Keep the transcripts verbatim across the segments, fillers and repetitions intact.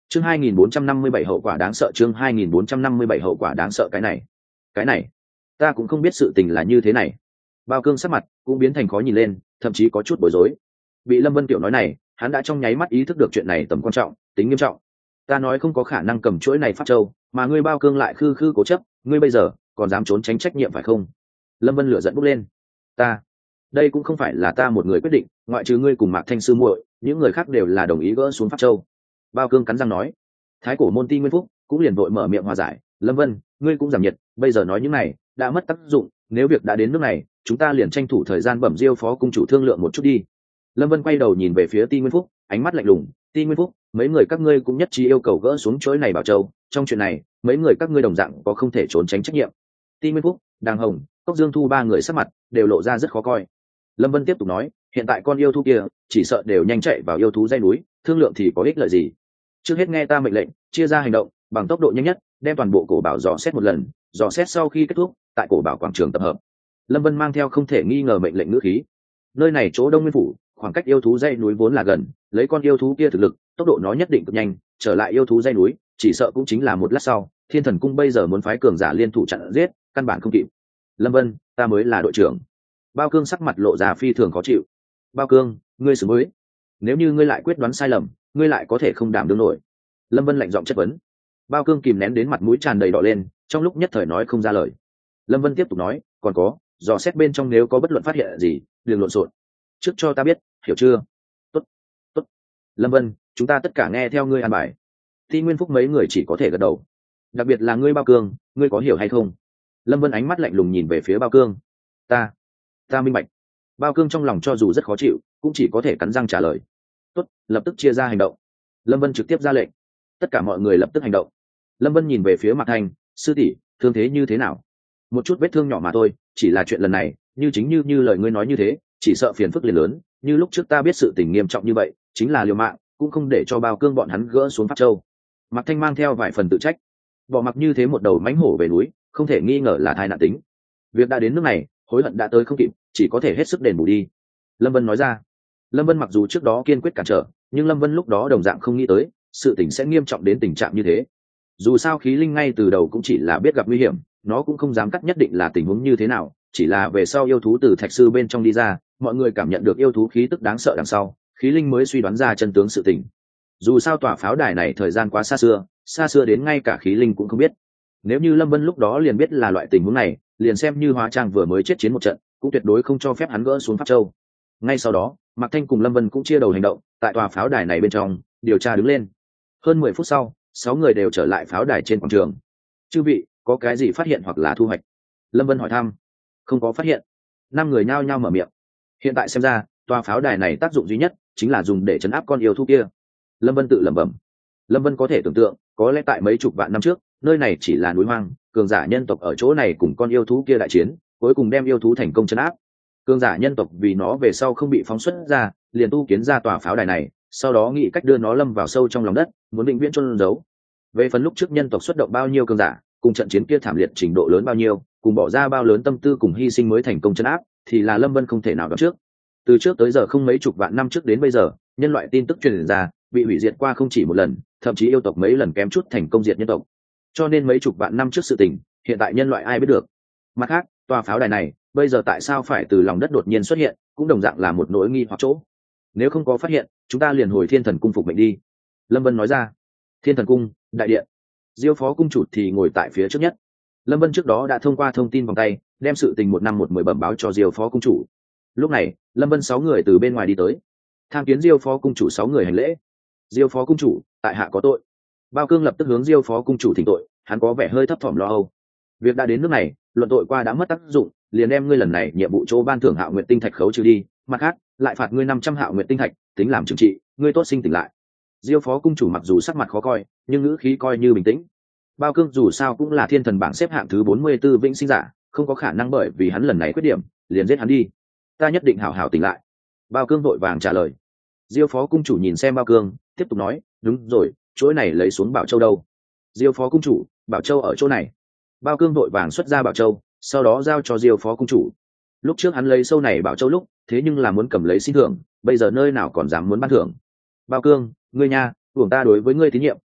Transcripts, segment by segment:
chương hai nghìn bốn trăm năm mươi bảy hậu quả đáng sợ chương hai nghìn bốn trăm năm mươi bảy hậu quả đáng sợ cái này cái này ta cũng không biết sự tình là như thế này. Bao Cương sắc mặt cũng biến thành khó nhìn lên, thậm chí có chút bối rối. Bị Lâm Vân Kiểu nói này, hắn đã trong nháy mắt ý thức được chuyện này tầm quan trọng, tính nghiêm trọng. Ta nói không có khả năng cầm chuỗi này pháp châu, mà ngươi Bao Cương lại khư khư cố chấp, ngươi bây giờ còn dám trốn tránh trách nhiệm phải không? Lâm Vân lửa giận bốc lên. Ta, đây cũng không phải là ta một người quyết định, ngoại trừ ngươi cùng Mạc Thanh sư muội, những người khác đều là đồng ý gỡ xuống pháp châu. Bao Cương cắn răng nói. Thái cổ môn Ti Nguyên Phúc cũng liền vội mở miệng hòa giải. Lâm Vân, ngươi cũng giảm nhiệt, bây giờ nói những này đã mất tác dụng, nếu việc đã đến nước này, chúng ta liền tranh thủ thời gian bẩm diêu phó cung chủ thương lượng một chút đi. Lâm Vân quay đầu nhìn về phía Ti Nguyên Phúc, ánh mắt lạnh lùng. Ti Nguyên Phúc, mấy người các ngươi cũng nhất trí yêu cầu gỡ xuống chuỗi này bảo châu, trong chuyện này mấy người các ngươi đồng dạng có không thể trốn tránh trách nhiệm. Ti Nguyên Phúc, Đàng Hồng, Cốc Dương Thu ba người sắc mặt đều lộ ra rất khó coi. Lâm Vân tiếp tục nói, hiện tại con yêu thú kia chỉ sợ đều nhanh chạy vào yêu thú dãy núi, thương lượng thì có ích lợi gì? Trước hết nghe ta mệnh lệnh, chia ra hành động, bằng tốc độ nhanh nhất, đem toàn bộ cổ bảo dò xét một lần, dò xét sau khi kết thúc, tại cổ bảo quảng trường tập hợp. Lâm Vân mang theo không thể nghi ngờ mệnh lệnh ngữ khí. Nơi này chỗ Đông Nguyên phủ, khoảng cách yêu thú dãy núi vốn là gần, lấy con yêu thú kia thực lực, tốc độ nó nhất định cực nhanh, trở lại yêu thú dãy núi, chỉ sợ cũng chính là một lát sau. Thiên Thần cung bây giờ muốn phái cường giả liên thủ chặn giết, căn bản không kịp. Lâm Vân, ta mới là đội trưởng. Bao Cương sắc mặt lộ ra phi thường khó chịu. Bao Cương, ngươi xử mới, nếu như ngươi lại quyết đoán sai lầm, ngươi lại có thể không đảm đương nổi. Lâm Vân lạnh giọng chất vấn. Bao Cương kìm nén đến mặt mũi tràn đầy đỏ lên, trong lúc nhất thời nói không ra lời. Lâm Vân tiếp tục nói, còn có, dò xét bên trong nếu có bất luận phát hiện gì, đừng lộn xộn, trước cho ta biết, hiểu chưa? Tốt, tốt. Lâm Vân, chúng ta tất cả nghe theo ngươi an bài. Ti Nguyên Phúc mấy người chỉ có thể gật đầu. Đặc biệt là ngươi Bao Cương, ngươi có hiểu hay không? Lâm Vân ánh mắt lạnh lùng nhìn về phía Bao Cương. Ta, ta minh bạch. Bao Cương trong lòng cho dù rất khó chịu, cũng chỉ có thể cắn răng trả lời. Tốt, lập tức chia ra hành động. Lâm Vân trực tiếp ra lệnh. Tất cả mọi người lập tức hành động. Lâm Vân nhìn về phía Mạc Thanh, sư tỷ, thương thế như thế nào? Một chút vết thương nhỏ mà thôi, chỉ là chuyện lần này, như chính như như lời ngươi nói như thế, chỉ sợ phiền phức liền lớn. Như lúc trước ta biết sự tình nghiêm trọng như vậy, chính là liều mạng, cũng không để cho Bao Cương bọn hắn gỡ xuống Pháp Châu. Mạc Thanh mang theo vài phần tự trách. Bỏ mặc như thế một đầu mãnh hổ về núi, không thể nghi ngờ là tai nạn tính. Việc đã đến nước này, hối hận đã tới không kịp, chỉ có thể hết sức đền bù đi. Lâm Vân nói ra. Lâm Vân mặc dù trước đó kiên quyết cản trở, nhưng Lâm Vân lúc đó đồng dạng không nghĩ tới sự tình sẽ nghiêm trọng đến tình trạng như thế. Dù sao khí linh ngay từ đầu cũng chỉ là biết gặp nguy hiểm, nó cũng không dám cắt nhất định là tình huống như thế nào, chỉ là về sau yêu thú từ thạch sư bên trong đi ra, mọi người cảm nhận được yêu thú khí tức đáng sợ đằng sau, khí linh mới suy đoán ra chân tướng sự tình. Dù sao tòa pháo đài này thời gian quá xa xưa, xa xưa đến ngay cả khí linh cũng không biết. Nếu như Lâm Vân lúc đó liền biết là loại tình huống này, liền xem như Hóa Trang vừa mới chết chiến một trận, cũng tuyệt đối không cho phép hắn gỡ xuống Pháp Châu. Ngay sau đó, Mạc Thanh cùng Lâm Vân cũng chia đầu hành động, tại tòa pháo đài này bên trong, điều tra đứng lên. Hơn mười phút sau, sáu người đều trở lại pháo đài trên quảng trường. Chư vị, có cái gì phát hiện hoặc là thu hoạch? Lâm Vân hỏi thăm. Không có phát hiện. Năm người nhao nhao mở miệng. Hiện tại xem ra, tòa pháo đài này tác dụng duy nhất chính là dùng để trấn áp con yêu thú kia. Lâm Vân tự lẩm bẩm. Lâm Vân có thể tưởng tượng, có lẽ tại mấy chục vạn năm trước, nơi này chỉ là núi hoang, cường giả nhân tộc ở chỗ này cùng con yêu thú kia đại chiến, cuối cùng đem yêu thú thành công trấn áp. Cường giả nhân tộc vì nó về sau không bị phóng xuất ra, liền tu kiến ra tòa pháo đài này, sau đó nghĩ cách đưa nó lâm vào sâu trong lòng đất, muốn định viễn chôn giấu. Về phần lúc trước nhân tộc xuất động bao nhiêu cường giả, cùng trận chiến kia thảm liệt trình độ lớn bao nhiêu, cùng bỏ ra bao lớn tâm tư cùng hy sinh mới thành công trấn áp, thì là Lâm Vân không thể nào đoán trước. Từ trước tới giờ không mấy chục vạn năm trước đến bây giờ, nhân loại tin tức truyền ra, bị hủy diệt qua không chỉ một lần, thậm chí yêu tộc mấy lần kém chút thành công diệt nhân tộc. Cho nên mấy chục vạn năm trước sự tình, hiện tại nhân loại ai biết được. Mặt khác, tòa pháo đài này, bây giờ tại sao phải từ lòng đất đột nhiên xuất hiện, cũng đồng dạng là một nỗi nghi hoặc chỗ. Nếu không có phát hiện, chúng ta liền hồi Thiên Thần cung phục mệnh đi. Lâm Vân nói ra. Thiên Thần cung, đại điện. Diêu phó cung chủ thì ngồi tại phía trước nhất. Lâm Vân trước đó đã thông qua thông tin vòng tay, đem sự tình một năm một mười bẩm báo cho Diêu phó cung chủ. Lúc này, Lâm Vân sáu người từ bên ngoài đi tới, tham kiến Diêu phó cung chủ sáu người hành lễ. Diêu phó cung chủ, tại hạ có tội. Bao Cương lập tức hướng Diêu phó cung chủ thỉnh tội, hắn có vẻ hơi thấp thỏm lo âu. Việc đã đến nước này, luận tội qua đã mất tác dụng, liền đem ngươi lần này nhiệm vụ chỗ ban thưởng Hạo Nguyệt tinh thạch khấu trừ đi, mặt khác lại phạt ngươi năm trăm Hạo Nguyệt tinh thạch, tính làm trừng trị, ngươi tốt sinh tỉnh lại. Diêu phó cung chủ mặc dù sắc mặt khó coi, nhưng ngữ khí coi như bình tĩnh. Bao Cương dù sao cũng là thiên thần bảng xếp hạng thứ bốn mươi 44 vĩnh sinh giả, không có khả năng bởi vì hắn lần này khuyết điểm, liền giết hắn đi. Ta nhất định hảo hảo tỉnh lại. Bao Cương vội vàng trả lời. Diêu phó cung chủ nhìn xem Bao Cương, tiếp tục nói, đúng rồi, chỗ này lấy xuống Bảo Châu đâu? Diêu phó cung chủ, Bảo Châu ở chỗ này. Bao Cương vội vàng xuất ra Bảo Châu, sau đó giao cho Diêu phó cung chủ. Lúc trước hắn lấy sâu này Bảo Châu lúc, thế nhưng là muốn cầm lấy xin thưởng, bây giờ nơi nào còn dám muốn ban thưởng. Bao Cương, ngươi nha, hưởng ta đối với ngươi tín nhiệm,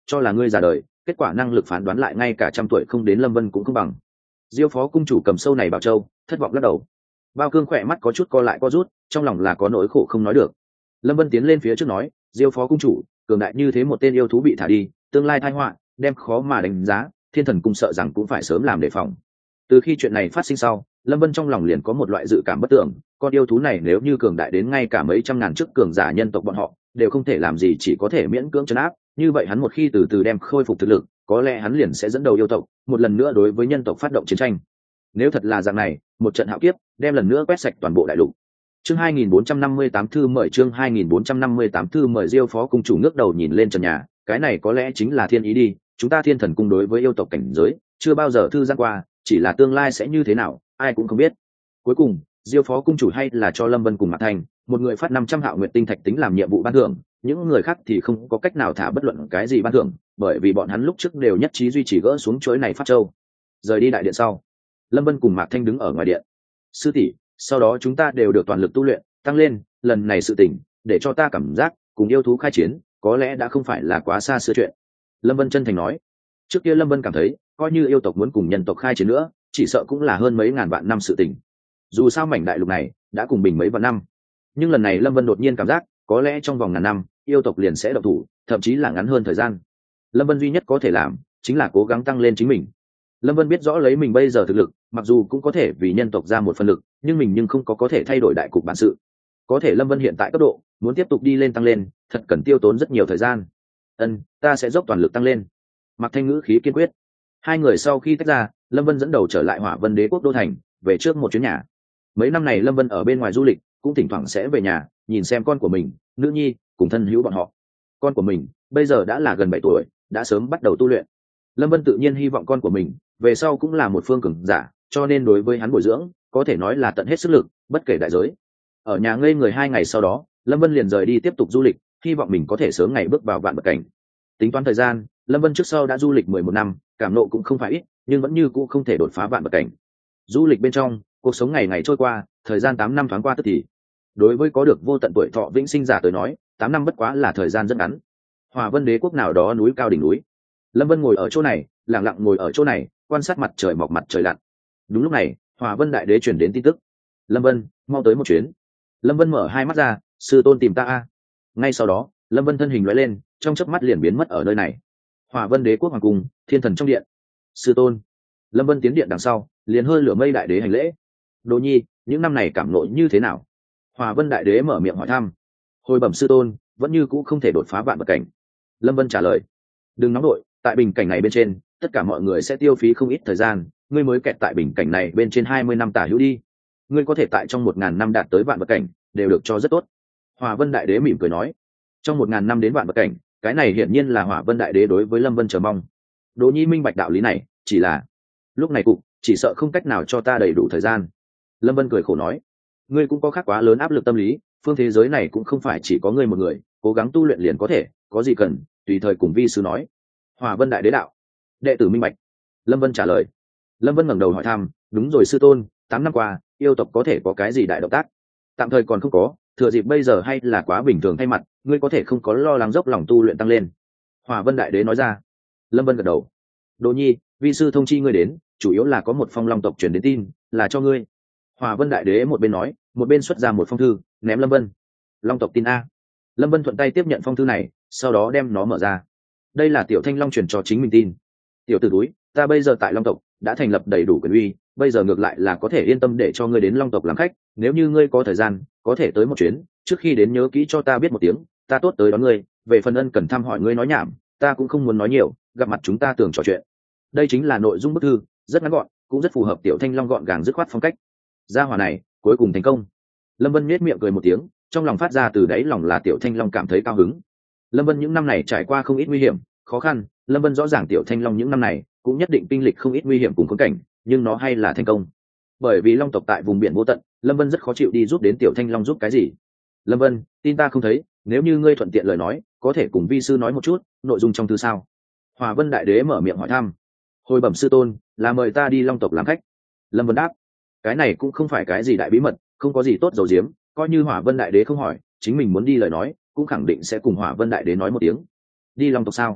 cho là ngươi già đời, kết quả năng lực phán đoán lại ngay cả trăm tuổi không đến Lâm Vân cũng không bằng. Diêu phó cung chủ cầm sâu này bảo châu, thất vọng lắc đầu. Bao Cương khỏe mắt có chút co lại co rút, trong lòng là có nỗi khổ không nói được. Lâm Vân tiến lên phía trước nói, Diêu phó cung chủ, cường đại như thế một tên yêu thú bị thả đi, tương lai tai họa đem khó mà đánh giá, Thiên Thần cung sợ rằng cũng phải sớm làm đề phòng. Từ khi chuyện này phát sinh sau, Lâm Vân trong lòng liền có một loại dự cảm bất tưởng, con yêu thú này nếu như cường đại đến ngay cả mấy trăm ngàn chức cường giả nhân tộc bọn họ đều không thể làm gì, chỉ có thể miễn cưỡng trấn áp, như vậy hắn một khi từ từ đem khôi phục thực lực, có lẽ hắn liền sẽ dẫn đầu yêu tộc một lần nữa đối với nhân tộc phát động chiến tranh. Nếu thật là dạng này, một trận hạo kiếp đem lần nữa quét sạch toàn bộ đại lục. Chương hai nghìn bốn trăm năm mươi tám thư mời chương hai nghìn bốn trăm năm mươi tám thư mời Diêu phó cung chủ ngước đầu nhìn lên trần nhà, cái này có lẽ chính là thiên ý đi, chúng ta Thiên Thần cung đối với yêu tộc cảnh giới chưa bao giờ thư giãn qua, chỉ là tương lai sẽ như thế nào, ai cũng không biết. Cuối cùng, Diêu phó cung chủ hay là cho Lâm Vân cùng Mạc Thành, một người phát năm trăm hạo nguyệt tinh thạch tính làm nhiệm vụ ban thưởng, những người khác thì không có cách nào thả bất luận cái gì ban thưởng, bởi vì bọn hắn lúc trước đều nhất trí duy trì gỡ xuống chuỗi này phát châu. Rời đi đại điện sau, Lâm Vân cùng Mạc Thanh đứng ở ngoài điện. Sư tỷ, sau đó chúng ta đều được toàn lực tu luyện, tăng lên, lần này sự tình, để cho ta cảm giác cùng yêu thú khai chiến, có lẽ đã không phải là quá xa xưa chuyện. Lâm Vân chân thành nói. Trước kia Lâm Vân cảm thấy, coi như yêu tộc muốn cùng nhân tộc khai chiến nữa, chỉ sợ cũng là hơn mấy ngàn vạn năm sự tình. Dù sao mảnh đại lục này đã cùng bình mấy vạn năm, nhưng lần này Lâm Vân đột nhiên cảm giác, có lẽ trong vòng ngàn năm, yêu tộc liền sẽ động thủ, thậm chí là ngắn hơn thời gian. Lâm Vân duy nhất có thể làm, chính là cố gắng tăng lên chính mình. Lâm Vân biết rõ lấy mình bây giờ thực lực, mặc dù cũng có thể vì nhân tộc ra một phần lực, nhưng mình nhưng không có có thể thay đổi đại cục bản sự. Có thể Lâm Vân hiện tại cấp độ, muốn tiếp tục đi lên tăng lên, thật cần tiêu tốn rất nhiều thời gian. Ân, ta sẽ dốc toàn lực tăng lên. Mạc Thanh ngữ khí kiên quyết. Hai người sau khi tách ra, Lâm Vân dẫn đầu trở lại Hỏa Vân Đế quốc đô thành, về trước một chuyến nhà. Mấy năm này Lâm Vân ở bên ngoài du lịch, cũng thỉnh thoảng sẽ về nhà, nhìn xem con của mình, nữ nhi, cùng thân hữu bọn họ. Con của mình bây giờ đã là gần bảy tuổi, đã sớm bắt đầu tu luyện. Lâm Vân tự nhiên hy vọng con của mình về sau cũng là một phương cường giả, cho nên đối với hắn bồi dưỡng, có thể nói là tận hết sức lực, bất kể đại giới. Ở nhà ngây người hai ngày sau đó, Lâm Vân liền rời đi tiếp tục du lịch, hy vọng mình có thể sớm ngày bước vào vạn bậc cảnh. Tính toán thời gian, Lâm Vân trước sau đã du lịch mười một năm, cảm nộ cũng không phải ít, nhưng vẫn như cũ không thể đột phá vạn bậc cảnh. Du lịch bên trong, cuộc sống ngày ngày trôi qua, thời gian tám năm thoáng qua tức thì. Đối với có được vô tận tuổi thọ vĩnh sinh giả tới nói, tám năm bất quá là thời gian rất ngắn. Hỏa Vân Đế quốc nào đó núi cao đỉnh núi. Lâm Vân ngồi ở chỗ này, lặng lặng ngồi ở chỗ này, quan sát mặt trời mọc mặt trời lặn. Đúng lúc này, Hỏa Vân Đại Đế truyền đến tin tức. Lâm Vân, mau tới một chuyến. Lâm Vân mở hai mắt ra, sư tôn tìm ta a. Ngay sau đó, Lâm Vân thân hình lóe lên, trong chớp mắt liền biến mất ở nơi này. Hỏa Vân Đế quốc hoàng cung, Thiên Thần trong điện. Sư tôn. Lâm Vân tiến điện đằng sau, liền hơi lửa mây đại đế hành lễ. Đỗ Nhi, những năm này cảm ngộ như thế nào? Hỏa Vân Đại Đế mở miệng hỏi thăm. Hồi bẩm sư tôn, vẫn như cũ không thể đột phá vạn bậc cảnh. Lâm Vân trả lời. Đừng nóng đội, tại bình cảnh này bên trên, tất cả mọi người sẽ tiêu phí không ít thời gian, ngươi mới kẹt tại bình cảnh này bên trên hai mươi năm tả hữu đi. Ngươi có thể tại trong một ngàn năm đạt tới vạn bậc cảnh, đều được cho rất tốt. Hỏa Vân Đại Đế mỉm cười nói. Trong một ngàn năm đến vạn bậc cảnh, cái này hiển nhiên là Hỏa Vân Đại Đế đối với Lâm Vân chờ mong. Đỗ Nhi minh bạch đạo lý này, chỉ là lúc này cụ chỉ sợ không cách nào cho ta đầy đủ thời gian. Lâm Vân cười khổ nói. Ngươi cũng có khác quá lớn áp lực tâm lý, phương thế giới này cũng không phải chỉ có ngươi một người, cố gắng tu luyện liền có thể, có gì cần tùy thời cùng vi sư nói. Hỏa Vân Đại Đế đạo. Đệ tử minh bạch. Lâm Vân trả lời. Lâm Vân ngẩng đầu hỏi thăm. Đúng rồi sư tôn, tám năm qua yêu tộc có thể có cái gì đại động tác? Tạm thời còn không có, thừa dịp bây giờ hay là quá bình thường thay mặt, ngươi có thể không có lo lắng dốc lòng tu luyện tăng lên. Hỏa Vân Đại Đế nói ra. Lâm Vân gật đầu. Đỗ Nhi, vi sư thông chi ngươi đến, chủ yếu là có một phong long tộc truyền đến tin, là cho ngươi. Hỏa Vân Đại Đế một bên nói, một bên xuất ra một phong thư, ném Lâm Vân. Long tộc tin a. Lâm Vân thuận tay tiếp nhận phong thư này, sau đó đem nó mở ra. Đây là Tiểu Thanh Long truyền cho chính mình tin. Tiểu tử túi, ta bây giờ tại Long tộc đã thành lập đầy đủ quyền uy, bây giờ ngược lại là có thể yên tâm để cho ngươi đến Long tộc làm khách, nếu như ngươi có thời gian, có thể tới một chuyến, trước khi đến nhớ kỹ cho ta biết một tiếng, ta tốt tới đón ngươi, về phần ân cần thăm hỏi ngươi nói nhảm, ta cũng không muốn nói nhiều, gặp mặt chúng ta tưởng trò chuyện. Đây chính là nội dung bức thư, rất ngắn gọn, cũng rất phù hợp Tiểu Thanh Long gọn gàng dứt khoát phong cách. Gia hỏa này cuối cùng thành công. Lâm Vân nhếch miệng cười một tiếng, trong lòng phát ra từ đáy lòng là Tiểu Thanh Long cảm thấy cao hứng. Lâm Vân những năm này trải qua không ít nguy hiểm, khó khăn, Lâm Vân rõ ràng Tiểu Thanh Long những năm này cũng nhất định kinh lịch không ít nguy hiểm cùng khốn cảnh, nhưng nó hay là thành công. Bởi vì Long tộc tại vùng biển vô tận, Lâm Vân rất khó chịu đi giúp đến Tiểu Thanh Long giúp cái gì. Lâm Vân, tin ta không thấy, nếu như ngươi thuận tiện lời nói, có thể cùng vi sư nói một chút, nội dung trong thư sao? Hỏa Vân Đại Đế mở miệng hỏi thăm. Hồi bẩm sư tôn, là mời ta đi Long tộc làm khách. Lâm Vân đáp. Cái này cũng không phải cái gì đại bí mật, không có gì tốt giấu giếm, coi như Hỏa Vân Đại Đế không hỏi, chính mình muốn đi lời nói, cũng khẳng định sẽ cùng Hỏa Vân Đại Đế nói một tiếng. Đi Long tộc sao?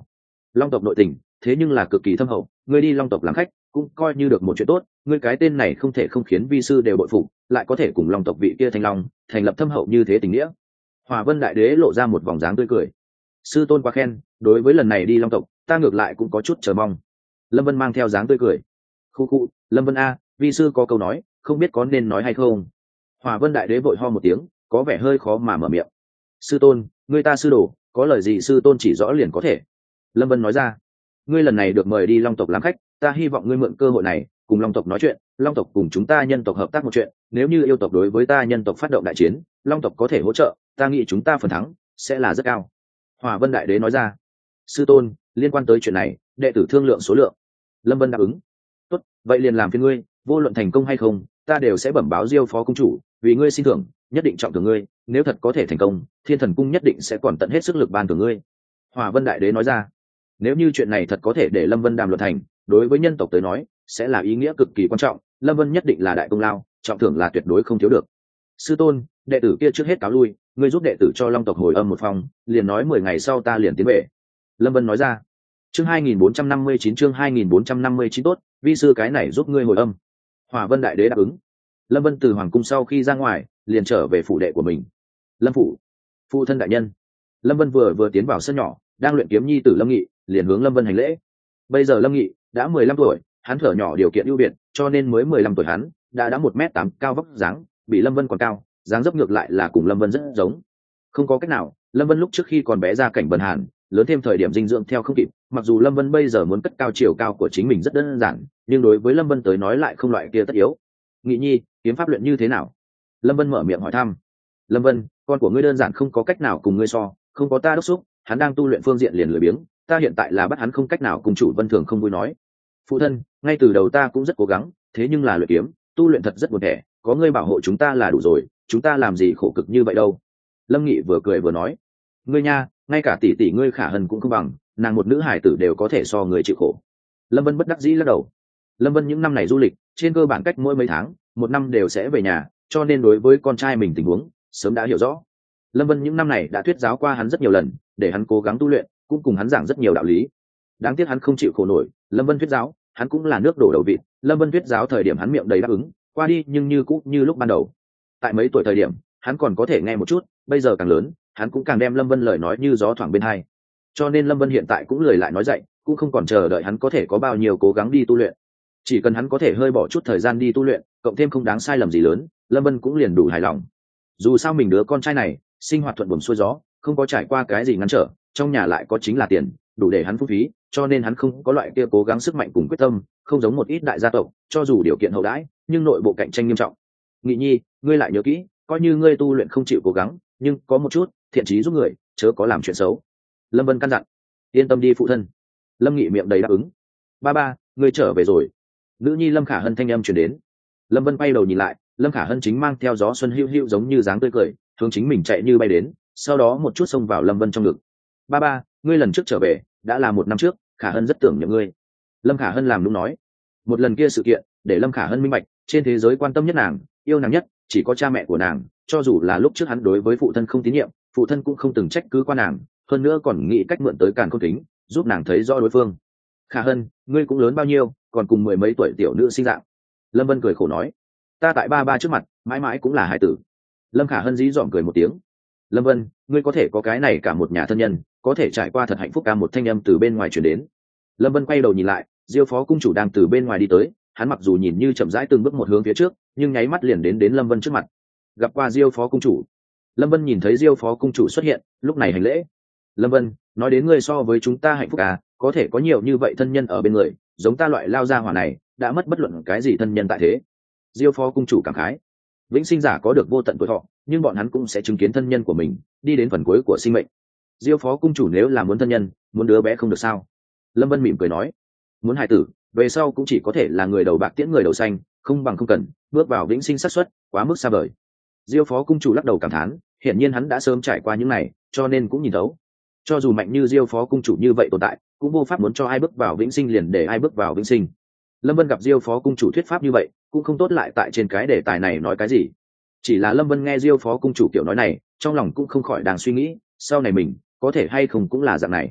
Long tộc nội tình thế nhưng là cực kỳ thâm hậu, ngươi đi Long tộc làm khách cũng coi như được một chuyện tốt, ngươi cái tên này không thể không khiến vi sư đều bội phục, lại có thể cùng Long tộc vị kia Thanh Long thành lập thâm hậu như thế tình nghĩa. Hỏa Vân đại đế lộ ra một vòng dáng tươi cười. Sư tôn quá khen, đối với lần này đi Long tộc ta ngược lại cũng có chút chờ mong. Lâm Vân mang theo dáng tươi cười. Khu khu, Lâm Vân a, vi sư có câu nói không biết có nên nói hay không. Hỏa Vân đại đế vội ho một tiếng, có vẻ hơi khó mà mở miệng. Sư tôn, ngươi ta sư đồ, có lời gì sư tôn chỉ rõ liền có thể. Lâm Vân nói ra. Ngươi lần này được mời đi Long tộc làm khách, ta hy vọng ngươi mượn cơ hội này cùng Long tộc nói chuyện, Long tộc cùng chúng ta nhân tộc hợp tác một chuyện, nếu như yêu tộc đối với ta nhân tộc phát động đại chiến, Long tộc có thể hỗ trợ, ta nghĩ chúng ta phần thắng sẽ là rất cao. Hỏa Vân đại đế nói ra. Sư tôn, liên quan tới chuyện này đệ tử thương lượng số lượng. Lâm Vân đáp ứng. Tốt, vậy liền làm phiền ngươi, vô luận thành công hay không ta đều sẽ bẩm báo Diêu phó cung chủ, vì ngươi xin thưởng nhất định trọng thưởng ngươi, nếu thật có thể thành công Thiên Thần cung nhất định sẽ còn tận hết sức lực ban thưởng ngươi. Hỏa Vân đại đế nói ra. Nếu như chuyện này thật có thể để Lâm Vân đàm luận thành, đối với nhân tộc tới nói sẽ là ý nghĩa cực kỳ quan trọng, Lâm Vân nhất định là đại công lao, trọng thưởng là tuyệt đối không thiếu được. Sư tôn, đệ tử kia trước hết cáo lui, ngươi giúp đệ tử cho Long tộc hồi âm một phòng, liền nói mười ngày sau ta liền tiến về. Lâm Vân nói ra. Chương hai nghìn bốn trăm năm mươi chín chương hai nghìn bốn trăm năm mươi chín tốt, vi sư cái này giúp ngươi hồi âm. Hỏa Vân đại đế đáp ứng. Lâm Vân từ hoàng cung sau khi ra ngoài liền trở về phủ đệ của mình. Lâm phủ. Phụ thân đại nhân. Lâm Vân vừa vừa tiến vào sân nhỏ, đang luyện kiếm nhi tử Lâm Nghị liền hướng Lâm Vân hành lễ. Bây giờ Lâm Nghị đã mười lăm tuổi, hắn thở nhỏ điều kiện ưu việt, cho nên mới mười lăm tuổi hắn đã đã một mét tám cao vóc dáng, bị Lâm Vân còn cao, dáng dấp ngược lại là cùng Lâm Vân rất giống. Không có cách nào, Lâm Vân lúc trước khi còn bé ra cảnh bần hàn, lớn thêm thời điểm dinh dưỡng theo không kịp, mặc dù Lâm Vân bây giờ muốn cất cao chiều cao của chính mình rất đơn giản, nhưng đối với Lâm Vân tới nói lại không loại kia tất yếu. Nghị nhi, kiếm pháp luyện như thế nào? Lâm Vân mở miệng hỏi thăm. Lâm Vân, con của ngươi đơn giản không có cách nào cùng ngươi so, không có ta đốc xúc, hắn đang tu luyện phương diện liền lười biếng, ta hiện tại là bắt hắn không cách nào cùng chủ Vân Thường không vui nói. Phụ thân, ngay từ đầu ta cũng rất cố gắng, thế nhưng là luyện kiếm, tu luyện thật rất buồn tẻ, có ngươi bảo hộ chúng ta là đủ rồi, chúng ta làm gì khổ cực như vậy đâu. Lâm Nghị vừa cười vừa nói. Ngươi nha, ngay cả tỷ tỷ ngươi Khả Hân cũng không bằng, nàng một nữ hải tử đều có thể so người chịu khổ. Lâm Vân bất đắc dĩ lắc đầu. Lâm Vân những năm này du lịch, trên cơ bản cách mỗi mấy tháng, một năm đều sẽ về nhà, cho nên đối với con trai mình tình huống sớm đã hiểu rõ. Lâm Vân những năm này đã thuyết giáo qua hắn rất nhiều lần, để hắn cố gắng tu luyện, cũng cùng hắn giảng rất nhiều đạo lý. Đáng tiếc hắn không chịu khổ nổi, Lâm Vân thuyết giáo, hắn cũng là nước đổ đầu vịt. Lâm Vân thuyết giáo thời điểm hắn miệng đầy đáp ứng, qua đi nhưng như cũ như lúc ban đầu. Tại mấy tuổi thời điểm, hắn còn có thể nghe một chút, bây giờ càng lớn, hắn cũng càng đem Lâm Vân lời nói như gió thoảng bên hai. Cho nên Lâm Vân hiện tại cũng lười lại nói dạy, cũng không còn chờ đợi hắn có thể có bao nhiêu cố gắng đi tu luyện. Chỉ cần hắn có thể hơi bỏ chút thời gian đi tu luyện, cộng thêm không đáng sai lầm gì lớn, Lâm Vân cũng liền đủ hài lòng. Dù sao mình đứa con trai này sinh hoạt thuận buồm xuôi gió, không có trải qua cái gì ngăn trở, trong nhà lại có chính là tiền, đủ để hắn phung phí, cho nên hắn không có loại kia cố gắng sức mạnh cùng quyết tâm, không giống một ít đại gia tộc, cho dù điều kiện hậu đãi, nhưng nội bộ cạnh tranh nghiêm trọng. Nghị nhi, ngươi lại nhớ kỹ, coi như ngươi tu luyện không chịu cố gắng, nhưng có một chút thiện chí giúp người, chớ có làm chuyện xấu. Lâm Vân căn dặn. Yên tâm đi phụ thân. Lâm Nghị miệng đầy đáp ứng. Ba ba, ngươi trở về rồi. Nữ nhi Lâm Khả Hân thanh âm truyền đến. Lâm Vân quay đầu nhìn lại, Lâm Khả Hân chính mang theo gió xuân hữu hữu giống như dáng tươi cười, hướng chính mình chạy như bay đến, sau đó một chút xông vào Lâm Vân trong ngực. Ba ba, ngươi lần trước trở về đã là một năm trước, Khả Hân rất tưởng nhớ ngươi. Lâm Khả Hân làm đúng nói. Một lần kia sự kiện để Lâm Khả Hân minh bạch, trên thế giới quan tâm nhất nàng, yêu nàng nhất chỉ có cha mẹ của nàng, cho dù là lúc trước hắn đối với phụ thân không tín nhiệm, phụ thân cũng không từng trách cứ qua nàng, hơn nữa còn nghĩ cách mượn tới càn khôn kính giúp nàng thấy rõ đối phương. Khả Hân, ngươi cũng lớn bao nhiêu, còn cùng mười mấy tuổi tiểu nữ sinh dạng. Lâm Vân cười khổ nói. Ta tại ba ba trước mặt mãi mãi cũng là hải tử. Lâm Khả Hân dí dỏm cười một tiếng. Lâm Vân, ngươi có thể có cái này cả một nhà thân nhân, có thể trải qua thật hạnh phúc. Ca một thanh âm từ bên ngoài chuyển đến. Lâm Vân quay đầu nhìn lại, Diêu phó cung chủ đang từ bên ngoài đi tới, hắn mặc dù nhìn như chậm rãi từng bước một hướng phía trước, nhưng nháy mắt liền đến đến Lâm Vân trước mặt. Gặp qua Diêu phó cung chủ. Lâm Vân nhìn thấy Diêu phó cung chủ xuất hiện, lúc này hành lễ. Lâm Vân, nói đến ngươi so với chúng ta hạnh phúc à, có thể có nhiều như vậy thân nhân ở bên người, giống ta loại lao gia hỏa này đã mất bất luận cái gì thân nhân tại thế. Diêu phó cung chủ cảm khái. Vĩnh sinh giả có được vô tận tuổi thọ, nhưng bọn hắn cũng sẽ chứng kiến thân nhân của mình đi đến phần cuối của sinh mệnh. Diêu phó cung chủ nếu là muốn thân nhân, muốn đứa bé không được sao? Lâm Vân mỉm cười nói. Muốn hài tử, về sau cũng chỉ có thể là người đầu bạc tiễn người đầu xanh, không bằng không cần, bước vào vĩnh sinh xác suất quá mức xa vời. Diêu phó cung chủ lắc đầu cảm thán, hiển nhiên hắn đã sớm trải qua những này, cho nên cũng nhìn thấu. Cho dù mạnh như Diêu phó cung chủ như vậy tồn tại, cũng vô pháp muốn cho ai bước vào vĩnh sinh liền để ai bước vào vĩnh sinh. Lâm Vân gặp Diêu phó cung chủ thuyết pháp như vậy, cũng không tốt lại tại trên cái đề tài này nói cái gì. Chỉ là Lâm Vân nghe Diêu phó cung chủ kiểu nói này, trong lòng cũng không khỏi đang suy nghĩ, sau này mình có thể hay không cũng là dạng này.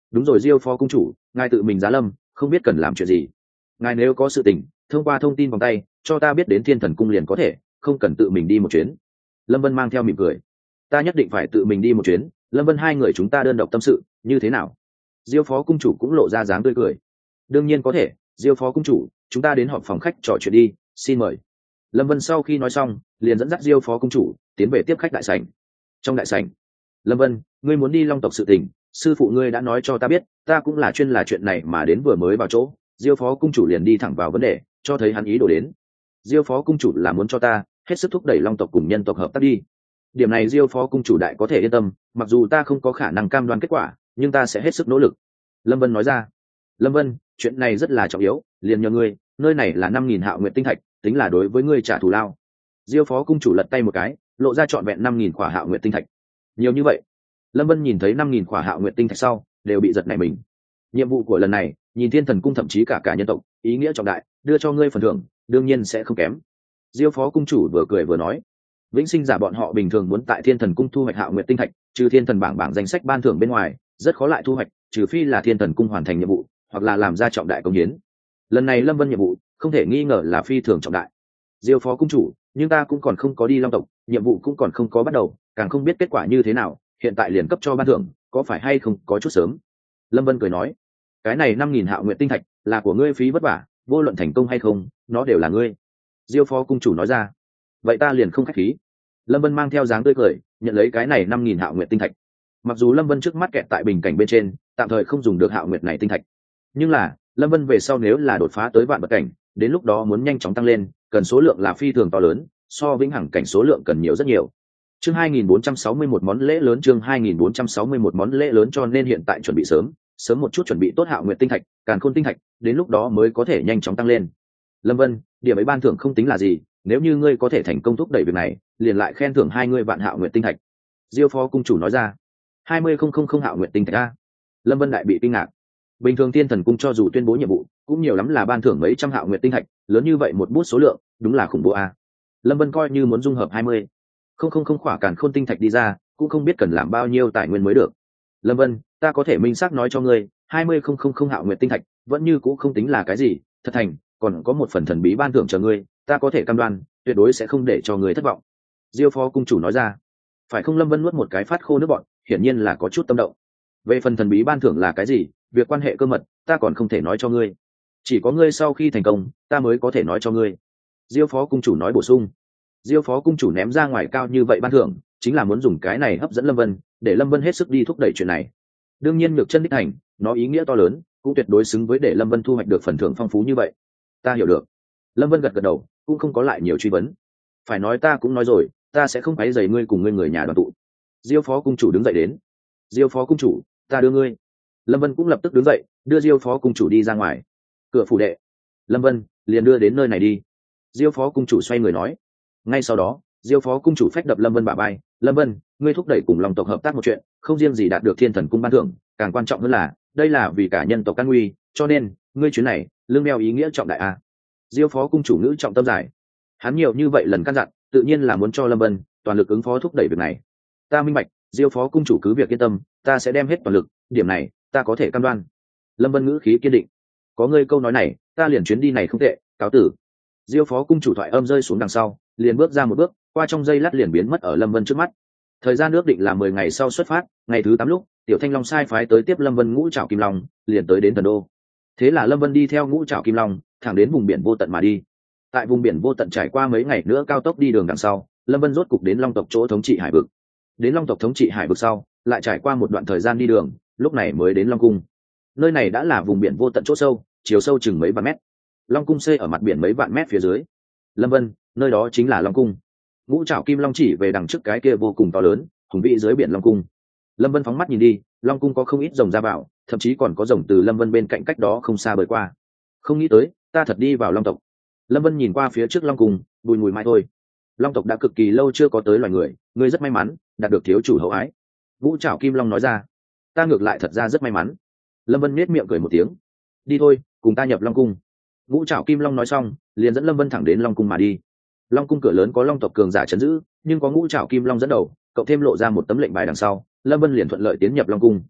đúng rồi, Diêu phó cung chủ, ngài tự mình giá lâm, không biết cần làm chuyện gì. Ngài nếu có sự tình, thông qua thông tin vòng tay cho ta biết đến Thiên Thần cung liền có thể, không cần tự mình đi một chuyến. Lâm Vân mang theo mỉm cười. Ta nhất định phải tự mình đi một chuyến. Lâm Vân, hai người chúng ta đơn độc tâm sự như thế nào? Diêu phó cung chủ cũng lộ ra dáng tươi cười. Đương nhiên có thể, Diêu phó cung chủ, chúng ta đến họp phòng khách trò chuyện đi, xin mời. Lâm Vân sau khi nói xong liền dẫn dắt Diêu phó cung chủ tiến về tiếp khách đại sảnh. Trong đại sảnh, Lâm Vân, ngươi muốn đi Long tộc sự tình, sư phụ ngươi đã nói cho ta biết, ta cũng là chuyên là chuyện này mà đến vừa mới vào chỗ. Diêu phó cung chủ liền đi thẳng vào vấn đề, cho thấy hắn ý đồ đến. Diêu phó cung chủ là muốn cho ta hết sức thúc đẩy Long tộc cùng nhân tộc hợp tác đi. Điểm này Diêu phó cung chủ đại có thể yên tâm, mặc dù ta không có khả năng cam đoan kết quả, nhưng ta sẽ hết sức nỗ lực. Lâm Vân nói ra. Lâm Vân, chuyện này rất là trọng yếu, liền nhờ ngươi, nơi này là năm nghìn hạo nguyện tinh thạch, tính là đối với ngươi trả thù lao. Diêu phó cung chủ lật tay một cái, lộ ra trọn vẹn năm nghìn khỏa hạo nguyện tinh thạch. Nhiều như vậy? Lâm Vân nhìn thấy năm nghìn khỏa hạo nguyện tinh thạch sau đều bị giật nảy mình. Nhiệm vụ của lần này nhìn Thiên Thần cung thậm chí cả cả nhân tộc, ý nghĩa trọng đại, đưa cho ngươi phần thưởng đương nhiên sẽ không kém. Diêu phó cung chủ vừa cười vừa nói. Vĩnh sinh giả bọn họ bình thường muốn tại Thiên Thần cung thu hoạch hạo nguyện tinh thạch, trừ thiên thần bảng bảng danh sách ban thưởng bên ngoài rất khó lại thu hoạch, trừ phi là Thiên Thần cung hoàn thành nhiệm vụ hoặc là làm ra trọng đại công hiến. Lần này Lâm Vân nhiệm vụ không thể nghi ngờ là phi thường trọng đại. Diêu phó cung chủ, nhưng ta cũng còn không có đi Long tộc, nhiệm vụ cũng còn không có bắt đầu, càng không biết kết quả như thế nào, hiện tại liền cấp cho ban thưởng, có phải hay không có chút sớm? Lâm Vân cười nói. Cái này năm nghìn hạo nguyện tinh thạch là của ngươi phí vất vả, vô luận thành công hay không nó đều là ngươi. Diêu phó cung chủ nói ra. Vậy ta liền không khách khí. Lâm Vân mang theo dáng tươi cười nhận lấy cái này năm nghìn hạo nguyện tinh thạch. Mặc dù Lâm Vân trước mắt kẹt tại bình cảnh bên trên, tạm thời không dùng được hạo nguyện này tinh thạch, nhưng là Lâm Vân về sau nếu là đột phá tới vạn bậc cảnh, đến lúc đó muốn nhanh chóng tăng lên, cần số lượng là phi thường to lớn, so vĩnh hằng cảnh số lượng cần nhiều rất nhiều. Chương hai nghìn bốn trăm sáu mươi mốt món lễ lớn, chương hai nghìn bốn trăm sáu mươi mốt món lễ lớn, cho nên hiện tại chuẩn bị sớm, sớm một chút chuẩn bị tốt hạo nguyện tinh thạch, càn khôn tinh thạch, đến lúc đó mới có thể nhanh chóng tăng lên. Lâm Vân, điểm ấy ban thưởng không tính là gì, nếu như ngươi có thể thành công thúc đẩy việc này, liền lại khen thưởng hai ngươi vạn hạo nguyện tinh thạch. Diêu phó cung chủ nói ra. hai mươi không không không hạo nguyện tinh thạch a. Lâm Vân đại bị kinh ngạc. Bình thường Thiên Thần cung cho dù tuyên bố nhiệm vụ, cũng nhiều lắm là ban thưởng mấy trăm hạo nguyện tinh thạch, lớn như vậy một bút số lượng, đúng là khủng bố a. Lâm Vân coi như muốn dung hợp hai mươi không không không khỏa càn khôn tinh thạch đi ra, cũng không biết cần làm bao nhiêu tài nguyên mới được. Lâm Vân, ta có thể minh xác nói cho ngươi, hai mươi không không không hạo nguyện tinh thạch vẫn như cũng không tính là cái gì, thật thành, còn có một phần thần bí ban thưởng chờ ngươi, ta có thể cam đoan, tuyệt đối sẽ không để cho ngươi thất vọng. Diêu phó cung chủ nói ra. Phải không? Lâm Vân nuốt một cái phát khô nước bọt, hiển nhiên là có chút tâm động. Về phần thần bí ban thưởng là cái gì, việc quan hệ cơ mật, ta còn không thể nói cho ngươi, chỉ có ngươi sau khi thành công ta mới có thể nói cho ngươi. Diêu phó cung chủ nói bổ sung. Diêu phó cung chủ ném ra ngoài cao như vậy ban thưởng, chính là muốn dùng cái này hấp dẫn Lâm Vân, để Lâm Vân hết sức đi thúc đẩy chuyện này. Đương nhiên nhược chân đích thành, nó ý nghĩa to lớn, cũng tuyệt đối xứng với để Lâm Vân thu hoạch được phần thưởng phong phú như vậy. Ta hiểu được. Lâm Vân gật gật đầu, cũng không có lại nhiều truy vấn. Phải nói ta cũng nói rồi, ta sẽ không quấy rầy ngươi cùng ngươi người nhà đoàn tụ. Diêu phó cung chủ đứng dậy đến. Diêu phó cung chủ, ta đưa ngươi. Lâm Vân cũng lập tức đứng dậy, đưa Diêu phó cung chủ đi ra ngoài. Cửa phủ đệ. Lâm Vân, liền đưa đến nơi này đi. Diêu phó cung chủ xoay người nói. Ngay sau đó, Diêu phó cung chủ phách đập Lâm Vân bả vai. Lâm Vân, ngươi thúc đẩy cùng Long tộc hợp tác một chuyện, không riêng gì đạt được Thiên Thần cung ban thưởng, càng quan trọng hơn là, đây là vì cả nhân tộc an nguy, cho nên, ngươi chuyến này, lương đeo ý nghĩa trọng đại a. Diêu phó cung chủ ngữ trọng tâm giải. Hắn nhiều như vậy lần căn dặn, tự nhiên là muốn cho Lâm Vân toàn lực ứng phó thúc đẩy việc này. Ta minh bạch, Diêu phó cung chủ cứ việc yên tâm, ta sẽ đem hết toàn lực, điểm này ta có thể cam đoan. Lâm Vân ngữ khí kiên định. Có ngươi câu nói này, ta liền chuyến đi này không tệ, cáo tử. Diêu phó cung chủ thoại âm rơi xuống đằng sau, liền bước ra một bước, qua trong giây lát liền biến mất ở Lâm Vân trước mắt. Thời gian ước định là mười ngày sau xuất phát, ngày thứ tám lúc, Tiểu Thanh Long sai phái tới tiếp Lâm Vân ngũ trảo kim long, liền tới đến Thần Đô. Thế là Lâm Vân đi theo ngũ trảo kim long, thẳng đến vùng biển vô tận mà đi. Tại vùng biển vô tận trải qua mấy ngày nữa cao tốc đi đường đằng sau, Lâm Vân rốt cục đến Long tộc chỗ thống trị hải vực. Đến Long tộc thống trị hải vực sau, lại trải qua một đoạn thời gian đi đường, lúc này mới đến Long cung. Nơi này đã là vùng biển vô tận chỗ sâu, chiều sâu chừng mấy vạn mét. Long cung xây ở mặt biển mấy vạn mét phía dưới. Lâm Vân, nơi đó chính là Long cung. Ngũ trảo kim long chỉ về đằng trước cái kia vô cùng to lớn, hùng vĩ dưới biển Long cung. Lâm Vân phóng mắt nhìn đi, Long cung có không ít rồng ra vào, thậm chí còn có rồng từ Lâm Vân bên cạnh cách đó không xa bơi qua. Không nghĩ tới, ta thật đi vào Long tộc. Lâm Vân nhìn qua phía trước Long cung, bùi mùi mai thôi. Long tộc đã cực kỳ lâu chưa có tới loài người, ngươi rất may mắn đạt được thiếu chủ hậu ái. Ngũ trảo kim long nói ra. Ta ngược lại thật ra rất may mắn. Lâm Vân nhếch miệng cười một tiếng. Đi thôi, cùng ta nhập Long cung. Ngũ trảo kim long nói xong, liền dẫn Lâm Vân thẳng đến Long cung mà đi. Long cung cửa lớn có Long tộc cường giả trấn giữ, nhưng có ngũ trảo kim long dẫn đầu, cậu thêm lộ ra một tấm lệnh bài đằng sau, Lâm Vân liền thuận lợi tiến nhập Long cung.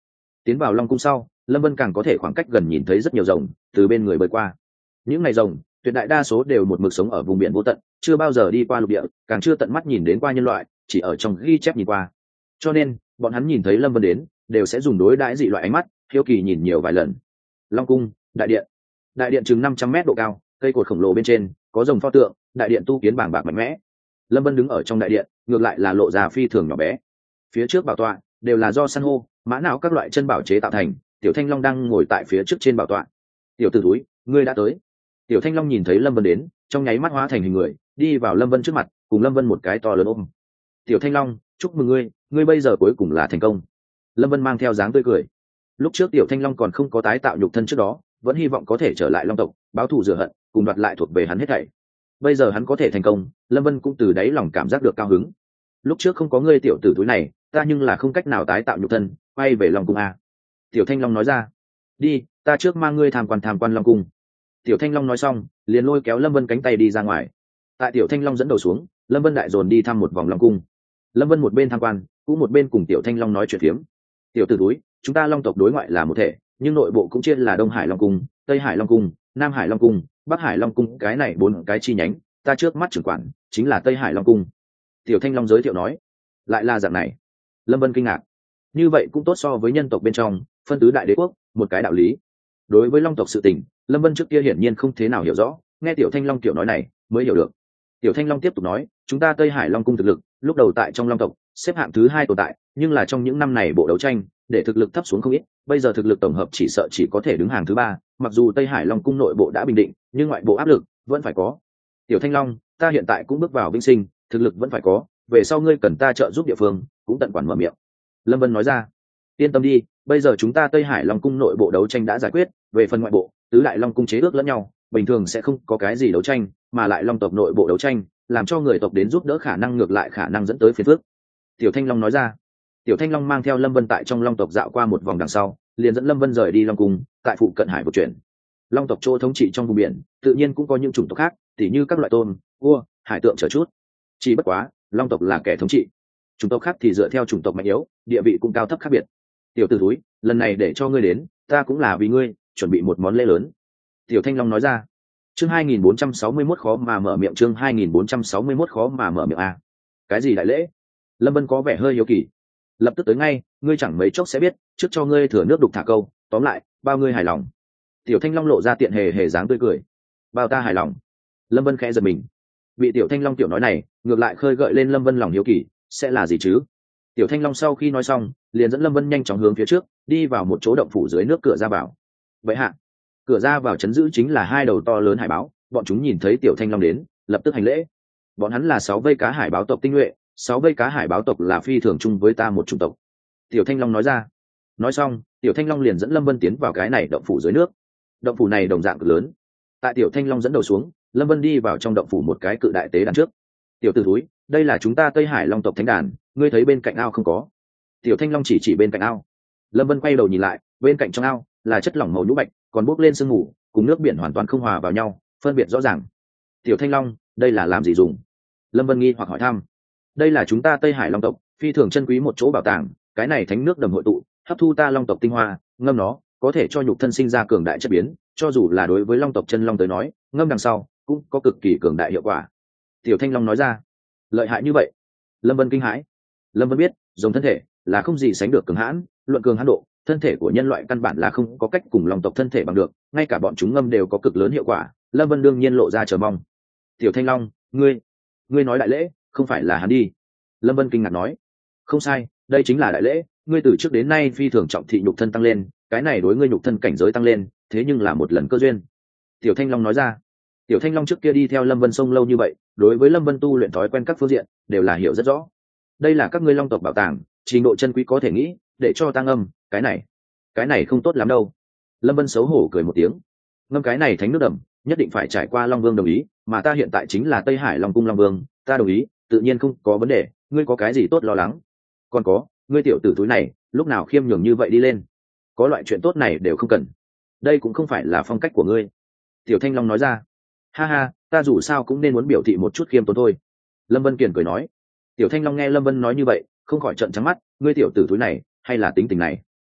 Tiến vào long cung sau, lâm vân càng có thể khoảng cách gần nhìn thấy rất nhiều rồng từ bên người bơi qua. Những ngày rồng tuyệt đại đa số đều một mực sống ở vùng biển vô tận, chưa bao giờ đi qua lục địa, càng chưa tận mắt nhìn đến qua nhân loại, chỉ ở trong ghi chép nhìn qua. Cho nên bọn hắn nhìn thấy lâm vân đến đều sẽ dùng đối đãi dị loại ánh mắt hiếu kỳ nhìn nhiều vài lần. Long cung đại điện. Đại điện chừng năm trăm mét độ cao, cây cột khổng lồ bên trên có rồng pho tượng, đại điện tu kiến bảng bạc mạnh mẽ. Lâm vân đứng ở trong đại điện, ngược lại là lộ ra phi thường nhỏ bé. Phía trước bảo tọa đều là do san hô, mã não các loại chân bảo chế tạo thành. Tiểu Thanh Long đang ngồi tại phía trước trên bảo tọa. Tiểu tử túi, ngươi đã tới. Tiểu Thanh Long nhìn thấy lâm vân đến, trong nháy mắt hóa thành hình người, đi vào lâm vân trước mặt, cùng lâm vân một cái to lớn ôm. Tiểu Thanh Long, chúc mừng ngươi, ngươi bây giờ cuối cùng là thành công. Lâm vân mang theo dáng tươi cười. Lúc trước Tiểu Thanh Long còn không có tái tạo nhục thân trước đó, vẫn hy vọng có thể trở lại long tộc, báo thù rửa hận, cùng đoạt lại thuộc về hắn hết thảy. Bây giờ hắn có thể thành công, lâm vân cũng từ đáy lòng cảm giác được cao hứng. Lúc trước không có ngươi tiểu tử túi này, ta nhưng là không cách nào tái tạo nhục thân, quay về long cung a. Tiểu Thanh Long nói ra. Đi, ta trước mang ngươi tham quan tham quan long cung. Tiểu Thanh Long nói xong, liền lôi kéo lâm vân cánh tay đi ra ngoài. Tại Tiểu Thanh Long dẫn đầu xuống, lâm vân đại dồn đi thăm một vòng long cung. Lâm vân một bên tham quan, cũng một bên cùng Tiểu Thanh Long nói chuyện phiếm. Tiểu tử túi, chúng ta long tộc đối ngoại là một thể, nhưng nội bộ cũng chia là Đông Hải Long cung, Tây Hải Long cung, Nam Hải Long cung, Bắc Hải Long cung, cái này bốn cái chi nhánh, ta trước mắt trưởng quản chính là Tây Hải Long cung. Tiểu Thanh Long giới thiệu nói. Lại là dạng này. Lâm vân kinh ngạc. Như vậy cũng tốt so với nhân tộc bên trong phân tứ đại đế quốc, một cái đạo lý. Đối với long tộc sự tình, lâm vân trước kia hiển nhiên không thế nào hiểu rõ, nghe Tiểu Thanh Long tiểu nói này mới hiểu được. Tiểu Thanh Long tiếp tục nói, chúng ta Tây Hải Long cung thực lực lúc đầu tại trong long tộc xếp hạng thứ hai tồn tại, nhưng là trong những năm này bộ đấu tranh để thực lực thấp xuống không ít, bây giờ thực lực tổng hợp chỉ sợ chỉ có thể đứng hàng thứ ba. Mặc dù Tây Hải Long cung nội bộ đã bình định, nhưng ngoại bộ áp lực vẫn phải có. Tiểu Thanh Long, ta hiện tại cũng bước vào vĩnh sinh, thực lực vẫn phải có, về sau ngươi cần ta trợ giúp địa phương cũng tận quản mở miệng. Lâm vân nói ra. Yên tâm đi, bây giờ chúng ta Tây Hải Long cung nội bộ đấu tranh đã giải quyết, về phần ngoại bộ, tứ đại long cung chế ước lẫn nhau, bình thường sẽ không có cái gì đấu tranh, mà lại long tộc nội bộ đấu tranh làm cho người tộc đến giúp đỡ khả năng ngược lại khả năng dẫn tới phiền phức. Tiểu Thanh Long nói ra. Tiểu Thanh Long mang theo lâm vân tại trong long tộc dạo qua một vòng đằng sau, liền dẫn lâm vân rời đi long cung, tại phụ cận hải vực chuyển. Long tộc chỗ thống trị trong vùng biển tự nhiên cũng có những chủng tộc khác, tỉ như các loại tôm, cua, hải tượng trở chút. Chỉ bất quá long tộc là kẻ thống trị, chủng tộc khác thì dựa theo chủng tộc mạnh yếu, địa vị cũng cao thấp khác biệt. Tiểu tử túi, lần này để cho ngươi đến, ta cũng là vì ngươi chuẩn bị một món lễ lớn. Tiểu Thanh Long nói ra. Chương hai nghìn bốn trăm sáu mươi mốt khó mà mở miệng. Chương hai nghìn bốn trăm sáu mươi mốt khó mà mở miệng a. Cái gì đại lễ? Lâm vân có vẻ hơi hiếu kỳ. Lập tức tới ngay, ngươi chẳng mấy chốc sẽ biết, trước cho ngươi thừa nước đục thả câu, tóm lại bao ngươi hài lòng. Tiểu Thanh Long lộ ra tiện hề hề dáng tươi cười. Bao ta hài lòng? Lâm vân khẽ giật mình. Bị Tiểu Thanh Long tiểu nói này ngược lại khơi gợi lên lâm vân lòng hiếu kỳ, sẽ là gì chứ? Tiểu Thanh Long sau khi nói xong, liền dẫn lâm vân nhanh chóng hướng phía trước đi vào một chỗ động phủ dưới nước cửa ra vào. Vậy hạ, cửa ra vào chấn giữ chính là hai đầu to lớn hải báo, bọn chúng nhìn thấy Tiểu Thanh Long đến lập tức hành lễ. Bọn hắn là sáu vây cá hải báo tộc tinh nhuệ, sáu vây cá hải báo tộc là phi thường chung với ta một chủng tộc. Tiểu Thanh Long nói ra. Nói xong, Tiểu Thanh Long liền dẫn lâm vân tiến vào cái này động phủ dưới nước. Động phủ này đồng dạng cực lớn. Tại Tiểu Thanh Long dẫn đầu xuống, lâm vân đi vào trong động phủ một cái cự đại tế đàn trước. Tiểu tử túi, đây là chúng ta Tây Hải Long tộc thánh đàn, ngươi thấy bên cạnh ao không có? Tiểu Thanh Long chỉ chỉ bên cạnh ao. Lâm vân quay đầu nhìn lại, bên cạnh trong ao là chất lỏng màu nhũ bạch, còn bốc lên sương mù, cùng nước biển hoàn toàn không hòa vào nhau, phân biệt rõ ràng. Tiểu Thanh Long, đây là làm gì dùng? Lâm vân nghi hoặc hỏi thăm. Đây là chúng ta Tây Hải Long tộc phi thường chân quý một chỗ bảo tàng, cái này thánh nước đầm hội tụ hấp thu ta long tộc tinh hoa, ngâm nó có thể cho nhục thân sinh ra cường đại chất biến, cho dù là đối với long tộc chân long tới nói, ngâm đằng sau cũng có cực kỳ cường đại hiệu quả. Tiểu Thanh Long nói ra. Lợi hại như vậy? Lâm vân kinh hãi. Lâm vân biết giống thân thể là không gì sánh được cường hãn, luận cường hãn độ, thân thể của nhân loại căn bản là không có cách cùng long tộc thân thể bằng được, ngay cả bọn chúng ngâm đều có cực lớn hiệu quả. Lâm vân đương nhiên lộ ra chờ mong. Tiểu Thanh Long, ngươi ngươi nói đại lễ không phải là hắn đi? Lâm vân kinh ngạc nói. Không sai, đây chính là đại lễ, ngươi từ trước đến nay phi thường trọng thị nhục thân tăng lên, cái này đối ngươi nhục thân cảnh giới tăng lên, thế nhưng là một lần cơ duyên. Tiểu Thanh Long nói ra. Tiểu Thanh Long trước kia đi theo lâm vân sông lâu như vậy, đối với lâm vân tu luyện thói quen các phương diện đều là hiểu rất rõ. Đây là các ngươi long tộc bảo tàng, trình độ chân quý có thể nghĩ, để cho tăng âm, cái này cái này không tốt lắm đâu. Lâm vân xấu hổ cười một tiếng. Ngâm cái này thánh nước đầm nhất định phải trải qua long vương đồng ý, mà ta hiện tại chính là Tây Hải Long cung long vương, ta đồng ý tự nhiên không có vấn đề, ngươi có cái gì tốt lo lắng? Còn có, ngươi tiểu tử túi này lúc nào khiêm nhường như vậy đi lên, có loại chuyện tốt này đều không cần, đây cũng không phải là phong cách của ngươi. Tiểu Thanh Long nói ra. Ha ha, ta dù sao cũng nên muốn biểu thị một chút khiêm tốn thôi. Lâm vân kiền cười nói. Tiểu Thanh Long nghe lâm vân nói như vậy không khỏi trợn trắng mắt, ngươi tiểu tử túi này hay là tính tình này?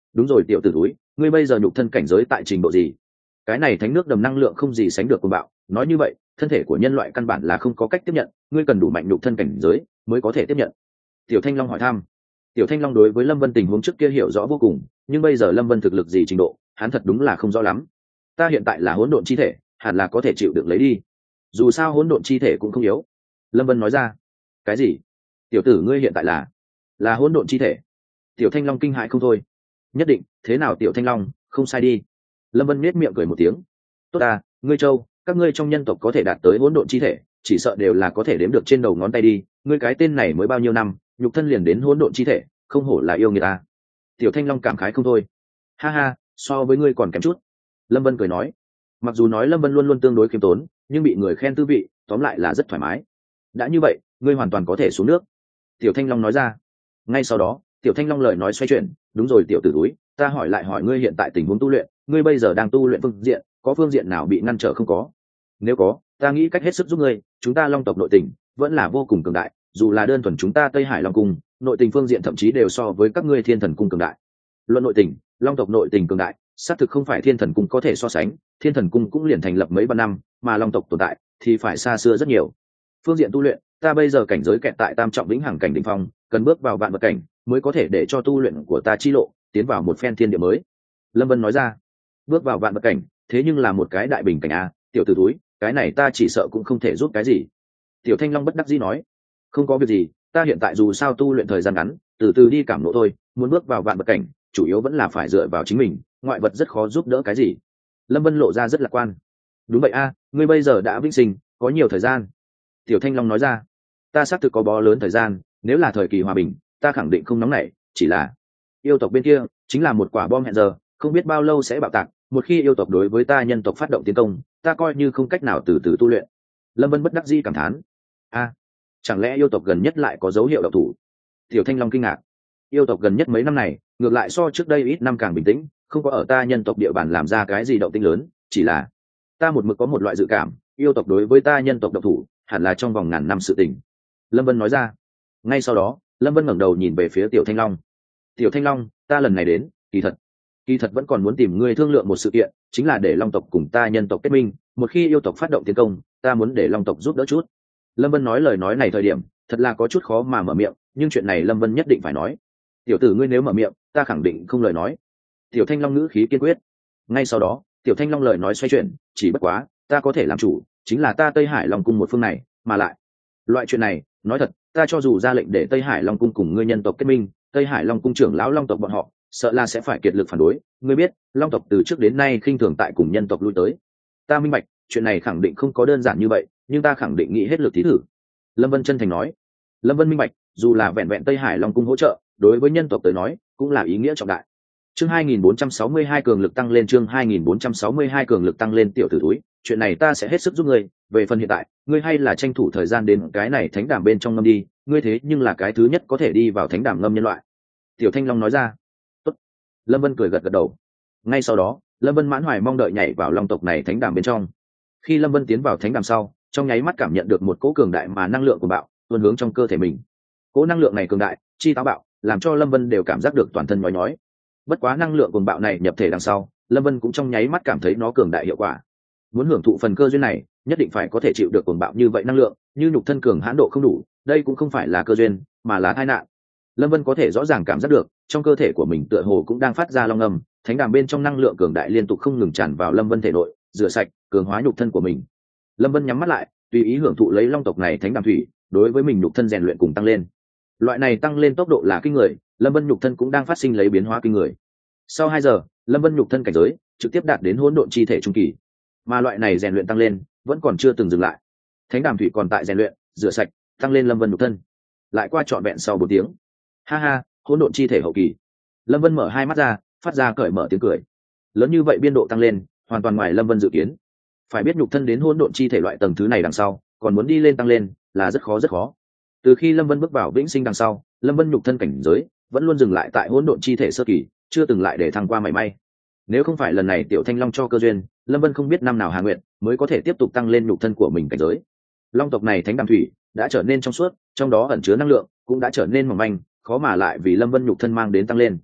đúng rồi tiểu tử túi, ngươi bây giờ nhục thân cảnh giới tại trình độ gì? Cái này thánh nước đầm năng lượng không gì sánh được cuồng bạo, nói như vậy thân thể của nhân loại căn bản là không có cách tiếp nhận, ngươi cần đủ mạnh nhục thân cảnh giới mới có thể tiếp nhận. Tiểu Thanh Long hỏi thăm. Tiểu Thanh Long đối với Lâm Vân tình huống trước kia hiểu rõ vô cùng, nhưng bây giờ Lâm Vân thực lực gì trình độ hắn thật đúng là không rõ lắm. Ta hiện tại là hỗn độn chi thể, hẳn là có thể chịu được lấy đi, dù sao hỗn độn chi thể cũng không yếu. Lâm Vân nói ra. Cái gì? Tiểu tử ngươi hiện tại là là hỗn độn chi thể? Tiểu Thanh Long kinh hãi không thôi. Nhất định. Thế nào Tiểu Thanh Long, không sai đi. Lâm Vân nết miệng cười một tiếng. Tốt à, ngươi Châu, các ngươi trong nhân tộc có thể đạt tới hỗn độn chi thể chỉ sợ đều là có thể đếm được trên đầu ngón tay đi, ngươi cái tên này mới bao nhiêu năm nhục thân liền đến hỗn độn chi thể, không hổ là yêu người ta. Tiểu Thanh Long cảm khái không thôi. Ha ha, so với ngươi còn kém chút. Lâm Vân cười nói. Mặc dù nói Lâm Vân luôn luôn tương đối khiêm tốn, nhưng bị người khen tư vị tóm lại là rất thoải mái. Đã như vậy ngươi hoàn toàn có thể xuống nước. Tiểu Thanh Long nói ra. Ngay sau đó Tiểu Thanh Long lời nói xoay chuyển. Đúng rồi tiểu tử túi, ta hỏi lại hỏi ngươi hiện tại tình huống tu luyện, ngươi bây giờ đang tu luyện phương diện có phương diện nào bị ngăn trở không có? Nếu có, ta nghĩ cách hết sức giúp ngươi. Chúng ta Long tộc nội tình vẫn là vô cùng cường đại, dù là đơn thuần chúng ta Tây Hải Long cung nội tình phương diện thậm chí đều so với các ngươi Thiên Thần cung cường đại. Luận nội tình, Long tộc nội tình cường đại xác thực không phải Thiên Thần cung có thể so sánh. Thiên Thần cung cũng liền thành lập mấy vạn năm, mà Long tộc tồn tại thì phải xa xưa rất nhiều. Phương diện tu luyện, ta bây giờ cảnh giới kẹt tại tam trọng vĩnh hằng cảnh đỉnh phong, cần bước vào vạn vật cảnh mới có thể để cho tu luyện của ta chi lộ tiến vào một phen thiên địa mới. Lâm Vân nói ra. Bước vào vạn vật cảnh, thế nhưng là một cái đại bình cảnh a, tiểu tử túi, cái này ta chỉ sợ cũng không thể giúp cái gì. Tiểu Thanh Long bất đắc dĩ nói. Không có việc gì, ta hiện tại dù sao tu luyện thời gian ngắn, từ từ đi cảm nộ thôi, muốn bước vào vạn vật cảnh chủ yếu vẫn là phải dựa vào chính mình, ngoại vật rất khó giúp đỡ cái gì. Lâm Vân lộ ra rất lạc quan. Đúng vậy a, ngươi bây giờ đã vĩnh sinh, có nhiều thời gian. Tiểu Thanh Long nói ra. Ta xác thực có bó lớn thời gian, nếu là thời kỳ hòa bình ta khẳng định không nóng nảy, chỉ là yêu tộc bên kia chính là một quả bom hẹn giờ, không biết bao lâu sẽ bạo tạc. Một khi yêu tộc đối với ta nhân tộc phát động tiến công, ta coi như không cách nào từ từ tu luyện. Lâm Vân bất đắc dĩ cảm thán. A, chẳng lẽ yêu tộc gần nhất lại có dấu hiệu độc thủ? Tiểu Thanh Long kinh ngạc. Yêu tộc gần nhất mấy năm này ngược lại so trước đây ít năm càng bình tĩnh, không có ở ta nhân tộc địa bàn làm ra cái gì động tĩnh lớn, chỉ là ta một mực có một loại dự cảm yêu tộc đối với ta nhân tộc độc thủ hẳn là trong vòng ngàn năm sự tình. Lâm Vân nói ra. Ngay sau đó Lâm Vân ngẩng đầu nhìn về phía Tiểu Thanh Long. Tiểu Thanh Long, ta lần này đến kỳ thật kỳ thật vẫn còn muốn tìm ngươi thương lượng một sự kiện, chính là để Long tộc cùng ta nhân tộc kết minh, một khi yêu tộc phát động tiến công ta muốn để Long tộc giúp đỡ chút. Lâm Vân nói lời nói này thời điểm thật là có chút khó mà mở miệng, nhưng chuyện này Lâm Vân nhất định phải nói. Tiểu tử ngươi nếu mở miệng ta khẳng định không lời nói. Tiểu Thanh Long ngữ khí kiên quyết. Ngay sau đó Tiểu Thanh Long lời nói xoay chuyển. Chỉ bất quá ta có thể làm chủ, chính là ta Tây Hải Long cung một phương này, mà lại loại chuyện này nói thật, ta cho dù ra lệnh để Tây Hải Long cung cùng ngươi nhân tộc kết minh, Tây Hải Long cung trưởng lão Long tộc bọn họ sợ là sẽ phải kiệt lực phản đối. Ngươi biết Long tộc từ trước đến nay khinh thường tại cùng nhân tộc lui tới. Ta minh bạch chuyện này khẳng định không có đơn giản như vậy, nhưng ta khẳng định nghĩ hết lực thí thử. Lâm Vân chân thành nói. Lâm Vân minh bạch, dù là vẹn vẹn Tây Hải Long cung hỗ trợ đối với nhân tộc tới nói cũng là ý nghĩa trọng đại. Chương hai nghìn bốn trăm sáu mươi hai cường lực tăng lên. Chương hai nghìn bốn trăm sáu mươi hai cường lực tăng lên. Tiểu tử túi, chuyện này ta sẽ hết sức giúp ngươi. Về phần hiện tại, ngươi hay là tranh thủ thời gian đến cái này thánh đàm bên trong ngâm đi, ngươi thế nhưng là cái thứ nhất có thể đi vào thánh đàm ngâm nhân loại. Tiểu Thanh Long nói ra. Tốt. Lâm Vân cười gật gật đầu. Ngay sau đó Lâm Vân mãn hoài mong đợi nhảy vào long tộc này thánh đàm bên trong. Khi Lâm Vân tiến vào thánh đàm sau, trong nháy mắt cảm nhận được một cỗ cường đại mà năng lượng của bạo tuôn hướng trong cơ thể mình. Cỗ năng lượng này cường đại chi táo bạo, làm cho Lâm Vân đều cảm giác được toàn thân nhói nhói. Bất quá năng lượng cuồng bạo này nhập thể đằng sau, Lâm Vân cũng trong nháy mắt cảm thấy nó cường đại hiệu quả. Muốn hưởng thụ phần cơ duyên này, nhất định phải có thể chịu được cuồng bạo như vậy năng lượng, như nhục thân cường hãn độ không đủ, đây cũng không phải là cơ duyên, mà là tai nạn. Lâm Vân có thể rõ ràng cảm giác được, trong cơ thể của mình tựa hồ cũng đang phát ra long âm, thánh đàm bên trong năng lượng cường đại liên tục không ngừng tràn vào Lâm Vân thể nội, rửa sạch, cường hóa nhục thân của mình. Lâm Vân nhắm mắt lại, tùy ý hưởng thụ lấy long tộc này thánh đàm thủy, đối với mình nhục thân rèn luyện cùng tăng lên. Loại này tăng lên tốc độ là kinh người, Lâm Vân nhục thân cũng đang phát sinh lấy biến hóa kinh người. Sau hai giờ, Lâm Vân nhục thân cảnh giới trực tiếp đạt đến hỗn độn chi thể trung kỳ, mà loại này rèn luyện tăng lên vẫn còn chưa từng dừng lại. Thánh đàm thủy còn tại rèn luyện, rửa sạch, tăng lên Lâm Vân nhục thân. Lại qua trọn vẹn sau bốn tiếng. Ha ha, hỗn độn chi thể hậu kỳ. Lâm Vân mở hai mắt ra, phát ra cởi mở tiếng cười. Lớn như vậy biên độ tăng lên, hoàn toàn ngoài Lâm Vân dự kiến. Phải biết nhục thân đến hỗn độn chi thể loại tầng thứ này đằng sau, còn muốn đi lên tăng lên là rất khó rất khó. Từ khi Lâm Vân bước vào vĩnh sinh đằng sau, Lâm Vân nhục thân cảnh giới vẫn luôn dừng lại tại hỗn độn chi thể sơ kỳ, chưa từng lại để thăng qua mảy may. Nếu không phải lần này Tiểu Thanh Long cho cơ duyên, Lâm Vân không biết năm nào hà nguyện mới có thể tiếp tục tăng lên nhục thân của mình cảnh giới. Long tộc này thánh đàm thủy đã trở nên trong suốt, trong đó ẩn chứa năng lượng cũng đã trở nên mỏng manh, khó mà lại vì Lâm Vân nhục thân mang đến tăng lên.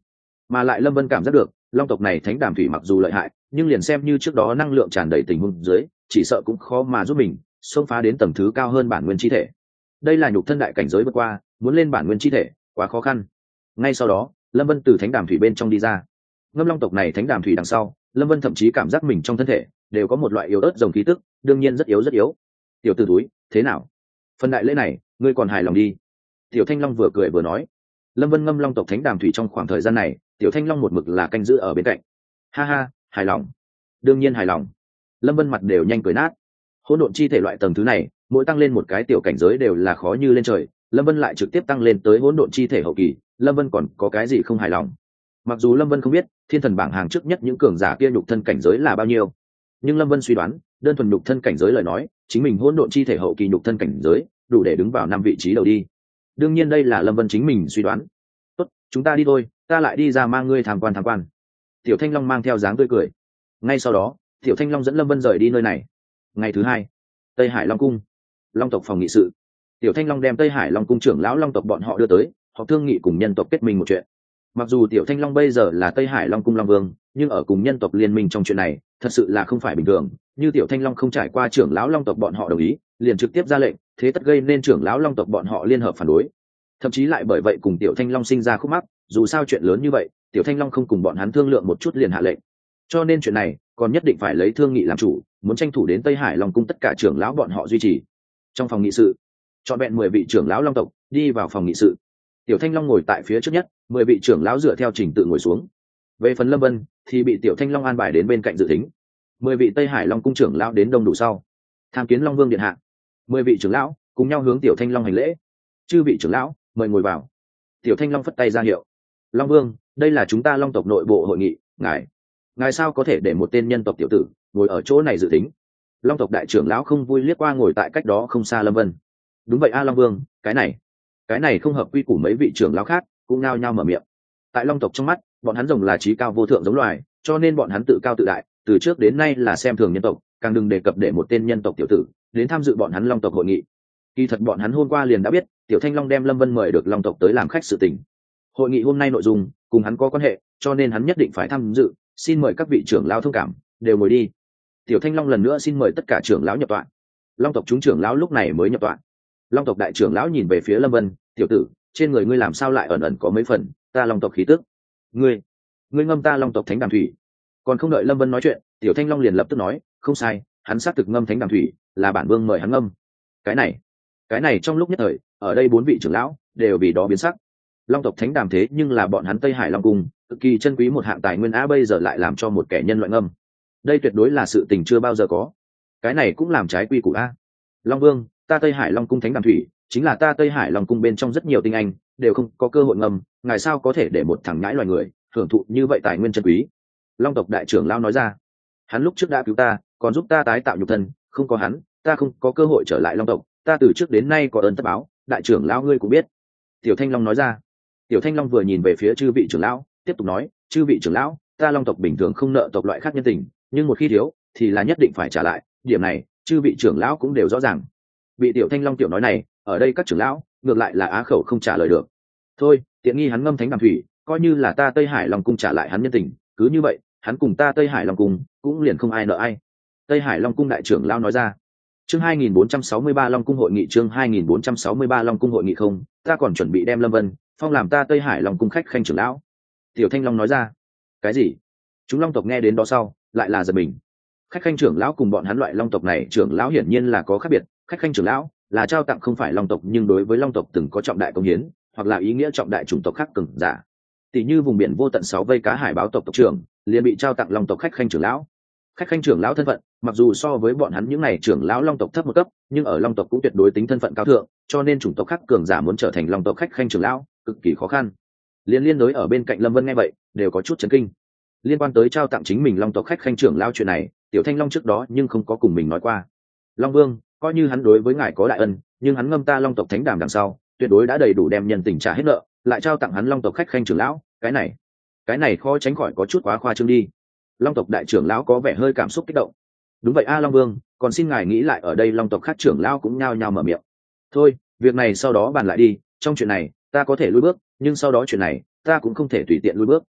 Mà lại Lâm Vân cảm giác được long tộc này thánh đàm thủy mặc dù lợi hại, nhưng liền xem như trước đó năng lượng tràn đầy tình huống dưới, chỉ sợ cũng khó mà giúp mình xông phá đến tầng thứ cao hơn bản nguyên chi thể. Đây là nhục thân đại cảnh giới vượt qua, muốn lên bản nguyên chi thể quá khó khăn. Ngay sau đó Lâm Vân từ thánh đàm thủy bên trong đi ra. Ngâm long tộc này thánh đàm thủy đằng sau, Lâm Vân thậm chí cảm giác mình trong thân thể đều có một loại yếu ớt dòng khí tức, đương nhiên rất yếu rất yếu. Tiểu tử túi, thế nào? Phần đại lễ này, ngươi còn hài lòng đi? Tiểu Thanh Long vừa cười vừa nói. Lâm Vân ngâm long tộc thánh đàm thủy trong khoảng thời gian này, Tiểu Thanh Long một mực là canh giữ ở bên cạnh. Ha ha, hài lòng. Đương nhiên hài lòng. Lâm Vân mặt đều nhanh cười nát. Hỗn độn chi thể loại tầng thứ này, mỗi tăng lên một cái tiểu cảnh giới đều là khó như lên trời, Lâm Vân lại trực tiếp tăng lên tới hỗn độn chi thể hậu kỳ, Lâm Vân còn có cái gì không hài lòng? Mặc dù Lâm Vân không biết thiên thần bảng hàng trước nhất những cường giả kia nhục thân cảnh giới là bao nhiêu, nhưng Lâm Vân suy đoán đơn thuần nhục thân cảnh giới lời nói, chính mình hỗn độn chi thể hậu kỳ nhục thân cảnh giới đủ để đứng vào năm vị trí đầu đi. Đương nhiên đây là Lâm Vân chính mình suy đoán. Tốt, chúng ta đi thôi, ta lại đi ra mang ngươi tham quan tham quan. Tiểu Thanh Long mang theo dáng tươi cười. Ngay sau đó Tiểu Thanh Long dẫn Lâm Vân rời đi nơi này. Ngày thứ hai, Tây Hải Long cung, long tộc phòng nghị sự. Tiểu Thanh Long đem Tây Hải Long cung trưởng lão long tộc bọn họ đưa tới, họ thương nghị cùng nhân tộc kết minh một chuyện. Mặc dù Tiểu Thanh Long bây giờ là Tây Hải Long cung long vương, nhưng ở cùng nhân tộc liên minh trong chuyện này thật sự là không phải bình thường. Như Tiểu Thanh Long không trải qua trưởng lão long tộc bọn họ đồng ý, liền trực tiếp ra lệnh, thế tất gây nên trưởng lão long tộc bọn họ liên hợp phản đối, thậm chí lại bởi vậy cùng Tiểu Thanh Long sinh ra khúc mắc. Dù sao chuyện lớn như vậy, Tiểu Thanh Long không cùng bọn hắn thương lượng một chút liền hạ lệnh, cho nên chuyện này còn nhất định phải lấy thương nghị làm chủ, muốn tranh thủ đến Tây Hải Long cung tất cả trưởng lão bọn họ duy trì. Trong phòng nghị sự, chọn vẹn mười vị trưởng lão long tộc đi vào phòng nghị sự. Tiểu Thanh Long ngồi tại phía trước nhất, mười vị trưởng lão dựa theo trình tự ngồi xuống. Về phần Lâm Vân thì bị Tiểu Thanh Long an bài đến bên cạnh dự thính. Mười vị Tây Hải Long cung trưởng lão đến đông đủ sau, tham kiến Long Vương điện hạ. Mười vị trưởng lão cùng nhau hướng Tiểu Thanh Long hành lễ. Chư vị trưởng lão, mời ngồi vào. Tiểu Thanh Long phất tay ra hiệu. Long Vương, đây là chúng ta long tộc nội bộ hội nghị, ngài ngài sao có thể để một tên nhân tộc tiểu tử ngồi ở chỗ này dự tính? Long tộc đại trưởng lão không vui liếc qua ngồi tại cách đó không xa Lâm Vân. Đúng vậy a Long Vương, cái này cái này không hợp quy củ. Mấy vị trưởng lão khác cũng nao nhao mở miệng. Tại long tộc trong mắt, bọn hắn rồng là trí cao vô thượng giống loài, cho nên bọn hắn tự cao tự đại, từ trước đến nay là xem thường nhân tộc, càng đừng đề cập để một tên nhân tộc tiểu tử đến tham dự bọn hắn long tộc hội nghị. Kỳ thật bọn hắn hôm qua liền đã biết Tiểu Thanh Long đem Lâm Vân mời được long tộc tới làm khách sự tình. Hội nghị hôm nay nội dung cùng hắn có quan hệ, cho nên hắn nhất định phải tham dự. Xin mời các vị trưởng lão thông cảm, đều ngồi đi. Tiểu Thanh Long lần nữa xin mời tất cả trưởng lão nhập tọa. Long tộc chúng trưởng lão lúc này mới nhập tọa. Long tộc đại trưởng lão nhìn về phía Lâm Vân, tiểu tử, trên người ngươi làm sao lại ẩn ẩn có mấy phần ta long tộc khí tức? Ngươi, ngươi ngâm ta long tộc thánh đàm thủy. Còn không đợi Lâm Vân nói chuyện, Tiểu Thanh Long liền lập tức nói, không sai, hắn xác thực ngâm thánh đàm thủy, là bản vương mời hắn ngâm. Cái này, cái này trong lúc nhất thời, ở đây bốn vị trưởng lão đều vì đó biến sắc. Long tộc thánh đàm thế nhưng là bọn hắn Tây Hải Long cung cực kỳ chân quý một hạng tài nguyên á, bây giờ lại làm cho một kẻ nhân loại ngâm, đây tuyệt đối là sự tình chưa bao giờ có. Cái này cũng làm trái quy củ a. Long Vương, ta Tây Hải Long cung thánh đàm thủy chính là ta Tây Hải Long cung bên trong rất nhiều tinh anh đều không có cơ hội ngâm, ngài sao có thể để một thằng nhãi loài người hưởng thụ như vậy tài nguyên chân quý? Long tộc đại trưởng lão nói ra. Hắn lúc trước đã cứu ta, còn giúp ta tái tạo nhục thân, không có hắn ta không có cơ hội trở lại long tộc, ta từ trước đến nay có ơn tất báo, đại trưởng lão ngươi cũng biết. Tiểu Thanh Long nói ra. Tiểu Thanh Long vừa nhìn về phía chư vị trưởng lão, tiếp tục nói, chư vị trưởng lão, ta long tộc bình thường không nợ tộc loại khác nhân tình, nhưng một khi thiếu thì là nhất định phải trả lại, điểm này chư vị trưởng lão cũng đều rõ ràng. Bị Tiểu Thanh Long tiểu nói này, ở đây các trưởng lão ngược lại là á khẩu không trả lời được. Thôi, tiện nghi hắn ngâm thánh đàm thủy, coi như là ta Tây Hải Long cung trả lại hắn nhân tình, cứ như vậy hắn cùng ta Tây Hải Long cung cũng liền không ai nợ ai. Tây Hải Long cung đại trưởng lão nói ra. Chương hai nghìn bốn trăm sáu mươi ba Long cung hội nghị. Chương hai nghìn bốn trăm sáu mươi ba Long cung hội nghị. Không, ta còn chuẩn bị đem Lâm Vân phong làm ta Tây Hải Long cung khách khanh trưởng lão. Tiểu Thanh Long nói ra. Cái gì? Chúng long tộc nghe đến đó sau lại là giật mình. Khách khanh trưởng lão cùng bọn hắn loại long tộc này trưởng lão hiển nhiên là có khác biệt. Khách khanh trưởng lão là trao tặng không phải long tộc nhưng đối với long tộc từng có trọng đại công hiến hoặc là ý nghĩa trọng đại chủng tộc khác cường giả, tỷ như vùng biển vô tận sáu vây cá hải báo tộc tộc trưởng liền bị trao tặng long tộc khách khanh trưởng lão. Khách khanh trưởng lão thân phận mặc dù so với bọn hắn những này trưởng lão long tộc thấp một cấp, nhưng ở long tộc cũng tuyệt đối tính thân phận cao thượng, cho nên chủng tộc khác cường giả muốn trở thành long tộc khách khanh trưởng lão cực kỳ khó khăn. Liên liên đối ở bên cạnh Lâm Vân nghe vậy đều có chút chấn kinh. Liên quan tới trao tặng chính mình long tộc khách khanh trưởng lão chuyện này, Tiểu Thanh Long trước đó nhưng không có cùng mình nói qua. Long Vương, coi như hắn đối với ngài có đại ân, nhưng hắn ngâm ta long tộc thánh đàm đằng sau tuyệt đối đã đầy đủ đem nhân tình trả hết nợ, lại trao tặng hắn long tộc khách khanh trưởng lão, cái này cái này khó tránh khỏi có chút quá khoa trương đi. Long tộc đại trưởng lão có vẻ hơi cảm xúc kích động. Đúng vậy a Long Vương, còn xin ngài nghĩ lại. Ở đây long tộc khác trưởng lão cũng nhao nhao mở miệng. Thôi, việc này sau đó bàn lại đi, trong chuyện này ta có thể lùi bước, nhưng sau đó chuyện này ta cũng không thể tùy tiện lùi bước.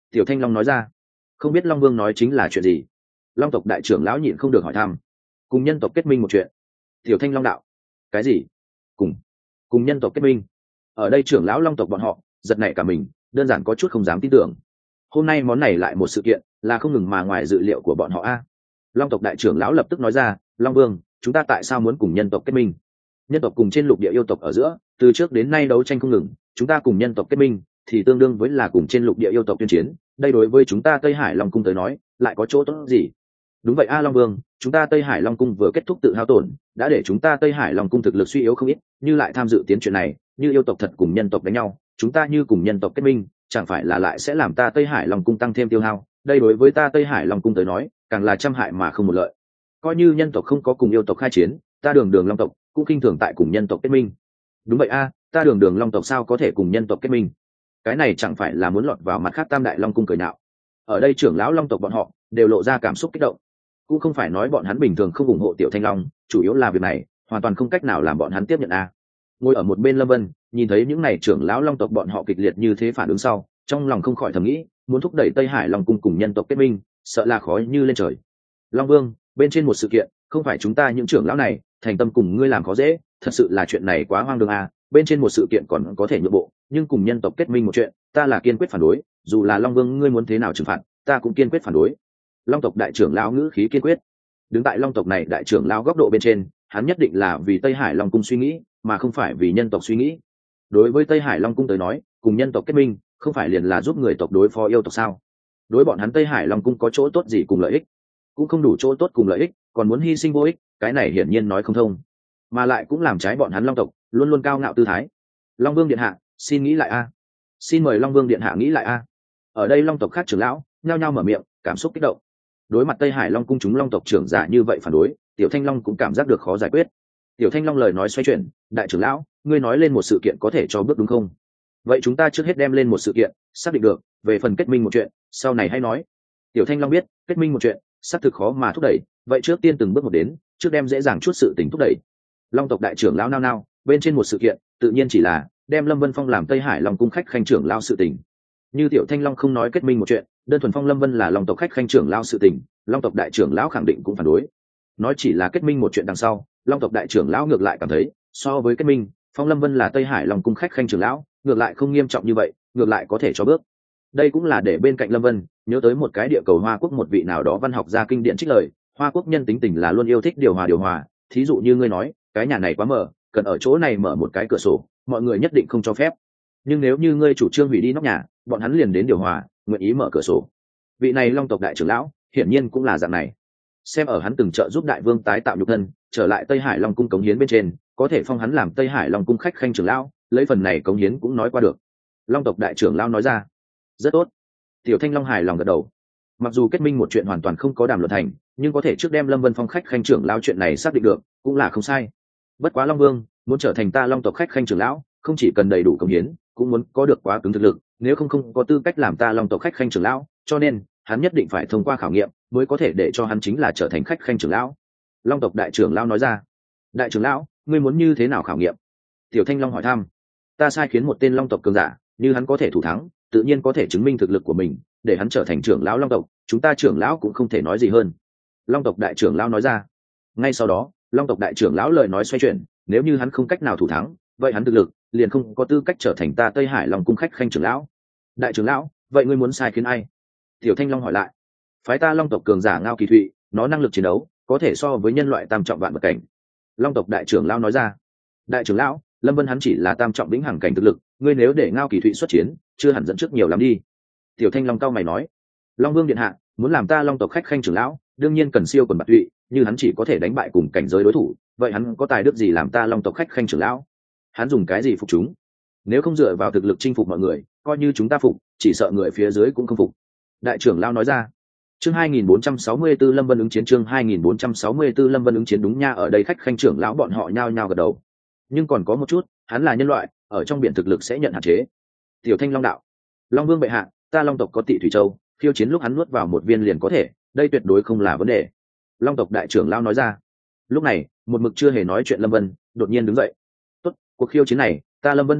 Tiểu Thanh Long nói ra. Không biết Long Vương nói chính là chuyện gì? Long tộc đại trưởng lão nhịn không được hỏi thăm. Cùng nhân tộc kết minh một chuyện. Tiểu Thanh Long đạo. Cái gì? Cùng cùng nhân tộc kết minh? Ở đây trưởng lão Long tộc bọn họ giật nảy cả mình, đơn giản có chút không dám tin tưởng. Hôm nay món này lại một sự kiện là không ngừng mà ngoài dự liệu của bọn họ a. Long tộc đại trưởng lão lập tức nói ra, Long Vương, chúng ta tại sao muốn cùng nhân tộc kết minh? Nhân tộc cùng trên lục địa yêu tộc ở giữa từ trước đến nay đấu tranh không ngừng, chúng ta cùng nhân tộc kết minh thì tương đương với là cùng trên lục địa yêu tộc tuyên chiến, đây đối với chúng ta Tây Hải Long cung tới nói lại có chỗ tốt gì? Đúng vậy a Long Vương, chúng ta Tây Hải Long cung vừa kết thúc tự hao tổn, đã để chúng ta Tây Hải Long cung thực lực suy yếu không ít, như lại tham dự tiến chuyện này, như yêu tộc thật cùng nhân tộc đánh nhau, chúng ta như cùng nhân tộc kết minh, chẳng phải là lại sẽ làm ta Tây Hải Long cung tăng thêm tiêu hao, đây đối với ta Tây Hải Long cung tới nói càng là trăm hại mà không một lợi. Coi như nhân tộc không có cùng yêu tộc khai chiến, ta đường đường Long tộc cũng khinh thường tại cùng nhân tộc kết minh. Đúng vậy a, ta đường đường Long tộc sao có thể cùng nhân tộc kết minh? Cái này chẳng phải là muốn lọt vào mặt khác Tam đại Long cung cười nhạo. Ở đây trưởng lão Long tộc bọn họ đều lộ ra cảm xúc kích động, cũng không phải nói bọn hắn bình thường không ủng hộ Tiểu Thanh Long, chủ yếu là việc này hoàn toàn không cách nào làm bọn hắn tiếp nhận a. Ngồi ở một bên Lâm Vân nhìn thấy những này trưởng lão Long tộc bọn họ kịch liệt như thế phản ứng sau, trong lòng không khỏi thầm nghĩ, muốn thúc đẩy Tây Hải Long cung cùng nhân tộc kết minh sợ là khó như lên trời. Long Vương, bên trên một sự kiện không phải chúng ta những trưởng lão này thành tâm cùng ngươi làm khó dễ, thật sự là chuyện này quá hoang đường à, bên trên một sự kiện còn có thể nhượng bộ, nhưng cùng nhân tộc kết minh một chuyện ta là kiên quyết phản đối, dù là Long Vương ngươi muốn thế nào trừng phạt ta cũng kiên quyết phản đối. Long tộc đại trưởng lão ngữ khí kiên quyết. Đứng tại Long tộc này đại trưởng lão góc độ bên trên, hắn nhất định là vì Tây Hải Long cung suy nghĩ mà không phải vì nhân tộc suy nghĩ. Đối với Tây Hải Long cung tới nói, cùng nhân tộc kết minh không phải liền là giúp người tộc đối phó yêu tộc sao? Đối bọn hắn Tây Hải Long cung có chỗ tốt gì cùng lợi ích? Cũng không đủ chỗ tốt cùng lợi ích, còn muốn hy sinh vô ích, cái này hiển nhiên nói không thông, mà lại cũng làm trái bọn hắn Long tộc luôn luôn cao ngạo tư thái. Long Vương điện hạ, xin nghĩ lại a. Xin mời Long Vương điện hạ nghĩ lại a. Ở đây Long tộc khác trưởng lão nhao nhao mở miệng, cảm xúc kích động. Đối mặt Tây Hải Long cung chúng Long tộc trưởng giả như vậy phản đối, Tiểu Thanh Long cũng cảm giác được khó giải quyết. Tiểu Thanh Long lời nói xoay chuyển, đại trưởng lão, ngươi nói lên một sự kiện có thể cho bước đúng không? Vậy chúng ta trước hết đem lên một sự kiện xác định được, về phần kết minh một chuyện sau này hay nói. Tiểu Thanh Long biết kết minh một chuyện xác thực khó mà thúc đẩy, vậy trước tiên từng bước một đến, trước đem dễ dàng chút sự tình thúc đẩy. Long tộc đại trưởng lão nao nao, bên trên một sự kiện tự nhiên chỉ là đem Lâm Vân Phong làm Tây Hải Long cung khách khanh trưởng lão sự tình. Như Tiểu Thanh Long không nói kết minh một chuyện, đơn thuần phong Lâm Vân là Long tộc khách khanh trưởng lão sự tình, Long tộc đại trưởng lão khẳng định cũng phản đối. Nói chỉ là kết minh một chuyện đằng sau, Long tộc đại trưởng lão ngược lại cảm thấy so với kết minh, phong Lâm Vân là Tây Hải Long cung khách khanh trưởng lão ngược lại không nghiêm trọng như vậy, ngược lại có thể cho bước. Đây cũng là để bên cạnh Lâm Vân nhớ tới một cái địa cầu Hoa Quốc một vị nào đó văn học gia kinh điển trích lời, Hoa Quốc nhân tính tình là luôn yêu thích điều hòa điều hòa, thí dụ như ngươi nói cái nhà này quá mở, cần ở chỗ này mở một cái cửa sổ, mọi người nhất định không cho phép, nhưng nếu như ngươi chủ trương hủy đi nóc nhà, bọn hắn liền đến điều hòa, nguyện ý mở cửa sổ. Vị này Long tộc đại trưởng lão hiển nhiên cũng là dạng này. Xem ở hắn từng trợ giúp đại vương tái tạo nhục thân, trở lại Tây Hải Long cung cống hiến bên trên, có thể phong hắn làm Tây Hải Long cung khách khanh trưởng lão, lấy phần này cống hiến cũng nói qua được. Long tộc đại trưởng lão nói ra, rất tốt. Tiểu Thanh Long hài lòng gật đầu. Mặc dù kết minh một chuyện hoàn toàn không có đàm luận thành, nhưng có thể trước đem Lâm Vân Phong khách khanh trưởng lão chuyện này xác định được, cũng là không sai. Bất quá Long Vương muốn trở thành ta Long tộc khách khanh trưởng lão, không chỉ cần đầy đủ cống hiến, cũng muốn có được quá cứng thực lực, nếu không không có tư cách làm ta Long tộc khách khanh trưởng lão, cho nên hắn nhất định phải thông qua khảo nghiệm mới có thể để cho hắn chính là trở thành khách khanh trưởng lão. Long tộc đại trưởng lão nói ra. Đại trưởng lão, ngươi muốn như thế nào khảo nghiệm? Tiểu Thanh Long hỏi thăm. Ta sai khiến một tên Long tộc cường giả, như hắn có thể thủ thắng, tự nhiên có thể chứng minh thực lực của mình, để hắn trở thành trưởng lão Long tộc, chúng ta trưởng lão cũng không thể nói gì hơn. Long tộc đại trưởng lão nói ra. Ngay sau đó, Long tộc đại trưởng lão lời nói xoay chuyển, nếu như hắn không cách nào thủ thắng, vậy hắn thực lực liền không có tư cách trở thành ta Tây Hải Long cung khách khanh trưởng lão. Đại trưởng lão, vậy ngươi muốn sai khiến ai? Tiểu Thanh Long hỏi lại. Phái ta Long tộc cường giả Ngao Kỳ Thụy, nó năng lực chiến đấu có thể so với nhân loại tam trọng vạn bậc cảnh. Long tộc đại trưởng lão nói ra. Đại trưởng lão, Lâm Vân hắn chỉ là tam trọng vĩnh hằng cảnh thực lực, ngươi nếu để Ngao Kỳ Thụy xuất chiến, chưa hẳn dẫn trước nhiều lắm đi. Tiểu Thanh Long cao mày nói. Long Vương điện hạ muốn làm ta Long tộc khách khanh trưởng lão, đương nhiên cần siêu quần bạc tụy, như hắn chỉ có thể đánh bại cùng cảnh giới đối thủ, vậy hắn có tài đức gì làm ta Long tộc khách khanh trưởng lão? Hắn dùng cái gì phục chúng? Nếu không dựa vào thực lực chinh phục mọi người, coi như chúng ta phục, chỉ sợ người phía dưới cũng không phục. Đại trưởng lão nói ra. Chương hai nghìn bốn trăm sáu mươi tư Lâm Vân ứng chiến chương hai nghìn bốn trăm sáu mươi tư Lâm Vân ứng chiến đúng nha, ở đây khách khanh trưởng lão bọn họ nhao nhao gật đầu. Nhưng còn có một chút, hắn là nhân loại, ở trong biển thực lực sẽ nhận hạn chế. Tiểu Thanh Long đạo. Long Vương bệ hạ, ta Long tộc có Tị Thủy Châu, khiêu chiến lúc hắn nuốt vào một viên liền có thể, đây tuyệt đối không là vấn đề. Long tộc đại trưởng lão nói ra. Lúc này, một mực chưa hề nói chuyện Lâm Vân đột nhiên đứng dậy. Tốt, cuộc khiêu chiến này, ta Lâm Vân đáp ứng,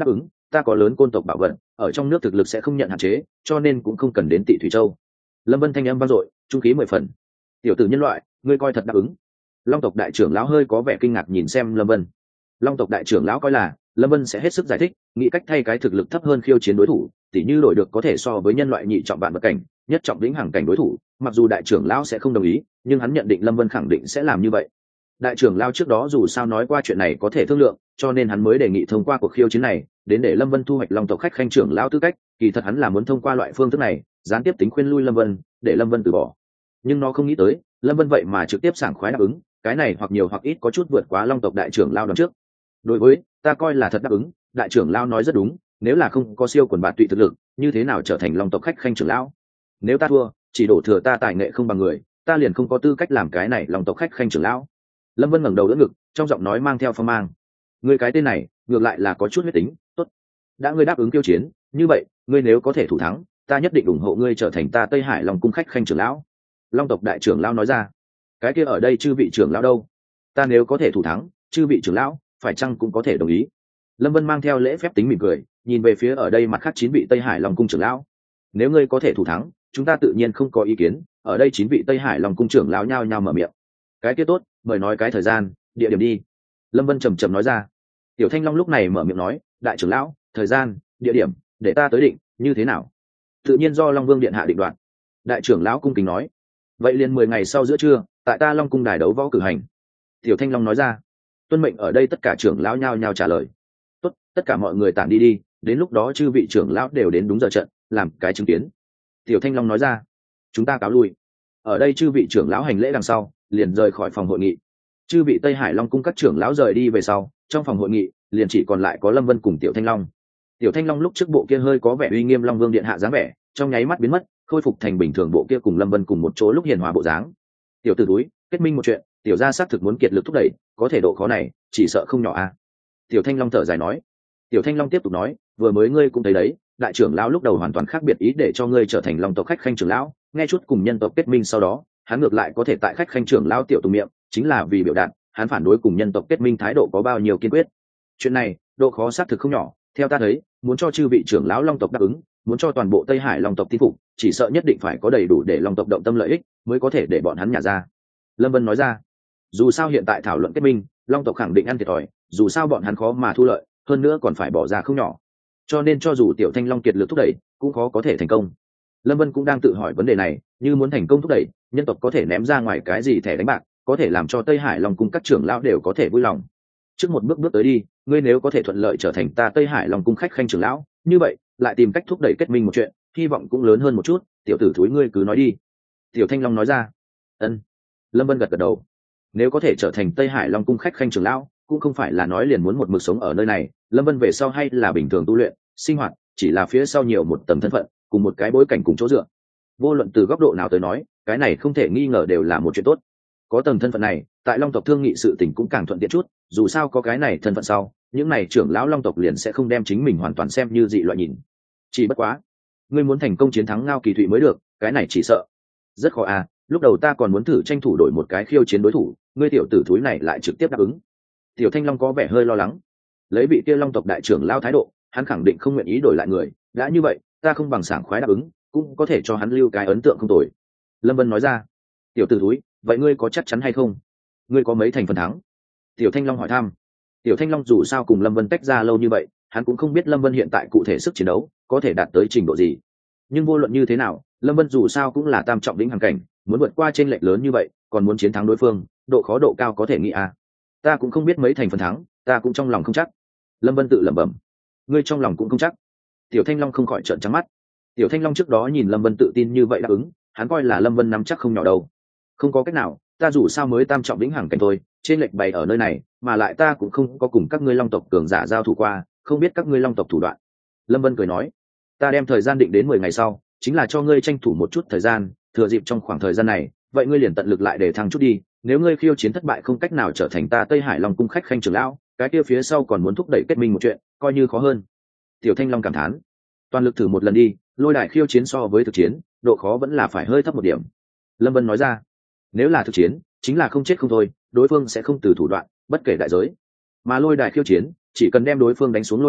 ta có lớn côn tộc bảo vật, ở trong nước thực lực sẽ không nhận hạn chế, cho nên cũng không cần đến Tị Thủy Châu. Lâm Vân thanh âm vang dội, trung khí mười phần. Tiểu tử nhân loại, ngươi coi thật đáp ứng. Long tộc đại trưởng lão hơi có vẻ kinh ngạc nhìn xem Lâm Vân. Long tộc đại trưởng lão coi là Lâm Vân sẽ hết sức giải thích, nghĩ cách thay cái thực lực thấp hơn khiêu chiến đối thủ, tỉ như đổi được có thể so với nhân loại nhị trọng vạn vật cảnh, nhất trọng lĩnh hàng cảnh đối thủ. Mặc dù đại trưởng lão sẽ không đồng ý, nhưng hắn nhận định Lâm Vân khẳng định sẽ làm như vậy. Đại trưởng lão trước đó dù sao nói qua chuyện này có thể thương lượng, cho nên hắn mới đề nghị thông qua cuộc khiêu chiến này, đến để Lâm Vân thu hoạch Long tộc khách khanh trưởng lão tư cách. Kỳ thật hắn là muốn thông qua loại phương thức này, gián tiếp tính khuyên lui Lâm Vân, để Lâm Vân từ bỏ. Nhưng nó không nghĩ tới, Lâm Vân vậy mà trực tiếp sảng khoái đáp ứng, cái này hoặc nhiều hoặc ít có chút vượt quá Long tộc đại trưởng lão đón trước. Đối với ta coi là thật đáp ứng, đại trưởng lão nói rất đúng, nếu là không có siêu quần bạt tụy thực lực, như thế nào trở thành Long tộc khách khanh trưởng lão? Nếu ta thua, chỉ đổ thừa ta tài nghệ không bằng người, ta liền không có tư cách làm cái này Long tộc khách khanh trưởng lão. Lâm Vân ngẩng đầu đỡ ngực, trong giọng nói mang theo phong mang. Ngươi cái tên này, ngược lại là có chút huyết tính, tốt. Đã ngươi đáp ứng kiêu chiến, như vậy, ngươi nếu có thể thủ thắng, ta nhất định ủng hộ ngươi trở thành ta Tây Hải Long cung khách khanh trưởng lão. Long tộc đại trưởng lão nói ra. Cái kia ở đây chư vị trưởng lão đâu? Ta nếu có thể thủ thắng, chư vị trưởng lão phải chăng cũng có thể đồng ý? Lâm Vân mang theo lễ phép tính mỉm cười, nhìn về phía ở đây mặt khác chín vị Tây Hải Long cung trưởng lão. Nếu ngươi có thể thủ thắng, chúng ta tự nhiên không có ý kiến. Ở đây chín vị Tây Hải Long cung trưởng lão nhao nhao mở miệng. Cái kia tốt, mời nói cái thời gian, địa điểm đi. Lâm Vân trầm trầm nói ra. Tiểu Thanh Long lúc này mở miệng nói, đại trưởng lão, thời gian, địa điểm, để ta tới định, như thế nào? Tự nhiên do Long Vương điện hạ định đoạt. Đại trưởng lão cung kính nói. Vậy liền mười ngày sau giữa trưa, tại ta Long cung đài đấu võ cử hành. Tiểu Thanh Long nói ra. Tuân mệnh. Ở đây tất cả trưởng lão nhao nhao trả lời. Tốt, tất cả mọi người tản đi đi, đến lúc đó chư vị trưởng lão đều đến đúng giờ trận, làm cái chứng kiến. Tiểu Thanh Long nói ra. Chúng ta cáo lui. Ở đây chư vị trưởng lão hành lễ đằng sau, liền rời khỏi phòng hội nghị. Chư vị Tây Hải Long cung các trưởng lão rời đi về sau, trong phòng hội nghị liền chỉ còn lại có Lâm Vân cùng Tiểu Thanh Long. Tiểu Thanh Long lúc trước bộ kia hơi có vẻ uy nghiêm Long Vương điện hạ dáng vẻ, trong nháy mắt biến mất, khôi phục thành bình thường bộ kia cùng Lâm Vân cùng một chỗ lúc hiền hòa bộ dáng. Tiểu tử túi, kết minh một chuyện, tiểu gia xác thực muốn kiệt lực thúc đẩy, có thể độ khó này, chỉ sợ không nhỏ a. À. Tiểu Thanh Long thở dài nói. Tiểu Thanh Long tiếp tục nói, vừa mới ngươi cũng thấy đấy, đại trưởng lão lúc đầu hoàn toàn khác biệt ý để cho ngươi trở thành Long tộc khách khanh trưởng lão, nghe chút cùng nhân tộc kết minh sau đó, hắn ngược lại có thể tại khách khanh trưởng lão tiểu tùng miệng, chính là vì biểu đạt hắn phản đối cùng nhân tộc kết minh thái độ có bao nhiêu kiên quyết. Chuyện này, độ khó xác thực không nhỏ, theo ta thấy, muốn cho chư vị trưởng lão Long tộc đáp ứng, muốn cho toàn bộ Tây Hải Long tộc tin phục, chỉ sợ nhất định phải có đầy đủ để Long tộc động tâm lợi ích, mới có thể để bọn hắn nhả ra. Lâm Vân nói ra. Dù sao hiện tại thảo luận kết minh, Long tộc khẳng định ăn thiệt thòi, dù sao bọn hắn khó mà thu lợi, hơn nữa còn phải bỏ ra không nhỏ. Cho nên cho dù Tiểu Thanh Long kiệt lực thúc đẩy, cũng khó có thể thành công. Lâm Vân cũng đang tự hỏi vấn đề này, như muốn thành công thúc đẩy, nhân tộc có thể ném ra ngoài cái gì thẻ đánh bạc, có thể làm cho Tây Hải Long cung các trưởng lão đều có thể vui lòng. Trước một bước bước tới đi, ngươi nếu có thể thuận lợi trở thành ta Tây Hải Long cung khách khanh trưởng lão, như vậy, lại tìm cách thúc đẩy kết minh một chuyện, hy vọng cũng lớn hơn một chút, tiểu tử thúi ngươi cứ nói đi. Tiểu Thanh Long nói ra. Ân. Lâm Vân gật gật đầu. Nếu có thể trở thành Tây Hải Long cung khách khanh trưởng lão, cũng không phải là nói liền muốn một mực sống ở nơi này, Lâm Vân về sau hay là bình thường tu luyện, sinh hoạt, chỉ là phía sau nhiều một tầng thân phận, cùng một cái bối cảnh cùng chỗ dựa. Vô luận từ góc độ nào tới nói, cái này không thể nghi ngờ đều là một chuyện tốt. Có tầng thân phận này, tại Long tộc thương nghị sự tình cũng càng thuận tiện chút, dù sao có cái này thân phận sau, những này trưởng lão Long tộc liền sẽ không đem chính mình hoàn toàn xem như dị loại nhìn. Chỉ bất quá, ngươi muốn thành công chiến thắng Ngao Kỳ Thụy mới được, cái này chỉ sợ rất khó à, lúc đầu ta còn muốn thử tranh thủ đổi một cái khiêu chiến đối thủ, ngươi tiểu tử thúi này lại trực tiếp đáp ứng. Tiểu Thanh Long có vẻ hơi lo lắng. Lấy vị kia Long tộc đại trưởng lão thái độ, hắn khẳng định không nguyện ý đổi lại người, đã như vậy, ta không bằng sảng khoái đáp ứng, cũng có thể cho hắn lưu cái ấn tượng không tồi. Lâm Vân nói ra. Tiểu tử thúi, vậy ngươi có chắc chắn hay không? Ngươi có mấy thành phần thắng? Tiểu Thanh Long hỏi thăm. Tiểu Thanh Long dù sao cùng Lâm Vân tách ra lâu như vậy, hắn cũng không biết Lâm Vân hiện tại cụ thể sức chiến đấu có thể đạt tới trình độ gì. Nhưng vô luận như thế nào, Lâm Vân dù sao cũng là tam trọng lĩnh hàng cảnh, muốn vượt qua chênh lệch lớn như vậy, còn muốn chiến thắng đối phương, độ khó độ cao có thể nghĩ à. Ta cũng không biết mấy thành phần thắng, ta cũng trong lòng không chắc. Lâm Vân tự lẩm bẩm. Ngươi trong lòng cũng không chắc. Tiểu Thanh Long không khỏi trợn trắng mắt. Tiểu Thanh Long trước đó nhìn Lâm Vân tự tin như vậy đáp ứng, hắn coi là Lâm Vân nắm chắc không nhỏ đâu. Không có cách nào, ta dù sao mới tam trọng lĩnh hàng cảnh thôi, trên lệch bày ở nơi này, mà lại ta cũng không có cùng các ngươi Long tộc cường giả giao thủ qua, không biết các ngươi Long tộc thủ đoạn. Lâm Vân cười nói. Ta đem thời gian định đến mười ngày sau, chính là cho ngươi tranh thủ một chút thời gian, thừa dịp trong khoảng thời gian này, vậy ngươi liền tận lực lại để thăng chút đi, nếu ngươi khiêu chiến thất bại không cách nào trở thành ta Tây Hải Long cung khách khanh trưởng lão, cái kia phía sau còn muốn thúc đẩy kết minh một chuyện, coi như khó hơn. Tiểu Thanh Long cảm thán. Toàn lực thử một lần đi, lôi đài khiêu chiến so với thực chiến, độ khó vẫn là phải hơi thấp một điểm. Lâm Vân nói ra. Nếu là thực chiến, chính là không chết không thôi, đối phương sẽ không từ thủ đoạn, bất kể đại giới. Mà lôi đài khiêu chiến, chỉ cần đem đối phương đánh xuống lôi đài,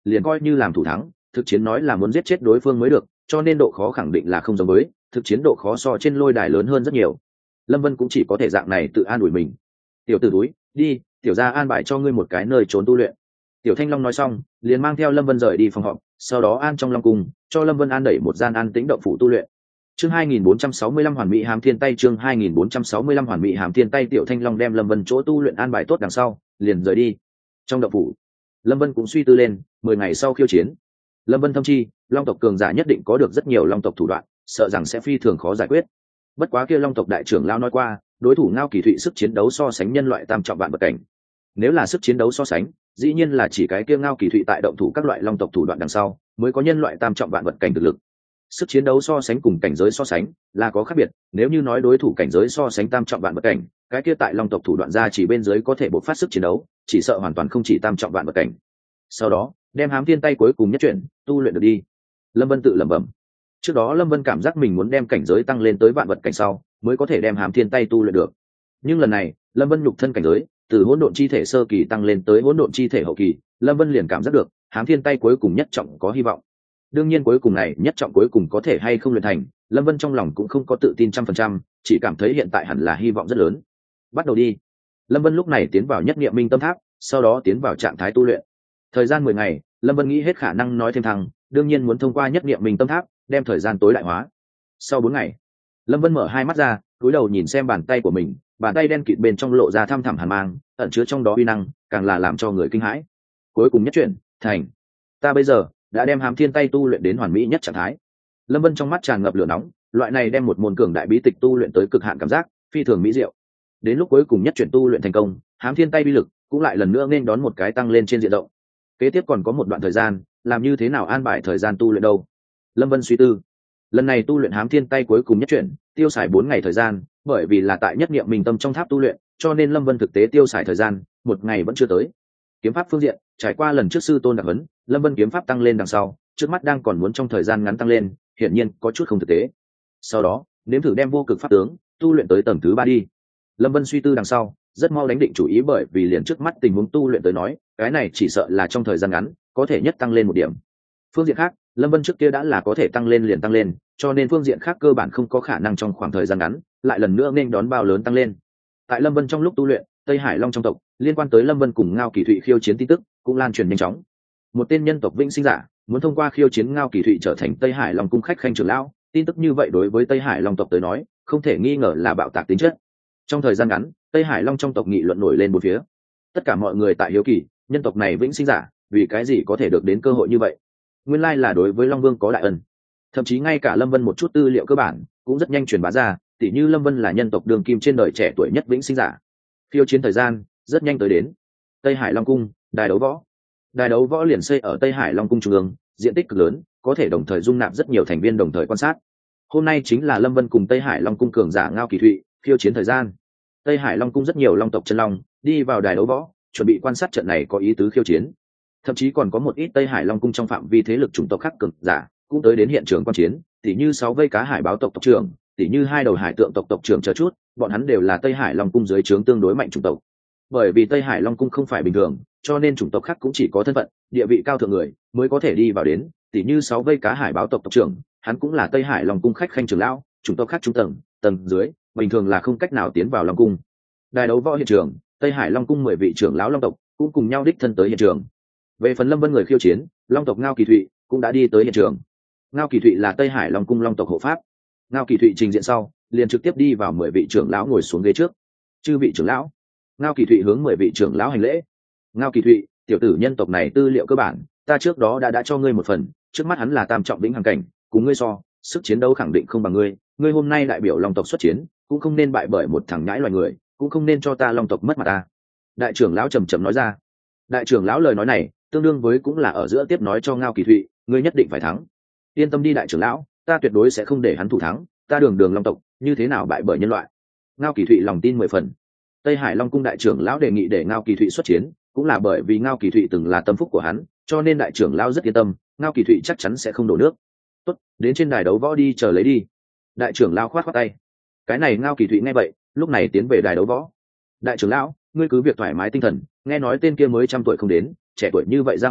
liền coi như làm thủ thắng, thực chiến nói là muốn giết chết đối phương mới được, cho nên độ khó khẳng định là không giống với, thực chiến độ khó so trên lôi đài lớn hơn rất nhiều. Lâm Vân cũng chỉ có thể dạng này tự an ủi mình. Tiểu tử túi, đi, tiểu gia an bài cho ngươi một cái nơi trốn tu luyện. Tiểu Thanh Long nói xong, liền mang theo Lâm Vân rời đi phòng họp, sau đó an trong Long cung, cho Lâm Vân an đẩy một gian an tĩnh động phủ tu luyện. Chương hai nghìn bốn trăm sáu mươi lăm hoàn mỹ hàm thiên tay chương hai nghìn bốn trăm sáu mươi lăm hoàn mỹ hàm thiên tay Tiểu Thanh Long đem Lâm Vân chỗ tu luyện an bài tốt đằng sau, liền rời đi. Trong động phủ, Lâm Vân cũng suy tư lên, mười ngày sau khiêu chiến. Lâm Vân thâm chi, Long tộc cường giả nhất định có được rất nhiều Long tộc thủ đoạn, sợ rằng sẽ phi thường khó giải quyết. Bất quá kia Long tộc đại trưởng lão nói qua, đối thủ Ngao Kỳ Thụy sức chiến đấu so sánh nhân loại tam trọng vạn vật cảnh. Nếu là sức chiến đấu so sánh, dĩ nhiên là chỉ cái kia Ngao Kỳ Thụy tại động thủ các loại Long tộc thủ đoạn đằng sau, mới có nhân loại tam trọng vạn vật cảnh thực lực. Sức chiến đấu so sánh cùng cảnh giới so sánh là có khác biệt, nếu như nói đối thủ cảnh giới so sánh tam trọng vạn vật cảnh, cái kia tại Long tộc thủ đoạn ra chỉ bên dưới có thể bộc phát sức chiến đấu, chỉ sợ hoàn toàn không chỉ tam trọng vạn vật cảnh. Sau đó, đem hám thiên tay cuối cùng nhất chuyển, tu luyện được đi. Lâm Vân tự lẩm bẩm. Trước đó Lâm Vân cảm giác mình muốn đem cảnh giới tăng lên tới vạn vật cảnh sau, mới có thể đem hám thiên tay tu luyện được. Nhưng lần này, Lâm Vân nhục thân cảnh giới từ hỗn độn chi thể sơ kỳ tăng lên tới hỗn độn chi thể hậu kỳ, Lâm Vân liền cảm giác được hám thiên tay cuối cùng nhất trọng có hy vọng. Đương nhiên cuối cùng này nhất trọng cuối cùng có thể hay không luyện thành, Lâm Vân trong lòng cũng không có tự tin trăm phần trăm, chỉ cảm thấy hiện tại hẳn là hy vọng rất lớn. Bắt đầu đi. Lâm Vân lúc này tiến vào nhất niệm minh tâm tháp, sau đó tiến vào trạng thái tu luyện. Thời gian mười ngày, Lâm Vân nghĩ hết khả năng nói thêm thăng, đương nhiên muốn thông qua nhất niệm minh tâm tháp đem thời gian tối đại hóa. Sau bốn ngày, Lâm Vân mở hai mắt ra, cúi đầu nhìn xem bàn tay của mình, bàn tay đen kịt bên trong lộ ra thăm thẳm hàn mang, ẩn chứa trong đó uy năng, càng là làm cho người kinh hãi. Cuối cùng nhất chuyển thành, ta bây giờ đã đem hám thiên tay tu luyện đến hoàn mỹ nhất trạng thái. Lâm Vân trong mắt tràn ngập lửa nóng, loại này đem một môn cường đại bí tịch tu luyện tới cực hạn cảm giác phi thường mỹ diệu. Đến lúc cuối cùng nhất chuyển tu luyện thành công, hám thiên tay uy lực cũng lại lần nữa nên đón một cái tăng lên trên diện rộng. Kế tiếp còn có một đoạn thời gian, làm như thế nào an bài thời gian tu luyện đâu? Lâm Vân suy tư. Lần này tu luyện hám thiên tay cuối cùng nhất chuyển, tiêu xài bốn ngày thời gian, bởi vì là tại nhất niệm minh tâm trong tháp tu luyện, cho nên Lâm Vân thực tế tiêu xài thời gian một ngày vẫn chưa tới. Kiếm pháp phương diện, trải qua lần trước sư tôn đặc huấn, Lâm Vân kiếm pháp tăng lên đằng sau, trước mắt đang còn muốn trong thời gian ngắn tăng lên, hiển nhiên có chút không thực tế. Sau đó, nếm thử đem vô cực pháp tướng tu luyện tới tầng thứ ba đi. Lâm Vân suy tư đằng sau, rất mau đánh định chủ ý, bởi vì liền trước mắt tình huống tu luyện tới nói, cái này chỉ sợ là trong thời gian ngắn có thể nhất tăng lên một điểm. Phương diện khác, Lâm Vân trước kia đã là có thể tăng lên liền tăng lên, cho nên phương diện khác cơ bản không có khả năng trong khoảng thời gian ngắn lại lần nữa nên đón bao lớn tăng lên. Tại Lâm Vân trong lúc tu luyện, Tây Hải Long trong tộc liên quan tới Lâm Vân cùng Ngao Kỳ Thụy khiêu chiến tin tức cũng lan truyền nhanh chóng. Một tên nhân tộc vĩnh sinh giả muốn thông qua khiêu chiến Ngao Kỳ Thụy trở thành Tây Hải Long cung khách khanh trưởng lão, tin tức như vậy đối với Tây Hải Long tộc tới nói, không thể nghi ngờ là bạo tạc tính chất. Trong thời gian ngắn, Tây Hải Long trong tộc nghị luận nổi lên bốn phía. Tất cả mọi người tại hiếu kỳ, nhân tộc này vĩnh sinh giả, vì cái gì có thể được đến cơ hội như vậy? Nguyên lai là đối với Long Vương có đại ân. Thậm chí ngay cả Lâm Vân một chút tư liệu cơ bản cũng rất nhanh truyền bá ra, tỉ như Lâm Vân là nhân tộc đường kim trên đời trẻ tuổi nhất vĩnh sinh giả. Khiêu chiến thời gian rất nhanh tới đến. Tây Hải Long cung, đài đấu võ. Đài đấu võ liền xây ở Tây Hải Long cung trung ương, diện tích cực lớn, có thể đồng thời dung nạp rất nhiều thành viên đồng thời quan sát. Hôm nay chính là Lâm Vân cùng Tây Hải Long cung cường giả Ngao Kỳ Thụy khiêu chiến thời gian. Tây Hải Long cung rất nhiều long tộc chân long đi vào đài đấu võ, chuẩn bị quan sát trận này có ý tứ khiêu chiến. Thậm chí còn có một ít Tây Hải Long cung trong phạm vi thế lực chủng tộc khác cường giả cũng tới đến hiện trường quan chiến, tỉ như sáu vây cá hải báo tộc tộc trưởng, tỉ như hai đầu hải tượng tộc tộc trưởng chờ chút, bọn hắn đều là Tây Hải Long cung dưới trướng tương đối mạnh chủng tộc. Bởi vì Tây Hải Long cung không phải bình thường, cho nên chủng tộc khác cũng chỉ có thân phận, địa vị cao thượng người mới có thể đi vào đến, tỉ như sáu vây cá hải báo tộc tộc trưởng, hắn cũng là Tây Hải Long cung khách khanh trưởng lão, chủng tộc khác trung tầng, tầng dưới, bình thường là không cách nào tiến vào Long cung. Đài đấu võ hiện trường, Tây Hải Long cung mười vị trưởng lão long tộc cũng cùng nhau đích thân tới hiện trường. Về phần Lâm Vân người khiêu chiến, long tộc Ngao Kỳ Thụy cũng đã đi tới hiện trường. Ngao Kỳ Thụy là Tây Hải Long cung long tộc hộ pháp. Ngao Kỳ Thụy trình diện sau, liền trực tiếp đi vào mười vị trưởng lão ngồi xuống ghế trước. Chư vị trưởng lão. Ngao Kỳ Thụy hướng mười vị trưởng lão hành lễ. Ngao Kỳ Thụy, tiểu tử nhân tộc này tư liệu cơ bản, ta trước đó đã đã cho ngươi một phần, trước mắt hắn là tam trọng vĩnh hằng cảnh, cùng ngươi so, sức chiến đấu khẳng định không bằng ngươi, ngươi hôm nay đại biểu long tộc xuất chiến, cũng không nên bại bởi một thằng nhãi loài người, cũng không nên cho ta long tộc mất mặt ta. Đại trưởng lão trầm trầm nói ra. Đại trưởng lão lời nói này, tương đương với cũng là ở giữa tiếp nói cho Ngao Kỳ Thụy, ngươi nhất định phải thắng. Yên tâm đi đại trưởng lão, ta tuyệt đối sẽ không để hắn thủ thắng, ta đường đường long tộc, như thế nào bại bởi nhân loại. Ngao Kỳ Thụy lòng tin mười phần. Tây Hải Long cung đại trưởng lão đề nghị để Ngao Kỳ Thụy xuất chiến, cũng là bởi vì Ngao Kỳ Thụy từng là tâm phúc của hắn, cho nên đại trưởng lão rất yên tâm, Ngao Kỳ Thụy chắc chắn sẽ không đổ nước. Tốt, đến trên đài đấu võ đi chờ lấy đi. Đại trưởng lão khoát khoát tay. Cái này Ngao Kỳ Thụy nghe vậy, lúc này tiến về đài đấu võ. Đại trưởng lão, ngươi cứ việc thoải mái tinh thần, nghe nói tên kia mới trăm tuổi không đến, trẻ tuổi như vậy ra hỏa,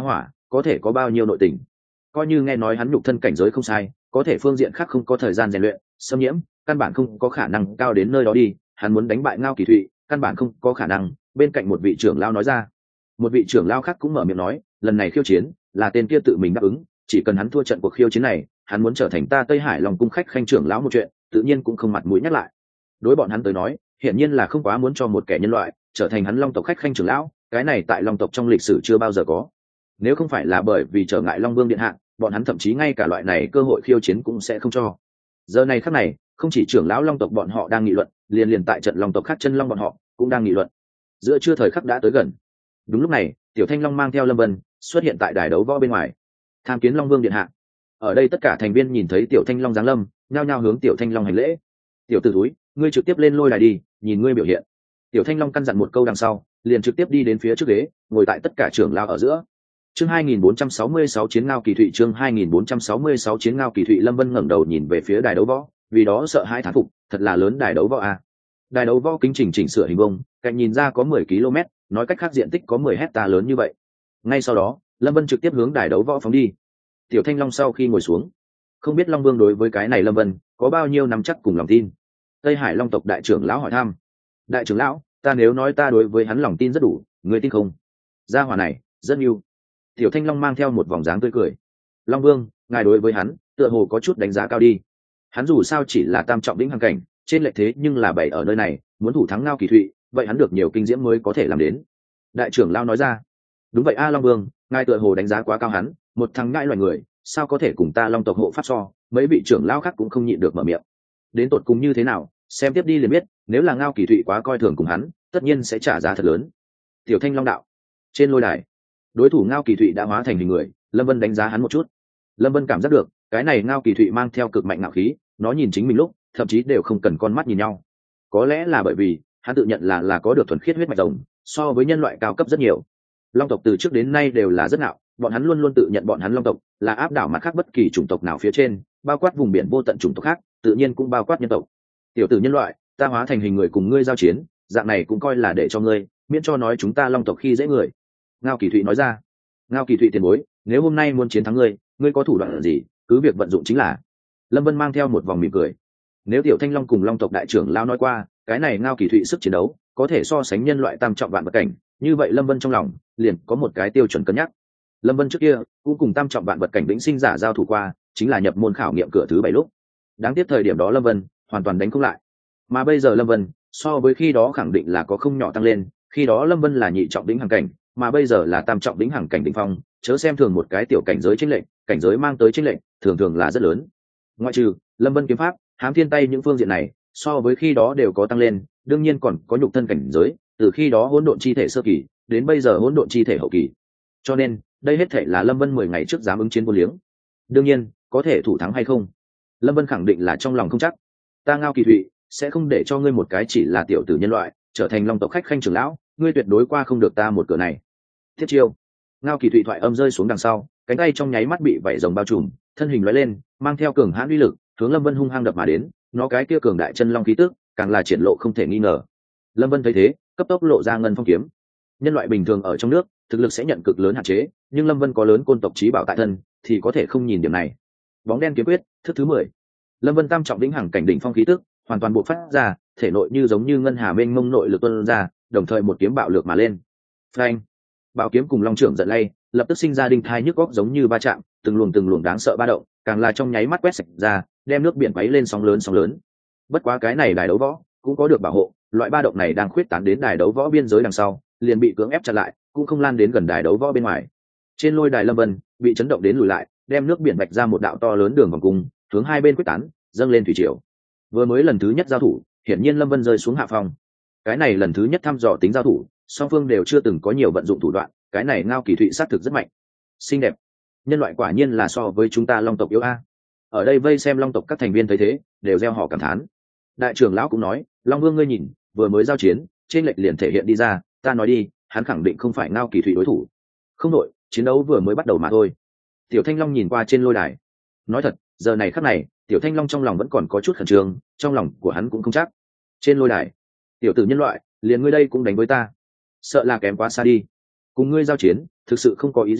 có thể có bao nhiêu nội tình. Coi như nghe nói hắn nhục thân cảnh giới không sai, có thể phương diện khác không có thời gian rèn luyện xâm nhiễm, căn bản không có khả năng cao đến nơi đó đi. Hắn muốn đánh bại Ngao Kỳ Thụy, căn bản không có khả năng. Bên cạnh một vị trưởng lao nói ra. Một vị trưởng lao khác cũng mở miệng nói, lần này khiêu chiến là tên kia tự mình đáp ứng, chỉ cần hắn thua trận cuộc khiêu chiến này, hắn muốn trở thành ta Tây Hải Long cung khách khanh trưởng lão một chuyện, tự nhiên cũng không mặt mũi nhắc lại. Đối bọn hắn tới nói, hiển nhiên là không quá muốn cho một kẻ nhân loại trở thành hắn Long tộc khách khanh trưởng lão, cái này tại Long tộc trong lịch sử chưa bao giờ có. Nếu không phải là bởi vì trở ngại Long Vương điện hạ, bọn hắn thậm chí ngay cả loại này cơ hội khiêu chiến cũng sẽ không cho. Giờ này khắc này, không chỉ trưởng lão Long tộc bọn họ đang nghị luận, liền liền tại trận Long tộc khác chân Long bọn họ cũng đang nghị luận. Giữa trưa thời khắc đã tới gần. Đúng lúc này, Tiểu Thanh Long mang theo Lâm Vân xuất hiện tại đài đấu võ bên ngoài, tham kiến Long Vương điện hạ. Ở đây tất cả thành viên nhìn thấy Tiểu Thanh Long giáng lâm, nhao nhao hướng Tiểu Thanh Long hành lễ. Tiểu tử túi, ngươi trực tiếp lên lôi đài đi, nhìn ngươi biểu hiện. Tiểu Thanh Long căn dặn một câu đằng sau, liền trực tiếp đi đến phía trước ghế, ngồi tại tất cả trưởng lão ở giữa. Chương hai nghìn bốn trăm sáu mươi sáu chiến Ngao Kỳ Thụy, chương hai nghìn bốn trăm sáu mươi sáu chiến Ngao Kỳ Thụy. Lâm Vân ngẩng đầu nhìn về phía đài đấu võ, vì đó sợ hãi thán phục, thật là lớn đài đấu võ a. Đài đấu võ kính chỉnh chỉnh sửa hình vuông, cạnh nhìn ra có mười ki lô mét, nói cách khác diện tích có mười hecta lớn như vậy. Ngay sau đó, Lâm Vân trực tiếp hướng đài đấu võ phóng đi. Tiểu Thanh Long sau khi ngồi xuống, không biết Long Vương đối với cái này Lâm Vân có bao nhiêu nắm chắc cùng lòng tin. Tây Hải Long tộc đại trưởng lão hỏi thăm. Đại trưởng lão, ta nếu nói ta đối với hắn lòng tin rất đủ, ngươi tin không? Gia hỏa này rất yêu. Tiểu Thanh Long mang theo một vòng dáng tươi cười. Long Vương, ngài đối với hắn tựa hồ có chút đánh giá cao đi. Hắn dù sao chỉ là tam trọng đỉnh hàng cảnh, trên lệch thế nhưng là bảy ở nơi này, muốn thủ thắng Ngao Kỳ Thụy, vậy hắn được nhiều kinh diễm mới có thể làm đến. Đại trưởng lão nói ra. Đúng vậy a Long Vương, ngài tựa hồ đánh giá quá cao hắn, một thằng ngãi loài người, sao có thể cùng ta Long tộc hộ pháp so? Mấy vị trưởng lão khác cũng không nhịn được mở miệng. Đến tột cùng như thế nào, xem tiếp đi liền biết, nếu là Ngao Kỳ Thụy quá coi thường cùng hắn, tất nhiên sẽ trả giá thật lớn. Tiểu Thanh Long đạo. Trên lôi đài, đối thủ Ngao Kỳ Thụy đã hóa thành hình người, Lâm Vân đánh giá hắn một chút. Lâm Vân cảm giác được, cái này Ngao Kỳ Thụy mang theo cực mạnh ngạo khí, nó nhìn chính mình lúc, thậm chí đều không cần con mắt nhìn nhau. Có lẽ là bởi vì hắn tự nhận là là có được thuần khiết huyết mạch rồng, so với nhân loại cao cấp rất nhiều. Long tộc từ trước đến nay đều là rất ngạo, bọn hắn luôn luôn tự nhận bọn hắn Long tộc là áp đảo mặt khác bất kỳ chủng tộc nào phía trên, bao quát vùng biển vô tận chủng tộc khác, tự nhiên cũng bao quát nhân tộc. Tiểu tử nhân loại, ta hóa thành hình người cùng ngươi giao chiến, dạng này cũng coi là để cho ngươi miễn cho nói chúng ta Long tộc khi dễ người. Ngao Kỳ Thụy nói ra. Ngao Kỳ Thụy tiền bối, nếu hôm nay muốn chiến thắng ngươi, ngươi có thủ đoạn gì, cứ việc vận dụng chính là. Lâm Vân mang theo một vòng mỉm cười. Nếu Tiểu Thanh Long cùng Long tộc đại trưởng lao nói qua, cái này Ngao Kỳ Thụy sức chiến đấu có thể so sánh nhân loại tam trọng vạn vật cảnh, như vậy Lâm Vân trong lòng liền có một cái tiêu chuẩn cân nhắc. Lâm Vân trước kia cũng cùng tam trọng vạn vật cảnh vĩnh sinh giả giao thủ qua, chính là nhập môn khảo nghiệm cửa thứ bảy lúc. Đáng tiếc thời điểm đó Lâm Vân hoàn toàn đánh không lại. Mà bây giờ Lâm Vân so với khi đó khẳng định là có không nhỏ tăng lên, khi đó Lâm Vân là nhị trọng đỉnh hàng cảnh, mà bây giờ là tam trọng đỉnh hàng cảnh đỉnh phong, chớ xem thường một cái tiểu cảnh giới chênh lệch, cảnh giới mang tới chênh lệch thường thường là rất lớn. Ngoại trừ Lâm Vân kiếm pháp, hám thiên tay những phương diện này, so với khi đó đều có tăng lên, đương nhiên còn có nhục thân cảnh giới, từ khi đó hỗn độn chi thể sơ kỳ, đến bây giờ hỗn độn chi thể hậu kỳ. Cho nên, đây hết thể là Lâm Vân mười ngày trước dám ứng chiến vô liếng. Đương nhiên, có thể thủ thắng hay không, Lâm Vân khẳng định là trong lòng không chắc. Ta Ngao Kỳ Thụy sẽ không để cho ngươi một cái chỉ là tiểu tử nhân loại trở thành Long tộc khách khanh trưởng lão, ngươi tuyệt đối qua không được ta một cửa này. Thiết chiêu. Ngao Kỳ Thụy thoại âm rơi xuống đằng sau, cánh tay trong nháy mắt bị vảy rồng bao trùm, thân hình lóe lên, mang theo cường hãn uy lực, hướng Lâm Vân hung hăng đập mà đến, nó cái kia cường đại chân long khí tức, càng là triển lộ không thể nghi ngờ. Lâm Vân thấy thế, cấp tốc lộ ra ngân phong kiếm. Nhân loại bình thường ở trong nước, thực lực sẽ nhận cực lớn hạn chế, nhưng Lâm Vân có lớn côn tộc chí bảo tại thân, thì có thể không nhìn điểm này. Bóng đen kiếm quyết, thức thứ mười. Lâm Vân tam trọng đỉnh hằng cảnh đỉnh phong khí tức, hoàn toàn bộc phát ra, thể nội như giống như ngân hà mênh mông nội lực tuôn ra, đồng thời một kiếm bạo lược mà lên. Phanh! Bảo kiếm cùng long trưởng giận lay, lập tức sinh ra đinh thai nhức góc giống như ba chạm, từng luồng từng luồng đáng sợ ba động, càng là trong nháy mắt quét sạch ra, đem nước biển quấy lên sóng lớn sóng lớn. Bất quá cái này đài đấu võ cũng có được bảo hộ, loại ba động này đang khuyết tán đến đài đấu võ biên giới đằng sau, liền bị cưỡng ép chặn lại, cũng không lan đến gần đài đấu võ bên ngoài. Trên lôi đài Lâm Vân bị chấn động đến lùi lại, đem nước biển vạch ra một đạo to lớn đường vòng cung, hướng hai bên quyết tán, dâng lên thủy triều. Vừa mới lần thứ nhất giao thủ, hiển nhiên Lâm Vân rơi xuống hạ phong. Cái này lần thứ nhất thăm dò tính giao thủ, song phương đều chưa từng có nhiều vận dụng thủ đoạn, cái này Ngao Kỳ Thụy sát thực rất mạnh. Xinh đẹp. Nhân loại quả nhiên là so với chúng ta Long tộc yếu a. Ở đây vây xem Long tộc các thành viên thấy thế, đều reo hò cảm thán. Đại trưởng lão cũng nói, Long Vương ngươi nhìn, vừa mới giao chiến, trên lệch liền thể hiện đi ra, ta nói đi, hắn khẳng định không phải Ngao Kỳ Thụy đối thủ. Không đội, chiến đấu vừa mới bắt đầu mà thôi. Tiểu Thanh Long nhìn qua trên lôi đài, nói thật, giờ này khắc này, Tiểu Thanh Long trong lòng vẫn còn có chút khẩn trương, trong lòng của hắn cũng không chắc. Trên lôi đài, tiểu tử nhân loại, liền ngươi đây cũng đánh với ta, sợ là kém quá xa đi. Cùng ngươi giao chiến, thực sự không có ý gì,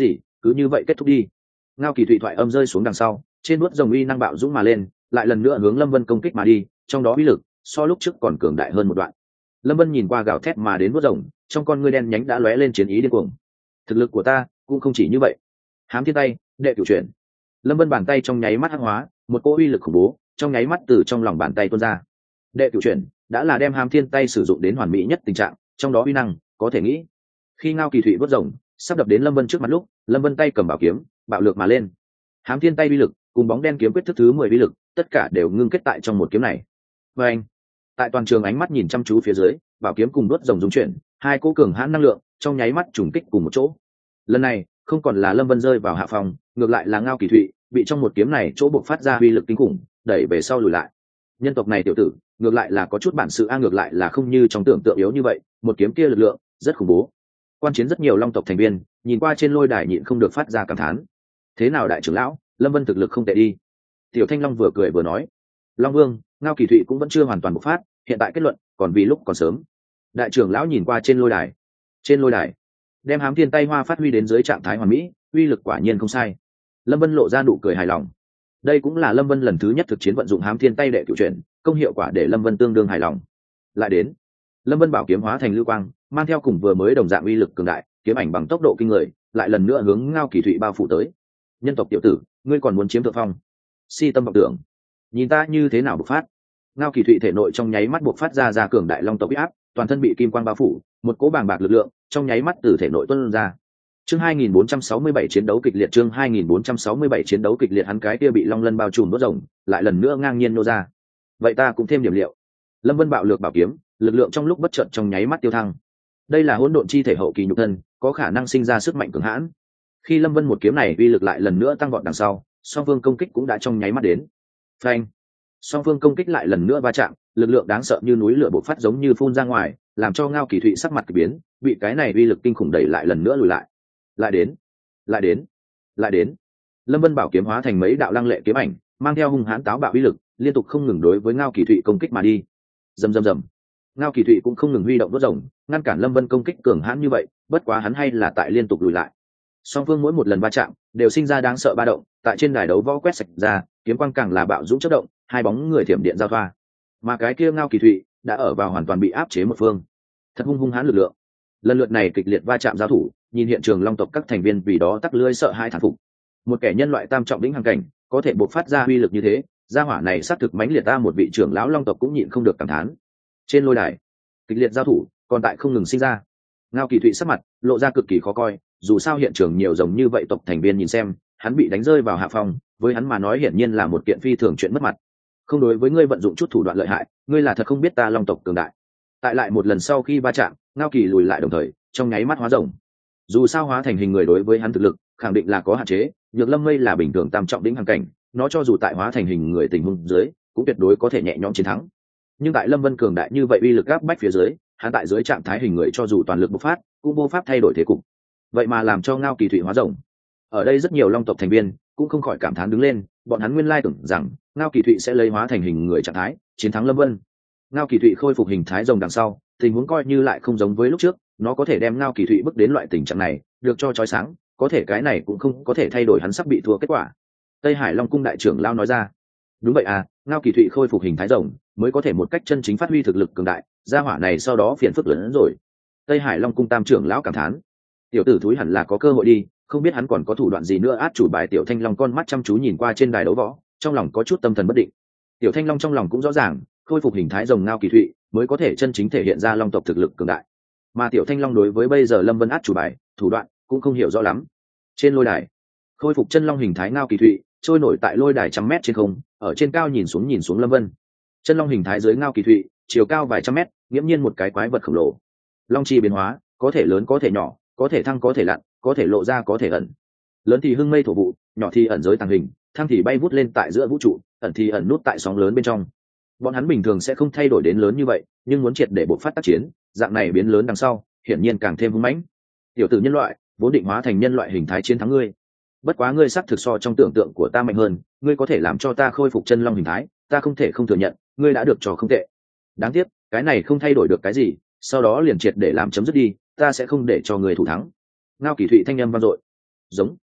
cứ như vậy kết thúc đi. Ngao Kỳ Thụy thoại âm rơi xuống đằng sau, trên đuốt rồng uy năng bạo dũng mà lên, lại lần nữa hướng Lâm Vân công kích mà đi, trong đó uy lực so lúc trước còn cường đại hơn một đoạn. Lâm Vân nhìn qua gào thét mà đến đuốt rồng, trong con ngươi đen nhánh đã lóe lên chiến ý điên cuồng. Thực lực của ta cũng không chỉ như vậy. Hám Thiên Tay, đệ cửu chuyển. Lâm Vân bàn tay trong nháy mắt hắc hóa, một cỗ uy lực khủng bố trong nháy mắt từ trong lòng bàn tay tuôn ra. Đệ cửu chuyển đã là đem Hám Thiên Tay sử dụng đến hoàn mỹ nhất tình trạng, trong đó uy năng có thể nghĩ. Khi Ngao Kỳ Thụy vớt rồng sắp đập đến Lâm Vân trước mặt lúc, Lâm Vân tay cầm bảo kiếm bạo lược mà lên. Hám Thiên Tay uy lực cùng bóng đen kiếm quyết thức thứ mười uy lực tất cả đều ngưng kết tại trong một kiếm này. Và anh, tại toàn trường ánh mắt nhìn chăm chú phía dưới, bảo kiếm cùng đuốt rồng dung chuyển, hai cỗ cường hãn năng lượng trong nháy mắt trùng kích cùng một chỗ. Lần này không còn là Lâm Vân rơi vào hạ phòng, ngược lại là Ngao Kỳ Thụy bị trong một kiếm này chỗ buộc phát ra uy lực kinh khủng đẩy về sau lùi lại. Nhân tộc này tiểu tử ngược lại là có chút bản sự a, ngược lại là không như trong tưởng tượng yếu như vậy, một kiếm kia lực lượng rất khủng bố. Quan chiến rất nhiều long tộc thành viên nhìn qua trên lôi đài nhịn không được phát ra cảm thán. Thế nào đại trưởng lão, Lâm Vân thực lực không tệ đi. Tiểu Thanh Long vừa cười vừa nói. Long Vương, Ngao Kỳ Thụy cũng vẫn chưa hoàn toàn bộc phát, hiện tại kết luận còn vì lúc còn sớm. Đại trưởng lão nhìn qua trên lôi đài. Trên lôi đài, đem Hám Thiên Tay hoa phát huy đến dưới trạng thái hoàn mỹ, uy lực quả nhiên không sai. Lâm Vân lộ ra nụ cười hài lòng. Đây cũng là Lâm Vân lần thứ nhất thực chiến vận dụng Hám Thiên Tay đệ cửu chuyển, công hiệu quả để Lâm Vân tương đương hài lòng. Lại đến, Lâm Vân bảo kiếm hóa thành lưu quang, mang theo cùng vừa mới đồng dạng uy lực cường đại, kiếm ảnh bằng tốc độ kinh người, lại lần nữa hướng Ngao Kỳ Thụy bao phủ tới. Nhân tộc tiểu tử, ngươi còn muốn chiếm thượng phong? Si tâm vọng tưởng, nhìn ta như thế nào bộc phát. Ngao Kỳ Thụy thể nội trong nháy mắt bộc phát ra ra cường đại long tộc uy áp, toàn thân bị kim quang bao phủ, một cỗ bàng bạc lực lượng trong nháy mắt từ thể nội tuôn ra. Chương hai nghìn bốn trăm sáu mươi bảy chiến đấu kịch liệt, chương hai nghìn bốn trăm sáu mươi bảy chiến đấu kịch liệt, hắn cái kia bị long lân bao trùm đốt rồng, lại lần nữa ngang nhiên nô ra. Vậy ta cũng thêm điểm liệu. Lâm Vân bạo lược bảo kiếm, lực lượng trong lúc bất chợt trong nháy mắt tiêu thăng. Đây là hỗn độn chi thể hậu kỳ nhục thân, có khả năng sinh ra sức mạnh cường hãn. Khi Lâm Vân một kiếm này uy lực lại lần nữa tăng vọt đằng sau, song phương công kích cũng đã trong nháy mắt đến. Phanh! Song phương công kích lại lần nữa va chạm, lực lượng đáng sợ như núi lửa bộc phát giống như phun ra ngoài, làm cho Ngao Kỳ Thụy sắc mặt kỳ biến, bị cái này uy lực kinh khủng đẩy lại lần nữa lùi lại. Lại đến, lại đến, lại đến. Lâm Vân bảo kiếm hóa thành mấy đạo lăng lệ kiếm ảnh, mang theo hung hãn táo bạo uy lực, liên tục không ngừng đối với Ngao Kỳ Thụy công kích mà đi. Rầm rầm rầm. Ngao Kỳ Thụy cũng không ngừng huy động đốt rồng, ngăn cản Lâm Vân công kích cường hãn như vậy, bất quá hắn hay là tại liên tục lùi lại. Song phương mỗi một lần va chạm đều sinh ra đáng sợ ba động, tại trên đài đấu võ quét sạch ra, kiếm quang càng là bạo dũng chớp động, hai bóng người thiểm điện giao thoa. Mà cái kia Ngao Kỳ Thụy đã ở vào hoàn toàn bị áp chế một phương. Thật hung hung hãn lực lượng. Lần lượt này kịch liệt va chạm giao thủ, nhìn hiện trường long tộc các thành viên vì đó tắc lưỡi sợ hai thán phục. Một kẻ nhân loại tam trọng đỉnh hàng cảnh, có thể bộc phát ra uy lực như thế, gia hỏa này xác thực mãnh liệt, ta một vị trưởng lão long tộc cũng nhịn không được cảm thán. Trên lôi đài, kịch liệt giao thủ còn tại không ngừng sinh ra. Ngao Kỳ Thụy sắc mặt lộ ra cực kỳ khó coi, dù sao hiện trường nhiều giống như vậy tộc thành viên nhìn xem, hắn bị đánh rơi vào hạ phong, với hắn mà nói hiển nhiên là một kiện phi thường chuyện mất mặt. Không đối với ngươi vận dụng chút thủ đoạn lợi hại, ngươi là thật không biết ta long tộc cường đại. Tại lại một lần sau khi va chạm, Ngao Kỳ lùi lại đồng thời, trong nháy mắt hóa rồng. Dù sao hóa thành hình người đối với hắn thực lực khẳng định là có hạn chế, Nhược Lâm Mây là bình thường tam trọng đỉnh hàng cảnh, nó cho dù tại hóa thành hình người tình huống dưới, cũng tuyệt đối có thể nhẹ nhõm chiến thắng. Nhưng tại Lâm Vân cường đại như vậy uy lực áp bách phía dưới, hắn tại dưới trạng thái hình người cho dù toàn lực bộc phát, cũng vô pháp thay đổi thế cục. Vậy mà làm cho Ngao Kỳ Thụy hóa rồng. Ở đây rất nhiều long tộc thành viên cũng không khỏi cảm thán đứng lên, bọn hắn nguyên lai tưởng rằng Ngao Kỳ Thụy sẽ lấy hóa thành hình người trạng thái chiến thắng Lâm Vân. Ngao Kỳ Thụy khôi phục hình thái rồng đằng sau, tình huống coi như lại không giống với lúc trước, nó có thể đem Ngao Kỳ Thụy bước đến loại tình trạng này, được cho chói sáng, có thể cái này cũng không có thể thay đổi hắn sắp bị thua kết quả. Tây Hải Long cung đại trưởng lao nói ra. Đúng vậy à, Ngao Kỳ Thụy khôi phục hình thái rồng mới có thể một cách chân chính phát huy thực lực cường đại, gia hỏa này sau đó phiền phức lớn hơn rồi. Tây Hải Long cung tam trưởng lão cảm thán. Tiểu tử thúi hẳn là có cơ hội đi, không biết hắn còn có thủ đoạn gì nữa. Át chủ bài Tiểu Thanh Long con mắt chăm chú nhìn qua trên đài đấu võ, trong lòng có chút tâm thần bất định. Tiểu Thanh Long trong lòng cũng rõ ràng, khôi phục hình thái rồng Ngao Kỳ Thụy mới có thể chân chính thể hiện ra long tộc thực lực cường đại. Mà Tiểu Thanh Long đối với bây giờ Lâm Vân át chủ bài, thủ đoạn cũng không hiểu rõ lắm. Trên lôi đài, khôi phục chân long hình thái Ngao Kỳ Thụy trôi nổi tại lôi đài trăm mét trên không, ở trên cao nhìn xuống nhìn xuống Lâm Vân. Chân long hình thái dưới Ngao Kỳ Thụy, chiều cao vài trăm mét, nghiễm nhiên một cái quái vật khổng lồ. Long chi biến hóa, có thể lớn có thể nhỏ, có thể thăng có thể lặn, có thể lộ ra có thể ẩn. Lớn thì hưng mây thổ vụ, nhỏ thì ẩn giới tàng hình, thăng thì bay vút lên tại giữa vũ trụ, ẩn thì ẩn nút tại sóng lớn bên trong. Bọn hắn bình thường sẽ không thay đổi đến lớn như vậy, nhưng muốn triệt để bộc phát tác chiến, dạng này biến lớn đằng sau, hiển nhiên càng thêm hung mãnh. Tiểu tử nhân loại, vốn định hóa thành nhân loại hình thái chiến thắng ngươi. Bất quá ngươi xác thực so trong tưởng tượng của ta mạnh hơn, ngươi có thể làm cho ta khôi phục chân long hình thái, ta không thể không thừa nhận, ngươi đã được trò không tệ. Đáng tiếc, cái này không thay đổi được cái gì, sau đó liền triệt để làm chấm dứt đi, ta sẽ không để cho ngươi thủ thắng. Ngao Kỳ Thụy thanh âm vang dội. Giống.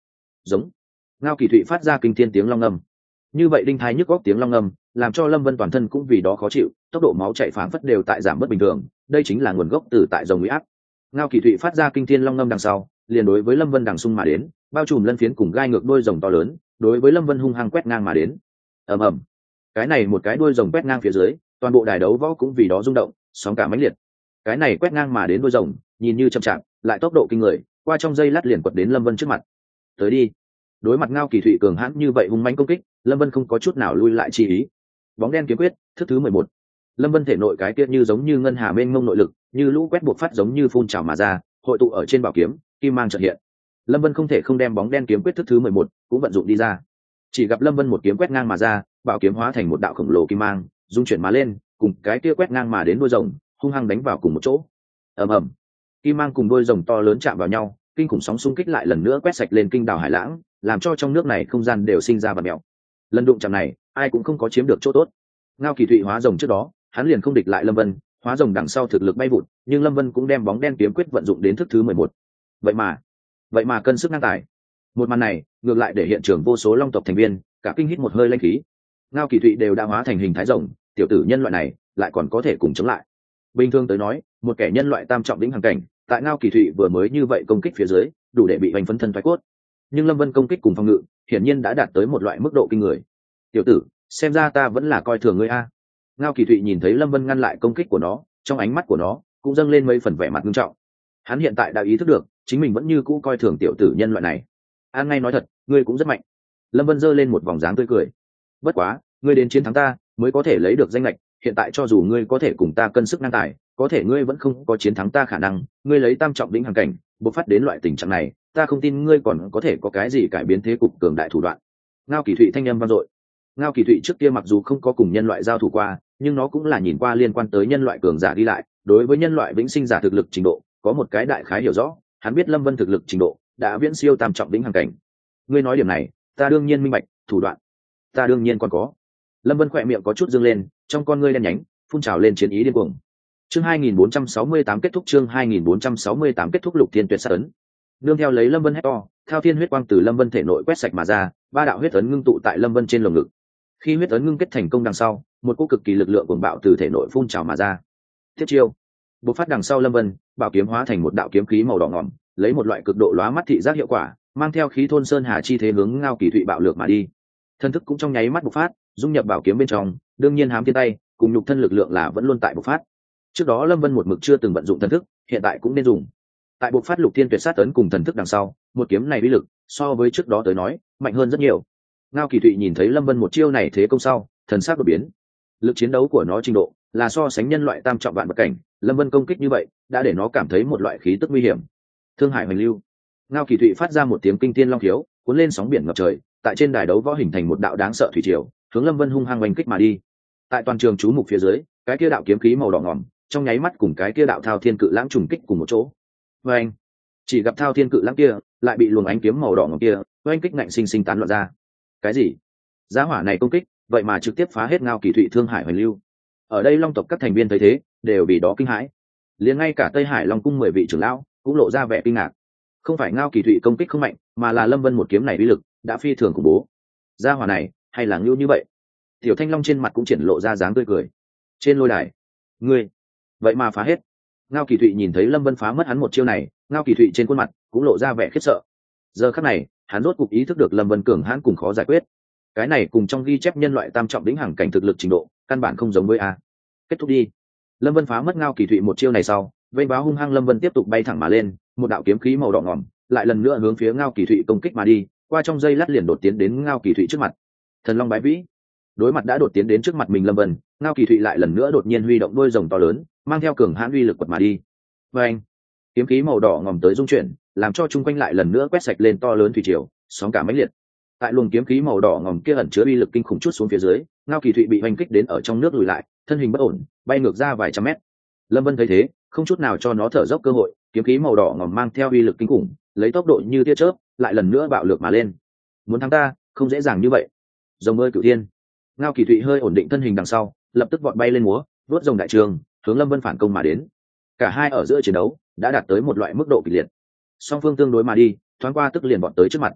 giống. Ngao Kỳ Thụy phát ra kinh thiên tiếng long ngâm. Như vậy đinh thái nhức góc tiếng long ngâm làm cho Lâm Vân toàn thân cũng vì đó khó chịu, tốc độ máu chạy phảng phất đều tại giảm bất bình thường, đây chính là nguồn gốc từ tại rồng uy áp. Ngao Kỳ Thụy phát ra kinh thiên long ngâm đằng sau, liền đối với Lâm Vân đằng xung mà đến, bao trùm lân phiến cùng gai ngược đuôi rồng to lớn, đối với Lâm Vân hung hăng quét ngang mà đến. Ầm ầm. Cái này một cái đuôi rồng quét ngang phía dưới, toàn bộ đài đấu võ cũng vì đó rung động, sóng cả mãnh liệt. Cái này quét ngang mà đến đuôi rồng, nhìn như chậm chạp, lại tốc độ kinh người, qua trong giây lát liền quật đến Lâm Vân trước mặt. Tới đi. Đối mặt Ngao Kỳ Thụy cường hãn như vậy hung mãnh công kích, Lâm Vân không có chút nào lui lại chi ý. Bóng đen kiếm quyết, thức thứ mười một. Lâm Vân thể nội cái tiết như giống như ngân hà mênh mông nội lực, như lũ quét buộc phát giống như phun trào mà ra, hội tụ ở trên bảo kiếm, kim mang chợt hiện. Lâm Vân không thể không đem bóng đen kiếm quyết thức thứ mười một cũng vận dụng đi ra. Chỉ gặp Lâm Vân một kiếm quét ngang mà ra, bảo kiếm hóa thành một đạo khổng lồ kim mang, dung chuyển mà lên, cùng cái kia quét ngang mà đến đuôi rồng, hung hăng đánh vào cùng một chỗ. Ầm ầm. Kim mang cùng đuôi rồng to lớn chạm vào nhau, kinh khủng sóng xung kích lại lần nữa quét sạch lên kinh đảo hải lãng, làm cho trong nước này không gian đều sinh ra và mèo. Lần đụng chạm này, ai cũng không có chiếm được chỗ tốt. Ngao Kỳ Thụy hóa rồng trước đó, hắn liền không địch lại Lâm Vân, hóa rồng đằng sau thực lực bay vụt, nhưng Lâm Vân cũng đem bóng đen kiếm quyết vận dụng đến thức thứ mười một. Vậy mà, vậy mà cân sức ngang tài. Một màn này, ngược lại để hiện trường vô số long tộc thành viên, cả kinh hít một hơi linh khí. Ngao Kỳ Thụy đều đã hóa thành hình thái rồng, tiểu tử nhân loại này lại còn có thể cùng chống lại. Bình thường tới nói, một kẻ nhân loại tam trọng đỉnh hàng cảnh, tại Ngao Kỳ Thụy vừa mới như vậy công kích phía dưới, đủ để bị hoành phấn thân thoái cốt. Nhưng Lâm Vân công kích cùng phòng ngự, hiển nhiên đã đạt tới một loại mức độ kinh người. Tiểu tử, xem ra ta vẫn là coi thường ngươi a. Ngao Kỳ Thụy nhìn thấy Lâm Vân ngăn lại công kích của nó, trong ánh mắt của nó cũng dâng lên mấy phần vẻ mặt nghiêm trọng. Hắn hiện tại đã ý thức được, chính mình vẫn như cũ coi thường tiểu tử nhân loại này. An ngay nói thật, ngươi cũng rất mạnh. Lâm Vân giơ lên một vòng dáng tươi cười. Bất quá, ngươi đến chiến thắng ta, mới có thể lấy được danh lệch. Hiện tại cho dù ngươi có thể cùng ta cân sức ngang tài, có thể ngươi vẫn không có chiến thắng ta khả năng. Ngươi lấy tam trọng đỉnh hàng cảnh, bộc phát đến loại tình trạng này, ta không tin ngươi còn có thể có cái gì cải biến thế cục cường đại thủ đoạn. Ngao Kỳ Thụy thanh âm vang dội. Ngao Kỳ Thụy trước kia mặc dù không có cùng nhân loại giao thủ qua, nhưng nó cũng là nhìn qua liên quan tới nhân loại cường giả đi lại, đối với nhân loại vĩnh sinh giả thực lực trình độ có một cái đại khái hiểu rõ. Hắn biết Lâm Vân thực lực trình độ đã viễn siêu tam trọng đỉnh hàng cảnh. Ngươi nói điểm này, ta đương nhiên minh bạch, thủ đoạn ta đương nhiên còn có. Lâm Vân khỏe miệng có chút dương lên, trong con ngươi đen nhánh phun trào lên chiến ý điên cuồng. Chương hai nghìn bốn trăm sáu mươi tám kết thúc. Chương hai nghìn bốn trăm sáu mươi tám kết thúc. Lục Thiên Tuyệt sát ấn. Nương theo lấy Lâm Vân hét to, thao thiên huyết quang từ Lâm Vân thể nội quét sạch mà ra, ba đạo huyết ấn ngưng tụ tại Lâm Vân trên lồng ngực. Khi huyết ấn ngưng kết thành công đằng sau, một cỗ cực kỳ lực lượng cuồng bạo từ thể nội phun trào mà ra. Thiết chiêu. Bộc phát đằng sau Lâm Vân, bảo kiếm hóa thành một đạo kiếm khí màu đỏ ngòm, lấy một loại cực độ lóa mắt thị giác hiệu quả, mang theo khí thôn sơn hà chi thế hướng Ngao Kỳ Thụy bạo lược mà đi. Thân thức cũng trong nháy mắt bộc phát, dung nhập bảo kiếm bên trong, đương nhiên hám thiên tay cùng nhục thân lực lượng là vẫn luôn tại bộc phát. Trước đó Lâm Vân một mực chưa từng vận dụng thần thức, hiện tại cũng nên dùng. Tại bộc phát Lục Thiên Tuyệt sát ấn cùng thần thức đằng sau, một kiếm này uy lực so với trước đó tới nói mạnh hơn rất nhiều. Ngao Kỳ Thụy nhìn thấy Lâm Vân một chiêu này thế công sau, thần sắc đột biến. Lực chiến đấu của nó trình độ là so sánh nhân loại tam trọng vạn bậc cảnh, Lâm Vân công kích như vậy đã để nó cảm thấy một loại khí tức nguy hiểm. Thương Hải Hoành Lưu. Ngao Kỳ Thụy phát ra một tiếng kinh thiên long thiếu, cuốn lên sóng biển ngập trời, tại trên đài đấu võ hình thành một đạo đáng sợ thủy triều, hướng Lâm Vân hung hăng oanh kích mà đi. Tại toàn trường chú mục phía dưới, cái kia đạo kiếm khí màu đỏ ngòm, trong nháy mắt cùng cái kia đạo thao thiên cự lãng trùng kích cùng một chỗ. Oanh! Chỉ gặp thao thiên cự lãng kia lại bị luồng ánh kiếm màu đỏ ngòm kia oanh kích ngạnh sinh sinh tán loạn ra. Cái gì? Giá hỏa này công kích, vậy mà trực tiếp phá hết Ngao Kỳ Thụy Thương Hải Hoành Lưu. Ở đây Long tộc các thành viên thấy thế, đều vì đó kinh hãi. Liền ngay cả Tây Hải Long cung mười vị trưởng lão cũng lộ ra vẻ kinh ngạc. Không phải Ngao Kỳ Thụy công kích không mạnh, mà là Lâm Vân một kiếm này uy lực đã phi thường khủng bố. Gia hỏa này, hay là ngưu như vậy? Tiểu Thanh Long trên mặt cũng triển lộ ra dáng tươi cười. Trên lôi đài, ngươi, vậy mà phá hết. Ngao Kỳ Thụy nhìn thấy Lâm Vân phá mất hắn một chiêu này, Ngao Kỳ Thụy trên khuôn mặt cũng lộ ra vẻ khiếp sợ. Giờ khắc này, hắn rốt cục ý thức được Lâm Vân cường hãn cùng khó giải quyết. Cái này cùng trong ghi chép nhân loại tam trọng đỉnh hàng cảnh thực lực trình độ, căn bản không giống với a. Kết thúc đi. Lâm Vân phá mất Ngao Kỳ Thụy một chiêu này sau, vây báo hung hăng Lâm Vân tiếp tục bay thẳng mà lên, một đạo kiếm khí màu đỏ ngòm lại lần nữa hướng phía Ngao Kỳ Thụy công kích mà đi, qua trong giây lát liền đột tiến đến Ngao Kỳ Thụy trước mặt. Thần Long bái vĩ. Đối mặt đã đột tiến đến trước mặt mình Lâm Vân, Ngao Kỳ Thụy lại lần nữa đột nhiên huy động đôi rồng to lớn, mang theo cường hãn uy lực quật mà đi. Và anh, kiếm khí màu đỏ ngòm tới dung chuyển, làm cho chung quanh lại lần nữa quét sạch lên to lớn thủy triều, sóng cả mãnh liệt. Tại luồng kiếm khí màu đỏ ngòm kia ẩn chứa uy lực kinh khủng chút xuống phía dưới, Ngao Kỳ Thụy bị hoành kích đến ở trong nước lùi lại, thân hình bất ổn, bay ngược ra vài trăm mét. Lâm Vân thấy thế, không chút nào cho nó thở dốc cơ hội, kiếm khí màu đỏ ngòm mang theo uy lực kinh khủng, lấy tốc độ như tia chớp, lại lần nữa bạo lược mà lên. Muốn thắng ta, không dễ dàng như vậy. Rồng ơi cửu thiên. Ngao Kỳ Thụy hơi ổn định thân hình đằng sau, lập tức vọt bay lên múa, vớt rồng đại trường, hướng Lâm Vân phản công mà đến. Cả hai ở giữa chiến đấu đã đạt tới một loại mức độ kịch liệt. Song phương tương đối mà đi, thoáng qua tức liền vọt tới trước mặt.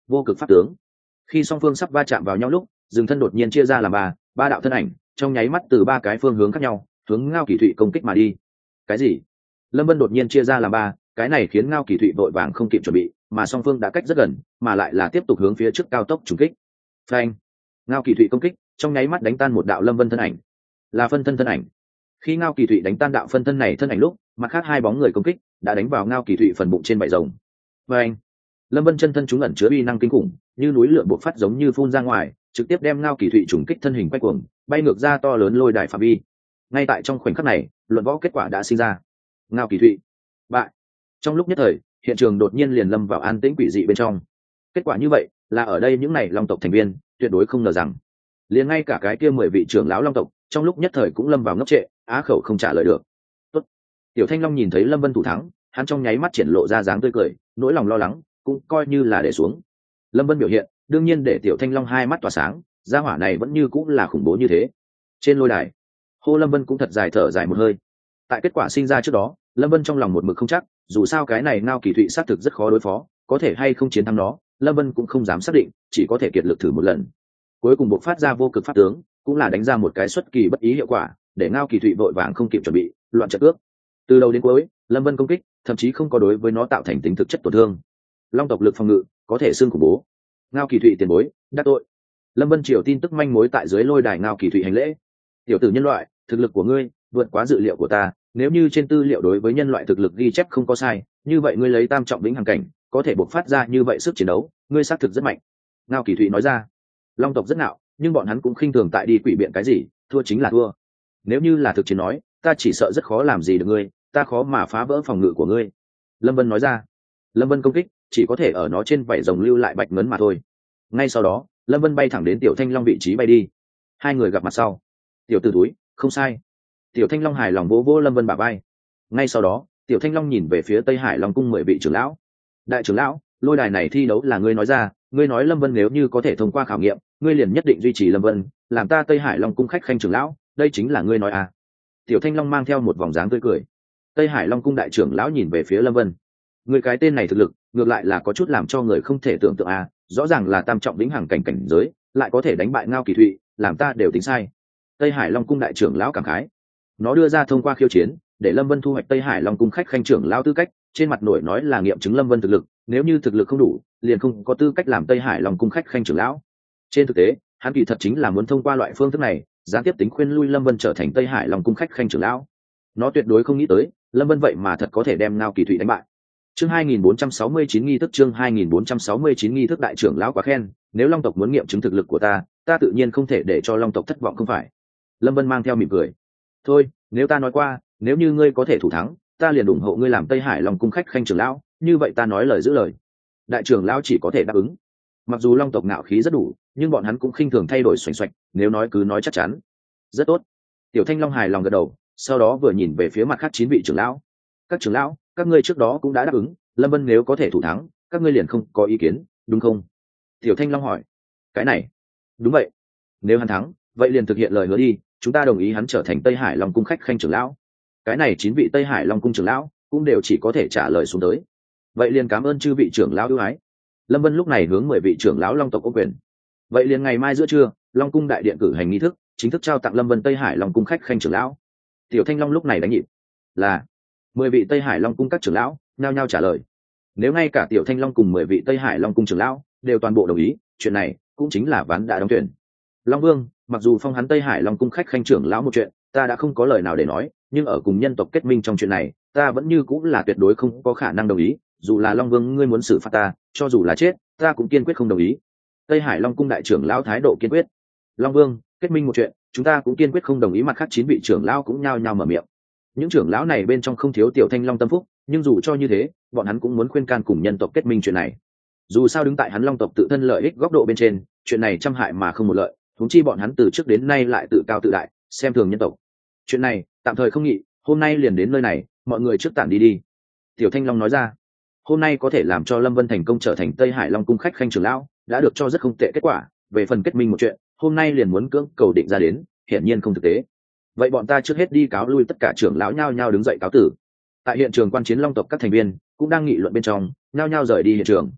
vô cực pháp tướng. Khi song phương sắp va chạm vào nhau lúc, dừng thân đột nhiên chia ra làm ba ba đạo thân ảnh, trong nháy mắt từ ba cái phương hướng khác nhau hướng Ngao Kỳ Thụy công kích mà đi. Cái gì? Lâm Vân đột nhiên chia ra làm ba, cái này khiến Ngao Kỳ Thụy vội vàng không kịp chuẩn bị, mà song phương đã cách rất gần, mà lại là tiếp tục hướng phía trước cao tốc trùng kích. Phanh! Ngao Kỳ Thụy công kích, trong nháy mắt đánh tan một đạo Lâm Vân thân ảnh, là phân thân thân ảnh. Khi Ngao Kỳ Thụy đánh tan đạo phân thân này thân ảnh lúc, mặt khác hai bóng người công kích đã đánh vào Ngao Kỳ Thụy phần bụng trên bảy rồng. Phanh! Lâm Vân chân thân chúng ẩn chứa uy năng kinh khủng, như núi lửa bộc phát giống như phun ra ngoài, trực tiếp đem Ngao Kỳ Thụy trùng kích thân hình quay cuồng, bay ngược ra to lớn lôi đài phạm vi. Ngay tại trong khoảnh khắc này, luận võ kết quả đã sinh ra. Ngao Kỳ Thụy bại. Trong lúc nhất thời, hiện trường đột nhiên liền lâm vào an tĩnh quỷ dị bên trong. Kết quả như vậy, là ở đây những này long tộc thành viên tuyệt đối không ngờ rằng, liền ngay cả cái kia mười vị trưởng lão long tộc trong lúc nhất thời cũng lâm vào ngốc trệ, á khẩu không trả lời được. Tốt. Tiểu Thanh Long nhìn thấy Lâm Vân thủ thắng, hắn trong nháy mắt triển lộ ra dáng tươi cười, nỗi lòng lo lắng cũng coi như là để xuống. Lâm Vân biểu hiện đương nhiên để Tiểu Thanh Long hai mắt tỏa sáng, gia hỏa này vẫn như cũng là khủng bố như thế. Trên lôi đài, Hô Lâm Vân cũng thật dài thở dài một hơi. Tại kết quả sinh ra trước đó, Lâm Vân trong lòng một mực không chắc, dù sao cái này Ngao Kỳ Thụy xác thực rất khó đối phó, có thể hay không chiến thắng nó, Lâm Vân cũng không dám xác định, chỉ có thể kiệt lực thử một lần. Cuối cùng buộc phát ra vô cực pháp tướng, cũng là đánh ra một cái xuất kỳ bất ý hiệu quả, để Ngao Kỳ Thụy vội vàng không kịp chuẩn bị, loạn trận cước. Từ đầu đến cuối, Lâm Vân công kích, thậm chí không có đối với nó tạo thành tính thực chất tổn thương. Long tộc lực phòng ngự, có thể xương khủng bố. Ngao Kỳ Thụy tiền bối, đắc tội. Lâm Vân triều tin tức manh mối tại dưới lôi đài Ngao Kỳ Thụy hành lễ. Tiểu tử nhân loại, thực lực của ngươi vượt quá dự liệu của ta, nếu như trên tư liệu đối với nhân loại thực lực ghi chép không có sai, như vậy ngươi lấy tam trọng vĩnh hằng cảnh có thể bộc phát ra như vậy sức chiến đấu, ngươi xác thực rất mạnh. Ngao Kỳ Thụy nói ra. Long tộc rất ngạo, nhưng bọn hắn cũng khinh thường tại đi quỷ biện cái gì, thua chính là thua. Nếu như là thực chiến nói, ta chỉ sợ rất khó làm gì được ngươi, ta khó mà phá vỡ phòng ngự của ngươi. Lâm Vân nói ra. Lâm Vân công kích chỉ có thể ở nó trên vảy rồng lưu lại bạch ngấn mà thôi. Ngay sau đó, Lâm Vân bay thẳng đến Tiểu Thanh Long vị trí bay đi. Hai người gặp mặt sau. Tiểu tử túi, không sai. Tiểu Thanh Long hài lòng vỗ vỗ Lâm Vân bả vai. Ngay sau đó, Tiểu Thanh Long nhìn về phía Tây Hải Long cung mười vị trưởng lão. Đại trưởng lão, lôi đài này thi đấu là ngươi nói ra, ngươi nói Lâm Vân nếu như có thể thông qua khảo nghiệm, ngươi liền nhất định duy trì Lâm Vân, làm ta Tây Hải Long cung khách khanh trưởng lão, đây chính là ngươi nói à? Tiểu Thanh Long mang theo một vòng dáng tươi cười. Tây Hải Long cung đại trưởng lão nhìn về phía Lâm Vân. Ngươi cái tên này thực lực, ngược lại là có chút làm cho người không thể tưởng tượng à, rõ ràng là tam trọng vĩnh hằng cảnh cảnh giới, lại có thể đánh bại Ngao Kỳ Thụy, làm ta đều tính sai. Tây Hải Long cung đại trưởng lão cảm khái. Nó đưa ra thông qua khiêu chiến, để Lâm Vân thu hoạch Tây Hải Long cung khách khanh trưởng lão tư cách, trên mặt nổi nói là nghiệm chứng Lâm Vân thực lực, nếu như thực lực không đủ, liền không có tư cách làm Tây Hải Long cung khách khanh trưởng lão. Trên thực tế, hắn kỳ thật chính là muốn thông qua loại phương thức này, gián tiếp tính khuyên lui Lâm Vân trở thành Tây Hải Long cung khách khanh trưởng lão. Nó tuyệt đối không nghĩ tới, Lâm Vân vậy mà thật có thể đem Ngao Kỳ Thụy đánh bại. Chương hai nghìn bốn trăm sáu mươi chín nghi thức chương hai nghìn bốn trăm sáu mươi chín nghi thức đại trưởng lão quá khen, nếu Long tộc muốn nghiệm chứng thực lực của ta, ta tự nhiên không thể để cho Long tộc thất vọng không phải. Lâm Vân mang theo mỉm cười. Thôi, nếu ta nói qua, nếu như ngươi có thể thủ thắng, ta liền ủng hộ ngươi làm Tây Hải Long cung khách khanh trưởng lão, như vậy ta nói lời giữ lời. Đại trưởng lão chỉ có thể đáp ứng. Mặc dù Long tộc ngạo khí rất đủ, nhưng bọn hắn cũng khinh thường thay đổi xoành xoạch, nếu nói cứ nói chắc chắn. Rất tốt. Tiểu Thanh Long hài lòng gật đầu, sau đó vừa nhìn về phía mặt khác chín vị trưởng lão. Các trưởng lão, các ngươi trước đó cũng đã đáp ứng, Lâm Vân nếu có thể thủ thắng, các ngươi liền không có ý kiến, đúng không? Tiểu Thanh Long hỏi. Cái này, đúng vậy. Nếu hắn thắng, vậy liền thực hiện lời hứa đi, chúng ta đồng ý hắn trở thành Tây Hải Long cung khách khanh trưởng lão. Cái này chín vị Tây Hải Long cung trưởng lão cũng đều chỉ có thể trả lời xuống tới. Vậy liền cảm ơn chư vị trưởng lão ưu ái. Lâm Vân lúc này hướng mười vị trưởng lão Long tộc có quyền. Vậy liền ngày mai giữa trưa, Long cung đại điện cử hành nghi thức, chính thức trao tặng Lâm Vân Tây Hải Long cung khách khanh trưởng lão. Tiểu Thanh Long lúc này đánh nhịp. Là mười vị Tây Hải Long cung các trưởng lão nhao nhao trả lời. Nếu ngay cả Tiểu Thanh Long cùng mười vị Tây Hải Long cung trưởng lão đều toàn bộ đồng ý, chuyện này cũng chính là ván đã đóng thuyền. Long Vương, mặc dù phong hắn Tây Hải Long cung khách khanh trưởng lão một chuyện, ta đã không có lời nào để nói, nhưng ở cùng nhân tộc kết minh trong chuyện này, ta vẫn như cũng là tuyệt đối không có khả năng đồng ý, dù là Long Vương ngươi muốn xử phạt ta, cho dù là chết, ta cũng kiên quyết không đồng ý. Tây Hải Long cung đại trưởng lão thái độ kiên quyết. Long Vương, kết minh một chuyện, chúng ta cũng kiên quyết không đồng ý. Mặt khác chín vị trưởng lão cũng nhao nhao mở miệng. Những trưởng lão này bên trong không thiếu Tiểu Thanh Long tâm phúc, nhưng dù cho như thế, bọn hắn cũng muốn khuyên can cùng nhân tộc kết minh chuyện này. Dù sao đứng tại hắn Long tộc tự thân lợi ích góc độ bên trên, chuyện này trăm hại mà không một lợi, huống chi bọn hắn từ trước đến nay lại tự cao tự đại, xem thường nhân tộc. Chuyện này tạm thời không nghị, hôm nay liền đến nơi này, mọi người trước tản đi đi. Tiểu Thanh Long nói ra. Hôm nay có thể làm cho Lâm Vân thành công trở thành Tây Hải Long cung khách khanh trưởng lão, đã được cho rất không tệ kết quả. Về phần kết minh một chuyện, hôm nay liền muốn cưỡng cầu định ra đến, hiển nhiên không thực tế. Vậy bọn ta trước hết đi cáo lui. Tất cả trưởng lão nhao nhao đứng dậy cáo tử. Tại hiện trường quan chiến Long tộc các thành viên cũng đang nghị luận bên trong, nhao nhao rời đi hiện trường.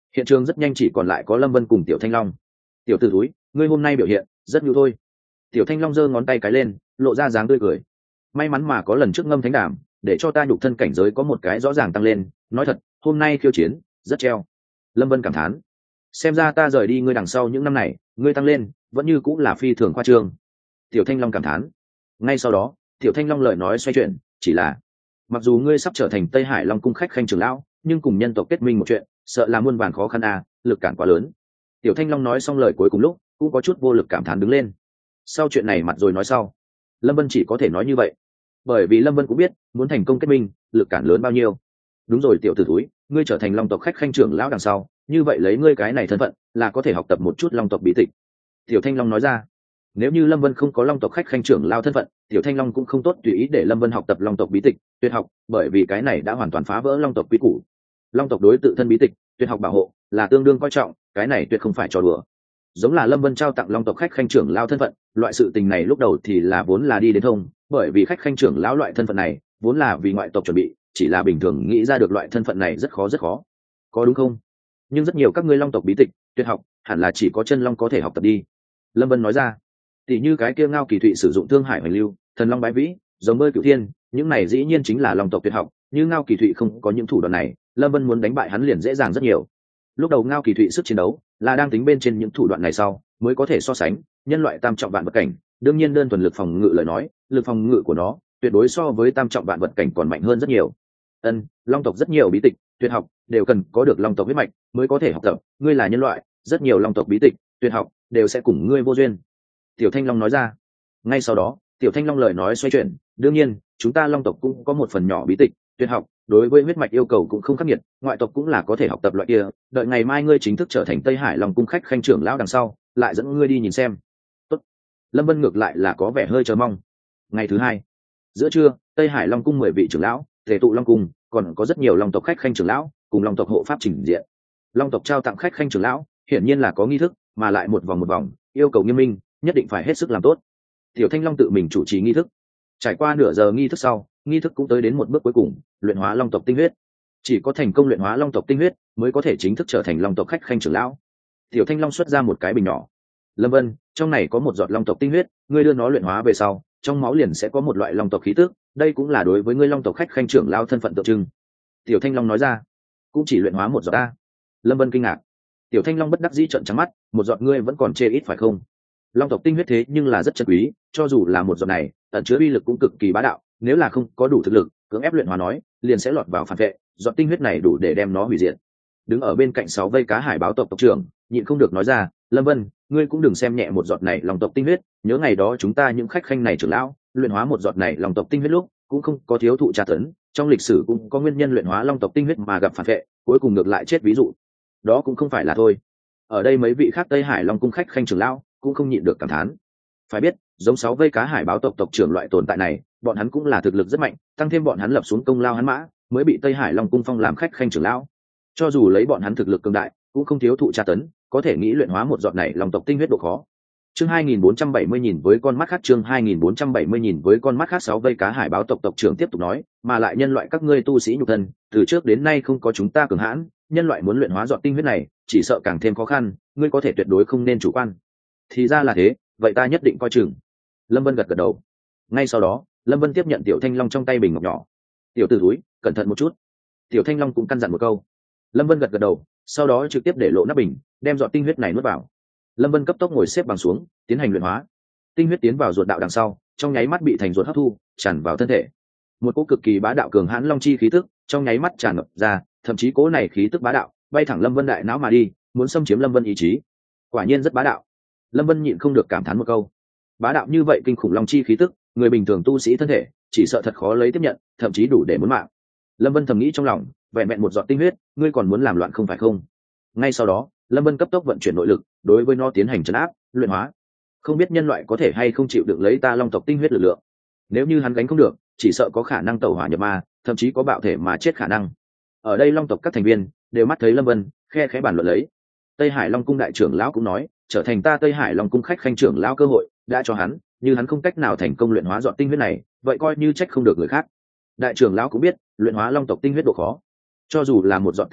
Hiện trường rất nhanh chỉ còn lại có Lâm Vân cùng Tiểu Thanh Long. Tiểu tử túi, ngươi hôm nay biểu hiện rất nhu thôi. Tiểu Thanh Long giơ ngón tay cái lên, lộ ra dáng tươi cười. May mắn mà có lần trước ngâm thánh đảm, để cho ta nhục thân cảnh giới có một cái rõ ràng tăng lên. Nói thật, hôm nay khiêu chiến rất treo. Lâm Vân cảm thán. Xem ra ta rời đi ngươi đằng sau những năm này, ngươi tăng lên vẫn như cũng là phi thường khoa trương. Tiểu Thanh Long cảm thán. Ngay sau đó, Tiểu Thanh Long lời nói xoay chuyển, chỉ là mặc dù ngươi sắp trở thành Tây Hải Long cung khách khanh trưởng lão, nhưng cùng nhân tộc kết minh một chuyện, sợ là muôn vàn khó khăn à, lực cản quá lớn. Tiểu Thanh Long nói xong lời cuối cùng lúc cũng có chút vô lực cảm thán đứng lên. Sau chuyện này mặt rồi nói sau, Lâm Vân chỉ có thể nói như vậy, bởi vì Lâm Vân cũng biết muốn thành công kết minh lực cản lớn bao nhiêu. Đúng rồi tiểu tử túi, ngươi trở thành Long tộc khách khanh trưởng lão đằng sau, như vậy lấy ngươi cái này thân phận là có thể học tập một chút Long tộc bí tịch. Tiểu Thanh Long nói ra. Nếu như Lâm Vân không có Long tộc khách khanh trưởng lão thân phận, Tiểu Thanh Long cũng không tốt tùy ý để Lâm Vân học tập Long tộc bí tịch tuyệt học, bởi vì cái này đã hoàn toàn phá vỡ Long tộc quy củ. Long tộc đối tự thân bí tịch tuyệt học bảo hộ là tương đương coi trọng, cái này tuyệt không phải trò đùa. Giống là Lâm Vân trao tặng Long tộc khách khanh trưởng lão thân phận, loại sự tình này lúc đầu thì là vốn là đi đến thông, bởi vì khách khanh trưởng lão loại thân phận này vốn là vì ngoại tộc chuẩn bị, chỉ là bình thường nghĩ ra được loại thân phận này rất khó rất khó, có đúng không? Nhưng rất nhiều các ngươi Long tộc bí tịch tuyệt học hẳn là chỉ có chân long có thể học tập đi. Lâm Vân nói ra. Tỷ như cái kia Ngao Kỳ Thụy sử dụng Thương Hải Hoành Lưu, Thần Long Bái Vĩ, Rồng Bơi Cửu Thiên, những này dĩ nhiên chính là Long tộc tuyệt học, như Ngao Kỳ Thụy không có những thủ đoạn này, Lâm Vân muốn đánh bại hắn liền dễ dàng rất nhiều. Lúc đầu Ngao Kỳ Thụy sức chiến đấu là đang tính bên trên những thủ đoạn này sau mới có thể so sánh nhân loại tam trọng vạn vật cảnh, đương nhiên đơn thuần lực phòng ngự lời nói, lực phòng ngự của nó tuyệt đối so với tam trọng vạn vật cảnh còn mạnh hơn rất nhiều. Ân, Long tộc rất nhiều bí tịch tuyệt học đều cần có được Long tộc huyết mạch mới có thể học tập, ngươi là nhân loại, rất nhiều Long tộc bí tịch tuyệt học đều sẽ cùng ngươi vô duyên. Tiểu Thanh Long nói ra. Ngay sau đó, Tiểu Thanh Long lời nói xoay chuyển, đương nhiên chúng ta Long tộc cũng có một phần nhỏ bí tịch tuyệt học, đối với huyết mạch yêu cầu cũng không khắc nghiệt, ngoại tộc cũng là có thể học tập loại kia, đợi ngày mai ngươi chính thức trở thành Tây Hải Long cung khách khanh trưởng lão đằng sau lại dẫn ngươi đi nhìn xem. Tốt. Lâm Vân ngược lại là có vẻ hơi chờ mong. Ngày thứ hai giữa trưa, Tây Hải Long cung mười vị trưởng lão tề tụ Long cung, còn có rất nhiều Long tộc khách khanh trưởng lão cùng Long tộc hộ pháp trình diện. Long tộc trao tặng khách khanh trưởng lão hiển nhiên là có nghi thức, mà lại một vòng một vòng, yêu cầu nghiêm minh, nhất định phải hết sức làm tốt. Tiểu Thanh Long tự mình chủ trì nghi thức. Trải qua nửa giờ nghi thức sau, nghi thức cũng tới đến một bước cuối cùng, luyện hóa Long tộc tinh huyết. Chỉ có thành công luyện hóa Long tộc tinh huyết mới có thể chính thức trở thành Long tộc khách khanh trưởng lão. Tiểu Thanh Long xuất ra một cái bình nhỏ. Lâm Vân, trong này có một giọt Long tộc tinh huyết, ngươi đưa nó luyện hóa về sau, trong máu liền sẽ có một loại Long tộc khí tức, đây cũng là đối với ngươi Long tộc khách khanh trưởng lão thân phận tượng trưng. Tiểu Thanh Long nói ra. Cũng chỉ luyện hóa một giọt ta. Lâm Vân kinh ngạc. Tiểu Thanh Long bất đắc dĩ trợn trắng mắt, một giọt ngươi vẫn còn chê ít phải không? Long tộc tinh huyết thế nhưng là rất chân quý, cho dù là một giọt này ẩn chứa uy lực cũng cực kỳ bá đạo, nếu là không có đủ thực lực cưỡng ép luyện hóa nói liền sẽ lọt vào phản vệ, giọt tinh huyết này đủ để đem nó hủy diệt. Đứng ở bên cạnh sáu vây cá hải báo tộc tộc trưởng nhịn không được nói ra. Lâm Vân, ngươi cũng đừng xem nhẹ một giọt này Long tộc tinh huyết, nhớ ngày đó chúng ta những khách khanh này trưởng lão luyện hóa một giọt này Long tộc tinh huyết lúc cũng không có thiếu thụ tra tấn, trong lịch sử cũng có nguyên nhân luyện hóa Long tộc tinh huyết mà gặp phản vệ, cuối cùng ngược lại chết, ví dụ đó cũng không phải là thôi. Ở đây mấy vị khác Tây Hải Long cung khách khanh trưởng lão cũng không nhịn được cảm thán. Phải biết, giống sáu vây cá hải báo tộc tộc trưởng loại tồn tại này, bọn hắn cũng là thực lực rất mạnh, tăng thêm bọn hắn lập xuống công lao hắn mã, mới bị Tây Hải Long cung phong làm khách khanh trưởng lão. Cho dù lấy bọn hắn thực lực cường đại, cũng không thiếu thụ tra tấn, có thể nghĩ luyện hóa một giọt này Long tộc tinh huyết độ khó. Chương hai nghìn bốn trăm bảy mươi nhìn với con mắt khác, chương hai nghìn bốn trăm bảy mươi nhìn với con mắt khác, sáu vây cá hải báo tộc tộc trưởng tiếp tục nói, mà lại nhân loại các ngươi tu sĩ nhục thân, từ trước đến nay không có chúng ta cường hãn, nhân loại muốn luyện hóa giọt tinh huyết này, chỉ sợ càng thêm khó khăn, ngươi có thể tuyệt đối không nên chủ quan. Thì ra là thế, vậy ta nhất định coi chừng. Lâm Vân gật gật đầu. Ngay sau đó, Lâm Vân tiếp nhận Tiểu Thanh Long trong tay bình ngọc nhỏ. Tiểu tử túi, cẩn thận một chút. Tiểu Thanh Long cũng căn dặn một câu. Lâm Vân gật gật đầu, sau đó trực tiếp để lộ nắp bình, đem giọt tinh huyết này nuốt vào. Lâm Vân cấp tốc ngồi xếp bằng xuống, tiến hành luyện hóa. Tinh huyết tiến vào ruột đạo đằng sau, trong nháy mắt bị thành ruột hấp thu, tràn vào thân thể. Một cỗ cực kỳ bá đạo cường hãn long chi khí tức, trong nháy mắt tràn ngập ra, thậm chí cỗ này khí tức bá đạo, bay thẳng Lâm Vân đại não mà đi, muốn xâm chiếm Lâm Vân ý chí. Quả nhiên rất bá đạo. Lâm Vân nhịn không được cảm thán một câu. Bá đạo như vậy kinh khủng long chi khí tức, người bình thường tu sĩ thân thể chỉ sợ thật khó lấy tiếp nhận, thậm chí đủ để muốn mạng. Lâm Vân thầm nghĩ trong lòng, vẹn vẹn một giọt tinh huyết, ngươi còn muốn làm loạn không phải không? Ngay sau đó, Lâm Vân cấp tốc vận chuyển nội lực, đối với nó tiến hành trấn áp, luyện hóa. Không biết nhân loại có thể hay không chịu được lấy ta long tộc tinh huyết lực lượng. Nếu như hắn gánh không được, chỉ sợ có khả năng tẩu hỏa nhập ma, thậm chí có bạo thể mà chết khả năng. Ở đây long tộc các thành viên đều mắt thấy Lâm Vân, khe khẽ bàn luận lấy. Tây Hải Long cung đại trưởng lão cũng nói, trở thành ta Tây Hải Long cung khách khanh trưởng lão cơ hội đã cho hắn, như hắn không cách nào thành công luyện hóa giọt tinh huyết này, vậy coi như trách không được người khác. Đại trưởng lão cũng biết, luyện hóa long tộc tinh huyết độ khó. Cho dù là một giọt tinh huyết,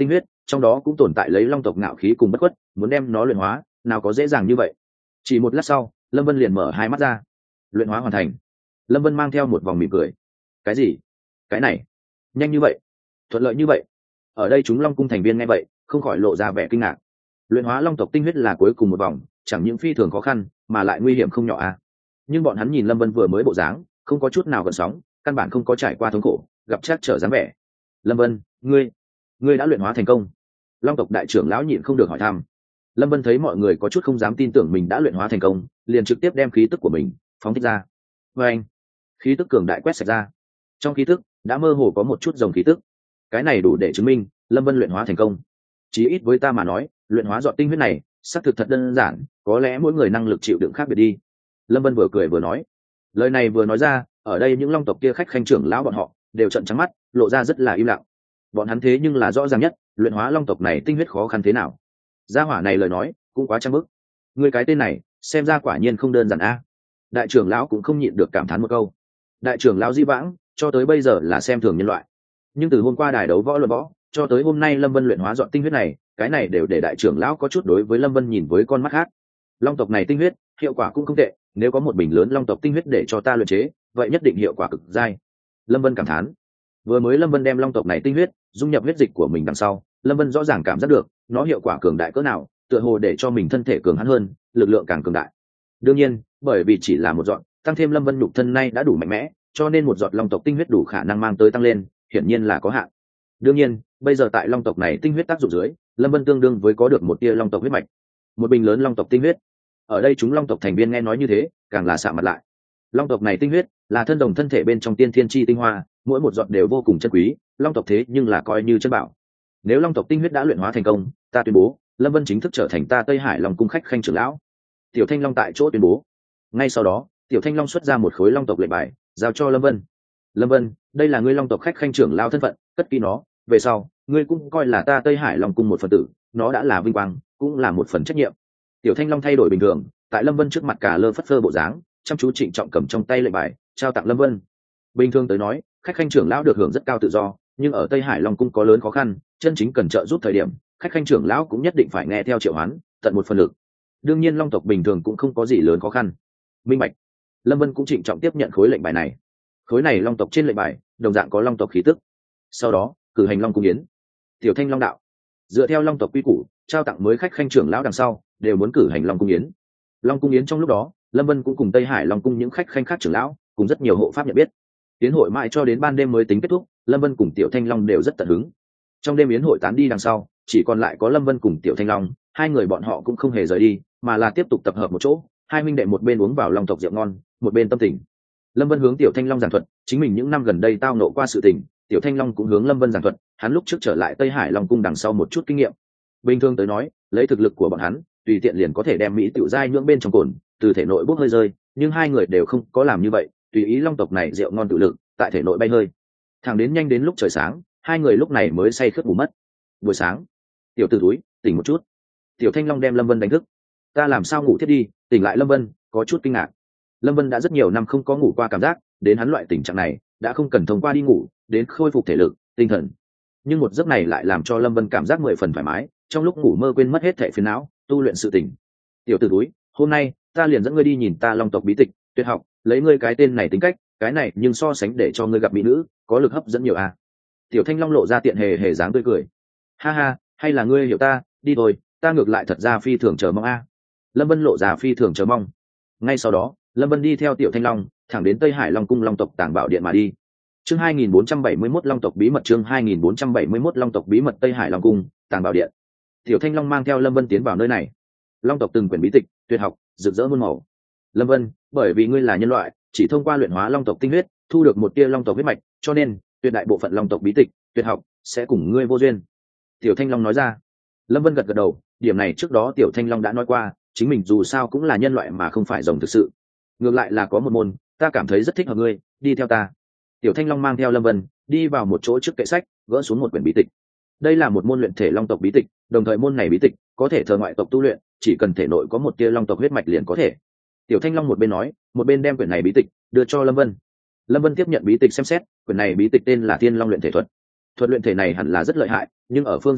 trong đó cũng tồn tại lấy long tộc ngạo khí cùng bất khuất, muốn đem nó luyện hóa nào có dễ dàng như vậy. Chỉ một lát sau, Lâm Vân liền mở hai mắt ra. Luyện hóa hoàn thành. Lâm Vân mang theo một vòng mỉm cười. Cái gì? Cái này nhanh như vậy, thuận lợi như vậy? Ở đây chúng long cung thành viên nghe vậy không khỏi lộ ra vẻ kinh ngạc. Luyện hóa long tộc tinh huyết là cuối cùng một vòng, chẳng những phi thường khó khăn mà lại nguy hiểm không nhỏ à. Nhưng bọn hắn nhìn Lâm Vân vừa mới bộ dáng không có chút nào gợn sóng, căn bản không có trải qua thống khổ, gặp chắc trở dáng vẻ. Lâm Vân, ngươi ngươi đã luyện hóa thành công? Long tộc đại trưởng lão nhịn không được hỏi thăm. Lâm Vân thấy mọi người có chút không dám tin tưởng mình đã luyện hóa thành công, liền trực tiếp đem khí tức của mình phóng thích ra. Và anh, khí tức cường đại quét sạch ra. Trong khí tức đã mơ hồ có một chút dòng khí tức. Cái này đủ để chứng minh Lâm Vân luyện hóa thành công. Chí ít với ta mà nói, luyện hóa giọt tinh huyết này xác thực thật đơn giản, có lẽ mỗi người năng lực chịu đựng khác biệt đi. Lâm Vân vừa cười vừa nói. Lời này vừa nói ra, ở đây những long tộc kia khách khanh trưởng lão bọn họ đều trợn trắng mắt, lộ ra rất là im lặng. Bọn hắn thế nhưng là rõ ràng nhất, luyện hóa long tộc này tinh huyết khó khăn thế nào. Gia hỏa này lời nói cũng quá trăm bức. Người cái tên này xem ra quả nhiên không đơn giản a. Đại trưởng lão cũng không nhịn được cảm thán một câu. Đại trưởng lão Di Vãng cho tới bây giờ là xem thường nhân loại, nhưng từ hôm qua đài đấu võ luận võ cho tới hôm nay Lâm Vân luyện hóa dọn tinh huyết này, cái này đều để đại trưởng lão có chút đối với Lâm Vân nhìn với con mắt khác. Long tộc này tinh huyết hiệu quả cũng không tệ, nếu có một bình lớn long tộc tinh huyết để cho ta luyện chế, vậy nhất định hiệu quả cực dai. Lâm Vân cảm thán. Vừa mới Lâm Vân đem long tộc này tinh huyết dung nhập huyết dịch của mình đằng sau, Lâm Vân rõ ràng cảm giác được nó hiệu quả cường đại cỡ nào, tựa hồ để cho mình thân thể cường hãn hơn, lực lượng càng cường đại. Đương nhiên, bởi vì chỉ là một giọt, tăng thêm Lâm Vân nhục thân nay đã đủ mạnh mẽ, cho nên một giọt long tộc tinh huyết đủ khả năng mang tới tăng lên, hiển nhiên là có hạn. Đương nhiên, bây giờ tại long tộc này tinh huyết tác dụng dưới, Lâm Vân tương đương với có được một tia long tộc huyết mạch, một bình lớn long tộc tinh huyết. Ở đây chúng long tộc thành viên nghe nói như thế, càng là sạm mặt lại. Long tộc này tinh huyết là thân đồng thân thể bên trong tiên thiên chi tinh hoa, mỗi một giọt đều vô cùng chân quý, long tộc thế nhưng là coi như chân bảo. Nếu long tộc tinh huyết đã luyện hóa thành công, ta tuyên bố Lâm Vân chính thức trở thành ta Tây Hải Long cung khách khanh trưởng lão. Tiểu Thanh Long tại chỗ tuyên bố. Ngay sau đó, Tiểu Thanh Long xuất ra một khối long tộc lệnh bài, giao cho Lâm Vân. Lâm Vân, đây là ngươi long tộc khách khanh trưởng lão thân phận, cất kỹ nó, về sau ngươi cũng coi là ta Tây Hải Long cung một phần tử, nó đã là vinh quang, cũng là một phần trách nhiệm. Tiểu Thanh Long thay đổi bình thường, tại Lâm Vân trước mặt cả lơ phất phơ bộ dáng, chăm chú trịnh trọng cầm trong tay lệnh bài, trao tặng Lâm Vân. Bình thường tới nói, khách khanh trưởng lão được hưởng rất cao tự do, nhưng ở Tây Hải Long cung có lớn khó khăn, chân chính cần trợ giúp thời điểm, khách khanh trưởng lão cũng nhất định phải nghe theo triệu hoán, tận một phần lực. Đương nhiên long tộc bình thường cũng không có gì lớn khó khăn. Minh bạch. Lâm Vân cũng trịnh trọng tiếp nhận khối lệnh bài này. Khối này long tộc trên lệnh bài đồng dạng có long tộc khí tức. Sau đó cử hành long cung yến. Tiểu Thanh Long đạo, dựa theo long tộc quy củ, trao tặng mới khách khanh trưởng lão đằng sau đều muốn cử hành long cung yến. Long cung yến trong lúc đó, Lâm Vân cũng cùng Tây Hải Long cung những khách khanh khác trưởng lão cùng rất nhiều hộ pháp nhận biết. Yến hội mãi cho đến ban đêm mới tính kết thúc, Lâm Vân cùng Tiểu Thanh Long đều rất tận hứng. Trong đêm yến hội tán đi đằng sau, chỉ còn lại có Lâm Vân cùng Tiểu Thanh Long, hai người bọn họ cũng không hề rời đi, mà là tiếp tục tập hợp một chỗ, hai huynh đệ một bên uống vào long tộc rượu ngon, một bên tâm tình. Lâm Vân hướng Tiểu Thanh Long giảng thuật chính mình những năm gần đây tao nộ qua sự tình, Tiểu Thanh Long cũng hướng Lâm Vân giảng thuật hắn lúc trước trở lại Tây Hải Long cung đằng sau một chút kinh nghiệm. Bình thường tới nói, lấy thực lực của bọn hắn, tùy tiện liền có thể đem mỹ tiểu giai nhưỡng bên trong cồn từ thể nội bốc hơi rơi, nhưng hai người đều không có làm như vậy, tùy ý long tộc này rượu ngon tự lực tại thể nội bay hơi. Thẳng đến nhanh đến lúc trời sáng, hai người lúc này mới say khướt ngủ mất. Buổi sáng, tiểu tử túi tỉnh một chút. Tiểu Thanh Long đem Lâm Vân đánh thức. Ta làm sao ngủ thiết đi? Tỉnh lại Lâm Vân có chút kinh ngạc. Lâm Vân đã rất nhiều năm không có ngủ qua cảm giác, đến hắn loại tình trạng này đã không cần thông qua đi ngủ đến khôi phục thể lực tinh thần, nhưng một giấc này lại làm cho Lâm Vân cảm giác mười phần thoải mái, trong lúc ngủ mơ quên mất hết thệ phiền não, tu luyện sự tỉnh. Tiểu tử túi, hôm nay ta liền dẫn ngươi đi nhìn ta long tộc bí tịch tuyệt học, lấy ngươi cái tên này tính cách, cái này nhưng so sánh để cho ngươi gặp mỹ nữ có lực hấp dẫn nhiều à. Tiểu Thanh Long lộ ra tiện hề hề dáng tươi cười. Ha ha, hay là ngươi hiểu ta, đi thôi, ta ngược lại thật ra phi thường chờ mong a. À. Lâm Vân lộ ra phi thường chờ mong. Ngay sau đó, Lâm Vân đi theo Tiểu Thanh Long thẳng đến Tây Hải Long cung long tộc tàng bảo điện mà đi. Chương hai nghìn bốn trăm bảy mươi mốt long tộc bí mật, chương hai nghìn bốn trăm bảy mươi mốt long tộc bí mật Tây Hải Long cung tàng bảo điện. Tiểu Thanh Long mang theo Lâm Vân tiến vào nơi này. Long tộc từng quyển bí tịch tuyệt học rực rỡ muôn màu. Lâm Vân, bởi vì ngươi là nhân loại, chỉ thông qua luyện hóa long tộc tinh huyết thu được một tia long tộc huyết mạch, cho nên tuyệt đại bộ phận long tộc bí tịch tuyệt học sẽ cùng ngươi vô duyên. Tiểu Thanh Long nói ra. Lâm Vân gật gật đầu, điểm này trước đó Tiểu Thanh Long đã nói qua, chính mình dù sao cũng là nhân loại mà không phải rồng thực sự. Ngược lại là có một môn ta cảm thấy rất thích hợp ngươi, đi theo ta. Tiểu Thanh Long mang theo Lâm Vân đi vào một chỗ trước kệ sách, gỡ xuống một quyển bí tịch. Đây là một môn luyện thể long tộc bí tịch, đồng thời môn này bí tịch có thể thờ ngoại tộc tu luyện, chỉ cần thể nội có một tia long tộc huyết mạch liền có thể. Tiểu Thanh Long một bên nói, một bên đem quyển này bí tịch đưa cho Lâm Vân. Lâm Vân tiếp nhận bí tịch xem xét, quyển này bí tịch tên là Thiên Long luyện thể thuật. Thuật luyện thể này hẳn là rất lợi hại, nhưng ở phương diện này,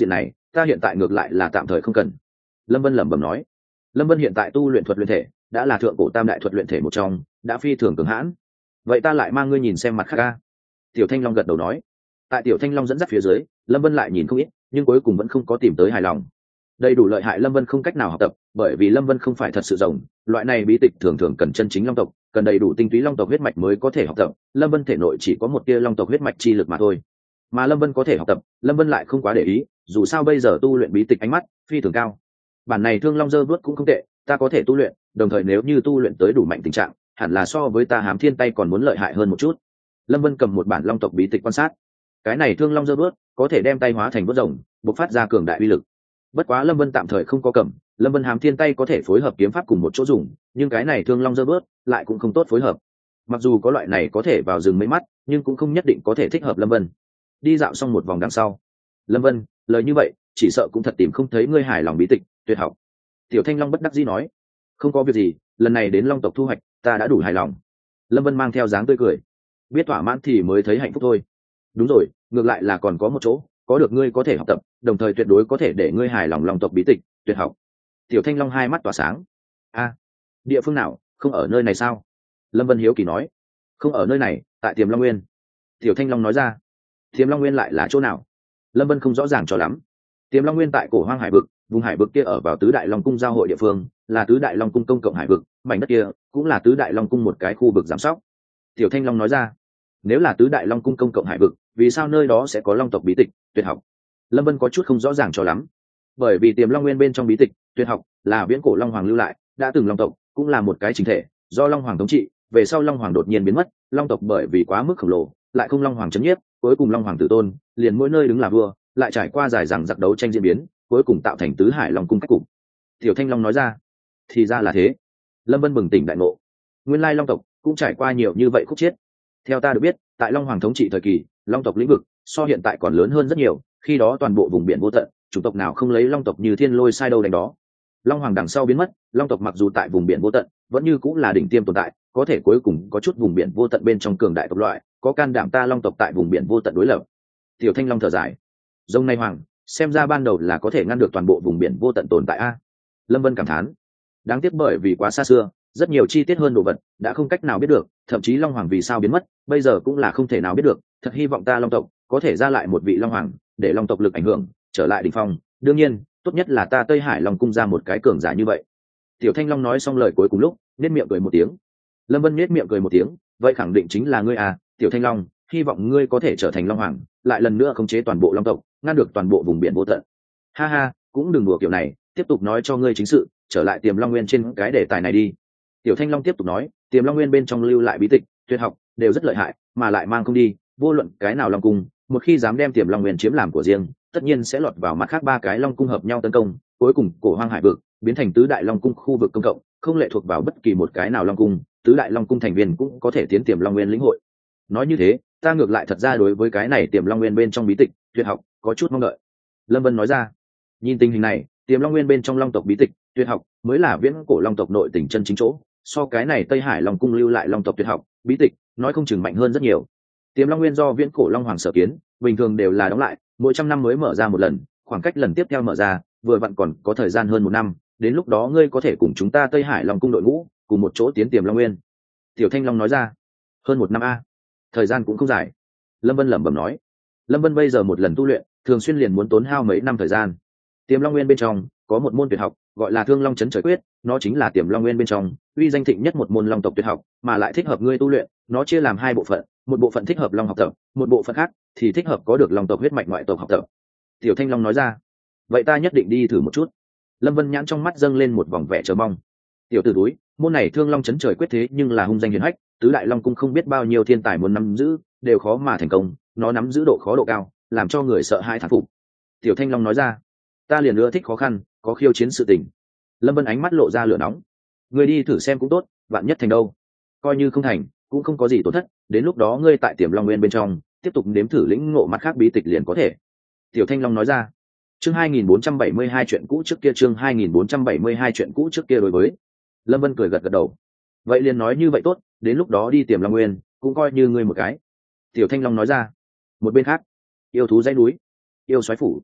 ta hiện tại ngược lại là tạm thời không cần. Lâm Vân lẩm bẩm nói. Lâm Vân hiện tại tu luyện thuật luyện thể đã là thượng cổ tam đại thuật luyện thể một trong, đã phi thường cường hãn. Vậy ta lại mang ngươi nhìn xem mặt khác ca. Tiểu Thanh Long gật đầu nói. Tại Tiểu Thanh Long dẫn dắt phía dưới, Lâm Vân lại nhìn không ít, nhưng cuối cùng vẫn không có tìm tới hài lòng. Đầy đủ lợi hại Lâm Vân không cách nào học tập, bởi vì Lâm Vân không phải thật sự rồng, loại này bí tịch thường thường cần chân chính long tộc, cần đầy đủ tinh túy long tộc huyết mạch mới có thể học tập. Lâm Vân thể nội chỉ có một tia long tộc huyết mạch chi lực mà thôi. Mà Lâm Vân có thể học tập, Lâm Vân lại không quá để ý, dù sao bây giờ tu luyện bí tịch ánh mắt phi thường cao. Bản này Thương Long Dơ Vớt cũng không tệ, ta có thể tu luyện, đồng thời nếu như tu luyện tới đủ mạnh tình trạng, hẳn là so với ta Hám Thiên tay còn muốn lợi hại hơn một chút. Lâm Vân cầm một bản long tộc bí tịch quan sát. Cái này Thương Long Dơ Vớt có thể đem tay hóa thành vớt rồng, bộc phát ra cường đại uy lực. Bất quá Lâm Vân tạm thời không có cầm, Lâm Vân Hám Thiên tay có thể phối hợp kiếm pháp cùng một chỗ dùng, nhưng cái này Thương Long Dơ Vớt lại cũng không tốt phối hợp. Mặc dù có loại này có thể vào rừng mấy mắt, nhưng cũng không nhất định có thể thích hợp Lâm Vân. Đi dạo xong một vòng đằng sau, Lâm Vân, lời như vậy, chỉ sợ cũng thật tìm không thấy ngươi hài lòng bí tịch, tuyệt học. Tiểu Thanh Long bất đắc dĩ nói, không có việc gì, lần này đến long tộc thu hoạch, ta đã đủ hài lòng. Lâm Vân mang theo dáng tươi cười, biết thỏa mãn thì mới thấy hạnh phúc thôi. Đúng rồi, ngược lại là còn có một chỗ, có được ngươi có thể học tập, đồng thời tuyệt đối có thể để ngươi hài lòng long tộc bí tịch, tuyệt học. Tiểu Thanh Long hai mắt tỏa sáng. A, địa phương nào, không ở nơi này sao? Lâm Vân hiếu kỳ nói. Không ở nơi này, tại Tiềm Long Nguyên. Tiểu Thanh Long nói ra. Tiềm Long Nguyên lại là chỗ nào? Lâm Vân không rõ ràng cho lắm. Tiềm Long Nguyên tại cổ hoang hải vực, vùng hải vực kia ở vào tứ đại long cung giao hội địa phương, là tứ đại long cung công cộng hải vực, mảnh đất kia cũng là tứ đại long cung một cái khu vực giám sóc. Tiểu Thanh Long nói ra. Nếu là tứ đại long cung công cộng hải vực, vì sao nơi đó sẽ có long tộc bí tịch, tuyệt học? Lâm Vân có chút không rõ ràng cho lắm. Bởi vì Tiềm Long Nguyên bên trong bí tịch, tuyệt học là viễn cổ long hoàng lưu lại, đã từng long tộc cũng là một cái chính thể, do long hoàng thống trị, về sau long hoàng đột nhiên biến mất, long tộc bởi vì quá mức khổng lồ, lại không long hoàng chấn nhiếp, cuối cùng long hoàng tử tôn, liền mỗi nơi đứng là vua, lại trải qua dài dằng giặc đấu tranh diễn biến, cuối cùng tạo thành tứ hải long cung cách cục. Tiểu Thanh Long nói ra. Thì ra là thế. Lâm Vân bừng tỉnh đại ngộ. Nguyên lai long tộc cũng trải qua nhiều như vậy khúc chiết. Theo ta được biết, tại long hoàng thống trị thời kỳ, long tộc lĩnh vực so hiện tại còn lớn hơn rất nhiều, khi đó toàn bộ vùng biển vô tận, chủng tộc nào không lấy long tộc như thiên lôi sai đâu đánh đó. Long hoàng đằng sau biến mất, long tộc mặc dù tại vùng biển vô tận vẫn như cũng là đỉnh tiêm tồn tại, có thể cuối cùng có chút vùng biển vô tận bên trong cường đại tộc loại, có can đảm ta long tộc tại vùng biển vô tận đối lập. Tiểu Thanh Long thở dài. Rồng này hoàng, xem ra ban đầu là có thể ngăn được toàn bộ vùng biển vô tận tồn tại a. Lâm Vân cảm thán. Đáng tiếc bởi vì quá xa xưa, rất nhiều chi tiết hơn đồ vật đã không cách nào biết được, thậm chí long hoàng vì sao biến mất, bây giờ cũng là không thể nào biết được. Thật hy vọng ta long tộc có thể ra lại một vị long hoàng, để long tộc lực ảnh hưởng trở lại đỉnh phong. Đương nhiên, tốt nhất là ta Tây Hải Long cung ra một cái cường giả như vậy. Tiểu Thanh Long nói xong lời cuối cùng lúc, nét miệng cười một tiếng. Lâm Vân nét miệng cười một tiếng, vậy khẳng định chính là ngươi à, Tiểu Thanh Long, hy vọng ngươi có thể trở thành long hoàng, lại lần nữa khống chế toàn bộ long tộc, ngăn được toàn bộ vùng biển vô tận. Ha ha, cũng đừng đùa kiểu này, tiếp tục nói cho ngươi chính sự, trở lại Tiềm Long Nguyên trên cái đề tài này đi. Tiểu Thanh Long tiếp tục nói, Tiềm Long Nguyên bên trong lưu lại bí tịch, tuyệt học đều rất lợi hại, mà lại mang không đi, vô luận cái nào long cung, một khi dám đem Tiềm Long Nguyên chiếm làm của riêng, tất nhiên sẽ lọt vào mắt khác ba cái long cung hợp nhau tấn công, cuối cùng cổ hoang hải vực biến thành tứ đại long cung khu vực công cộng, không lệ thuộc vào bất kỳ một cái nào long cung, tứ đại long cung thành viên cũng có thể tiến Tiềm Long Nguyên lĩnh hội. Nói như thế, ta ngược lại thật ra đối với cái này Tiềm Long Nguyên bên trong bí tịch, tuyệt học có chút mong đợi. Lâm Vân nói ra. Nhìn tình hình này, Tiềm Long Nguyên bên trong long tộc bí tịch, tuyệt học mới là viễn cổ long tộc nội tình chân chính chỗ, so cái này Tây Hải Long cung lưu lại long tộc tuyệt học bí tịch nói không chừng mạnh hơn rất nhiều. Tiềm Long Nguyên do viễn cổ long hoàng sở kiến, bình thường đều là đóng lại, mỗi trăm năm mới mở ra một lần, khoảng cách lần tiếp theo mở ra vừa vặn còn có thời gian hơn một năm, đến lúc đó ngươi có thể cùng chúng ta Tây Hải Long cung đội ngũ cùng một chỗ tiến Tiềm Long Nguyên. Tiểu Thanh Long nói ra. Hơn một năm a, thời gian cũng không dài. Lâm Vân lẩm bẩm nói. Lâm Vân bây giờ một lần tu luyện thường xuyên liền muốn tốn hao mấy năm thời gian. Tiềm Long Nguyên bên trong có một môn tuyệt học gọi là Thương Long Chấn Trời Quyết, nó chính là Tiềm Long Nguyên bên trong uy danh thịnh nhất một môn long tộc tuyệt học, mà lại thích hợp ngươi tu luyện. Nó chia làm hai bộ phận, một bộ phận thích hợp long học tập, một bộ phận khác thì thích hợp có được long tộc huyết mạch ngoại tộc học tập. Tiểu Thanh Long nói ra. Vậy ta nhất định đi thử một chút. Lâm Vân nhãn trong mắt dâng lên một vòng vẻ chờ mong. Tiểu tử túi, môn này Thương Long Chấn Trời Quyết thế nhưng là hung danh hiển hách, tứ đại long cung không biết bao nhiêu thiên tài muốn nắm giữ, đều khó mà thành công, nó nắm giữ độ khó độ cao, làm cho người sợ hãi thán phục. Tiểu Thanh Long nói ra. Ta liền ưa thích khó khăn, có khiêu chiến sự tình. Lâm Vân ánh mắt lộ ra lửa nóng. Ngươi đi thử xem cũng tốt, vạn nhất thành đâu. Coi như không thành, cũng không có gì tổn thất, đến lúc đó ngươi tại Tiềm Long Nguyên bên trong tiếp tục nếm thử lĩnh ngộ mặt khác bí tịch liền có thể. Tiểu Thanh Long nói ra. Chương hai nghìn bốn trăm bảy mươi hai chuyện cũ trước kia, chương hai nghìn bốn trăm bảy mươi hai chuyện cũ trước kia đối với. Lâm Vân cười gật gật đầu. Vậy liền nói như vậy tốt, đến lúc đó đi Tiềm Long Nguyên, cũng coi như ngươi một cái. Tiểu Thanh Long nói ra. Một bên khác, yêu thú dãy núi, yêu soái phủ.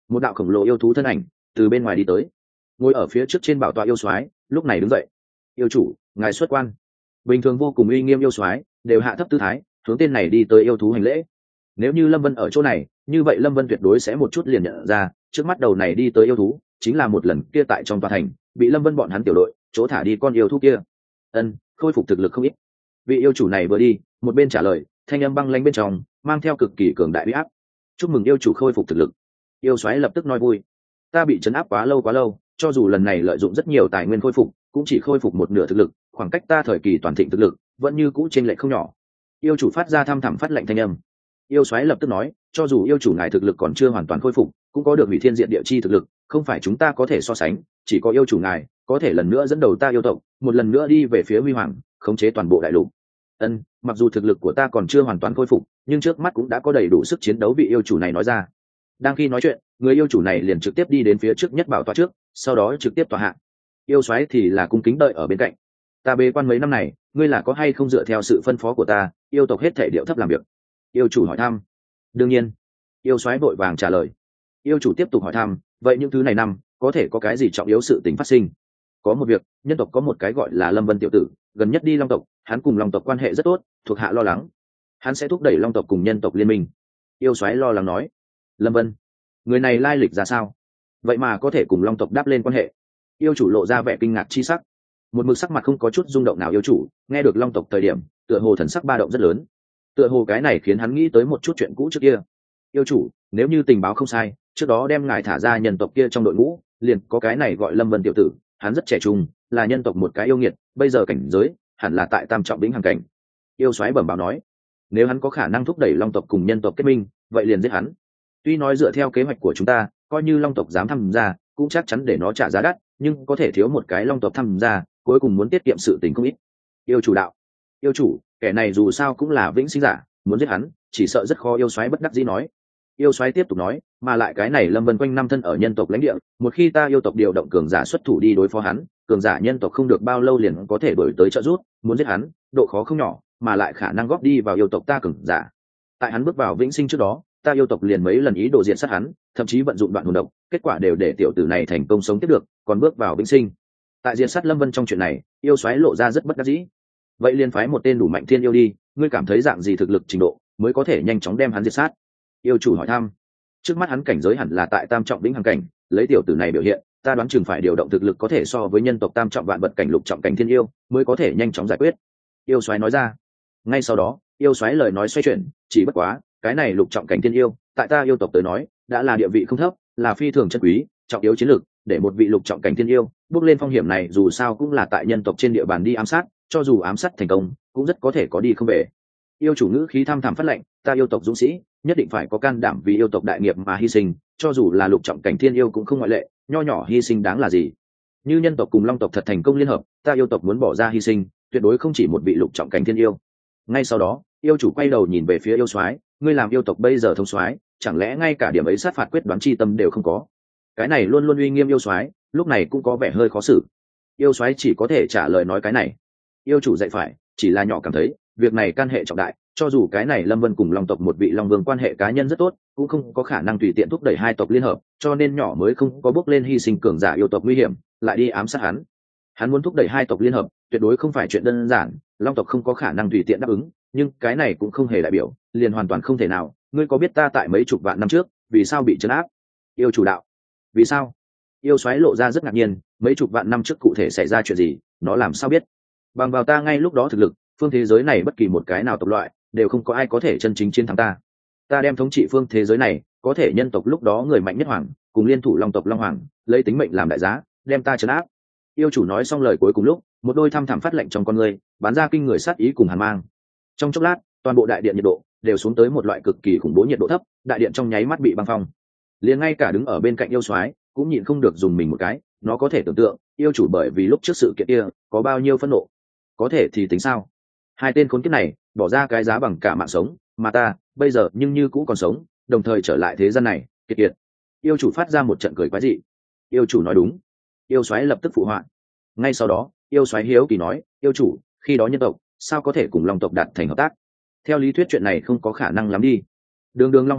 một đạo khổng lồ yêu thú thân ảnh từ bên ngoài đi tới, ngồi ở phía trước trên bảo tọa yêu soái lúc này đứng dậy. Yêu chủ, ngài xuất quan. Bình thường vô cùng uy nghiêm yêu soái đều hạ thấp tư thái hướng tên này đi tới yêu thú hành lễ. Nếu như Lâm Vân ở chỗ này, như vậy Lâm Vân tuyệt đối sẽ một chút liền nhận ra trước mắt đầu này đi tới yêu thú chính là một lần kia tại trong tòa thành bị Lâm Vân bọn hắn tiểu đội chỗ thả đi con yêu thú kia. Ân, khôi phục thực lực không ít. Vị yêu chủ này vừa đi một bên trả lời, thanh âm băng lãnh bên trong mang theo cực kỳ cường đại uy áp. Chúc mừng yêu chủ khôi phục thực lực. Yêu soái lập tức nói vui. Ta bị trấn áp quá lâu quá lâu, cho dù lần này lợi dụng rất nhiều tài nguyên khôi phục cũng chỉ khôi phục một nửa thực lực, khoảng cách ta thời kỳ toàn thịnh thực lực vẫn như cũ chênh lệch không nhỏ. Yêu chủ phát ra thăm thẳm phát lệnh thanh âm. Yêu soái lập tức nói, cho dù yêu chủ ngài thực lực còn chưa hoàn toàn khôi phục cũng có được hủy thiên diện địa chi thực lực, không phải chúng ta có thể so sánh, chỉ có yêu chủ ngài có thể lần nữa dẫn đầu ta yêu tộc một lần nữa đi về phía huy hoàng, khống chế toàn bộ đại lục. Ân, mặc dù thực lực của ta còn chưa hoàn toàn khôi phục nhưng trước mắt cũng đã có đầy đủ sức chiến đấu, vị yêu chủ này nói ra. Đang khi nói chuyện, người yêu chủ này liền trực tiếp đi đến phía trước nhất bảo tọa trước, sau đó trực tiếp tọa hạ. Yêu soái thì là cung kính đợi ở bên cạnh. Ta bế quan mấy năm này, ngươi là có hay không dựa theo sự phân phó của ta yêu tộc hết thể điệu thấp làm việc? Yêu chủ hỏi thăm. Đương nhiên. Yêu soái vội vàng trả lời. Yêu chủ tiếp tục hỏi thăm, vậy những thứ này năm có thể có cái gì trọng yếu sự tình phát sinh? Có một việc, nhân tộc có một cái gọi là Lâm Vân tiểu tử gần nhất đi long tộc, hắn cùng long tộc quan hệ rất tốt, thuộc hạ lo lắng hắn sẽ thúc đẩy long tộc cùng nhân tộc liên minh. Yêu soái lo lắng nói. Lâm Vân, người này lai lịch ra sao, vậy mà có thể cùng long tộc đáp lên quan hệ? Yêu chủ lộ ra vẻ kinh ngạc chi sắc. Một mực sắc mặt không có chút rung động nào yêu chủ nghe được long tộc thời điểm tựa hồ thần sắc ba động rất lớn, tựa hồ cái này khiến hắn nghĩ tới một chút chuyện cũ trước kia. Yêu chủ, nếu như tình báo không sai, trước đó đem ngài thả ra nhân tộc kia trong đội ngũ liền có cái này gọi Lâm Vân tiểu tử, hắn rất trẻ trung, là nhân tộc một cái yêu nghiệt, bây giờ cảnh giới hẳn là tại tam trọng vĩnh hằng cảnh. Yêu soái bẩm báo nói, nếu hắn có khả năng thúc đẩy long tộc cùng nhân tộc kết minh vậy liền giết hắn. Tuy nói dựa theo kế hoạch của chúng ta coi như long tộc dám tham gia cũng chắc chắn để nó trả giá đắt, nhưng có thể thiếu một cái long tộc tham gia cuối cùng muốn tiết kiệm sự tình không ít. Yêu chủ đạo. Yêu chủ, kẻ này dù sao cũng là vĩnh sinh giả, muốn giết hắn chỉ sợ rất khó. Yêu soái bất đắc dĩ nói. Yêu soái tiếp tục nói, mà lại cái này Lâm Vân quanh năm thân ở nhân tộc lãnh địa, một khi ta yêu tộc điều động cường giả xuất thủ đi đối phó hắn, cường giả nhân tộc không được bao lâu liền có thể đổi tới trợ giúp, muốn giết hắn độ khó không nhỏ, mà lại khả năng góp đi vào yêu tộc ta cường giả. Tại hắn bước vào vĩnh sinh trước đó, ta yêu tộc liền mấy lần ý đồ diệt sát hắn, thậm chí vận dụng đoạn hồn độc, kết quả đều để tiểu tử này thành công sống tiếp được, còn bước vào vĩnh sinh. Tại diệt sát Lâm Vân trong chuyện này, yêu soái lộ ra rất bất đắc dĩ. Vậy liền phái một tên đủ mạnh thiên yêu đi, ngươi cảm thấy dạng gì thực lực trình độ mới có thể nhanh chóng đem hắn diệt sát? Yêu chủ hỏi thăm. Trước mắt hắn cảnh giới hẳn là tại tam trọng vĩnh hằng cảnh, lấy tiểu tử này biểu hiện, ta đoán chừng phải điều động thực lực có thể so với nhân tộc tam trọng vạn vật cảnh lục trọng cảnh thiên yêu mới có thể nhanh chóng giải quyết. Yêu soái nói ra. Ngay sau đó, yêu soái lời nói xoay chuyển, chỉ bất quá cái này lục trọng cảnh thiên yêu tại ta yêu tộc tới nói đã là địa vị không thấp, là phi thường chân quý trọng yếu chiến lược, để một vị lục trọng cảnh thiên yêu bước lên phong hiểm này dù sao cũng là tại nhân tộc trên địa bàn đi ám sát, cho dù ám sát thành công cũng rất có thể có đi không về. Yêu chủ ngữ khí thăm thẳm phát lệnh, ta yêu tộc dũng sĩ nhất định phải có can đảm vì yêu tộc đại nghiệp mà hy sinh, cho dù là lục trọng cảnh thiên yêu cũng không ngoại lệ, nho nhỏ hy sinh đáng là gì? Như nhân tộc cùng long tộc thật thành công liên hợp, ta yêu tộc muốn bỏ ra hy sinh tuyệt đối không chỉ một vị lục trọng cảnh thiên yêu. Ngay sau đó, yêu chủ quay đầu nhìn về phía yêu soái, ngươi làm yêu tộc bây giờ thông soái, chẳng lẽ ngay cả điểm ấy sát phạt quyết đoán chi tâm đều không có? Cái này luôn luôn uy nghiêm yêu soái lúc này cũng có vẻ hơi khó xử. Yêu soái chỉ có thể trả lời nói cái này. Yêu chủ dạy phải, chỉ là nhỏ cảm thấy việc này can hệ trọng đại, cho dù cái này Lâm Vân cùng long tộc một vị long vương quan hệ cá nhân rất tốt, cũng không có khả năng tùy tiện thúc đẩy hai tộc liên hợp, cho nên nhỏ mới không có bước lên hy sinh cường giả yêu tộc nguy hiểm lại đi ám sát hắn. Hắn muốn thúc đẩy hai tộc liên hợp tuyệt đối không phải chuyện đơn giản, long tộc không có khả năng tùy tiện đáp ứng, nhưng cái này cũng không hề đại biểu liền hoàn toàn không thể nào. Ngươi có biết ta tại mấy chục vạn năm trước vì sao bị trấn áp? Yêu chủ đạo. Vì sao? Yêu soái lộ ra rất ngạc nhiên, mấy chục vạn năm trước cụ thể xảy ra chuyện gì, nó làm sao biết? Bằng vào ta ngay lúc đó thực lực, phương thế giới này bất kỳ một cái nào tộc loại đều không có ai có thể chân chính chiến thắng ta. Ta đem thống trị phương thế giới này, có thể nhân tộc lúc đó người mạnh nhất hoàng cùng liên thủ long tộc long hoàng lấy tính mệnh làm đại giá đem ta trấn áp. Yêu chủ nói xong lời cuối cùng lúc, một đôi thăm thẳm phát lệnh trong con người bắn ra kinh người sát ý cùng hàn mang. Trong chốc lát, toàn bộ đại điện nhiệt độ đều xuống tới một loại cực kỳ khủng bố nhiệt độ thấp, đại điện trong nháy mắt bị băng phong. Liền ngay cả đứng ở bên cạnh yêu soái cũng nhịn không được dùng mình một cái, nó có thể tưởng tượng yêu chủ bởi vì lúc trước sự kiện kia có bao nhiêu phẫn nộ. Có thể thì tính sao? Hai tên khốn kiếp này bỏ ra cái giá bằng cả mạng sống, mà ta bây giờ nhưng như cũ còn sống, đồng thời trở lại thế gian này, kiệt kiệt. Yêu chủ phát ra một trận cười quái dị. Yêu chủ nói đúng. Yêu soái lập tức phụ họa. Ngay sau đó, yêu soái hiếu kỳ nói, yêu chủ, khi đó nhân tộc sao có thể cùng long tộc đạt thành hợp tác? Theo lý thuyết chuyện này không có khả năng lắm đi. Đường đường long hoàng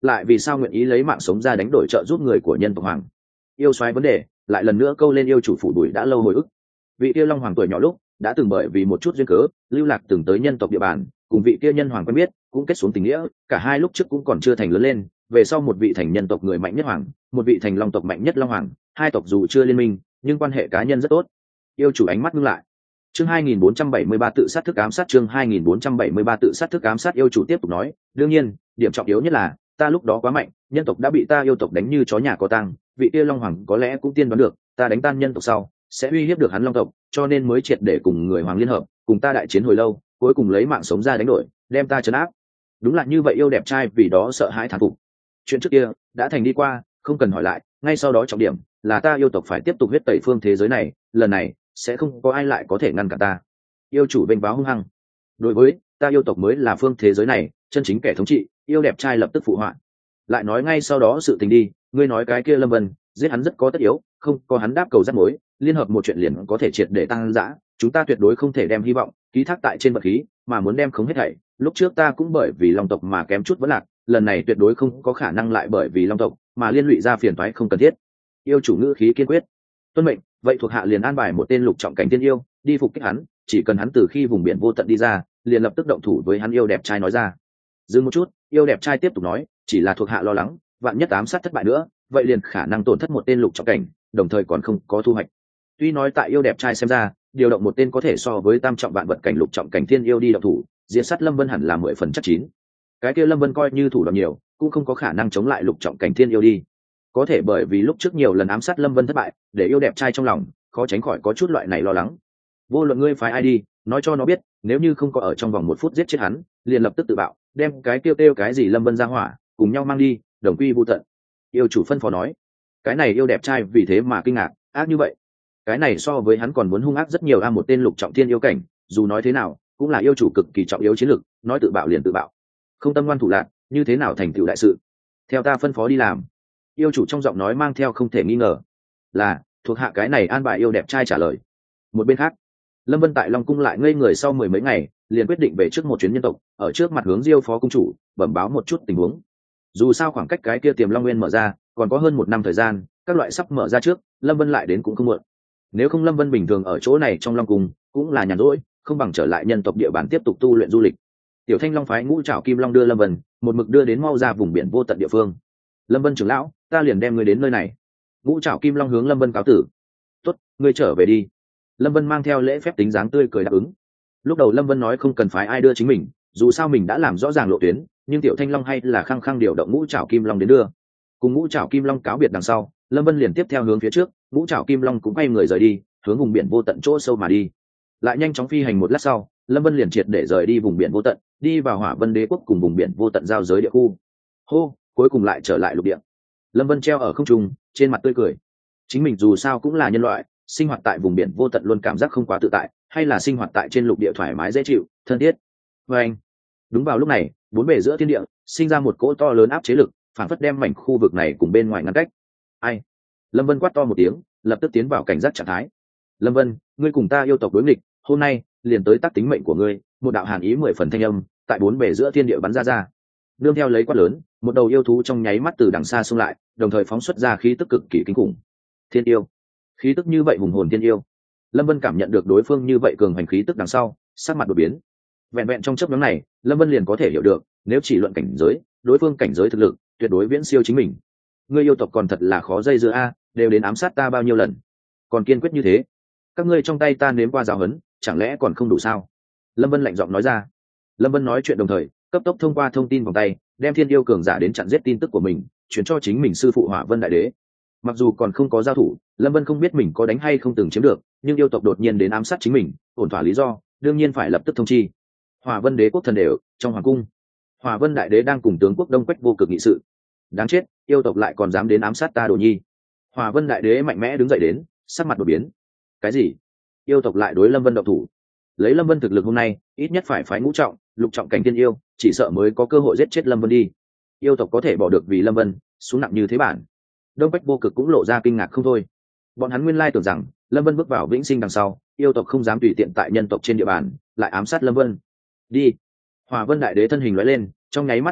lại vì sao nguyện ý lấy mạng sống ra đánh đổi trợ giúp người của nhân tộc hoàng? Yêu xoáy vấn đề lại lần nữa câu lên yêu chủ phủ đuổi đã lâu hồi ức. Vị kia long hoàng tuổi nhỏ lúc đã từng bởi vì một chút duyên cớ lưu lạc từng tới nhân tộc địa bàn, cùng vị kia nhân hoàng quen biết, cũng kết xuống tình nghĩa. Cả hai lúc trước cũng còn chưa thành lớn lên, về sau một vị thành nhân tộc người mạnh nhất hoàng, một vị thành long tộc mạnh nhất long hoàng, hai tộc dù chưa liên minh nhưng quan hệ cá nhân rất tốt. Yêu chủ ánh mắt ngưng lại. Chương hai nghìn bốn trăm bảy mươi ba tự sát thức ám sát. Chương hai nghìn bốn trăm bảy mươi ba tự sát thức ám sát. Yêu chủ tiếp tục nói, đương nhiên điểm trọng yếu nhất là ta lúc đó quá mạnh, nhân tộc đã bị ta yêu tộc đánh như chó nhà có tang. Vị kia long hoàng có lẽ cũng tiên đoán được ta đánh tan nhân tộc sau sẽ uy hiếp được hắn long tộc, cho nên mới triệt để cùng người hoàng liên hợp, cùng ta đại chiến hồi lâu, cuối cùng lấy mạng sống ra đánh đổi, đem ta trấn áp. Đúng là như vậy. Yêu đẹp trai vì đó sợ hãi thán phục. Chuyện trước kia đã thành đi qua, không cần hỏi lại. Ngay sau đó trọng điểm là ta yêu tộc phải tiếp tục huyết tẩy phương thế giới này, lần này sẽ không có ai lại có thể ngăn cản ta. Yêu chủ vênh váo hung hăng. Đối với ta yêu tộc mới là phương thế giới này chân chính kẻ thống trị. Yêu đẹp trai lập tức phụ họa. Lại nói ngay sau đó sự tình đi, ngươi nói cái kia Lâm Vân giết hắn rất có tất yếu, không có hắn đáp cầu rắc mối, liên hợp một chuyện liền có thể triệt để tăng dã. Chúng ta tuyệt đối không thể đem hy vọng ký thác tại trên vật khí, mà muốn đem không hết thảy. Lúc trước ta cũng bởi vì long tộc mà kém chút vẫn lạc, lần này tuyệt đối không có khả năng lại bởi vì long tộc mà liên lụy ra phiền toái không cần thiết. Yêu chủ ngữ khí kiên quyết. Tuân mệnh. Vậy thuộc hạ liền an bài một tên lục trọng cảnh tiên yêu đi phục kích hắn, chỉ cần hắn từ khi vùng biển vô tận đi ra, liền lập tức động thủ với hắn. Yêu đẹp trai nói ra. Dừng một chút, yêu đẹp trai tiếp tục nói, chỉ là thuộc hạ lo lắng, vạn nhất ám sát thất bại nữa, vậy liền khả năng tổn thất một tên lục trọng cảnh, đồng thời còn không có thu hoạch. Tuy nói tại yêu đẹp trai xem ra, điều động một tên có thể so với tam trọng vạn vật cảnh lục trọng cảnh thiên yêu đi động thủ, diệt sát Lâm Vân hẳn là mười phần chắc chín. Cái kia Lâm Vân coi như thủ đoạn nhiều, cũng không có khả năng chống lại lục trọng cảnh thiên yêu đi. Có thể bởi vì lúc trước nhiều lần ám sát Lâm Vân thất bại, để yêu đẹp trai trong lòng khó tránh khỏi có chút loại này lo lắng. Vô luận ngươi phái ai đi, nói cho nó biết, nếu như không có ở trong vòng một phút giết chết hắn, liền lập tức tự bạo, đem cái kêu kêu cái gì Lâm Vân ra hỏa cùng nhau mang đi, đồng quy vu tận. Yêu chủ phân phó nói. Cái này yêu đẹp trai vì thế mà kinh ngạc, ác như vậy. Cái này so với hắn còn muốn hung ác rất nhiều. A một tên lục trọng thiên yêu cảnh, dù nói thế nào cũng là yêu chủ cực kỳ trọng yếu chiến lược, nói tự bạo liền tự bạo, không tâm ngoan thủ lạc, như thế nào thành tựu đại sự. Theo ta phân phó đi làm. Yêu chủ trong giọng nói mang theo không thể nghi ngờ. Là, thuộc hạ. Cái này an bài yêu đẹp trai trả lời. Một bên khác, Lâm Vân tại Long cung lại ngây người sau mười mấy ngày, liền quyết định về trước một chuyến nhân tộc, ở trước mặt hướng Diêu phó cung chủ bẩm báo một chút tình huống. Dù sao khoảng cách cái kia tiềm long nguyên mở ra còn có hơn một năm thời gian, các loại sắp mở ra trước, Lâm Vân lại đến cũng không muộn. Nếu không Lâm Vân bình thường ở chỗ này trong Long cung cũng là nhàn rỗi, không bằng trở lại nhân tộc địa bàn tiếp tục tu luyện du lịch. Tiểu Thanh Long phái Ngũ Trảo Kim Long đưa Lâm Vân một mực đưa đến mau ra vùng biển vô tận địa phương. Lâm Vân trưởng lão, ta liền đem ngươi đến nơi này. Ngũ Trảo Kim Long hướng Lâm Vân cáo tử. Tốt, ngươi trở về đi. Lâm Vân mang theo lễ phép tính dáng tươi cười đáp ứng. Lúc đầu Lâm Vân nói không cần phái ai đưa chính mình, dù sao mình đã làm rõ ràng lộ tuyến, nhưng Tiểu Thanh Long hay là khăng khăng điều động Ngũ Trảo Kim Long đến đưa. Cùng Ngũ Trảo Kim Long cáo biệt đằng sau, Lâm Vân liền tiếp theo hướng phía trước, Ngũ Trảo Kim Long cũng quay người rời đi, hướng vùng biển vô tận chỗ sâu mà đi. Lại nhanh chóng phi hành một lát sau, Lâm Vân liền triệt để rời đi vùng biển vô tận, đi vào Hỏa Vân Đế quốc cùng vùng biển vô tận giao giới địa khu. Hô, cuối cùng lại trở lại lục địa. Lâm Vân treo ở không trung, trên mặt tươi cười. Chính mình dù sao cũng là nhân loại, sinh hoạt tại vùng biển vô tận luôn cảm giác không quá tự tại, hay là sinh hoạt tại trên lục địa thoải mái dễ chịu, thân thiết. Và anh, đúng vào lúc này, bốn bề giữa thiên địa sinh ra một cỗ to lớn áp chế lực, phản phất đem mảnh khu vực này cùng bên ngoài ngăn cách. Ai? Lâm Vân quát to một tiếng, lập tức tiến vào cảnh giác trạng thái. Lâm Vân, ngươi cùng ta yêu tộc đối nghịch, hôm nay liền tới tắc tính mệnh của ngươi. Một đạo hàn ý mười phần thanh âm tại bốn bề giữa thiên địa bắn ra ra. Nương theo lấy quát lớn, một đầu yêu thú trong nháy mắt từ đằng xa xông lại, đồng thời phóng xuất ra khí tức cực kỳ kinh khủng. Thiên yêu, khí tức như vậy hùng hồn thiên yêu. Lâm Vân cảm nhận được đối phương như vậy cường hành khí tức đằng sau, sắc mặt đột biến. Vẹn vẹn trong chớp nhoáng này, Lâm Vân liền có thể hiểu được, nếu chỉ luận cảnh giới, đối phương cảnh giới thực lực tuyệt đối viễn siêu chính mình. Ngươi yêu tộc còn thật là khó dây dưa a, đều đến ám sát ta bao nhiêu lần, còn kiên quyết như thế. Các ngươi trong tay ta nếm qua giáo huấn, chẳng lẽ còn không đủ sao? Lâm Vân lạnh giọng nói ra. Lâm Vân nói chuyện đồng thời, cấp tốc thông qua thông tin vòng tay, đem thiên yêu cường giả đến chặn giết tin tức của mình chuyển cho chính mình sư phụ Hỏa Vân Đại Đế. Mặc dù còn không có giao thủ, Lâm Vân không biết mình có đánh hay không từng chiếm được, nhưng yêu tộc đột nhiên đến ám sát chính mình, ổn thỏa lý do, đương nhiên phải lập tức thông chi. Hỏa Vân Đế quốc thần đều trong hoàng cung, Hỏa Vân Đại Đế đang cùng tướng quốc Đông Quách vô cực nghị sự. Đáng chết, yêu tộc lại còn dám đến ám sát ta Đồ Nhi. Hỏa Vân Đại Đế mạnh mẽ đứng dậy đến, sắc mặt đột biến. Cái gì? Yêu tộc lại đối Lâm Vân động thủ? Lấy Lâm Vân thực lực hôm nay, ít nhất phải phái ngũ trọng, lục trọng cảnh tiên yêu, chỉ sợ mới có cơ hội giết chết Lâm Vân đi. Yêu tộc có thể bỏ được vì Lâm Vân xuống nặng như thế bản. Đông Bách vô cực cũng lộ ra kinh ngạc không thôi. Bọn hắn nguyên lai tưởng rằng Lâm Vân bước vào vĩnh sinh đằng sau, yêu tộc không dám tùy tiện tại nhân tộc trên địa bàn lại ám sát Lâm Vân. Đi. Hỏa Vân Đại Đế thân hình lóe lên, trong nháy mắt biến mất,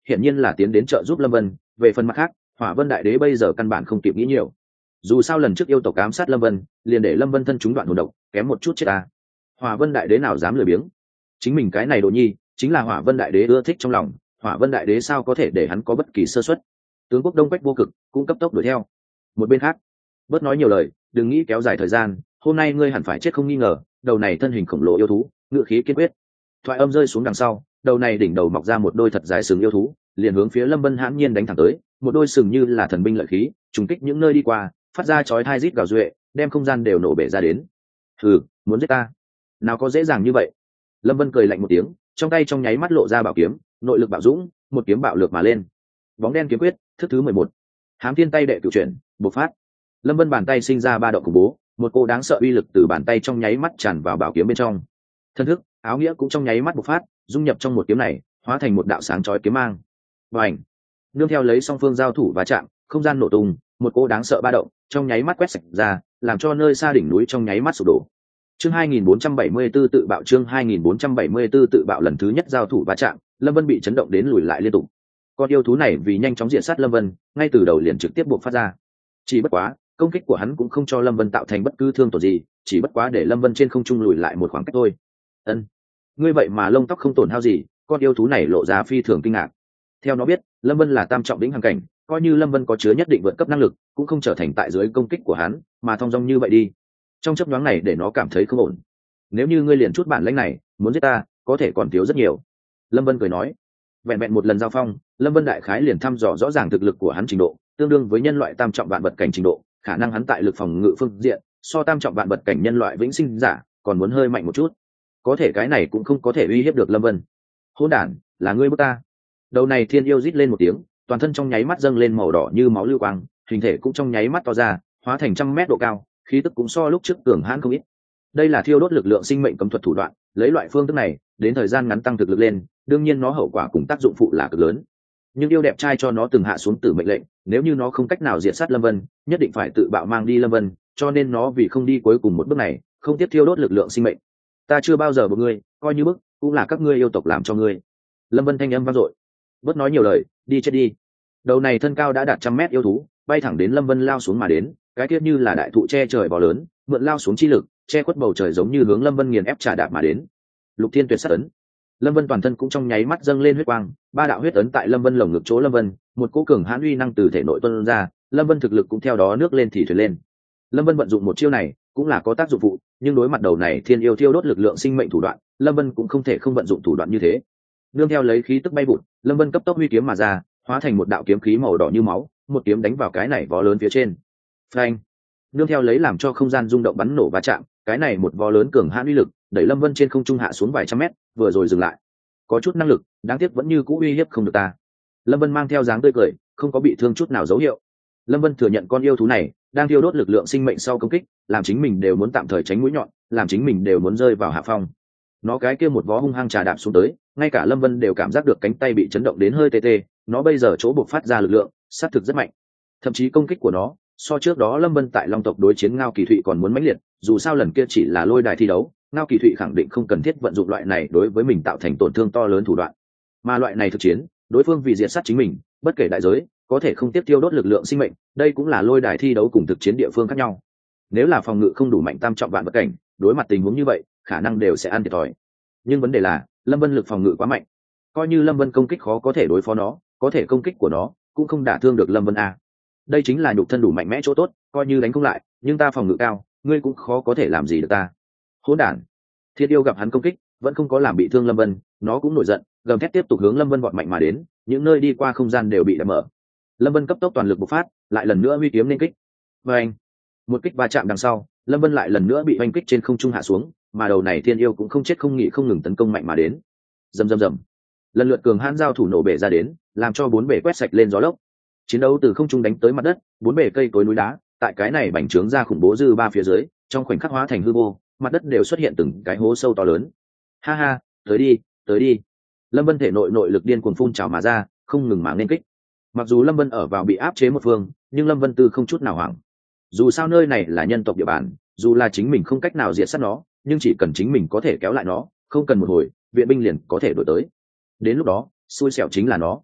hiển nhiên là tiến đến trợ giúp lâm vân. Về phần mặt khác, Hỏa Vân Đại Đế bây giờ căn bản không kịp nghĩ nhiều. Dù sao lần trước yêu tộc ám sát lâm vân, liền để lâm vân thân chúng đoạn hồn độc, kém một chút chết ta. Hỏa Vân Đại Đế nào dám lười biếng. Chính mình cái này đồ nhi chính là Hỏa Vân Đại Đế ưa thích trong lòng, Hỏa Vân Đại Đế sao có thể để hắn có bất kỳ sơ suất. Tướng quốc Đông Quách Vô Cực cũng cấp tốc đuổi theo. Một bên khác, bớt nói nhiều lời, đừng nghĩ kéo dài thời gian, hôm nay ngươi hẳn phải chết không nghi ngờ. Đầu này thân hình khổng lồ yêu thú, ngự khí kiên quyết. Thoại âm rơi xuống đằng sau, đầu này đỉnh đầu mọc ra một đôi thật dài sừng yêu thú, liền hướng phía lâm vân hãn nhiên đánh thẳng tới. Một đôi sừng như là thần binh lợi khí, trùng kích những nơi đi qua, phát ra chói tai rít gào duệ, đem không gian đều nổ bể ra đến. Hừ, muốn giết ta? Nào có dễ dàng như vậy. Lâm Vân cười lạnh một tiếng, trong tay trong nháy mắt lộ ra bảo kiếm, nội lực bạo dũng, một kiếm bạo lược mà lên. Bóng đen kiếm quyết, thức thứ mười một. Hám Thiên tay đệ cửu chuyển, bộc phát. Lâm Vân bàn tay sinh ra ba động khủng bố, một cô đáng sợ uy lực từ bàn tay trong nháy mắt tràn vào bảo kiếm bên trong. Thân thức, áo nghĩa cũng trong nháy mắt bộc phát, dung nhập trong một kiếm này, hóa thành một đạo sáng chói kiếm mang. Bành! Nương theo lấy song phương giao thủ và chạm, không gian nổ tung, một cô đáng sợ ba động trong nháy mắt quét sạch ra, làm cho nơi xa đỉnh núi trong nháy mắt sụp đổ. Chương hai nghìn bốn trăm bảy mươi tư tự bạo chương hai nghìn bốn trăm bảy mươi tư tự bạo lần thứ nhất giao thủ va chạm, Lâm Vân bị chấn động đến lùi lại liên tục. Con yêu thú này vì nhanh chóng diệt sát Lâm Vân, ngay từ đầu liền trực tiếp buộc phát ra. Chỉ bất quá, công kích của hắn cũng không cho Lâm Vân tạo thành bất cứ thương tổn gì, chỉ bất quá để Lâm Vân trên không trung lùi lại một khoảng cách thôi. Ân, ngươi vậy mà lông tóc không tổn hao gì, con yêu thú này lộ ra phi thường kinh ngạc. Theo nó biết, Lâm Vân là tam trọng đỉnh hàng cảnh, coi như Lâm Vân có chứa nhất định vượt cấp năng lực, cũng không trở thành tại dưới công kích của hắn, mà thong dong như vậy đi. Trong chớp nhoáng này để nó cảm thấy không ổn. Nếu như ngươi liền chút bản lĩnh này, muốn giết ta, có thể còn thiếu rất nhiều. Lâm Vân cười nói. Vẹn vẹn một lần giao phong, Lâm Vân đại khái liền thăm dò rõ ràng thực lực của hắn trình độ, tương đương với nhân loại tam trọng vạn vật cảnh trình độ, khả năng hắn tại lực phòng ngự phương diện, so tam trọng vạn vật cảnh nhân loại vĩnh sinh giả, còn muốn hơi mạnh một chút. Có thể cái này cũng không có thể uy hiếp được Lâm Vân. Hỗn đản, là ngươi bức ta. Đầu này thiên yêu rít lên một tiếng, toàn thân trong nháy mắt dâng lên màu đỏ như máu lưu quang, hình thể cũng trong nháy mắt to ra, hóa thành trăm mét độ cao, khí tức cũng so lúc trước cường hãn không ít. Đây là thiêu đốt lực lượng sinh mệnh cấm thuật thủ đoạn, lấy loại phương thức này, đến thời gian ngắn tăng thực lực lên, đương nhiên nó hậu quả cùng tác dụng phụ là cực lớn. Nhưng yêu đẹp trai cho nó từng hạ xuống tử mệnh lệnh, nếu như nó không cách nào diệt sát Lâm Vân, nhất định phải tự bạo mang đi Lâm Vân, cho nên nó vì không đi cuối cùng một bước này, không tiếp thiêu đốt lực lượng sinh mệnh. Ta chưa bao giờ một ngươi, coi như bức, cũng là các ngươi yêu tộc làm cho ngươi. Lâm Vân thanh âm vang dội. Bớt nói nhiều lời, đi chết đi. Đầu này thân cao đã đạt trăm mét yêu thú, bay thẳng đến Lâm Vân lao xuống mà đến, cái tiết như là đại thụ che trời bò lớn, mượn lao xuống chi lực, che khuất bầu trời giống như hướng Lâm Vân nghiền ép trả đạp mà đến. Lục Thiên Tuyệt sát ấn. Lâm Vân toàn thân cũng trong nháy mắt dâng lên huyết quang, ba đạo huyết ấn tại Lâm Vân lồng ngực chỗ Lâm Vân, một cỗ cường hãn uy năng từ thể nội tuôn ra, Lâm Vân thực lực cũng theo đó nước lên thì thuyền lên. Lâm Vân vận dụng một chiêu này, cũng là có tác dụng phụ, nhưng đối mặt đầu này thiên yêu thiêu đốt lực lượng sinh mệnh thủ đoạn, Lâm Vân cũng không thể không vận dụng thủ đoạn như thế. Nương theo lấy khí tức bay vụt, Lâm Vân cấp tốc huy kiếm mà ra, hóa thành một đạo kiếm khí màu đỏ như máu, một kiếm đánh vào cái này vó lớn phía trên. Phanh! Nương theo lấy làm cho không gian rung động bắn nổ va chạm, cái này một vó lớn cường hãn uy lực, đẩy Lâm Vân trên không trung hạ xuống vài trăm mét, vừa rồi dừng lại. Có chút năng lực, đáng tiếc vẫn như cũ uy hiếp không được ta. Lâm Vân mang theo dáng tươi cười, không có bị thương chút nào dấu hiệu. Lâm Vân thừa nhận con yêu thú này đang thiêu đốt lực lượng sinh mệnh sau công kích, làm chính mình đều muốn tạm thời tránh mũi nhọn, làm chính mình đều muốn rơi vào hạ phong. Nó cái kia một vó hung hăng trà đạp xuống tới, ngay cả Lâm Vân đều cảm giác được cánh tay bị chấn động đến hơi tê tê. Nó bây giờ chỗ bộc phát ra lực lượng, sát thực rất mạnh. Thậm chí công kích của nó, so trước đó Lâm Vân tại Long tộc đối chiến Ngao Kỳ Thụy còn muốn mãnh liệt. Dù sao lần kia chỉ là lôi đài thi đấu, Ngao Kỳ Thụy khẳng định không cần thiết vận dụng loại này đối với mình tạo thành tổn thương to lớn thủ đoạn. Mà loại này thực chiến, đối phương vì diệt sát chính mình, bất kể đại giới, có thể không tiếp tiêu đốt lực lượng sinh mệnh, đây cũng là lôi đài thi đấu cùng thực chiến địa phương khác nhau. Nếu là phòng ngự không đủ mạnh tam trọng vạn vật cảnh, đối mặt tình huống như vậy, khả năng đều sẽ ăn thiệt thòi. Nhưng vấn đề là, Lâm Vân lực phòng ngự quá mạnh. Coi như Lâm Vân công kích khó có thể đối phó nó, có thể công kích của nó cũng không đả thương được Lâm Vân a. Đây chính là nhục thân đủ mạnh mẽ chỗ tốt, coi như đánh không lại, nhưng ta phòng ngự cao, ngươi cũng khó có thể làm gì được ta. Hỗn đản! Thiết yêu gặp hắn công kích, vẫn không có làm bị thương Lâm Vân, nó cũng nổi giận, gầm thét tiếp tục hướng Lâm Vân vọt mạnh mà đến, những nơi đi qua không gian đều bị đập mở. Lâm Vân cấp tốc toàn lực bộc phát, lại lần nữa huy kiếm lên kích. Và anh, một kích va chạm đằng sau, Lâm Vân lại lần nữa bị oanh kích trên không trung hạ xuống, mà đầu này thiên yêu cũng không chết không nghỉ không ngừng tấn công mạnh mà đến. Rầm rầm rầm, lần lượt cường hãn giao thủ nổ bể ra đến, làm cho bốn bể quét sạch lên gió lốc. Chiến đấu từ không trung đánh tới mặt đất, bốn bể cây cối núi đá, tại cái này bành trướng ra khủng bố dư ba phía dưới, trong khoảnh khắc hóa thành hư vô, mặt đất đều xuất hiện từng cái hố sâu to lớn. Ha ha, tới đi, tới đi. Lâm Vân thể nội nội lực điên cuồng phun trào mà ra, không ngừng mà nên kích. Mặc dù Lâm Vân ở vào bị áp chế một phương, nhưng Lâm Vân Tư không chút nào hoảng. Dù sao nơi này là nhân tộc địa bàn, dù là chính mình không cách nào diệt sát nó, nhưng chỉ cần chính mình có thể kéo lại nó, không cần một hồi, viện binh liền có thể đổi tới. Đến lúc đó, xui xẻo chính là nó.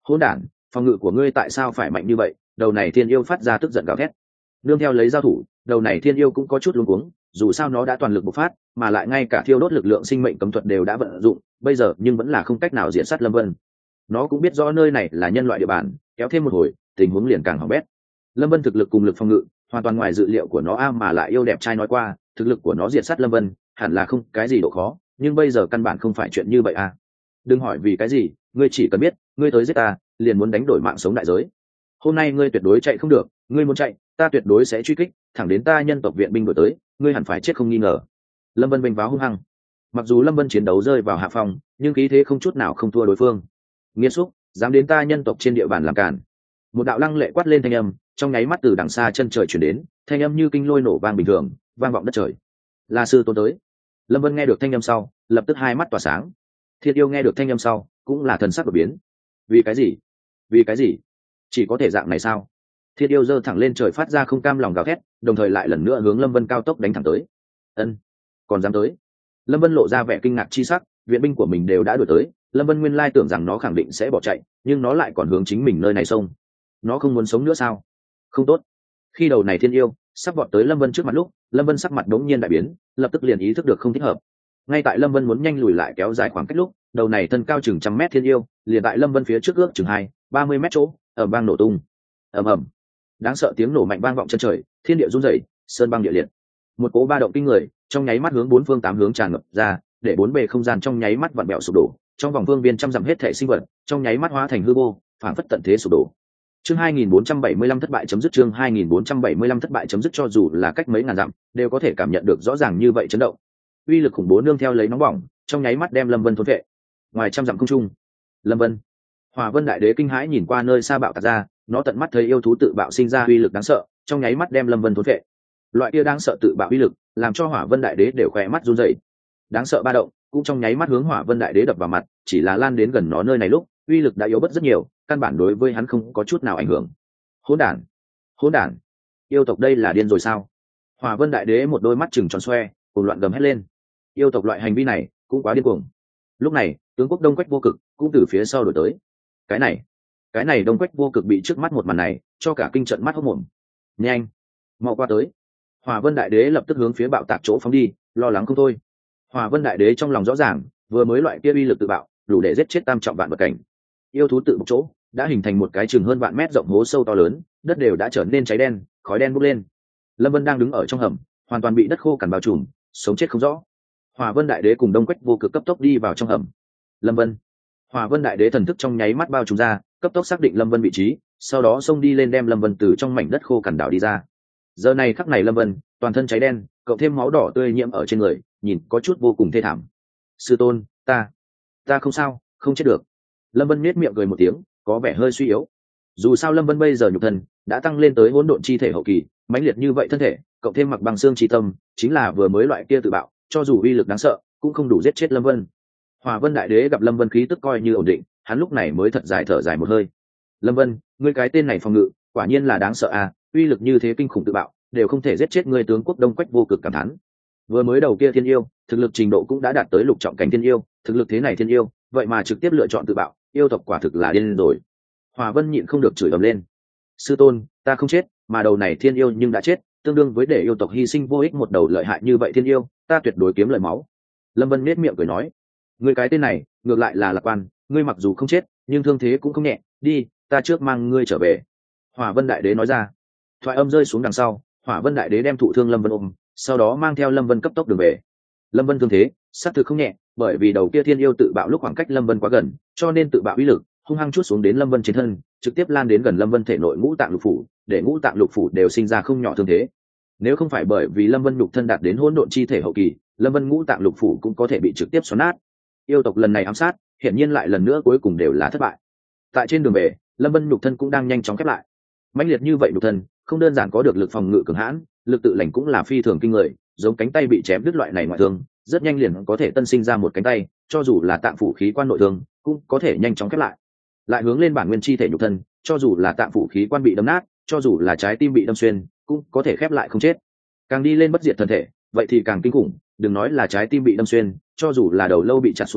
Hỗn đản, phòng ngự của ngươi tại sao phải mạnh như vậy? Đầu này thiên yêu phát ra tức giận gào thét. Nương theo lấy giao thủ, đầu này thiên yêu cũng có chút luống cuống, dù sao nó đã toàn lực bộc phát, mà lại ngay cả thiêu đốt lực lượng sinh mệnh cấm thuật đều đã vận dụng, bây giờ nhưng vẫn là không cách nào diện sát Lâm Vân. Nó cũng biết rõ nơi này là nhân loại địa bàn, kéo thêm một hồi, tình huống liền càng hỏng bét. Lâm Vân thực lực cùng lực phòng ngự hoàn toàn ngoài dự liệu của nó a, mà lại yêu đẹp trai nói qua, thực lực của nó diện sát Lâm Vân, hẳn là không cái gì độ khó, nhưng bây giờ căn bản không phải chuyện như vậy a. Đừng hỏi vì cái gì, ngươi chỉ cần biết, ngươi tới giết ta, liền muốn đánh đổi mạng sống đại giới. Hôm nay ngươi tuyệt đối chạy không được, ngươi muốn chạy, ta tuyệt đối sẽ truy kích, thẳng đến ta nhân tộc viện binh đuổi tới, ngươi hẳn phải chết không nghi ngờ. Lâm Vân vênh váo hung hăng. Mặc dù Lâm Vân chiến đấu rơi vào hạ phong, nhưng khí thế không chút nào không thua đối phương. Nghiệt xúc, dám đến ta nhân tộc trên địa bàn làm cản. Một đạo lăng lệ quát lên thanh âm, trong nháy mắt từ đằng xa chân trời chuyển đến, thanh âm như kinh lôi nổ vang bình thường, vang vọng đất trời. La sư tôn tới. Lâm Vân nghe được thanh âm sau, lập tức hai mắt tỏa sáng. Thiên yêu nghe được thanh âm sau, cũng là thần sắc đột biến. Vì cái gì? Vì cái gì? Chỉ có thể dạng này sao? Thiên yêu giơ thẳng lên trời phát ra không cam lòng gào thét, đồng thời lại lần nữa hướng Lâm Vân cao tốc đánh thẳng tới. Ân, còn dám tới? Lâm Vân lộ ra vẻ kinh ngạc chi sắc, viện binh của mình đều đã đuổi tới, Lâm Vân nguyên lai tưởng rằng nó khẳng định sẽ bỏ chạy, nhưng nó lại còn hướng chính mình nơi này xông. Nó không muốn sống nữa sao? Không tốt. Khi đầu này thiên yêu sắp vọt tới Lâm Vân trước mặt lúc, Lâm Vân sắc mặt đống nhiên đại biến, lập tức liền ý thức được không thích hợp. Ngay tại Lâm Vân muốn nhanh lùi lại kéo dài khoảng cách lúc, đầu này thân cao chừng trăm mét thiên yêu, liền tại Lâm Vân phía trước ước chừng hai, ba mươi mét chỗ, ở bang nổ tung. Ầm ầm. Đáng sợ tiếng nổ mạnh vang vọng chân trời, thiên địa rung rẩy, sơn băng địa liệt. Một cỗ ba động kinh người, trong nháy mắt hướng bốn phương tám hướng tràn ngập ra, để bốn bề không gian trong nháy mắt vặn bẹo sụp đổ, trong vòng phương viên trăm dặm hết thảy sinh vật, trong nháy mắt hóa thành hư vô, phảng phất tận thế sụp đổ. Chương hai nghìn bốn trăm bảy mươi lăm thất bại chấm dứt chương hai nghìn bốn trăm bảy mươi lăm thất bại chấm dứt cho dù là cách mấy ngàn dặm, đều có thể cảm nhận được rõ ràng như vậy chấn động. Uy lực khủng bố nương theo lấy nóng bỏng, trong nháy mắt đem Lâm Vân thôn vệ. Ngoài trăm dặm không trung, Lâm Vân, Hỏa Vân Đại Đế kinh hãi nhìn qua nơi xa bạo tạc ra, nó tận mắt thấy yêu thú tự bạo sinh ra uy lực đáng sợ, trong nháy mắt đem Lâm Vân thôn vệ. Loại kia đáng sợ tự bạo uy lực, làm cho Hỏa Vân Đại Đế đều khỏe mắt run rẩy. Đáng sợ ba động, cũng trong nháy mắt hướng Hỏa Vân Đại Đế đập vào mặt, chỉ là lan đến gần nó nơi này lúc, uy lực đã yếu bớt rất nhiều, căn bản đối với hắn không có chút nào ảnh hưởng. Hỗn đản, hỗn đản, yêu tộc đây là điên rồi sao? Hỏa Vân Đại Đế một đôi mắt trừng tròn xoe, cuồng loạn gầm hét lên. Yêu tộc loại hành vi này cũng quá điên cuồng. Lúc này, tướng quốc Đông Quách Vô Cực cũng từ phía sau đuổi tới. Cái này, cái này Đông Quách Vô Cực bị trước mắt một màn này cho cả kinh trận mắt hốt mồm. Nhanh, mau qua tới. Hỏa Vân Đại Đế lập tức hướng phía bạo tạc chỗ phóng đi, lo lắng không thôi. Hỏa Vân Đại Đế trong lòng rõ ràng, vừa mới loại kia uy lực tự bạo, đủ để giết chết tam trọng vạn vật cảnh. Yêu thú tự một chỗ, đã hình thành một cái chừng hơn vạn mét rộng hố sâu to lớn, đất đều đã trở nên cháy đen, khói đen bốc lên. Lâm Vân đang đứng ở trong hầm, hoàn toàn bị đất khô cằn bao trùm, sống chết không rõ. Hỏa Vân Đại Đế cùng Đông Quách Vô Cực cấp tốc đi vào trong hầm. Lâm Vân, Hỏa Vân Đại Đế thần thức trong nháy mắt bao trùm ra, cấp tốc xác định Lâm Vân vị trí, sau đó xông đi lên đem Lâm Vân từ trong mảnh đất khô cằn đảo đi ra. Giờ này khắc này Lâm Vân toàn thân cháy đen, cộng thêm máu đỏ tươi nhiễm ở trên người, nhìn có chút vô cùng thê thảm. Sư tôn, ta, ta không sao, không chết được. Lâm Vân nhếch miệng cười một tiếng, có vẻ hơi suy yếu. Dù sao Lâm Vân bây giờ nhục thân đã tăng lên tới hỗn độn chi thể hậu kỳ, mãnh liệt như vậy thân thể, cộng thêm mặc bằng xương chi tâm, chính là vừa mới loại kia tự bạo, cho dù uy lực đáng sợ, cũng không đủ giết chết Lâm Vân. Hỏa Vân Đại Đế gặp Lâm Vân khí tức coi như ổn định, hắn lúc này mới thật dài thở dài một hơi. Lâm Vân, ngươi cái tên này phòng ngự, quả nhiên là đáng sợ à, uy lực như thế kinh khủng tự bạo, đều không thể giết chết ngươi. Tướng quốc Đông Quách Vô Cực cảm thán. Vừa mới đầu kia thiên yêu, thực lực trình độ cũng đã đạt tới lục trọng cảnh thiên yêu, thực lực thế này thiên yêu, vậy mà trực tiếp lựa chọn tự bạo, yêu tộc quả thực là điên rồi. Hỏa Vân nhịn không được chửi ầm lên. Sư tôn, ta không chết, mà đầu này thiên yêu nhưng đã chết, tương đương với để yêu tộc hy sinh vô ích một đầu lợi hại như vậy thiên yêu, ta tuyệt đối kiếm lợi máu. Lâm Vân nét miệng cười nói, ngươi cái tên này ngược lại là lạc quan, ngươi mặc dù không chết nhưng thương thế cũng không nhẹ, đi, ta trước mang ngươi trở về. Hỏa Vân Đại Đế nói ra. Thoại âm rơi xuống đằng sau, Hỏa Vân Đại Đế đem thụ thương Lâm Vân ôm, sau đó mang theo Lâm Vân cấp tốc đường về. Lâm Vân thương thế xác thực không nhẹ, bởi vì đầu kia thiên yêu tự bạo lúc khoảng cách Lâm Vân quá gần, cho nên tự bạo uy lực hung hăng chút xuống đến Lâm Vân trên thân, trực tiếp lan đến gần Lâm Vân thể nội ngũ tạng lục phủ, để ngũ tạng lục phủ đều sinh ra không nhỏ thương thế. Nếu không phải bởi vì Lâm Vân nhục thân đạt đến hỗn độn chi thể hậu kỳ, Lâm Vân ngũ tạng lục phủ cũng có thể bị trực tiếp xoắn nát. Yêu tộc lần này ám sát, hiện nhiên lại lần nữa cuối cùng đều là thất bại. Tại trên đường về, Lâm Vân nhục thân cũng đang nhanh chóng khép lại. Mãnh liệt như vậy nhục thân, không đơn giản có được lực phòng ngự cường hãn, lực tự lành cũng là phi thường kinh người, giống cánh tay bị chém đứt loại này ngoại thương, rất nhanh liền có thể tân sinh ra một cánh tay, cho dù là tạng phủ khí quan nội thương, cũng có thể nhanh chóng khép lại. Lại hướng lên bản nguyên chi thể nhục thân, cho dù là tạng phủ khí quan bị đâm nát, cho dù là trái tim bị đâm xuyên, cũng có thể khép lại không chết. Càng đi lên bất diệt thân thể, vậy thì càng kinh khủng, đừng nói là trái tim bị đâm xuyên, cho dù là đầu lâu bị chặt xuống tới,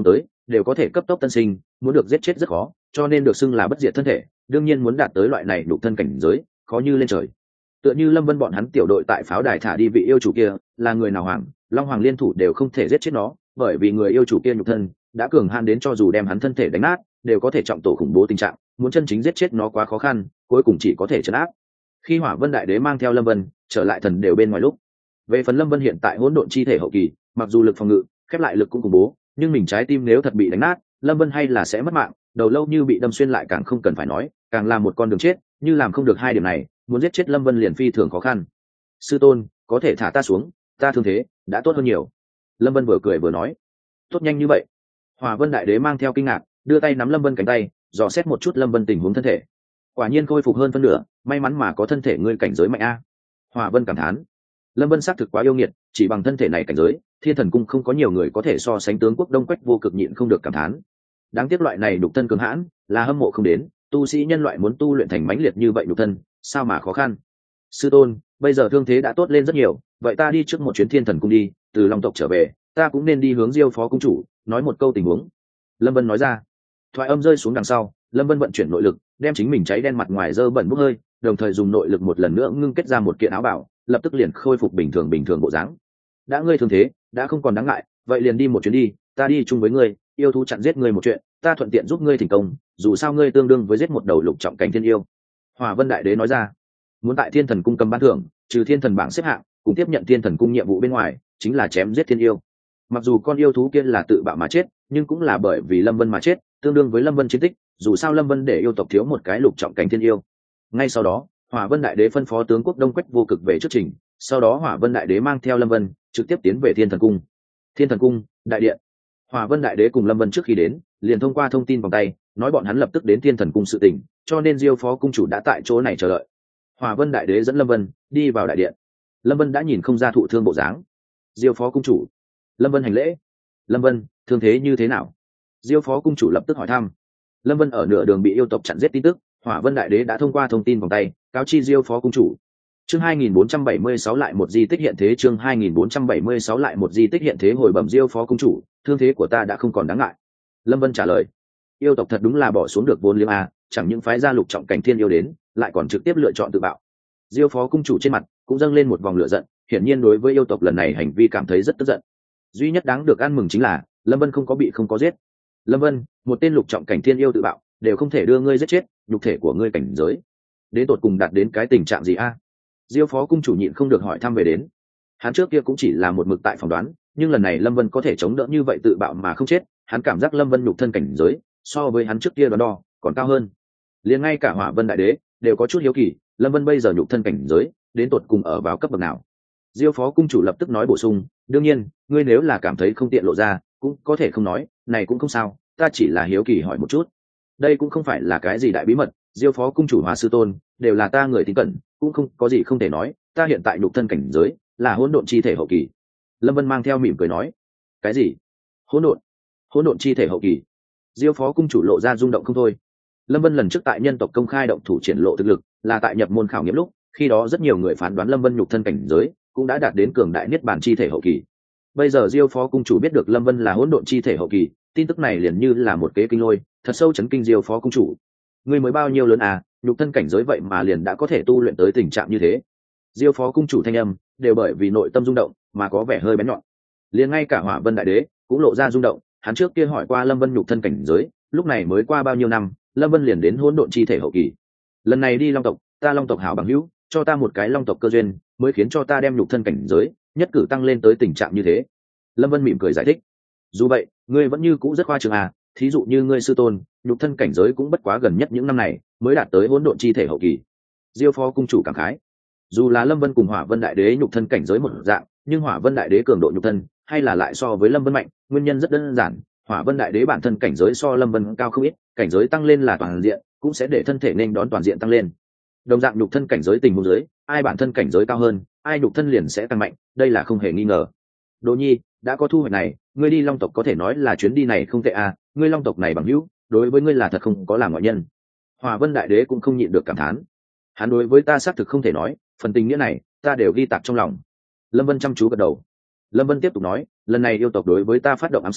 đều có thể cấp tốc tân sinh, muốn được giết chết rất khó, cho nên được xưng là bất diệt thân thể, đương nhiên muốn đạt tới loại này nhục thân cảnh giới khó như lên trời. Tựa như Lâm Vân bọn hắn tiểu đội tại pháo đài thả đi vị yêu chủ kia, là người nào hoàng, Long Hoàng liên thủ đều không thể giết chết nó, bởi vì người yêu chủ kia nhục thân đã cường hạn đến cho dù đem hắn thân thể đánh nát, đều có thể trọng tổ khủng bố tình trạng, muốn chân chính giết chết nó quá khó khăn, cuối cùng chỉ có thể trấn áp. Khi Hỏa Vân Đại Đế mang theo Lâm Vân trở lại thần đều bên ngoài lúc, về phần Lâm Vân hiện tại hỗn độn chi thể hậu kỳ, mặc dù lực phòng ngự, khép lại lực cũng khủng bố, nhưng mình trái tim nếu thật bị đánh nát, Lâm Vân hay là sẽ mất mạng, đầu lâu như bị đâm xuyên lại càng không cần phải nói, càng là một con đường chết, như làm không được hai điểm này, muốn giết chết Lâm Vân liền phi thường khó khăn. Sư tôn, có thể thả ta xuống, ta thương thế đã tốt hơn nhiều. Lâm Vân vừa cười vừa nói. Tốt nhanh như vậy? Hỏa Vân Đại Đế mang theo kinh ngạc, đưa tay nắm Lâm Vân cánh tay, dò xét một chút Lâm Vân tình huống thân thể. Quả nhiên khôi phục hơn phân nửa, may mắn mà có thân thể ngươi cảnh giới mạnh a. Hỏa Vân cảm thán. Lâm Vân xác thực quá yêu nghiệt, chỉ bằng thân thể này cảnh giới, Thiên Thần Cung không có nhiều người có thể so sánh tướng quốc Đông Quách vô cực nhịn không được cảm thán. Đáng tiếc loại này đục thân cường hãn, là hâm mộ không đến, tu sĩ nhân loại muốn tu luyện thành mãnh liệt như vậy đục thân, sao mà khó khăn. Sư tôn, bây giờ thương thế đã tốt lên rất nhiều, vậy ta đi trước một chuyến Thiên Thần Cung đi, từ Long tộc trở về, ta cũng nên đi hướng Diêu phó cung chủ, nói một câu tình huống. Lâm Vân nói ra. Thoại âm rơi xuống đằng sau, Lâm Vân vận chuyển nội lực, đem chính mình cháy đen mặt ngoài dơ bẩn bốc hơi, đồng thời dùng nội lực một lần nữa ngưng kết ra một kiện áo bào, lập tức liền khôi phục bình thường bình thường bộ dáng. Đã ngươi thương thế đã không còn đáng ngại, vậy liền đi một chuyến đi, ta đi chung với ngươi, yêu thú chặn giết ngươi một chuyện, ta thuận tiện giúp ngươi thành công, dù sao ngươi tương đương với giết một đầu lục trọng cảnh thiên yêu. Hỏa Vân Đại Đế nói ra. Muốn tại Thiên Thần Cung cầm ban thưởng, trừ Thiên Thần bảng xếp hạng, cùng tiếp nhận Thiên Thần Cung nhiệm vụ bên ngoài, chính là chém giết thiên yêu. Mặc dù con yêu thú kia là tự bạo mà chết, nhưng cũng là bởi vì Lâm Vân mà chết, tương đương với Lâm Vân chiến tích, dù sao Lâm Vân để yêu tộc thiếu một cái lục trọng cảnh thiên yêu. Ngay sau đó, Hỏa Vân Đại Đế phân phó tướng quốc Đông Quách vô cực về trước trình, sau đó Hỏa Vân Đại Đế mang theo Lâm Vân trực tiếp tiến về Thiên Thần Cung. Thiên Thần Cung, đại điện. Hỏa Vân Đại Đế cùng Lâm Vân trước khi đến, liền thông qua thông tin vòng tay, nói bọn hắn lập tức đến Thiên Thần Cung sự tình, cho nên Diêu phó cung chủ đã tại chỗ này chờ đợi. Hỏa Vân Đại Đế dẫn Lâm Vân đi vào đại điện. Lâm Vân đã nhìn không ra thụ thương bộ dáng. Diêu phó cung chủ. Lâm Vân hành lễ. Lâm Vân, thương thế như thế nào? Diêu phó cung chủ lập tức hỏi thăm. Lâm Vân ở nửa đường bị yêu tộc chặn giết tin tức, Hỏa Vân Đại Đế đã thông qua thông tin vòng tay cáo chi Diêu phó cung chủ. Chương hai nghìn bốn trăm bảy mươi sáu lại một di tích hiện thế, chương hai nghìn bốn trăm bảy mươi sáu lại một di tích hiện thế, hồi bẩm Diêu phó cung chủ, thương thế của ta đã không còn đáng ngại. Lâm Vân trả lời. Yêu tộc thật đúng là bỏ xuống được vốn liếng a, chẳng những phái gia lục trọng cảnh thiên yêu đến, lại còn trực tiếp lựa chọn tự bạo. Diêu phó cung chủ trên mặt cũng dâng lên một vòng lửa giận, hiển nhiên đối với yêu tộc lần này hành vi cảm thấy rất tức giận. Duy nhất đáng được ăn mừng chính là Lâm Vân không có bị không có giết. Lâm Vân, một tên lục trọng cảnh thiên yêu tự bạo, đều không thể đưa ngươi giết chết, nhục thể của ngươi cảnh giới đến tột cùng đạt đến cái tình trạng gì a? Diêu phó cung chủ nhịn không được hỏi thăm về đến. Hắn trước kia cũng chỉ là một mực tại phỏng đoán, nhưng lần này Lâm Vân có thể chống đỡ như vậy tự bạo mà không chết, hắn cảm giác Lâm Vân nhục thân cảnh giới so với hắn trước kia đoán đo còn cao hơn. Liền ngay cả Hỏa Vân Đại Đế đều có chút hiếu kỳ, Lâm Vân bây giờ nhục thân cảnh giới đến tột cùng ở vào cấp bậc nào. Diêu phó cung chủ lập tức nói bổ sung, đương nhiên ngươi nếu là cảm thấy không tiện lộ ra cũng có thể không nói, này cũng không sao, ta chỉ là hiếu kỳ hỏi một chút. Đây cũng không phải là cái gì đại bí mật, Diêu phó cung chủ Hòa sư tôn đều là ta người tín cẩn, cũng không có gì không thể nói, ta hiện tại nhục thân cảnh giới là hỗn độn chi thể hậu kỳ. Lâm Vân mang theo mỉm cười nói. Cái gì? Hỗn độn? Hỗn độn chi thể hậu kỳ? Diêu phó cung chủ lộ ra rung động không thôi. Lâm Vân lần trước tại nhân tộc công khai động thủ triển lộ thực lực, là tại nhập môn khảo nghiệm lúc, khi đó rất nhiều người phán đoán Lâm Vân nhục thân cảnh giới cũng đã đạt đến cường đại niết bàn chi thể hậu kỳ. Bây giờ Diêu phó cung chủ biết được Lâm Vân là hỗn độn chi thể hậu kỳ, tin tức này liền như là một kế kinh lôi, thật sâu chấn kinh Diêu phó cung chủ. Ngươi mới bao nhiêu lớn à, nhục thân cảnh giới vậy mà liền đã có thể tu luyện tới tình trạng như thế. Diêu phó cung chủ thanh âm đều bởi vì nội tâm rung động mà có vẻ hơi bén nhọn. Liền ngay cả Hỏa Vân Đại Đế cũng lộ ra rung động, hắn trước kia hỏi qua Lâm Vân nhục thân cảnh giới, lúc này mới qua bao nhiêu năm, Lâm Vân liền đến hỗn độn chi thể hậu kỳ. Lần này đi Long tộc, ta Long tộc hảo bằng hữu, cho ta một cái Long tộc cơ duyên, mới khiến cho ta đem nhục thân cảnh giới nhất cử tăng lên tới tình trạng như thế. Lâm Vân mỉm cười giải thích. Dù vậy, ngươi vẫn như cũ rất khoa trương à, thí dụ như ngươi sư tôn, nhục thân cảnh giới cũng bất quá gần nhất những năm này mới đạt tới hỗn độn chi thể hậu kỳ. Diêu phó cung chủ cảm khái. Dù là Lâm Vân cùng Hỏa Vân Đại Đế nhục thân cảnh giới một dạng, nhưng Hỏa Vân Đại Đế cường độ nhục thân hay là lại so với Lâm Vân mạnh, nguyên nhân rất đơn giản, Hỏa Vân Đại Đế bản thân cảnh giới so Lâm Vân cao không ít, cảnh giới tăng lên là toàn diện, cũng sẽ để thân thể nên đón toàn diện tăng lên. Đồng dạng nhục thân cảnh giới tình huống dưới, ai bản thân cảnh giới cao hơn, ai nhục thân liền sẽ tăng mạnh, đây là không hề nghi ngờ. Đỗ Nhi, đã có thu hoạch này, ngươi đi Long tộc có thể nói là chuyến đi này không tệ à, ngươi Long tộc này bằng hữu, đối với ngươi là thật không có làm ngoại nhân. Hỏa Vân Đại Đế cũng không nhịn được cảm thán. Hắn đối với ta xác thực không thể nói, phần tình nghĩa này ta đều ghi tạc trong lòng. Lâm Vân chăm chú gật đầu. Lâm Vân tiếp tục nói, lần này yêu tộc đối với ta phát động ám sát,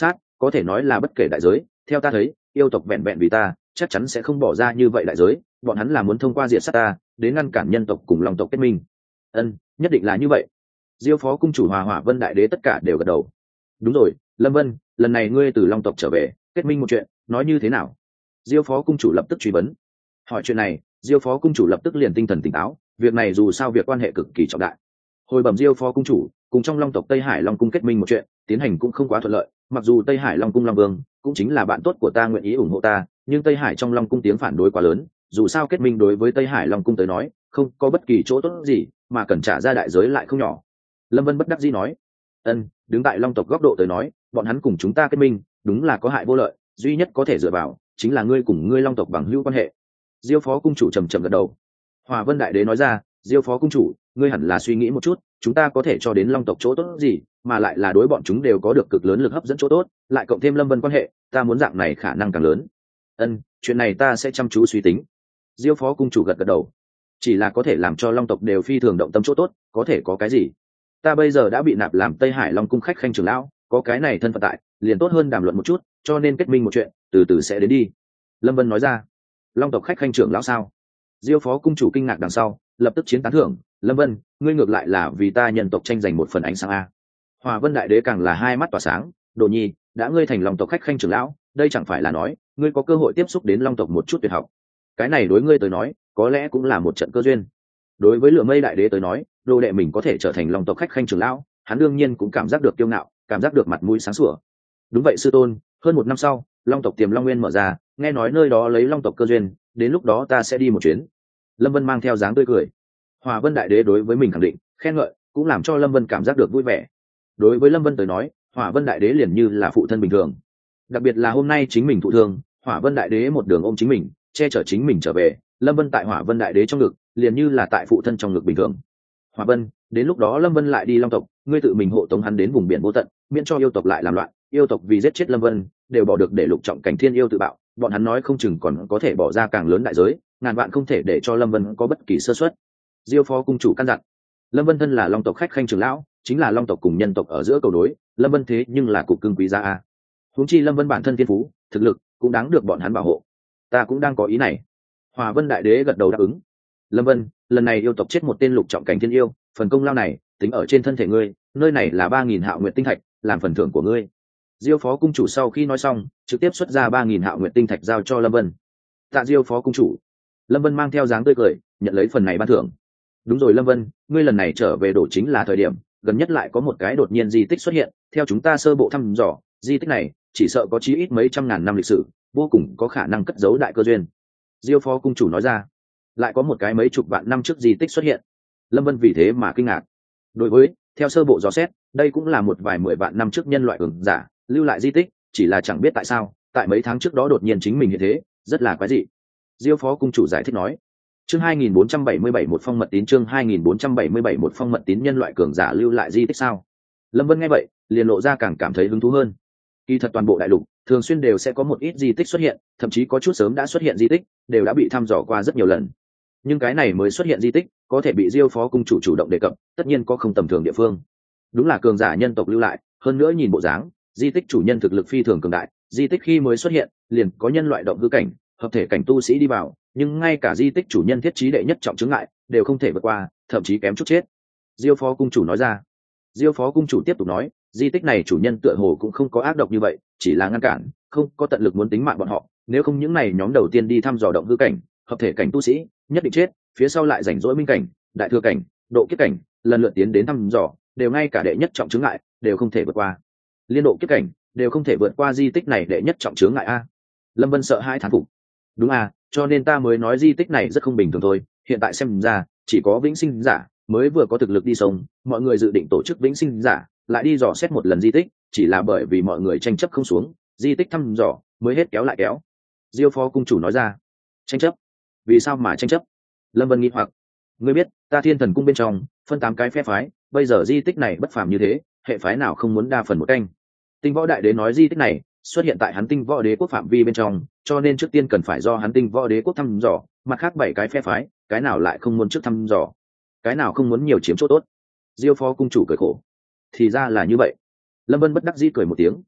có thể nói là bất kể đại giới. Theo ta thấy, yêu tộc vẹn vẹn vì ta chắc chắn sẽ không bỏ ra như vậy đại giới, bọn hắn là muốn thông qua diệt sát ta đến ngăn cản nhân tộc cùng long tộc kết minh. Ân, nhất định là như vậy. Diêu phó cung chủ Hòa Hỏa Vân đại đế tất cả đều gật đầu. Đúng rồi, Lâm Vân, lần này ngươi từ long tộc trở về kết minh một chuyện nói như thế nào? Diêu phó cung chủ lập tức truy vấn. Hỏi chuyện này, Diêu phó cung chủ lập tức liền tinh thần tỉnh táo, việc này dù sao việc quan hệ cực kỳ trọng đại. Hồi bẩm Diêu phó cung chủ, cùng trong long tộc Tây Hải Long cung kết minh một chuyện tiến hành cũng không quá thuận lợi, mặc dù Tây Hải Long cung Long Vương cũng chính là bạn tốt của ta nguyện ý ủng hộ ta, nhưng Tây Hải trong Long cung tiếng phản đối quá lớn, dù sao kết minh đối với Tây Hải Long cung tới nói không có bất kỳ chỗ tốt gì, mà cần trả ra đại giới lại không nhỏ. Lâm Vân bất đắc dĩ nói. Ân, đứng tại long tộc góc độ tới nói, bọn hắn cùng chúng ta kết minh đúng là có hại vô lợi, duy nhất có thể dựa vào chính là ngươi cùng ngươi long tộc bằng hữu quan hệ. Diêu phó cung chủ trầm trầm gật đầu. Hòa Vân đại đế nói ra, Diêu phó cung chủ, ngươi hẳn là suy nghĩ một chút, chúng ta có thể cho đến long tộc chỗ tốt gì, mà lại là đối bọn chúng đều có được cực lớn lực hấp dẫn chỗ tốt, lại cộng thêm Lâm Vân quan hệ, ta muốn dạng này khả năng càng lớn. Ân, chuyện này ta sẽ chăm chú suy tính. Diêu phó cung chủ gật gật đầu. Chỉ là có thể làm cho long tộc đều phi thường động tâm chỗ tốt, có thể có cái gì? Ta bây giờ đã bị nạp làm Tây Hải Long cung khách khanh trưởng lão, có cái này thân phận tại, liền tốt hơn đàm luận một chút, cho nên kết minh một chuyện, từ từ sẽ đến đi. Lâm Vân nói ra. Long tộc khách khanh trưởng lão sao? Diêu phó cung chủ kinh ngạc đằng sau, lập tức chiến tán thưởng. Lâm Vân, ngươi ngược lại là vì ta nhân tộc tranh giành một phần ánh sáng a. Hòa Vân đại đế càng là hai mắt tỏa sáng. Đồ nhi, đã ngươi thành long tộc khách khanh trưởng lão, đây chẳng phải là nói ngươi có cơ hội tiếp xúc đến long tộc một chút tuyệt học. Cái này đối ngươi tới nói có lẽ cũng là một trận cơ duyên. Đối với Lửa Mây đại đế tới nói, đồ đệ mình có thể trở thành long tộc khách khanh trưởng lão, hắn đương nhiên cũng cảm giác được kiêu ngạo, cảm giác được mặt mũi sáng sủa. Đúng vậy sư tôn, hơn một năm sau long tộc Tiềm Long Nguyên mở ra, nghe nói nơi đó lấy long tộc cơ duyên, đến lúc đó ta sẽ đi một chuyến. Lâm Vân mang theo dáng tươi cười. Hòa Vân đại đế đối với mình khẳng định khen ngợi, cũng làm cho Lâm Vân cảm giác được vui vẻ. Đối với Lâm Vân tới nói, Hỏa Vân đại đế liền như là phụ thân bình thường, đặc biệt là hôm nay chính mình thụ thương, Hỏa Vân đại đế một đường ôm chính mình, che chở chính mình trở về, Lâm Vân tại Hỏa Vân đại đế trong ngực liền như là tại phụ thân trong ngực bình thường. Hỏa Vân, đến lúc đó Lâm Vân lại đi long tộc, ngươi tự mình hộ tống hắn đến vùng biển vô tận, miễn cho yêu tộc lại làm loạn. Yêu tộc vì giết chết Lâm Vân đều bỏ được để Lục Trọng Cảnh Thiên yêu tự bạo, bọn hắn nói không chừng còn có thể bỏ ra càng lớn đại giới, ngàn vạn không thể để cho Lâm Vân có bất kỳ sơ suất. Diêu phó cung chủ căn dặn. Lâm Vân thân là long tộc khách khanh trưởng lão, chính là long tộc cùng nhân tộc ở giữa cầu đối, Lâm Vân thế nhưng là cục cưng quý giá a. Huống chi Lâm Vân bản thân thiên phú, thực lực cũng đáng được bọn hắn bảo hộ. Ta cũng đang có ý này. Hòa Vân đại đế gật đầu đáp ứng. Lâm Vân, lần này yêu tộc chết một tên Lục Trọng Cảnh Thiên yêu, phần công lao này tính ở trên thân thể ngươi, nơi này là ba nghìn hạo nguyệt tinh thạch, làm phần thưởng của ngươi. Diêu phó cung chủ sau khi nói xong, trực tiếp xuất ra ba nghìn hạo nguyệt tinh thạch giao cho Lâm Vân. Tạ Diêu phó cung chủ. Lâm Vân mang theo dáng tươi cười, nhận lấy phần này ban thưởng. Đúng rồi Lâm Vân, ngươi lần này trở về đổ chính là thời điểm gần nhất lại có một cái đột nhiên di tích xuất hiện, theo chúng ta sơ bộ thăm dò, di tích này chỉ sợ có chí ít mấy trăm ngàn năm lịch sử, vô cùng có khả năng cất giấu đại cơ duyên. Diêu phó cung chủ nói ra. Lại có một cái mấy chục vạn năm trước di tích xuất hiện. Lâm Vân vì thế mà kinh ngạc. Đối với, theo sơ bộ dò xét, đây cũng là một vài mười vạn năm trước nhân loại cường giả lưu lại di tích, chỉ là chẳng biết tại sao, tại mấy tháng trước đó đột nhiên chính mình hiện thế, rất là quái dị. Diêu phó cung chủ giải thích nói. Chương hai nghìn bốn trăm bảy mươi bảy một phong mật tín chương hai nghìn bốn trăm bảy mươi bảy một phong mật tín nhân loại cường giả lưu lại di tích sao? Lâm Vân nghe vậy, liền lộ ra càng cảm thấy hứng thú hơn. Kỳ thật toàn bộ đại lục thường xuyên đều sẽ có một ít di tích xuất hiện, thậm chí có chút sớm đã xuất hiện di tích, đều đã bị thăm dò qua rất nhiều lần. Nhưng cái này mới xuất hiện di tích, có thể bị Diêu phó cung chủ chủ động đề cập, tất nhiên có không tầm thường địa phương. Đúng là cường giả nhân tộc lưu lại, hơn nữa nhìn bộ dáng, di tích chủ nhân thực lực phi thường cường đại, di tích khi mới xuất hiện, liền có nhân loại động hư cảnh, hợp thể cảnh tu sĩ đi vào, nhưng ngay cả di tích chủ nhân thiết trí đệ nhất trọng chướng ngại đều không thể vượt qua, thậm chí kém chút chết. Diêu phó cung chủ nói ra. Diêu phó cung chủ tiếp tục nói, di tích này chủ nhân tựa hồ cũng không có ác độc như vậy, chỉ là ngăn cản, không có tận lực muốn tính mạng bọn họ, nếu không những này nhóm đầu tiên đi thăm dò động hư cảnh, hợp thể cảnh tu sĩ nhất định chết, phía sau lại rảnh rỗi minh cảnh, đại thừa cảnh, độ kiếp cảnh, lần lượt tiến đến thăm dò, đều ngay cả đệ nhất trọng chướng ngại đều không thể vượt qua. Liên độ kiếp cảnh đều không thể vượt qua di tích này đệ nhất trọng chướng ngại a. Lâm Vân sợ hai thán phục. Đúng à, cho nên ta mới nói di tích này rất không bình thường thôi, hiện tại xem ra chỉ có vĩnh sinh giả mới vừa có thực lực đi sông, mọi người dự định tổ chức vĩnh sinh giả lại đi dò xét một lần di tích, chỉ là bởi vì mọi người tranh chấp không xuống, di tích thăm dò mới hết kéo lại kéo. Diêu phó cung chủ nói ra. Tranh chấp? Vì sao mà tranh chấp? Lâm Vân nghi hoặc. Ngươi biết ta Thiên Thần cung bên trong phân tám cái phe phái, bây giờ di tích này bất phàm như thế, hệ phái nào không muốn đa phần một canh. Tinh Võ đại đế nói di tích này xuất hiện tại hắn Tinh Võ đế quốc phạm vi bên trong, cho nên trước tiên cần phải do hắn Tinh Võ đế quốc thăm dò, mặt khác bảy cái phe phái, cái nào lại không muốn trước thăm dò, cái nào không muốn nhiều chiếm chỗ tốt. Diêu phó cung chủ cười khổ. Thì ra là như vậy. Lâm Vân bất đắc dĩ cười một tiếng.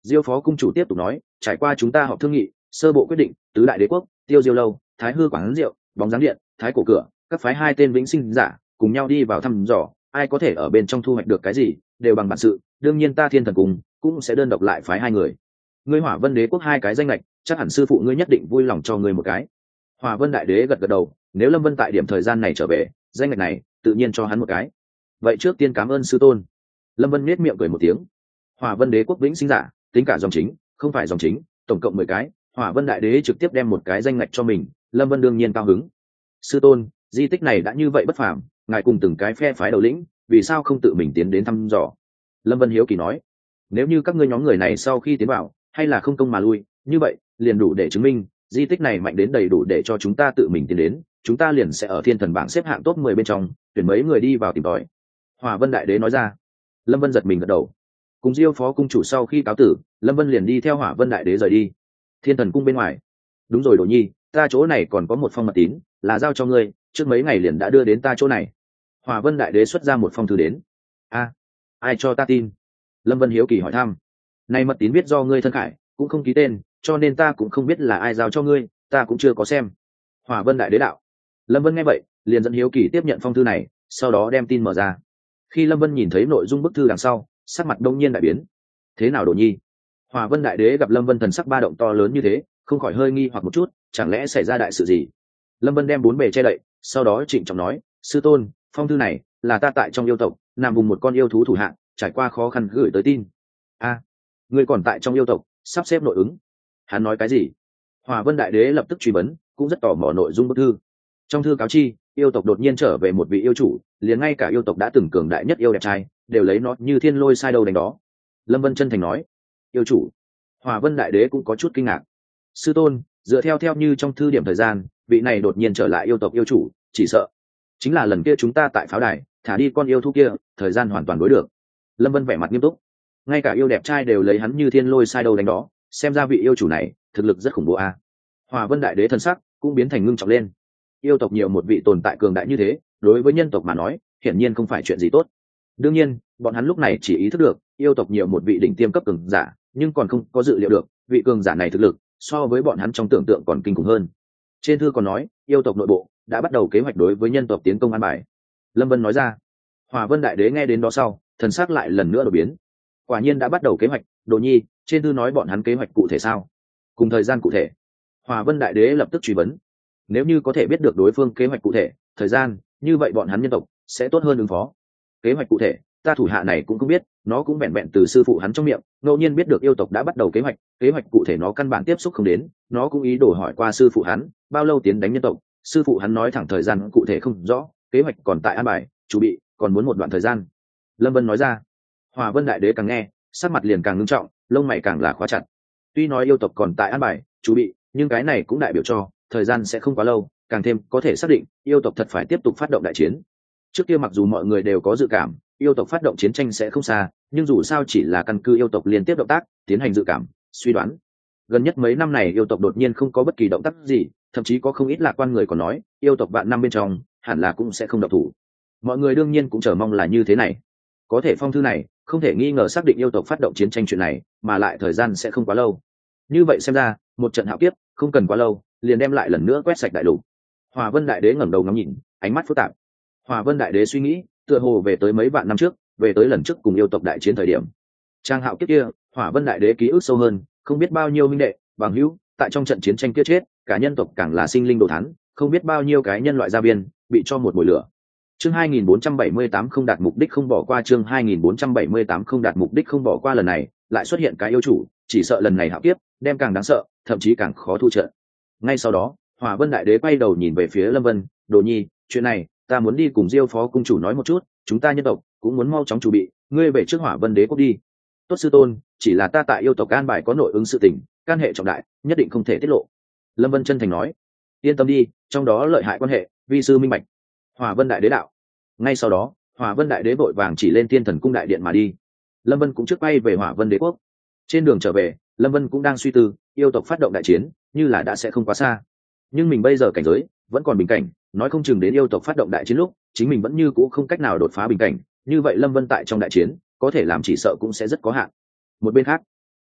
Diêu phó cung chủ tiếp tục nói, trải qua chúng ta họp thương nghị, sơ bộ quyết định, tứ đại đế quốc, Tiêu Diêu lâu, Thái Hư quán rượu, Bóng dáng điện, Thái cổ cửa, các phái hai tên vĩnh sinh giả cùng nhau đi vào thăm dò, ai có thể ở bên trong thu hoạch được cái gì, đều bằng bản sự. Đương nhiên ta Thiên Thần Cung cũng sẽ đơn độc lại phái hai người. Ngươi Hỏa Vân đế quốc hai cái danh lệch, chắc hẳn sư phụ ngươi nhất định vui lòng cho ngươi một cái. Hỏa Vân đại đế gật gật đầu, nếu Lâm Vân tại điểm thời gian này trở về, danh lệch này tự nhiên cho hắn một cái. Vậy trước tiên cảm ơn sư tôn. Lâm Vân nhếch miệng cười một tiếng. Hỏa Vân đế quốc vĩnh sinh giả, tính cả dòng chính, không phải dòng chính, tổng cộng mười cái. Hỏa Vân đại đế trực tiếp đem một cái danh ngạch cho mình, Lâm Vân đương nhiên cao hứng. Sư tôn, di tích này đã như vậy bất phàm, ngài cùng từng cái phe phái đầu lĩnh, vì sao không tự mình tiến đến thăm dò? Lâm Vân hiếu kỳ nói, nếu như các ngươi nhóm người này sau khi tiến vào, hay là không công mà lui, như vậy liền đủ để chứng minh di tích này mạnh đến đầy đủ để cho chúng ta tự mình tiến đến, chúng ta liền sẽ ở thiên thần bảng xếp hạng top mười bên trong, tuyển mấy người đi vào tìm tòi. Hỏa Vân đại đế nói ra. Lâm Vân giật mình gật đầu. Cùng Diêu phó cung chủ sau khi cáo tử, Lâm Vân liền đi theo Hỏa Vân đại đế rời đi. Thiên Thần cung bên ngoài. Đúng rồi Đồ Nhi, ta chỗ này còn có một phong mật tín, là giao cho ngươi, trước mấy ngày liền đã đưa đến ta chỗ này. Hỏa Vân đại đế xuất ra một phong thư đến. A, ai cho ta tin? Lâm Vân hiếu kỳ hỏi thăm. Này mật tín viết do ngươi thân khải, cũng không ký tên, cho nên ta cũng không biết là ai giao cho ngươi, ta cũng chưa có xem. Hỏa Vân đại đế đạo. Lâm Vân nghe vậy, liền dẫn hiếu kỳ tiếp nhận phong thư này, sau đó đem tin mở ra. Khi Lâm Vân nhìn thấy nội dung bức thư đằng sau, sắc mặt đông nhiên đại biến. Thế nào Đồ Nhi? Hỏa Vân đại đế gặp Lâm Vân thần sắc ba động to lớn như thế, không khỏi hơi nghi hoặc một chút, chẳng lẽ xảy ra đại sự gì? Lâm Vân đem bốn bề che đậy, sau đó trịnh trọng nói, sư tôn, phong thư này là ta tại trong yêu tộc nằm vùng một con yêu thú thủ hạng, trải qua khó khăn gửi tới tin. A, à, ngươi còn tại trong yêu tộc sắp xếp nội ứng? Hắn nói cái gì? Hỏa Vân đại đế lập tức truy vấn, cũng rất tò mò nội dung bức thư. Trong thư cáo chi, yêu tộc đột nhiên trở về một vị yêu chủ, liền ngay cả yêu tộc đã từng cường đại nhất yêu đẹp trai đều lấy nó như thiên lôi sai đâu đánh đó. Lâm Vân chân thành nói, yêu chủ? Hỏa Vân đại đế cũng có chút kinh ngạc. Sư tôn, dựa theo theo như trong thư điểm thời gian, vị này đột nhiên trở lại yêu tộc yêu chủ, chỉ sợ chính là lần kia chúng ta tại pháo đài thả đi con yêu thú kia, thời gian hoàn toàn đối được. Lâm Vân vẻ mặt nghiêm túc. Ngay cả yêu đẹp trai đều lấy hắn như thiên lôi sai đâu đánh đó, xem ra vị yêu chủ này thực lực rất khủng bố a. À. Hỏa Vân đại đế thân sắc cũng biến thành ngưng trọng lên. Yêu tộc nhiều một vị tồn tại cường đại như thế, đối với nhân tộc mà nói hiển nhiên không phải chuyện gì tốt. Đương nhiên bọn hắn lúc này chỉ ý thức được yêu tộc nhiều một vị đỉnh tiêm cấp cường giả, nhưng còn không có dự liệu được vị cường giả này thực lực so với bọn hắn trong tưởng tượng còn kinh khủng hơn. Trên thư còn nói yêu tộc nội bộ đã bắt đầu kế hoạch đối với nhân tộc tiến công an bài. Lâm Vân nói ra. Hỏa Vân đại đế nghe đến đó sau, thần sắc lại lần nữa đổi biến. Quả nhiên đã bắt đầu kế hoạch. Đồ Nhi, trên thư nói bọn hắn kế hoạch cụ thể sao? Cùng thời gian cụ thể? Hỏa Vân đại đế lập tức truy vấn. Nếu như có thể biết được đối phương kế hoạch cụ thể, thời gian, như vậy bọn hắn nhân tộc sẽ tốt hơn ứng phó. Kế hoạch cụ thể, ta thủ hạ này cũng không biết, nó cũng vẹn vẹn từ sư phụ hắn trong miệng ngẫu nhiên biết được yêu tộc đã bắt đầu kế hoạch. Kế hoạch cụ thể nó căn bản tiếp xúc không đến, nó cũng ý đồ hỏi qua sư phụ hắn bao lâu tiến đánh nhân tộc. Sư phụ hắn nói thẳng thời gian cụ thể không rõ, kế hoạch còn tại an bài chuẩn bị, còn muốn một đoạn thời gian. Lâm Vân nói ra. Hỏa Vân đại đế càng nghe sắc mặt liền càng ngưng trọng, lông mày càng là khóa chặt. Tuy nói yêu tộc còn tại an bài chuẩn bị, nhưng cái này cũng đại biểu cho thời gian sẽ không quá lâu, càng thêm có thể xác định yêu tộc thật phải tiếp tục phát động đại chiến. Trước kia mặc dù mọi người đều có dự cảm yêu tộc phát động chiến tranh sẽ không xa, nhưng dù sao chỉ là căn cứ yêu tộc liên tiếp động tác tiến hành dự cảm suy đoán. Gần nhất mấy năm này yêu tộc đột nhiên không có bất kỳ động tác gì, thậm chí có không ít lạc quan người còn nói yêu tộc vạn năm bên trong hẳn là cũng sẽ không động thủ. Mọi người đương nhiên cũng chờ mong là như thế này. Có thể phong thư này không thể nghi ngờ xác định yêu tộc phát động chiến tranh chuyện này, mà lại thời gian sẽ không quá lâu. Như vậy xem ra một trận hạo kiếp không cần quá lâu liền đem lại lần nữa quét sạch đại lục. Hỏa Vân đại đế ngẩng đầu ngắm nhìn, ánh mắt phức tạp. Hỏa Vân đại đế suy nghĩ tựa hồ về tới mấy vạn năm trước, về tới lần trước cùng yêu tộc đại chiến thời điểm. Trang hạo kiếp kia, Hỏa Vân đại đế ký ức sâu hơn, không biết bao nhiêu minh đệ bằng hữu tại trong trận chiến tranh kia chết, cả nhân tộc càng là sinh linh đồ thán, không biết bao nhiêu cái nhân loại gia viên bị cho một mùi lửa. Chương hai nghìn bốn trăm bảy mươi tám không đạt mục đích không bỏ qua. Chương hai nghìn bốn trăm bảy mươi tám không đạt mục đích không bỏ qua. Lần này lại xuất hiện cái yêu chủ, chỉ sợ lần này hạo kiếp đem càng đáng sợ, thậm chí càng khó thu trận. Ngay sau đó Hỏa Vân đại đế quay đầu nhìn về phía Lâm Vân. Đồ Nhi, chuyện này ta muốn đi cùng Diêu phó cung chủ nói một chút, chúng ta nhân tộc cũng muốn mau chóng chuẩn bị, ngươi về trước Hỏa Vân đế quốc đi. Tốt sư tôn, chỉ là ta tại yêu tộc an bài có nội ứng sự tình, can hệ trọng đại, nhất định không thể tiết lộ. Lâm Vân chân thành nói. Yên tâm đi, trong đó lợi hại quan hệ vi sư minh bạch. Hỏa Vân đại đế đạo. Ngay sau đó Hỏa Vân đại đế vội vàng chỉ lên Thiên Thần cung đại điện mà đi. Lâm Vân cũng trước bay về Hỏa Vân đế quốc. Trên đường trở về Lâm Vân cũng đang suy tư, yêu tộc phát động đại chiến như là đã sẽ không quá xa, nhưng mình bây giờ cảnh giới vẫn còn bình cảnh, nói không chừng đến yêu tộc phát động đại chiến lúc chính mình vẫn như cũ không cách nào đột phá bình cảnh, như vậy Lâm Vân tại trong đại chiến có thể làm chỉ sợ cũng sẽ rất có hạn. Một bên khác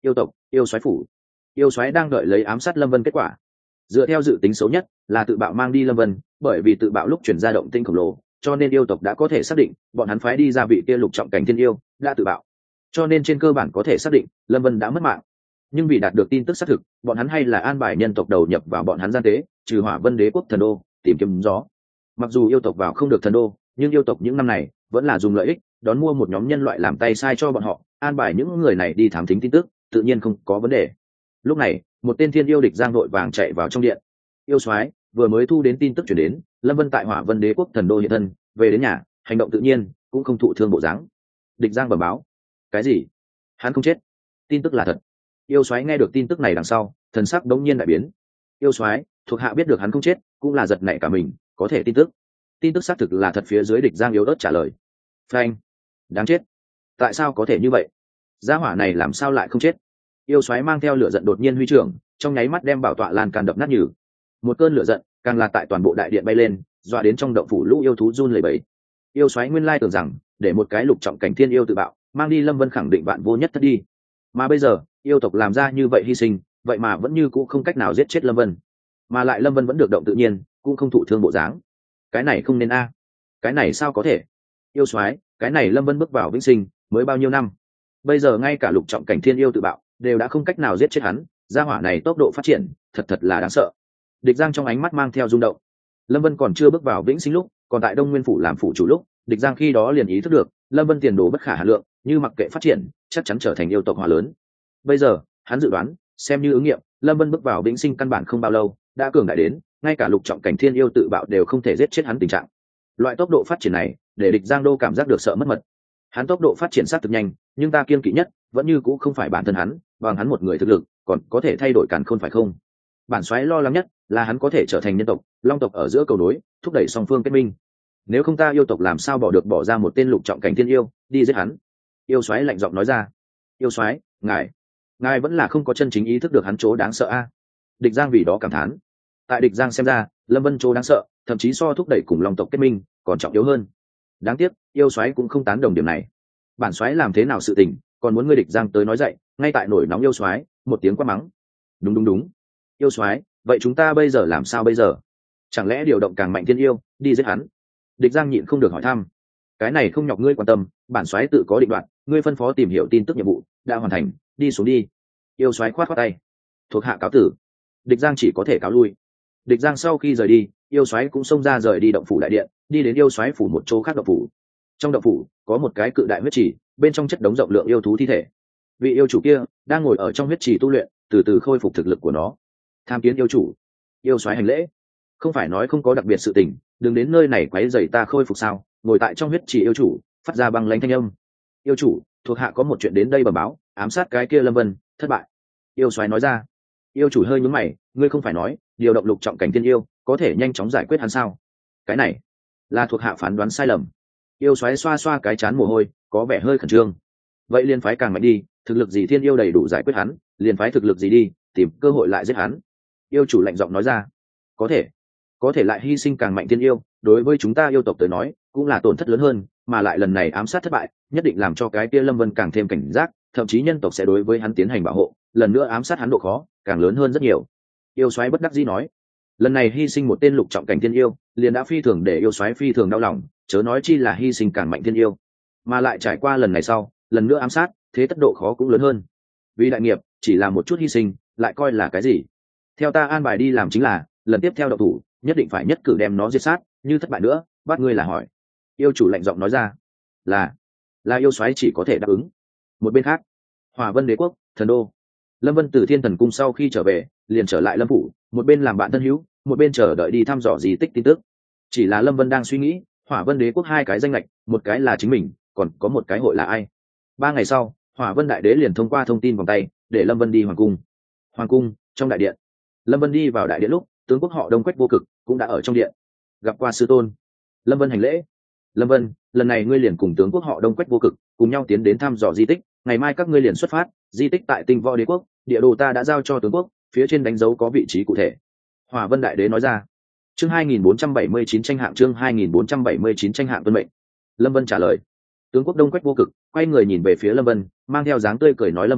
Yêu tộc, yêu soái phủ. Yêu soái đang đợi lấy ám sát Lâm Vân kết quả. Dựa theo dự tính xấu nhất là tự bạo mang đi Lâm Vân, bởi vì tự bạo lúc chuyển ra động tinh khổng lồ, cho nên yêu tộc đã có thể xác định bọn hắn phái đi ra vị kia lục trọng cảnh thiên yêu đã tự bạo, cho nên trên cơ bản có thể xác định Lâm Vân đã mất mạng. Nhưng vì đạt được tin tức xác thực, bọn hắn hay là an bài nhân tộc đầu nhập vào bọn hắn gian tế, trừ Hỏa Vân Đế quốc thần đô, tìm kiếm gió. Mặc dù yêu tộc vào không được thần đô, nhưng yêu tộc những năm này vẫn là dùng lợi ích đón mua một nhóm nhân loại làm tay sai cho bọn họ, an bài những người này đi thám thính tin tức, tự nhiên không có vấn đề. Lúc này, một tên thiên yêu địch giang đội vàng chạy vào trong điện. Yêu soái vừa mới thu đến tin tức chuyển đến, Lâm Vân tại Hỏa Vân Đế quốc thần đô hiện thân, về đến nhà, hành động tự nhiên, cũng không thụ thương bộ dáng. Địch giang bẩm báo. Cái gì? Hắn không chết? Tin tức là thật. Yêu soái nghe được tin tức này đằng sau, thần sắc đống nhiên đại biến. Yêu soái, thuộc hạ biết được hắn không chết, cũng là giật nảy cả mình, có thể tin tức. Tin tức xác thực là thật. Phía dưới địch giang yếu ớt trả lời. Phanh. Đáng chết. Tại sao có thể như vậy? Gia hỏa này làm sao lại không chết? Yêu soái mang theo lửa giận đột nhiên huy trưởng, trong nháy mắt đem bảo tọa lan can đập nát nhừ. Một cơn lửa giận càng là tại toàn bộ đại điện bay lên, dọa đến trong động phủ lũ yêu thú run lẩy bẩy. Yêu soái nguyên lai tưởng rằng để một cái lục trọng cảnh thiên yêu tự bạo, mang đi Lâm Vân khẳng định vạn vô nhất thất đi. Mà bây giờ, yêu tộc làm ra như vậy hy sinh, vậy mà vẫn như cũ không cách nào giết chết Lâm Vân. Mà lại Lâm Vân vẫn được động tự nhiên, cũng không thụ thương bộ dáng. Cái này không nên a. Cái này sao có thể? Yêu soái, cái này Lâm Vân bước vào vĩnh sinh, mới bao nhiêu năm? Bây giờ ngay cả lục trọng cảnh thiên yêu tự bạo, đều đã không cách nào giết chết hắn, gia hỏa này tốc độ phát triển, thật thật là đáng sợ. Địch Giang trong ánh mắt mang theo rung động. Lâm Vân còn chưa bước vào vĩnh sinh lúc, còn tại Đông Nguyên phủ làm phủ chủ lúc, Địch Giang khi đó liền ý thức được, Lâm Vân tiền đồ bất khả hà lượng, như mặc kệ phát triển, chắc chắn trở thành yêu tộc hóa lớn. Bây giờ, hắn dự đoán, xem như ứng nghiệm, Lâm Vân bước vào vĩnh sinh căn bản không bao lâu, đã cường đại đến, ngay cả lục trọng cảnh thiên yêu tự bạo đều không thể giết chết hắn tình trạng. Loại tốc độ phát triển này, để Địch Giang đô cảm giác được sợ mất mật. Hắn tốc độ phát triển sát thực nhanh, nhưng ta kiên kỵ nhất, vẫn như cũ không phải bản thân hắn, bằng hắn một người thực lực, còn có thể thay đổi càn khôn phải không? Bản soái lo lắng nhất là hắn có thể trở thành nhân tộc, long tộc ở giữa cầu nối, thúc đẩy song phương kết minh. Nếu không ta yêu tộc làm sao bỏ được bỏ ra một tên lục trọng cảnh thiên yêu đi giết hắn? Yêu soái lạnh giọng nói ra. Yêu soái, ngài, ngài vẫn là không có chân chính ý thức được hắn chỗ đáng sợ a. Địch Giang vì đó cảm thán. Tại Địch Giang xem ra, Lâm Vân chỗ đáng sợ, thậm chí so thúc đẩy cùng long tộc kết minh còn trọng yếu hơn. Đáng tiếc, yêu soái cũng không tán đồng điểm này. Bản soái làm thế nào sự tình, còn muốn ngươi Địch Giang tới nói dậy, ngay tại nổi nóng yêu soái, một tiếng quát mắng. Đúng đúng đúng. Yêu soái, vậy chúng ta bây giờ làm sao bây giờ? Chẳng lẽ điều động càng mạnh thiên yêu đi giết hắn? Địch Giang nhịn không được hỏi thăm. Cái này không nhọc ngươi quan tâm, bản soái tự có định đoạt, ngươi phân phó tìm hiểu tin tức nhiệm vụ đã hoàn thành, đi xuống đi. Yêu soái khoát khoát tay. Thuộc hạ cáo tử. Địch Giang chỉ có thể cáo lui. Địch Giang sau khi rời đi, yêu soái cũng xông ra rời đi động phủ đại điện, đi đến yêu soái phủ một chỗ khác động phủ. Trong động phủ có một cái cự đại huyết trì, bên trong chất đống rộng lượng yêu thú thi thể. Vị yêu chủ kia đang ngồi ở trong huyết trì tu luyện, từ từ khôi phục thực lực của nó. Tham kiến yêu chủ. Yêu soái hành lễ. Không phải nói không có đặc biệt sự tình, đừng đến nơi này quấy rầy ta khôi phục sao? Ngồi tại trong huyết trì yêu chủ phát ra băng lãnh thanh âm. Yêu chủ, thuộc hạ có một chuyện đến đây bẩm báo, ám sát cái kia Lâm Vân thất bại. Yêu soái nói ra. Yêu chủ hơi nhướng mày, ngươi không phải nói điều động lục trọng cảnh tiên yêu có thể nhanh chóng giải quyết hắn sao? Cái này là thuộc hạ phán đoán sai lầm. Yêu soái xoa xoa cái chán mồ hôi, có vẻ hơi khẩn trương. Vậy liền phái càng mạnh đi, thực lực gì thiên yêu đầy đủ giải quyết hắn, liền phái thực lực gì đi, tìm cơ hội lại giết hắn. Yêu chủ lạnh giọng nói ra. Có thể, có thể lại hy sinh càng mạnh thiên yêu, đối với chúng ta yêu tộc tới nói cũng là tổn thất lớn hơn, mà lại lần này ám sát thất bại, nhất định làm cho cái kia Lâm Vân càng thêm cảnh giác, thậm chí nhân tộc sẽ đối với hắn tiến hành bảo hộ, lần nữa ám sát hắn độ khó càng lớn hơn rất nhiều. Yêu soái bất đắc dĩ nói. Lần này hy sinh một tên lục trọng cảnh thiên yêu, liền đã phi thường để yêu soái phi thường đau lòng, chớ nói chi là hy sinh càng mạnh thiên yêu, mà lại trải qua lần này sau, lần nữa ám sát, thế tất độ khó cũng lớn hơn. Vì đại nghiệp, chỉ là một chút hy sinh, lại coi là cái gì? Theo ta an bài đi làm chính là, lần tiếp theo độc thủ, nhất định phải nhất cử đem nó diệt sát, như thất bại nữa, bắt ngươi là hỏi. Yêu chủ lạnh giọng nói ra. Là, là yêu soái chỉ có thể đáp ứng. Một bên khác, Hỏa Vân Đế quốc, thần đô. Lâm Vân từ Thiên Thần cung sau khi trở về, liền trở lại Lâm phủ, một bên làm bạn thân hữu, một bên chờ đợi đi thăm dò di tích tin tức. Chỉ là Lâm Vân đang suy nghĩ, Hỏa Vân Đế quốc hai cái danh lệch, một cái là chính mình, còn có một cái hội là ai. Ba ngày sau, Hỏa Vân Đại Đế liền thông qua thông tin vòng tay, để Lâm Vân đi hoàng cung. Hoàng cung, trong đại điện. Lâm Vân đi vào đại điện lúc, tướng quốc họ Đông Quách Vô Cực cũng đã ở trong điện. Gặp qua sư tôn. Lâm Vân hành lễ. Lâm Vân, lần này ngươi liền cùng tướng quốc họ Đông Quách Vô Cực cùng nhau tiến đến thăm dò di tích, ngày mai các ngươi liền xuất phát, di tích tại Tinh Võ Đế quốc, địa đồ ta đã giao cho tướng quốc, phía trên đánh dấu có vị trí cụ thể. Hỏa Vân Đại Đế nói ra. Chương hai nghìn bốn trăm bảy mươi chín tranh hạng chương hai nghìn bốn trăm bảy mươi chín tranh hạng tuân mệnh. Lâm Vân trả lời. Tướng quốc Đông Quách Vô Cực quay người nhìn về phía Lâm Vân, mang theo dáng tươi cười nói Lâm Vân,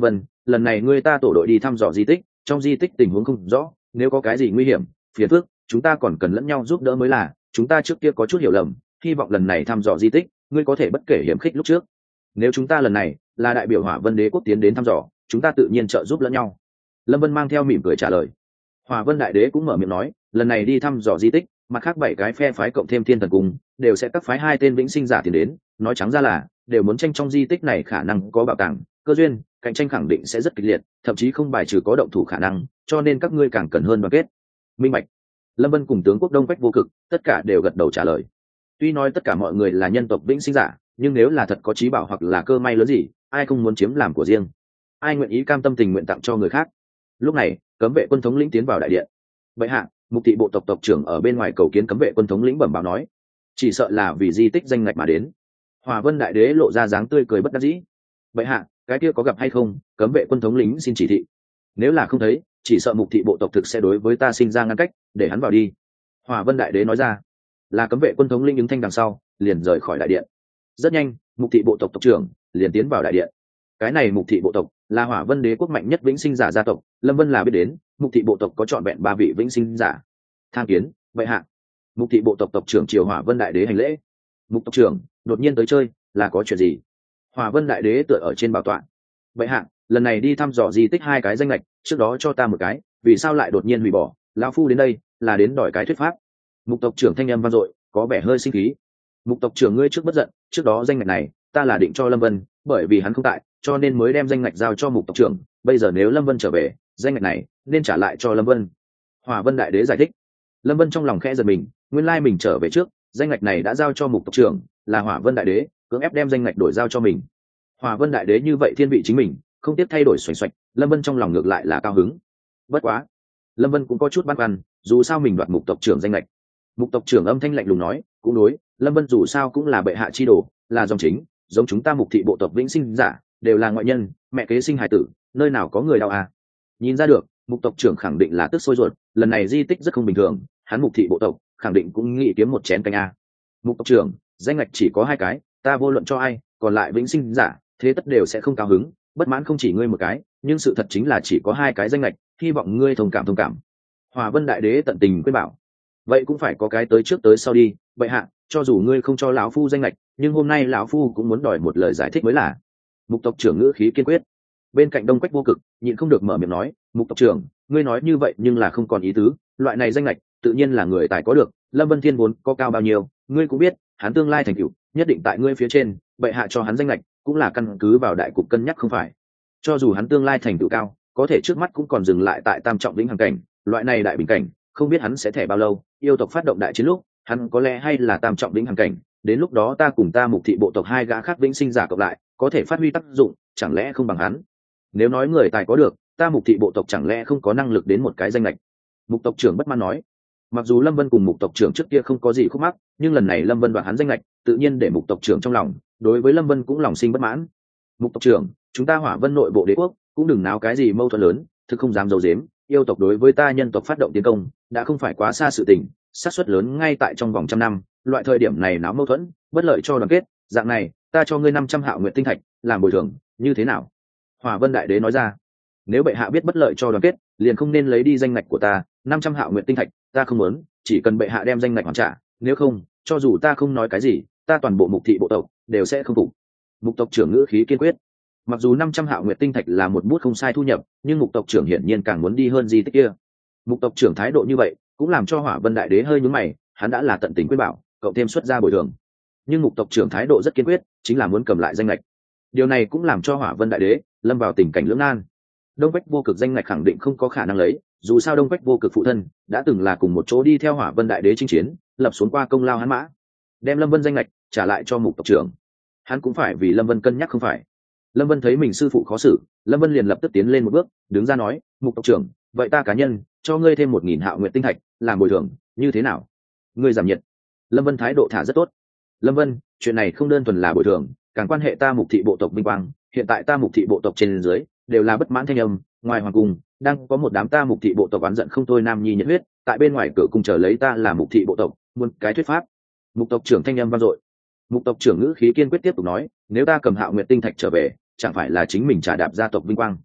lần này ngươi ta tổ đội đi thăm dò di tích, trong di tích tình huống không rõ, nếu có cái gì nguy hiểm phiền phức, chúng ta còn cần lẫn nhau giúp đỡ mới là. Chúng ta trước kia có chút hiểu lầm, hy vọng lần này thăm dò di tích ngươi có thể bất kể hiểm khích lúc trước. Nếu chúng ta lần này là đại biểu Hỏa Vân Đế quốc tiến đến thăm dò, chúng ta tự nhiên trợ giúp lẫn nhau. Lâm Vân mang theo mỉm cười trả lời. Hỏa Vân Đại Đế cũng mở miệng nói, lần này đi thăm dò di tích, mặt khác bảy cái phe phái cộng thêm Thiên Thần Cung đều sẽ các phái hai tên vĩnh sinh giả tiến đến, nói trắng ra là đều muốn tranh trong di tích này khả năng có bảo tàng, cơ duyên, cạnh tranh khẳng định sẽ rất kịch liệt, thậm chí không bài trừ có động thủ khả năng, cho nên các ngươi càng cần hơn đoàn kết. Minh bạch. Lâm Vân cùng tướng quốc Đông Quách Vô Cực tất cả đều gật đầu trả lời. Tuy nói tất cả mọi người là nhân tộc vĩnh sinh giả, nhưng nếu là thật có trí bảo hoặc là cơ may lớn gì, ai không muốn chiếm làm của riêng, ai nguyện ý cam tâm tình nguyện tặng cho người khác. Lúc này cấm vệ quân thống lĩnh tiến vào đại điện. Bệ hạ, Mục thị bộ tộc tộc trưởng ở bên ngoài cầu kiến cấm vệ quân thống lĩnh bẩm báo nói, chỉ sợ là vì di tích danh ngạch mà đến. Hỏa Vân Đại Đế lộ ra dáng tươi cười bất đắc dĩ. Bệ hạ, cái kia có gặp hay không? Cấm vệ quân thống lĩnh xin chỉ thị. Nếu là không thấy, chỉ sợ Mục thị bộ tộc thực sẽ đối với ta sinh ra ngăn cách, để hắn vào đi. Hỏa Vân Đại Đế nói ra. Là cấm vệ quân thống lĩnh ứng thanh đằng sau, liền rời khỏi đại điện. Rất nhanh, Mục thị bộ tộc tộc trưởng liền tiến vào đại điện. Cái này Mục thị bộ tộc là Hỏa Vân Đế quốc mạnh nhất vĩnh sinh giả gia tộc, Lâm Vân là biết đến, Mục thị bộ tộc có trọn vẹn ba vị vĩnh sinh giả. Tham kiến, bệ hạ. Mục thị bộ tộc tộc trưởng triều Hỏa Vân Đại Đế hành lễ. Mục tộc trưởng đột nhiên tới chơi, là có chuyện gì? Hỏa Vân Đại Đế tựa ở trên bảo tọa. Bệ hạ, lần này đi thăm dò di tích hai cái danh lệch, trước đó cho ta một cái, vì sao lại đột nhiên hủy bỏ? Lão phu đến đây là đến đòi cái thuyết pháp. Mục tộc trưởng thanh âm vang dội, có vẻ hơi sinh khí. Mục tộc trưởng ngươi trước bất giận, trước đó danh ngạch này ta là định cho Lâm Vân, bởi vì hắn không tại, cho nên mới đem danh ngạch giao cho Mục tộc trưởng. Bây giờ nếu Lâm Vân trở về, danh ngạch này nên trả lại cho Lâm Vân. Hỏa Vân Đại Đế giải thích. Lâm Vân trong lòng khẽ giật mình, nguyên lai mình trở về trước, danh ngạch này đã giao cho Mục tộc trưởng, là Hỏa Vân Đại Đế cưỡng ép đem danh ngạch đổi giao cho mình. Hỏa Vân Đại Đế như vậy thiên vị chính mình, không tiếp thay đổi xoành xoạch, Lâm Vân trong lòng ngược lại là cao hứng. Bất quá, Lâm Vân cũng có chút băn khoăn, dù sao mình đoạt Mục tộc trưởng danh ngạch. Mục tộc trưởng âm thanh lạnh lùng nói, cũng đối, Lâm Vân dù sao cũng là bệ hạ chi đồ, là dòng chính, giống chúng ta Mục thị bộ tộc vĩnh sinh giả, đều là ngoại nhân, mẹ kế sinh hài tử, nơi nào có người đau à? Nhìn ra được, Mục tộc trưởng khẳng định là tức sôi ruột, lần này di tích rất không bình thường, hắn Mục thị bộ tộc khẳng định cũng nghĩ kiếm một chén canh a. Mục tộc trưởng, danh ngạch chỉ có hai cái, ta vô luận cho ai, còn lại vĩnh sinh giả, thế tất đều sẽ không cao hứng, bất mãn không chỉ ngươi một cái, nhưng sự thật chính là chỉ có hai cái danh ngạch, hy vọng ngươi thông cảm thông cảm. Hỏa Vân Đại Đế tận tình khuyên bảo. Vậy cũng phải có cái tới trước tới sau đi, bệ hạ, cho dù ngươi không cho lão phu danh lệch, nhưng hôm nay lão phu cũng muốn đòi một lời giải thích mới là. Mục tộc trưởng ngữ khí kiên quyết. Bên cạnh Đông Quách Vô Cực nhịn không được mở miệng nói, Mục tộc trưởng, ngươi nói như vậy nhưng là không còn ý tứ, loại này danh lệch tự nhiên là người tài có được, Lâm Vân Thiên vốn có cao bao nhiêu, ngươi cũng biết, hắn tương lai thành tựu nhất định tại ngươi phía trên, bệ hạ cho hắn danh lệch cũng là căn cứ vào đại cục cân nhắc không phải. Cho dù hắn tương lai thành tựu cao, có thể trước mắt cũng còn dừng lại tại tam trọng vĩnh hằng cảnh, loại này đại bình cảnh, không biết hắn sẽ thẻ bao lâu, yêu tộc phát động đại chiến lúc, hắn có lẽ hay là tam trọng vĩnh hằng cảnh, đến lúc đó ta cùng ta Mục thị bộ tộc hai gã khác vĩnh sinh giả cộng lại, có thể phát huy tác dụng, chẳng lẽ không bằng hắn? Nếu nói người tài có được, ta Mục thị bộ tộc chẳng lẽ không có năng lực đến một cái danh lệch? Mục tộc trưởng bất mãn nói. Mặc dù Lâm Vân cùng Mục tộc trưởng trước kia không có gì khúc mắc, nhưng lần này Lâm Vân đoạt hắn danh lệch, tự nhiên để Mục tộc trưởng trong lòng, đối với Lâm Vân cũng lòng sinh bất mãn. Mục tộc trưởng, chúng ta Hỏa Vân nội bộ đế quốc cũng đừng náo cái gì mâu thuẫn lớn, thực không dám giấu giếm, yêu tộc đối với ta nhân tộc phát động tiến công, đã không phải quá xa sự tình, xác suất lớn ngay tại trong vòng trăm năm, loại thời điểm này náo mâu thuẫn, bất lợi cho đoàn kết, dạng này, ta cho ngươi năm trăm hạo nguyện tinh thạch làm bồi thường, như thế nào? Hỏa Vân Đại Đế nói ra. Nếu bệ hạ biết bất lợi cho đoàn kết, liền không nên lấy đi danh ngạch của ta, năm trăm hạo nguyện tinh thạch, ta không muốn, chỉ cần bệ hạ đem danh ngạch hoàn trả, nếu không, cho dù ta không nói cái gì, ta toàn bộ Mục thị bộ tộc đều sẽ không phục. Mục tộc trưởng ngữ khí kiên quyết. Mặc dù năm trăm hạo nguyệt tinh thạch là một bút không sai thu nhập, nhưng Mục tộc trưởng hiển nhiên càng muốn đi hơn di tích kia. Mục tộc trưởng thái độ như vậy, cũng làm cho Hỏa Vân Đại Đế hơi nhướng mày, hắn đã là tận tình khuyên bảo, cậu thêm xuất ra bồi thường. Nhưng Mục tộc trưởng thái độ rất kiên quyết, chính là muốn cầm lại danh ngạch. Điều này cũng làm cho Hỏa Vân Đại Đế lâm vào tình cảnh lưỡng nan. Đông Quách Vô Cực danh ngạch khẳng định không có khả năng lấy, dù sao Đông Quách Vô Cực phụ thân đã từng là cùng một chỗ đi theo Hỏa Vân Đại Đế chinh chiến, lập xuống qua công lao hắn mã. Đem Lâm Vân danh ngạch trả lại cho Mục tộc trưởng, hắn cũng phải vì Lâm Vân cân nhắc không phải. Lâm Vân thấy mình sư phụ khó xử, Lâm Vân liền lập tức tiến lên một bước, đứng ra nói, Mục tộc trưởng, vậy ta cá nhân cho ngươi thêm một nghìn hạo nguyện tinh thạch làm bồi thường, như thế nào? Ngươi giảm nhiệt. Lâm Vân thái độ thả rất tốt. Lâm Vân, chuyện này không đơn thuần là bồi thường, càng quan hệ ta Mục thị bộ tộc vinh quang, hiện tại ta Mục thị bộ tộc trên dưới đều là bất mãn thanh âm, ngoài hoàng cung đang có một đám ta Mục thị bộ tộc oán giận không thôi nam nhi nhiệt huyết, tại bên ngoài cửa cung chờ lấy ta là Mục thị bộ tộc, muốn cái thuyết pháp. Mục tộc trưởng thanh âm vang dội. Mục tộc trưởng ngữ khí kiên quyết tiếp tục nói, nếu ta cầm hạo nguyện tinh thạch trở về, chẳng phải là chính mình trả đạp gia tộc vinh quang?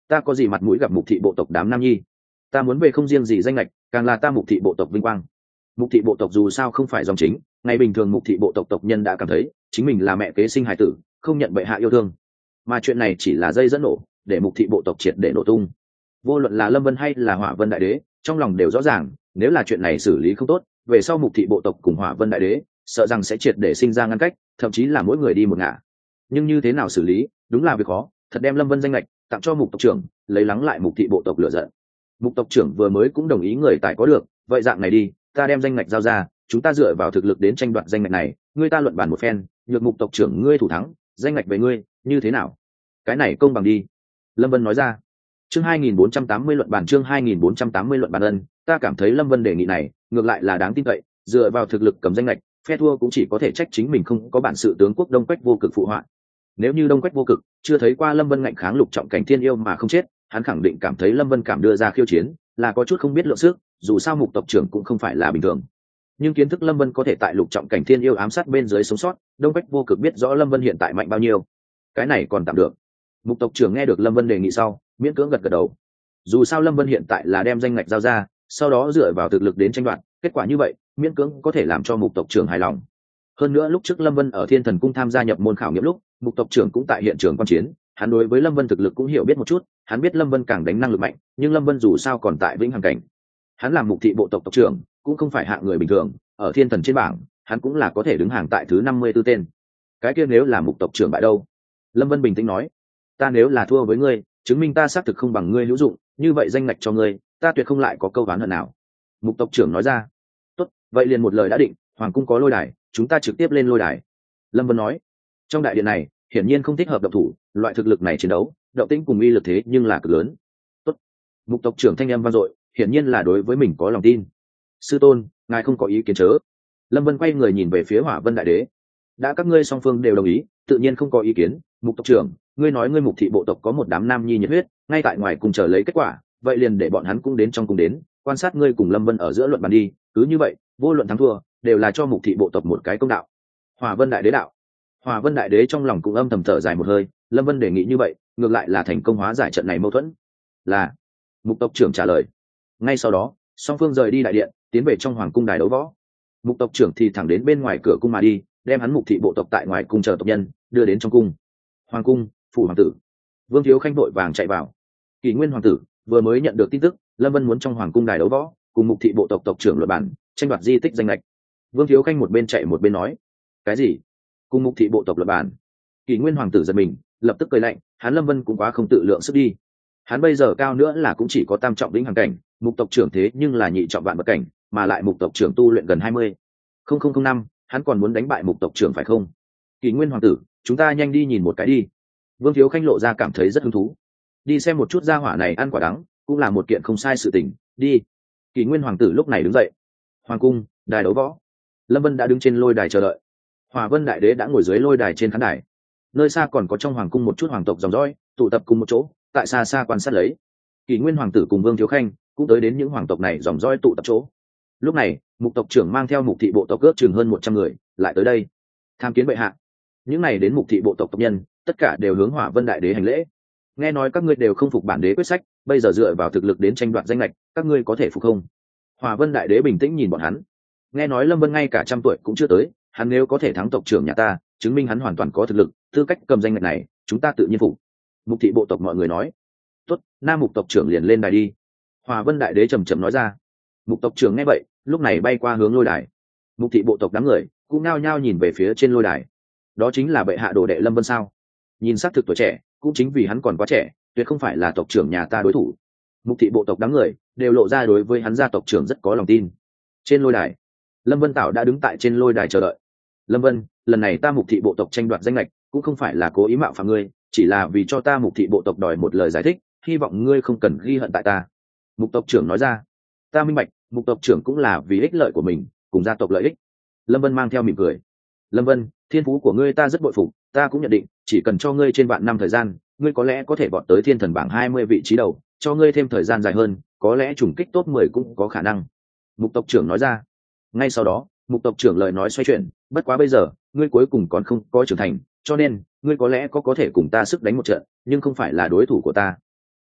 ta có gì mặt mũi gặp mục thị bộ tộc đám nam nhi. Ta muốn về không riêng gì danh lệch, càng là ta mục thị bộ tộc vinh quang. Mục thị bộ tộc dù sao không phải dòng chính, ngày bình thường mục thị bộ tộc tộc nhân đã cảm thấy chính mình là mẹ kế sinh hài tử, không nhận bệ hạ yêu thương, mà chuyện này chỉ là dây dẫn nổ để mục thị bộ tộc triệt để nổ tung. Vô luận là Lâm Vân hay là Hỏa Vân đại đế trong lòng đều rõ ràng, nếu là chuyện này xử lý không tốt, về sau mục thị bộ tộc cùng Hỏa Vân đại đế sợ rằng sẽ triệt để sinh ra ngăn cách, thậm chí là mỗi người đi một ngả. Nhưng như thế nào xử lý đúng là việc khó, thật đem Lâm Vân danh lệch tặng cho mục tộc trưởng, lấy lắng lại mục thị bộ tộc lửa giận. Mục tộc trưởng vừa mới cũng đồng ý người tài có được, vậy dạng này đi, ta đem danh ngạch giao ra, chúng ta dựa vào thực lực đến tranh đoạt danh ngạch này, ngươi ta luận bàn một phen, nhược mục tộc trưởng ngươi thủ thắng, danh ngạch về ngươi, như thế nào? Cái này công bằng đi. Lâm Vân nói ra. Chương hai nghìn bốn trăm tám mươi luận bàn chương hai nghìn bốn trăm tám mươi luận bàn ân, ta cảm thấy Lâm Vân đề nghị này, ngược lại là đáng tin cậy, dựa vào thực lực cầm danh ngạch, phe thua cũng chỉ có thể trách chính mình không có bản sự tướng quốc Đông Quách vô cực phụ họa. Nếu như Đông Quách vô cực chưa thấy qua Lâm Vân ngạnh kháng lục trọng cảnh thiên yêu mà không chết, hắn khẳng định cảm thấy Lâm Vân cảm đưa ra khiêu chiến là có chút không biết lượng sức, dù sao mục tộc trưởng cũng không phải là bình thường. Nhưng kiến thức Lâm Vân có thể tại lục trọng cảnh thiên yêu ám sát bên dưới sống sót, Đông Quách vô cực biết rõ Lâm Vân hiện tại mạnh bao nhiêu, cái này còn tạm được. Mục tộc trưởng nghe được Lâm Vân đề nghị sau, miễn cưỡng gật gật đầu. Dù sao Lâm Vân hiện tại là đem danh ngạch giao ra, sau đó dựa vào thực lực đến tranh đoạt, kết quả như vậy miễn cưỡng có thể làm cho mục tộc trưởng hài lòng. Hơn nữa lúc trước Lâm Vân ở Thiên Thần Cung tham gia nhập môn khảo nghiệm lúc, mục tộc trưởng cũng tại hiện trường quan chiến, hắn đối với Lâm Vân thực lực cũng hiểu biết một chút, hắn biết Lâm Vân càng đánh năng lực mạnh, nhưng Lâm Vân dù sao còn tại vĩnh hằng cảnh. Hắn làm mục thị bộ tộc tộc trưởng, cũng không phải hạng người bình thường, ở Thiên Thần trên bảng, hắn cũng là có thể đứng hàng tại thứ năm mươi tư tên. Cái kia nếu là mục tộc trưởng bại đâu? Lâm Vân bình tĩnh nói, ta nếu là thua với ngươi, chứng minh ta xác thực không bằng ngươi hữu dụng, như vậy danh ngạch cho ngươi, ta tuyệt không lại có câu oán hận nào. Mục tộc trưởng nói ra. Tốt, vậy liền một lời đã định, hoàng cung có lôi đài, chúng ta trực tiếp lên lôi đài. Lâm Vân nói. Trong đại điện này hiển nhiên không thích hợp động thủ, loại thực lực này chiến đấu động tĩnh cùng uy lực thế nhưng là cực lớn. Tốt. Mục tộc trưởng thanh âm vang dội, hiển nhiên là đối với mình có lòng tin. Sư tôn, ngài không có ý kiến chớ? Lâm Vân quay người nhìn về phía Hỏa Vân đại đế. Đã các ngươi song phương đều đồng ý, tự nhiên không có ý kiến. Mục tộc trưởng, ngươi nói ngươi mục thị bộ tộc có một đám nam nhi nhiệt huyết, ngay tại ngoài cùng chờ lấy kết quả, vậy liền để bọn hắn cũng đến trong cùng đến, quan sát ngươi cùng Lâm Vân ở giữa luận bàn đi, cứ như vậy, vô luận thắng thua, đều là cho mục thị bộ tộc một cái công đạo. Hỏa Vân đại đế đạo. Hỏa Vân đại đế trong lòng cũng âm thầm thở dài một hơi, Lâm Vân đề nghị như vậy, ngược lại là thành công hóa giải trận này mâu thuẫn. Là. Mục tộc trưởng trả lời. Ngay sau đó, song phương rời đi đại điện, tiến về trong hoàng cung đài đấu võ. Mục tộc trưởng thì thẳng đến bên ngoài cửa cung mà đi, đem hắn mục thị bộ tộc tại ngoài cung chờ tộc nhân đưa đến trong cung. Hoàng cung, phủ hoàng tử. Vương Thiếu Khanh vội vàng chạy vào. Kỷ Nguyên hoàng tử vừa mới nhận được tin tức, Lâm Vân muốn trong hoàng cung đài đấu võ, cùng mục thị bộ tộc tộc trưởng luận bản, tranh đoạt di tích danh lệch. Vương Thiếu Khanh một bên chạy một bên nói. Cái gì? Cùng mục thị bộ tộc luận bản? Kỷ Nguyên hoàng tử giật mình, lập tức cười lạnh, hắn Lâm Vân cũng quá không tự lượng sức đi. Hắn bây giờ cao nữa là cũng chỉ có tam trọng lĩnh hàng cảnh, mục tộc trưởng thế nhưng là nhị trọng vạn bậc cảnh, mà lại mục tộc trưởng tu luyện gần hai mươi không không không năm, hắn còn muốn đánh bại mục tộc trưởng phải không? Kỷ Nguyên hoàng tử, chúng ta nhanh đi nhìn một cái đi. Vương Thiếu Khanh lộ ra cảm thấy rất hứng thú. Đi xem một chút gia hỏa này ăn quả đắng, cũng là một kiện không sai sự tình, đi. Kỷ Nguyên hoàng tử lúc này đứng dậy. Hoàng cung, đài đấu võ. Lâm Vân đã đứng trên lôi đài chờ đợi. Hỏa Vân đại đế đã ngồi dưới lôi đài trên khán đài. Nơi xa còn có trong hoàng cung một chút hoàng tộc dòng dõi tụ tập cùng một chỗ, tại xa xa quan sát lấy. Kỷ Nguyên hoàng tử cùng Vương Thiếu Khanh cũng tới đến những hoàng tộc này dòng dõi tụ tập chỗ. Lúc này, mục tộc trưởng mang theo mục thị bộ tộc ước chừng hơn một trăm người lại tới đây tham kiến bệ hạ. Những này đến mục thị bộ tộc tộc nhân tất cả đều hướng Hỏa Vân đại đế hành lễ. Nghe nói các ngươi đều không phục bản đế quyết sách, bây giờ dựa vào thực lực đến tranh đoạt danh lệch, các ngươi có thể phục không? Hỏa Vân đại đế bình tĩnh nhìn bọn hắn. Nghe nói Lâm Vân ngay cả trăm tuổi cũng chưa tới, hắn nếu có thể thắng tộc trưởng nhà ta, chứng minh hắn hoàn toàn có thực lực, tư cách cầm danh lệch này, chúng ta tự nhiên phục. Mục thị bộ tộc mọi người nói. Tốt, nam mục tộc trưởng liền lên đài đi. Hỏa Vân đại đế trầm trầm nói ra. Mục tộc trưởng nghe vậy, lúc này bay qua hướng lôi đài. Mục thị bộ tộc đám người cũng nao nhao nhìn về phía trên lôi đài. Đó chính là bệ hạ đồ đệ Lâm Vân sao? Nhìn sắc thực tuổi trẻ, cũng chính vì hắn còn quá trẻ, tuyệt không phải là tộc trưởng nhà ta đối thủ. Mục thị bộ tộc đám người đều lộ ra đối với hắn gia tộc trưởng rất có lòng tin. Trên lôi đài, Lâm Vân Tảo đã đứng tại trên lôi đài chờ đợi. Lâm Vân, lần này ta mục thị bộ tộc tranh đoạt danh lệch, cũng không phải là cố ý mạo phạm ngươi, chỉ là vì cho ta mục thị bộ tộc đòi một lời giải thích, hy vọng ngươi không cần ghi hận tại ta. Mục tộc trưởng nói ra. Ta minh bạch, mục tộc trưởng cũng là vì ích lợi của mình, cùng gia tộc lợi ích. Lâm Vân mang theo mỉm cười. Lâm Vân, thiên phú của ngươi ta rất bội phục, ta cũng nhận định, chỉ cần cho ngươi trên vạn năm thời gian, ngươi có lẽ có thể vọt tới thiên thần bảng hai mươi vị trí đầu, cho ngươi thêm thời gian dài hơn, có lẽ trùng kích top mười cũng có khả năng. Mục tộc trưởng nói ra. Ngay sau đó, mục tộc trưởng lời nói xoay chuyển, bất quá bây giờ, ngươi cuối cùng còn không có trưởng thành, cho nên, ngươi có lẽ có có thể cùng ta sức đánh một trận, nhưng không phải là đối thủ của ta.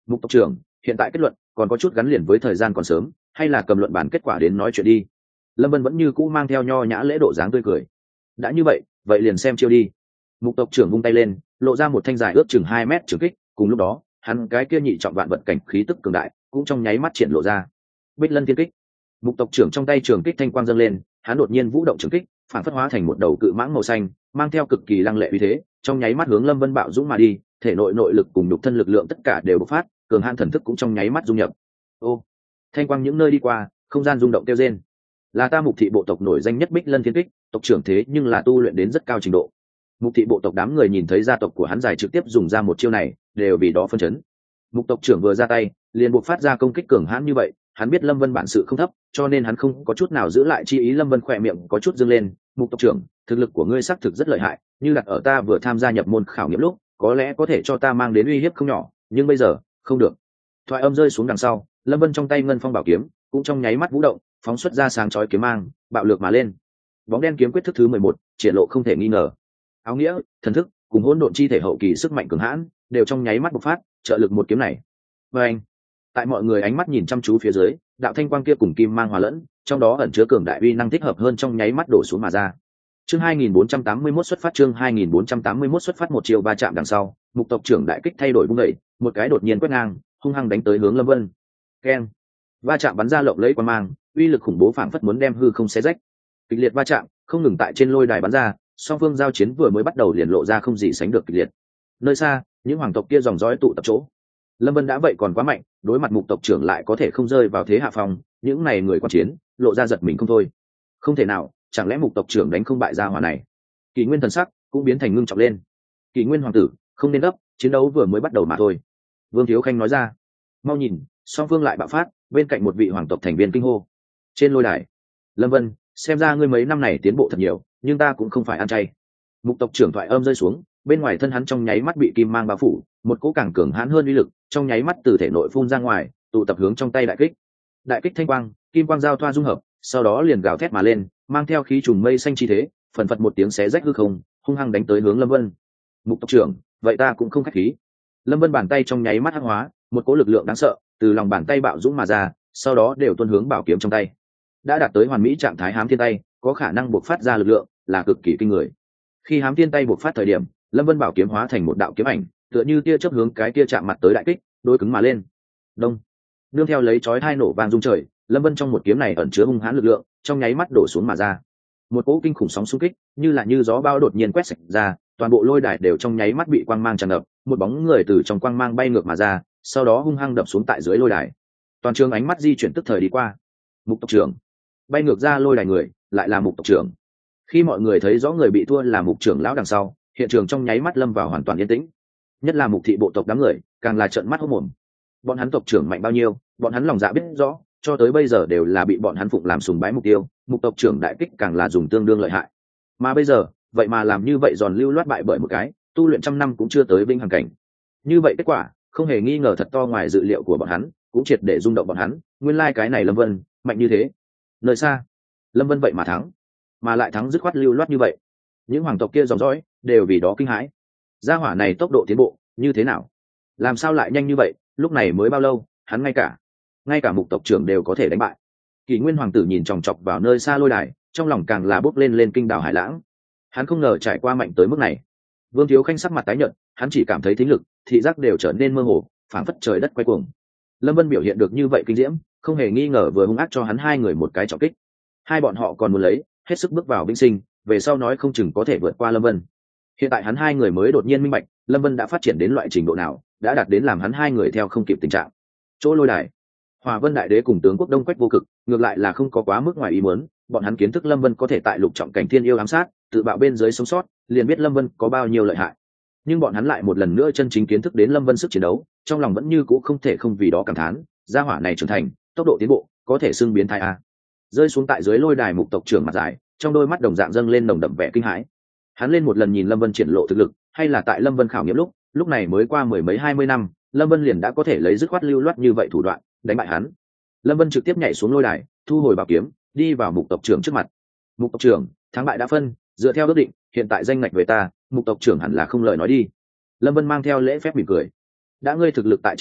Mục tộc trưởng, hiện tại kết luận còn có chút gắn liền với thời gian còn sớm, hay là cầm luận bản kết quả đến nói chuyện đi. Lâm Vân vẫn như cũ mang theo nho nhã lễ độ dáng tươi cười. Đã như vậy, vậy liền xem chiêu đi. Mục tộc trưởng vung tay lên, lộ ra một thanh dài ước chừng hai mét trường kích, cùng lúc đó, hắn cái kia nhị trọng vạn vận cảnh khí tức cường đại, cũng trong nháy mắt triển lộ ra. Bích Lân Thiên Kích. Mục tộc trưởng trong tay trường kích thanh quang dâng lên, hắn đột nhiên vũ động trường kích, phản phất hóa thành một đầu cự mãng màu xanh, mang theo cực kỳ lăng lệ uy thế, trong nháy mắt hướng Lâm Vân bạo dũng mà đi, thể nội nội lực cùng nhục thân lực lượng tất cả đều bộc phát, cường hãn thần thức cũng trong nháy mắt dung nhập. Ô, thanh quang những nơi đi qua, không gian rung động kêu rên. Là ta Mục thị bộ tộc nổi danh nhất Bích Lân Thiên Kích, tộc trưởng thế nhưng là tu luyện đến rất cao trình độ. Mục thị bộ tộc đám người nhìn thấy gia tộc của hắn giải trực tiếp dùng ra một chiêu này, đều vì đó phân chấn. Mục tộc trưởng vừa ra tay, liền buộc phát ra công kích cường hãn như vậy, hắn biết Lâm Vân bản sự không thấp, cho nên hắn không có chút nào giữ lại chi ý. Lâm Vân khỏe miệng có chút dương lên, Mục tộc trưởng, thực lực của ngươi xác thực rất lợi hại, như đặt ở ta vừa tham gia nhập môn khảo nghiệm lúc, có lẽ có thể cho ta mang đến uy hiếp không nhỏ, nhưng bây giờ, không được. Thoại âm rơi xuống đằng sau, Lâm Vân trong tay ngân phong bảo kiếm, cũng trong nháy mắt vũ động, phóng xuất ra sáng chói kiếm mang, bạo lược mà lên. Bóng đen kiếm quyết thức thứ mười một, triển lộ không thể nghi ngờ. Áo nghĩa, thần thức, cùng hỗn độn chi thể hậu kỳ sức mạnh cường hãn, đều trong nháy mắt bộc phát, trợ lực một kiếm này. Và anh, tại mọi người ánh mắt nhìn chăm chú phía dưới, đạo thanh quang kia cùng kim mang hòa lẫn, trong đó ẩn chứa cường đại uy năng thích hợp hơn, trong nháy mắt đổ xuống mà ra. Chương hai nghìn bốn trăm tám mươi mốt xuất phát, chương hai nghìn bốn trăm tám mươi mốt xuất phát. Một chiều va chạm đằng sau, Mục tộc trưởng đại kích thay đổi vung đẩy, một cái đột nhiên quét ngang, hung hăng đánh tới hướng Lâm Vân. Keng! Va chạm bắn ra lộng lẫy quang mang, uy lực khủng bố phảng phất muốn đem hư không xé rách. Kịch liệt va chạm, không ngừng tại trên lôi đài bắn ra, song phương giao chiến vừa mới bắt đầu liền lộ ra không gì sánh được kịch liệt. Nơi xa, những hoàng tộc kia dòng dõi tụ tập chỗ. Lâm Vân đã vậy còn quá mạnh, đối mặt Mục tộc trưởng lại có thể không rơi vào thế hạ phong, những này người quan chiến, lộ ra giật mình không thôi. Không thể nào, chẳng lẽ Mục tộc trưởng đánh không bại gia hỏa này? Kỷ Nguyên thần sắc cũng biến thành ngưng trọng lên. Kỷ Nguyên hoàng tử, không nên gấp, chiến đấu vừa mới bắt đầu mà thôi. Vương Thiếu Khanh nói ra. Mau nhìn, song phương lại bạo phát, bên cạnh một vị hoàng tộc thành viên kinh hô. Trên lôi đài, Lâm Vân, xem ra ngươi mấy năm này tiến bộ thật nhiều, nhưng ta cũng không phải ăn chay. Mục tộc trưởng thoại âm rơi xuống, bên ngoài thân hắn trong nháy mắt bị kim mang bao phủ, một cỗ càng cường hãn hơn uy lực trong nháy mắt từ thể nội phun ra ngoài, tụ tập hướng trong tay đại kích. Đại kích thanh quang, kim quang giao thoa dung hợp, sau đó liền gào thét mà lên, mang theo khí trùng mây xanh chi thế, phần phật một tiếng xé rách hư không, hung hăng đánh tới hướng Lâm Vân. Mục tộc trưởng, vậy ta cũng không khách khí. Lâm Vân bàn tay trong nháy mắt hắc hóa, một cỗ lực lượng đáng sợ từ lòng bàn tay bạo dũng mà ra, sau đó đều tuôn hướng bảo kiếm trong tay. Đã đạt tới hoàn mỹ trạng thái hám thiên tay, có khả năng buộc phát ra lực lượng là cực kỳ kinh người. Khi hám thiên tay buộc phát thời điểm, Lâm Vân bảo kiếm hóa thành một đạo kiếm ảnh, tựa như tia chớp hướng cái tia chạm mặt tới đại kích, đối cứng mà lên. Đông, nương theo lấy chói tai nổ vang rung trời, Lâm Vân trong một kiếm này ẩn chứa hung hãn lực lượng, trong nháy mắt đổ xuống mà ra. Một cỗ kinh khủng sóng xung kích, như là như gió bão đột nhiên quét sạch ra, toàn bộ lôi đài đều trong nháy mắt bị quang mang tràn ngập, một bóng người từ trong quang mang bay ngược mà ra, sau đó hung hăng đập xuống tại dưới lôi đài. Toàn trường ánh mắt di chuyển tức thời đi qua. Mục tộc trưởng, bay ngược ra lôi đài người, lại là Mục tộc trưởng. Khi mọi người thấy rõ người bị thua là Mục trưởng lão đằng sau, hiện trường trong nháy mắt lâm vào hoàn toàn yên tĩnh. Nhất là Mục thị bộ tộc đám người, càng là trợn mắt hốt mồm. Bọn hắn tộc trưởng mạnh bao nhiêu, bọn hắn lòng dạ biết rõ, cho tới bây giờ đều là bị bọn hắn phụng làm sùng bái mục tiêu. Mục tộc trưởng đại kích càng là dùng tương đương lợi hại, mà bây giờ vậy mà làm như vậy giòn lưu loát bại bởi một cái tu luyện trăm năm cũng chưa tới vinh hằng cảnh. Như vậy kết quả không hề nghi ngờ thật to ngoài dự liệu của bọn hắn, cũng triệt để rung động bọn hắn. Nguyên lai like cái này Lâm Vân mạnh như thế. Nơi xa, Lâm Vân vậy mà thắng, mà lại thắng dứt khoát lưu loát như vậy. Những hoàng tộc kia dòng dõi đều vì đó kinh hãi. Gia hỏa này tốc độ tiến bộ như thế nào, làm sao lại nhanh như vậy? Lúc này mới bao lâu, hắn ngay cả ngay cả Mục tộc trưởng đều có thể đánh bại. Kỷ Nguyên hoàng tử nhìn chòng chọc vào nơi xa lôi đài, trong lòng càng là bốc lên lên kinh đảo hải lãng. Hắn không ngờ trải qua mạnh tới mức này. Vương Thiếu Khanh sắc mặt tái nhợt, hắn chỉ cảm thấy thính lực, thị giác đều trở nên mơ hồ, phảng phất trời đất quay cuồng. Lâm Vân biểu hiện được như vậy kinh diễm, không hề nghi ngờ vừa hung ác cho hắn hai người một cái trọng kích. Hai bọn họ còn muốn lấy hết sức bước vào vĩnh sinh, về sau nói không chừng có thể vượt qua Lâm Vân. Hiện tại hắn hai người mới đột nhiên minh bạch, Lâm Vân đã phát triển đến loại trình độ nào, đã đạt đến làm hắn hai người theo không kịp tình trạng. Chỗ lôi đài, Hòa Vân đại đế cùng tướng quốc Đông Quách vô cực ngược lại là không có quá mức ngoài ý muốn, bọn hắn kiến thức Lâm Vân có thể tại lục trọng cảnh thiên yêu ám sát, tự bạo bên dưới sống sót, liền biết Lâm Vân có bao nhiêu lợi hại. Nhưng bọn hắn lại một lần nữa chân chính kiến thức đến Lâm Vân sức chiến đấu, trong lòng vẫn như cũ không thể không vì đó cảm thán, gia hỏa này trưởng thành, tốc độ tiến bộ, có thể xưng biến thái a. Rơi xuống tại dưới lôi đài Mục tộc trưởng mặt dài, trong đôi mắt đồng dạng dâng lên nồng đậm vẻ kinh hãi. Hắn lên một lần nhìn Lâm Vân triển lộ thực lực, hay là tại Lâm Vân khảo nghiệm lúc, lúc này mới qua mười mấy hai mươi năm, Lâm Vân liền đã có thể lấy dứt khoát lưu loát như vậy thủ đoạn đánh bại hắn. Lâm Vân trực tiếp nhảy xuống lôi đài, thu hồi bảo kiếm, đi vào Mục tộc trưởng trước mặt. Mục tộc trưởng, thắng bại đã phân, dựa theo ước định, hiện tại danh ngạch về ta, Mục tộc trưởng hẳn là không lời nói đi. Lâm Vân mang theo lễ phép mỉm cười. Đã ngươi thực lực tại trên ta,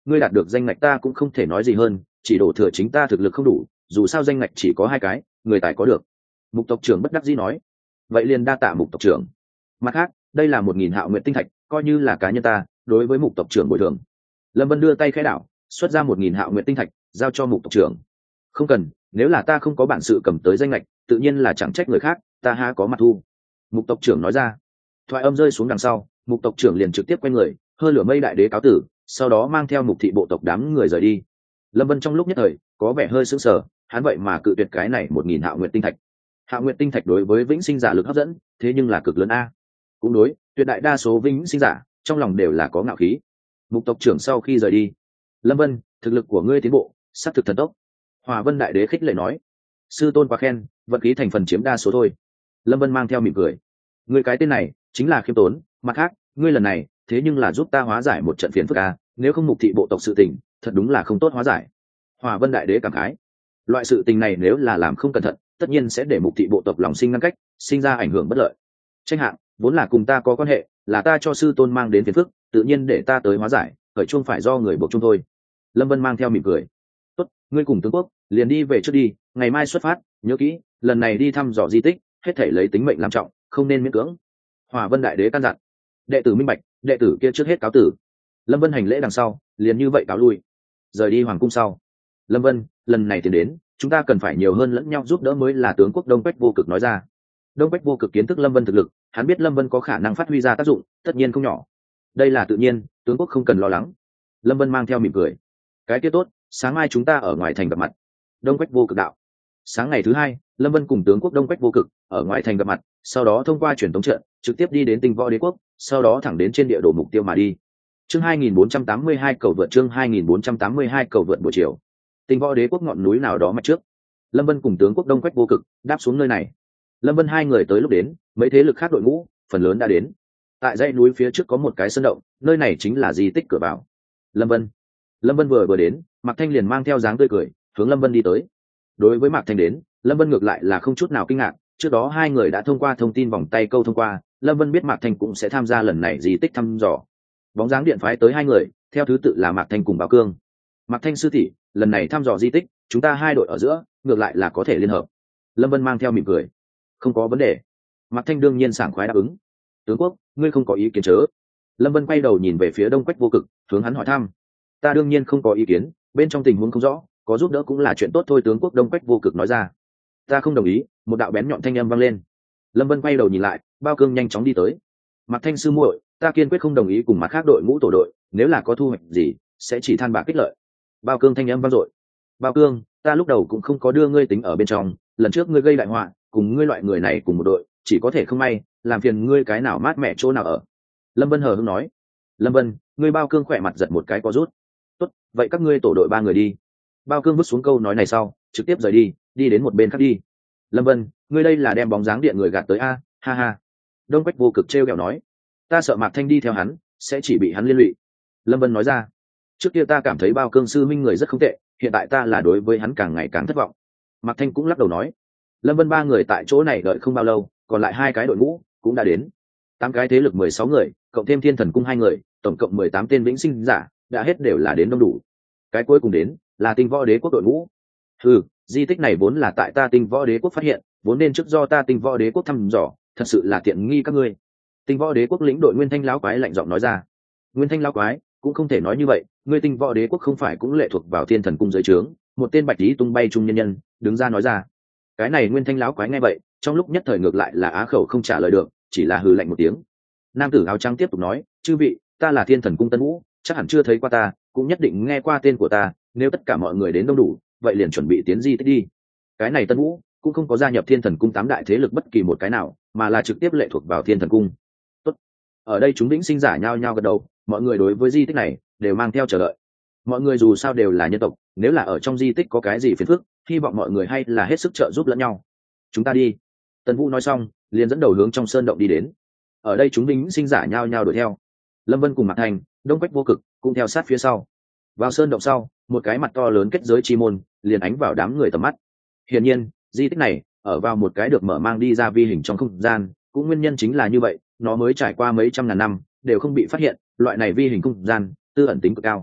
ngươi đạt được danh ngạch ta cũng không thể nói gì hơn, chỉ đổ thừa chính ta thực lực không đủ, dù sao danh ngạch chỉ có hai cái, người tài có được. Mục tộc trưởng bất đắc dĩ nói. Vậy liền đa tạ mục tộc trưởng. Mặt khác, đây là một nghìn hạo nguyện tinh thạch, coi như là cá nhân ta đối với mục tộc trưởng bồi thường. Lâm Vân đưa tay khẽ đảo, xuất ra một nghìn hạo nguyện tinh thạch, giao cho mục tộc trưởng. Không cần, nếu là ta không có bản sự cầm tới danh lệch, tự nhiên là chẳng trách người khác, ta há có mặt thu. Mục tộc trưởng nói ra. Thoại âm rơi xuống đằng sau, mục tộc trưởng liền trực tiếp quay người, hơ lửa mây đại đế cáo tử, sau đó mang theo mục thị bộ tộc đám người rời đi. Lâm Vân trong lúc nhất thời có vẻ hơi sững sờ, hắn vậy mà cự tuyệt cái này một nghìn hạo nguyện tinh thạch. Hạo nguyện tinh thạch đối với vĩnh sinh giả lực hấp dẫn, thế nhưng là cực lớn a. Cũng đối, tuyệt đại đa số vĩnh sinh giả trong lòng đều là có ngạo khí. Mục tộc trưởng sau khi rời đi, Lâm Vân, thực lực của ngươi tiến bộ sắp thực thần tốc. Hòa Vân đại đế khích lệ nói. Sư tôn quá khen, vận khí thành phần chiếm đa số thôi. Lâm Vân mang theo mỉm cười. Ngươi cái tên này chính là khiêm tốn, mặt khác ngươi lần này thế nhưng là giúp ta hóa giải một trận phiền phức a, nếu không mục thị bộ tộc sự tình thật đúng là không tốt hóa giải. Hòa Vân đại đế cảm khái. Loại sự tình này nếu là làm không cẩn thận, tất nhiên sẽ để mục thị bộ tộc lòng sinh ngăn cách, sinh ra ảnh hưởng bất lợi. Tranh hạng vốn là cùng ta có quan hệ, là ta cho sư tôn mang đến phiền phức, tự nhiên để ta tới hóa giải, khởi chuông phải do người buộc chung thôi. Lâm Vân mang theo mỉm cười. Tốt, ngươi cùng tướng quốc liền đi về trước đi, ngày mai xuất phát, nhớ kỹ, lần này đi thăm dò di tích, hết thảy lấy tính mệnh làm trọng, không nên miễn cưỡng. Hòa Vân đại đế căn dặn. Đệ tử minh bạch, đệ tử kia trước hết cáo tử. Lâm Vân hành lễ đằng sau, liền như vậy cáo lui. Rời đi hoàng cung sau, Lâm Vân, lần này tiến đến, chúng ta cần phải nhiều hơn lẫn nhau giúp đỡ mới là, tướng quốc Đông Quách Vô Cực nói ra. Đông Quách Vô Cực kiến thức Lâm Vân thực lực, hắn biết Lâm Vân có khả năng phát huy ra tác dụng, tất nhiên không nhỏ. Đây là tự nhiên, tướng quốc không cần lo lắng. Lâm Vân mang theo mỉm cười. Cái kia tốt, sáng mai chúng ta ở ngoài thành gặp mặt. Đông Quách Vô Cực đạo. Sáng ngày thứ hai, Lâm Vân cùng tướng quốc Đông Quách Vô Cực ở ngoài thành gặp mặt, sau đó thông qua truyền tống trận trực tiếp đi đến Tinh Võ Đế quốc, sau đó thẳng đến trên địa đồ mục tiêu mà đi. Chương hai nghìn bốn trăm tám mươi hai cầu vượt chương hai nghìn bốn trăm tám mươi hai cầu vượt buổi chiều. Tinh Võ Đế quốc ngọn núi nào đó mặt trước, Lâm Vân cùng tướng quốc Đông Quách Vô Cực đáp xuống nơi này. Lâm Vân hai người tới lúc đến, mấy thế lực khác đội ngũ phần lớn đã đến. Tại dãy núi phía trước có một cái sơn động, nơi này chính là di tích cửa vào. Lâm Vân, Lâm Vân vừa vừa đến, Mạc Thanh liền mang theo dáng tươi cười, hướng Lâm Vân đi tới. Đối với Mạc Thanh đến, Lâm Vân ngược lại là không chút nào kinh ngạc, trước đó hai người đã thông qua thông tin vòng tay câu thông qua, Lâm Vân biết Mạc Thanh cũng sẽ tham gia lần này di tích thăm dò. Bóng dáng điện phái tới hai người, theo thứ tự là Mạc Thanh cùng Bảo Cương. Mạc Thanh sư tỷ, lần này thăm dò di tích, chúng ta hai đội ở giữa, ngược lại là có thể liên hợp. Lâm Vân mang theo mỉm cười. Không có vấn đề. Mạc Thanh đương nhiên sảng khoái đáp ứng. Tướng quốc, ngươi không có ý kiến chớ? Lâm Vân quay đầu nhìn về phía Đông Quách Vô Cực, hướng hắn hỏi thăm. Ta đương nhiên không có ý kiến, bên trong tình huống không rõ, có giúp đỡ cũng là chuyện tốt thôi. Tướng quốc Đông Quách Vô Cực nói ra. Ta không đồng ý. Một đạo bén nhọn thanh âm vang lên. Lâm Vân quay đầu nhìn lại, Bao Cương nhanh chóng đi tới. Mạc Thanh sư muội, ta kiên quyết không đồng ý cùng mặt khác đội ngũ tổ đội, nếu là có thu hoạch gì, sẽ chỉ than bạc kích lợi. Bao Cương thanh âm vang dội. Bao Cương, ta lúc đầu cũng không có đưa ngươi tính ở bên trong, lần trước ngươi gây đại họa, cùng ngươi loại người này cùng một đội, chỉ có thể không may, làm phiền ngươi cái nào mát mẹ chỗ nào ở. Lâm Vân hờ hững nói. Lâm Vân, ngươi Bao Cương khỏe mặt giật một cái có rút. Tốt, vậy các ngươi tổ đội ba người đi. Bao Cương vứt xuống câu nói này sau, trực tiếp rời đi, đi đến một bên khác đi. Lâm Vân, ngươi đây là đem bóng dáng điện người gạt tới a, ha ha. Đông Quách Vô Cực trêu ghẹo nói. Ta sợ Mạc Thanh đi theo hắn, sẽ chỉ bị hắn liên lụy. Lâm Vân nói ra. Trước kia ta cảm thấy Bao Cương sư minh người rất không tệ, hiện tại ta là đối với hắn càng ngày càng thất vọng. Mạc Thanh cũng lắc đầu nói. Lâm Vân ba người tại chỗ này đợi không bao lâu, còn lại hai cái đội ngũ cũng đã đến. Tám cái thế lực mười sáu người, cộng thêm Thiên Thần cung hai người, tổng cộng mười tám tên vĩnh sinh giả, đã hết đều là đến đông đủ. Cái cuối cùng đến là Tinh Võ Đế quốc đội ngũ. Ừ, di tích này vốn là tại ta Tinh Võ Đế quốc phát hiện, vốn nên trước do ta Tinh Võ Đế quốc thăm dò, thật sự là tiện nghi các ngươi. Tinh Võ Đế quốc lĩnh đội Nguyên Thanh lão quái lạnh giọng nói ra. Nguyên Thanh lão quái, cũng không thể nói như vậy, ngươi Tinh Võ Đế quốc không phải cũng lệ thuộc vào Thiên Thần cung dưới trướng? Một tên bạch lý tung bay trung nhân nhân đứng ra nói ra. Cái này Nguyên Thanh lão quái nghe vậy, trong lúc nhất thời ngược lại là á khẩu không trả lời được, chỉ là hừ lạnh một tiếng. Nam tử áo trắng tiếp tục nói, chư vị, ta là Thiên Thần cung tân vũ, chắc hẳn chưa thấy qua ta, cũng nhất định nghe qua tên của ta, nếu tất cả mọi người đến đông đủ, vậy liền chuẩn bị tiến di tích đi. Cái này tân vũ cũng không có gia nhập Thiên Thần cung tám đại thế lực bất kỳ một cái nào, mà là trực tiếp lệ thuộc vào Thiên Thần cung. Tốt. Ở đây chúng vĩnh sinh giả nhao nhao gật đầu, mọi người đối với di tích này đều mang theo chờ đợi. Mọi người dù sao đều là nhân tộc, nếu là ở trong di tích có cái gì phiền phức, hy vọng mọi người hay là hết sức trợ giúp lẫn nhau. Chúng ta đi. Tần Vũ nói xong, liền dẫn đầu hướng trong sơn động đi đến. Ở đây chúng vĩnh sinh giả nhao nhao đuổi theo. Lâm Vân cùng Mạc Thành, Đông Quách Vô Cực cũng theo sát phía sau. Vào sơn động sau, một cái mặt to lớn kết giới chi môn liền ánh vào đám người tầm mắt. Hiển nhiên, di tích này ở vào một cái được mở mang đi ra vi hình trong không gian, cũng nguyên nhân chính là như vậy, nó mới trải qua mấy trăm ngàn năm đều không bị phát hiện, loại này vi hình không gian tư ẩn tính cực cao.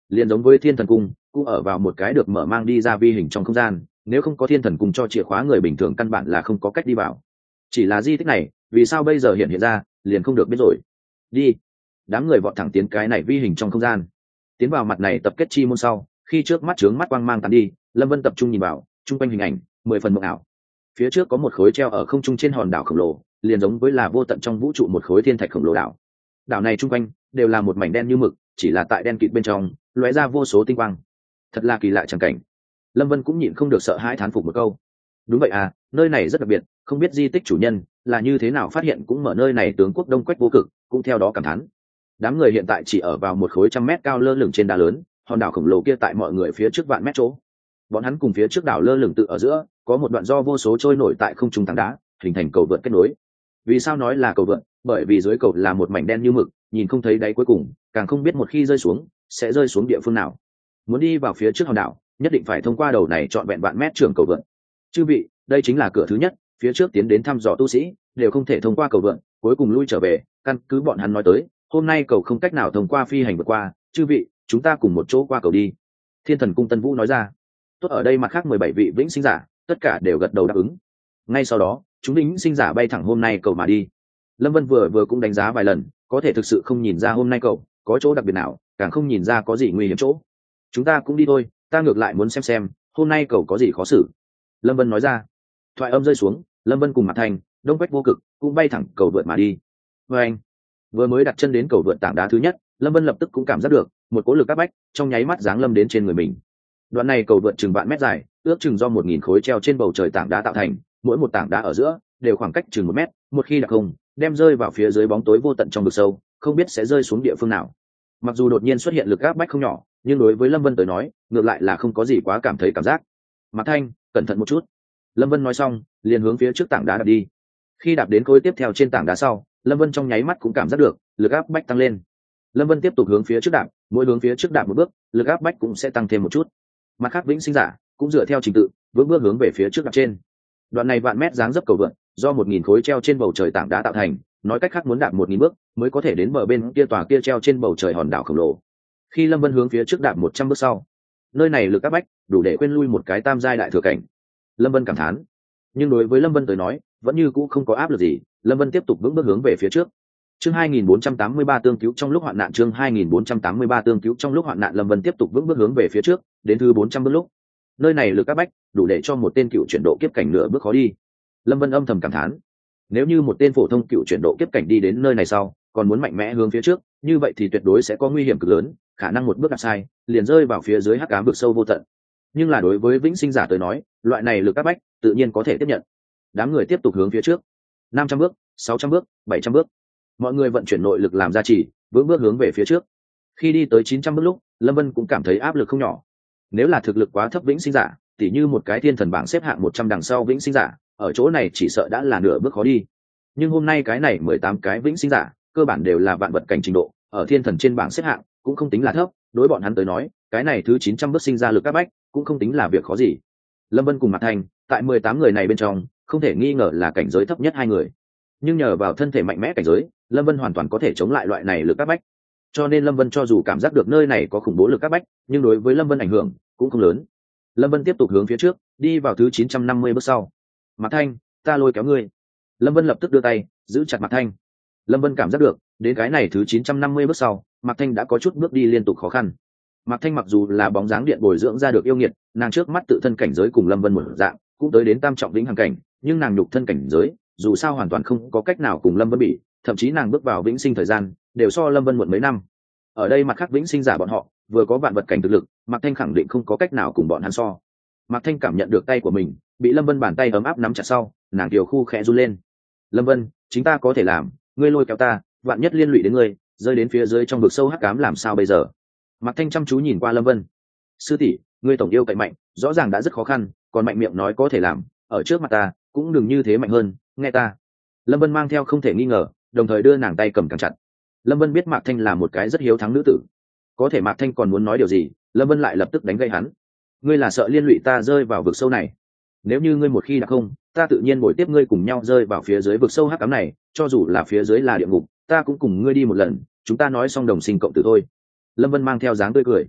liền giống với thiên thần cung cũng ở vào một cái được mở mang đi ra vi hình trong không gian, nếu không có thiên thần cung cho chìa khóa, người bình thường căn bản là không có cách đi vào. Chỉ là di tích này vì sao bây giờ hiện hiện ra liền không được biết rồi. Đi. Đám người vọt thẳng tiến cái này vi hình trong không gian, tiến vào mặt này tập kết chi môn sau, khi trước mắt trướng mắt quang mang tàn đi, Lâm Vân tập trung nhìn vào chung quanh hình ảnh mười phần mộng ảo. Phía trước có một khối treo ở không trung trên hòn đảo khổng lồ, liền giống với là vô tận trong vũ trụ một khối thiên thạch khổng lồ đảo. Đảo này chung quanh đều là một mảnh đen như mực, chỉ là tại đen kịt bên trong lóe ra vô số tinh quang, thật là kỳ lạ chẳng cảnh. Lâm Vân cũng nhịn không được sợ hãi thán phục một câu. Đúng vậy à, nơi này rất đặc biệt, không biết di tích chủ nhân là như thế nào phát hiện cũng mở nơi này. Tướng quốc Đông Quách vô cực cũng theo đó cảm thán. Đám người hiện tại chỉ ở vào một khối trăm mét cao lơ lửng trên đá lớn, hòn đảo khổng lồ kia tại mọi người phía trước vạn mét chỗ. Bọn hắn cùng phía trước đảo lơ lửng tự ở giữa có một đoạn do vô số trôi nổi tại không trung tảng đá hình thành cầu vượt kết nối. Vì sao nói là cầu vượt? Bởi vì dưới cầu là một mảnh đen như mực, nhìn không thấy đáy cuối cùng, càng không biết một khi rơi xuống sẽ rơi xuống địa phương nào. Muốn đi vào phía trước hòn đảo nhất định phải thông qua đầu này trọn vẹn vạn mét trường cầu vượt. Chư vị, đây chính là cửa thứ nhất, phía trước tiến đến thăm dò tu sĩ đều không thể thông qua cầu vượt, cuối cùng lui trở về. Căn cứ bọn hắn nói tới, hôm nay cầu không cách nào thông qua phi hành vượt qua. Chư vị, chúng ta cùng một chỗ qua cầu đi. Thiên thần cung Tân Vũ nói ra. Tốt, ở đây mặt khác mười bảy vị vĩnh sinh giả tất cả đều gật đầu đáp ứng. Ngay sau đó chúng vĩnh sinh giả bay thẳng hôm nay cầu mà đi. Lâm Vân vừa vừa cũng đánh giá vài lần, có thể thực sự không nhìn ra hôm nay cầu có chỗ đặc biệt nào, càng không nhìn ra có gì nguy hiểm chỗ. Chúng ta cũng đi thôi, ta ngược lại muốn xem xem hôm nay cầu có gì khó xử. Lâm Vân nói ra. Thoại âm rơi xuống, Lâm Vân cùng Mạc Thành, Đông Quách vô cực cũng bay thẳng cầu vượt mà đi. Và anh vừa mới đặt chân đến cầu vượt tảng đá thứ nhất, Lâm Vân lập tức cũng cảm giác được một cỗ lực áp bách trong nháy mắt giáng lâm đến trên người mình. Đoạn này cầu vượt chừng vạn mét dài, ước chừng do một nghìn khối treo trên bầu trời tảng đá tạo thành, mỗi một tảng đá ở giữa đều khoảng cách chừng một mét, một khi đặc không đem rơi vào phía dưới bóng tối vô tận trong vực sâu, không biết sẽ rơi xuống địa phương nào. Mặc dù đột nhiên xuất hiện lực áp bách không nhỏ, nhưng đối với Lâm Vân tới nói ngược lại là không có gì quá cảm thấy cảm giác. Mạc Thanh, cẩn thận một chút. Lâm Vân nói xong liền hướng phía trước tảng đá đạp đi. Khi đạp đến khối tiếp theo trên tảng đá sau, Lâm Vân trong nháy mắt cũng cảm giác được lực áp bách tăng lên. Lâm Vân tiếp tục hướng phía trước đạp, mỗi hướng phía trước đạp một bước, lực áp bách cũng sẽ tăng thêm một chút. Mặt khác vĩnh sinh giả cũng dựa theo trình tự vững bước hướng về phía trước đạp trên. Đoạn này vạn mét dáng dấp cầu vượt do một nghìn khối treo trên bầu trời tảng đá tạo thành, nói cách khác muốn đạp một nghìn bước mới có thể đến bờ bên kia tòa kia treo trên bầu trời hòn đảo khổng lồ. Khi Lâm Vân hướng phía trước đạp một trăm bước sau, nơi này lực áp bách đủ để quên lui một cái tam giai đại thừa cảnh. Lâm Vân cảm thán, nhưng đối với Lâm Vân tới nói vẫn như cũ không có áp lực gì. Lâm Vân tiếp tục vững bước hướng về phía trước. Chương hai nghìn bốn trăm tám mươi ba tương cứu trong lúc hoạn nạn. Chương hai nghìn bốn trăm tám mươi ba tương cứu trong lúc hoạn nạn. Lâm Vân tiếp tục vững bước hướng về phía trước, đến thứ bốn trăm bước lúc, nơi này lực áp bách đủ để cho một tên cựu chuyển độ kiếp cảnh nửa bước khó đi. Lâm Vân âm thầm cảm thán, nếu như một tên phổ thông cựu chuyển độ kiếp cảnh đi đến nơi này sau còn muốn mạnh mẽ hướng phía trước, như vậy thì tuyệt đối sẽ có nguy hiểm cực lớn, khả năng một bước đạp sai liền rơi vào phía dưới hắc ám vực sâu vô tận. Nhưng là đối với vĩnh sinh giả tới nói, loại này lực áp bách tự nhiên có thể tiếp nhận. Đám người tiếp tục hướng phía trước, năm trăm bước, sáu trăm bước, bảy trăm bước, mọi người vận chuyển nội lực làm gia trì, vững bước hướng về phía trước. Khi đi tới chín trăm bước lúc, Lâm Vân cũng cảm thấy áp lực không nhỏ. Nếu là thực lực quá thấp vĩnh sinh giả, tỉ như một cái thiên thần bảng xếp hạng một trăm đằng sau vĩnh sinh giả, ở chỗ này chỉ sợ đã là nửa bước khó đi. Nhưng hôm nay cái này mười tám cái vĩnh sinh giả cơ bản đều là vạn vật cảnh trình độ, ở thiên thần trên bảng xếp hạng cũng không tính là thấp, đối bọn hắn tới nói cái này thứ chín trăm bước sinh ra lực áp bách cũng không tính là việc khó gì. Lâm Vân cùng Mạc Thành tại mười tám người này bên trong không thể nghi ngờ là cảnh giới thấp nhất hai người, nhưng nhờ vào thân thể mạnh mẽ cảnh giới, Lâm Vân hoàn toàn có thể chống lại loại này lực áp bách. Cho nên Lâm Vân cho dù cảm giác được nơi này có khủng bố lực áp bách, nhưng đối với Lâm Vân ảnh hưởng cũng không lớn. Lâm Vân tiếp tục hướng phía trước đi vào thứ chín trăm năm mươi bước sau. Mạc Thanh, ta lôi kéo ngươi. Lâm Vân lập tức đưa tay giữ chặt Mạc Thanh. Lâm Vân cảm giác được đến cái này thứ chín trăm năm mươi bước sau, Mạc Thanh đã có chút bước đi liên tục khó khăn. Mạc Thanh mặc dù là bóng dáng điện bồi dưỡng ra được yêu nghiệt, nàng trước mắt tự thân cảnh giới cùng Lâm Vân một dạng, cũng tới đến tam trọng vĩnh hằng cảnh, nhưng nàng nhục thân cảnh giới dù sao hoàn toàn không có cách nào cùng Lâm Vân bị, thậm chí nàng bước vào vĩnh sinh thời gian đều so Lâm Vân muộn mấy năm. Ở đây mặt khác vĩnh sinh giả bọn họ vừa có vạn vật cảnh thực lực, Mạc Thanh khẳng định không có cách nào cùng bọn hắn so. Mạc Thanh cảm nhận được tay của mình bị Lâm Vân bàn tay ấm áp nắm chặt sau, nàng tiểu khu khẽ run lên. Lâm Vân, chính ta có thể làm, ngươi lôi kéo ta, vạn nhất liên lụy đến ngươi, rơi đến phía dưới trong vực sâu hắc ám làm sao bây giờ? Mạc Thanh chăm chú nhìn qua Lâm Vân. Sư tỷ, ngươi tổng yêu cậy mạnh, rõ ràng đã rất khó khăn, còn mạnh miệng nói có thể làm, ở trước mặt ta cũng đừng như thế mạnh hơn, nghe ta. Lâm Vân mang theo không thể nghi ngờ, đồng thời đưa nàng tay cầm càng chặt. Lâm Vân biết Mạc Thanh là một cái rất hiếu thắng nữ tử, có thể Mạc Thanh còn muốn nói điều gì, Lâm Vân lại lập tức đánh gây hắn. Ngươi là sợ liên lụy ta rơi vào vực sâu này? Nếu như ngươi một khi đã không, ta tự nhiên bồi tiếp ngươi cùng nhau rơi vào phía dưới vực sâu hắc ám này, cho dù là phía dưới là địa ngục, ta cũng cùng ngươi đi một lần, chúng ta nói xong đồng sinh cộng tử thôi. Lâm Vân mang theo dáng tươi cười.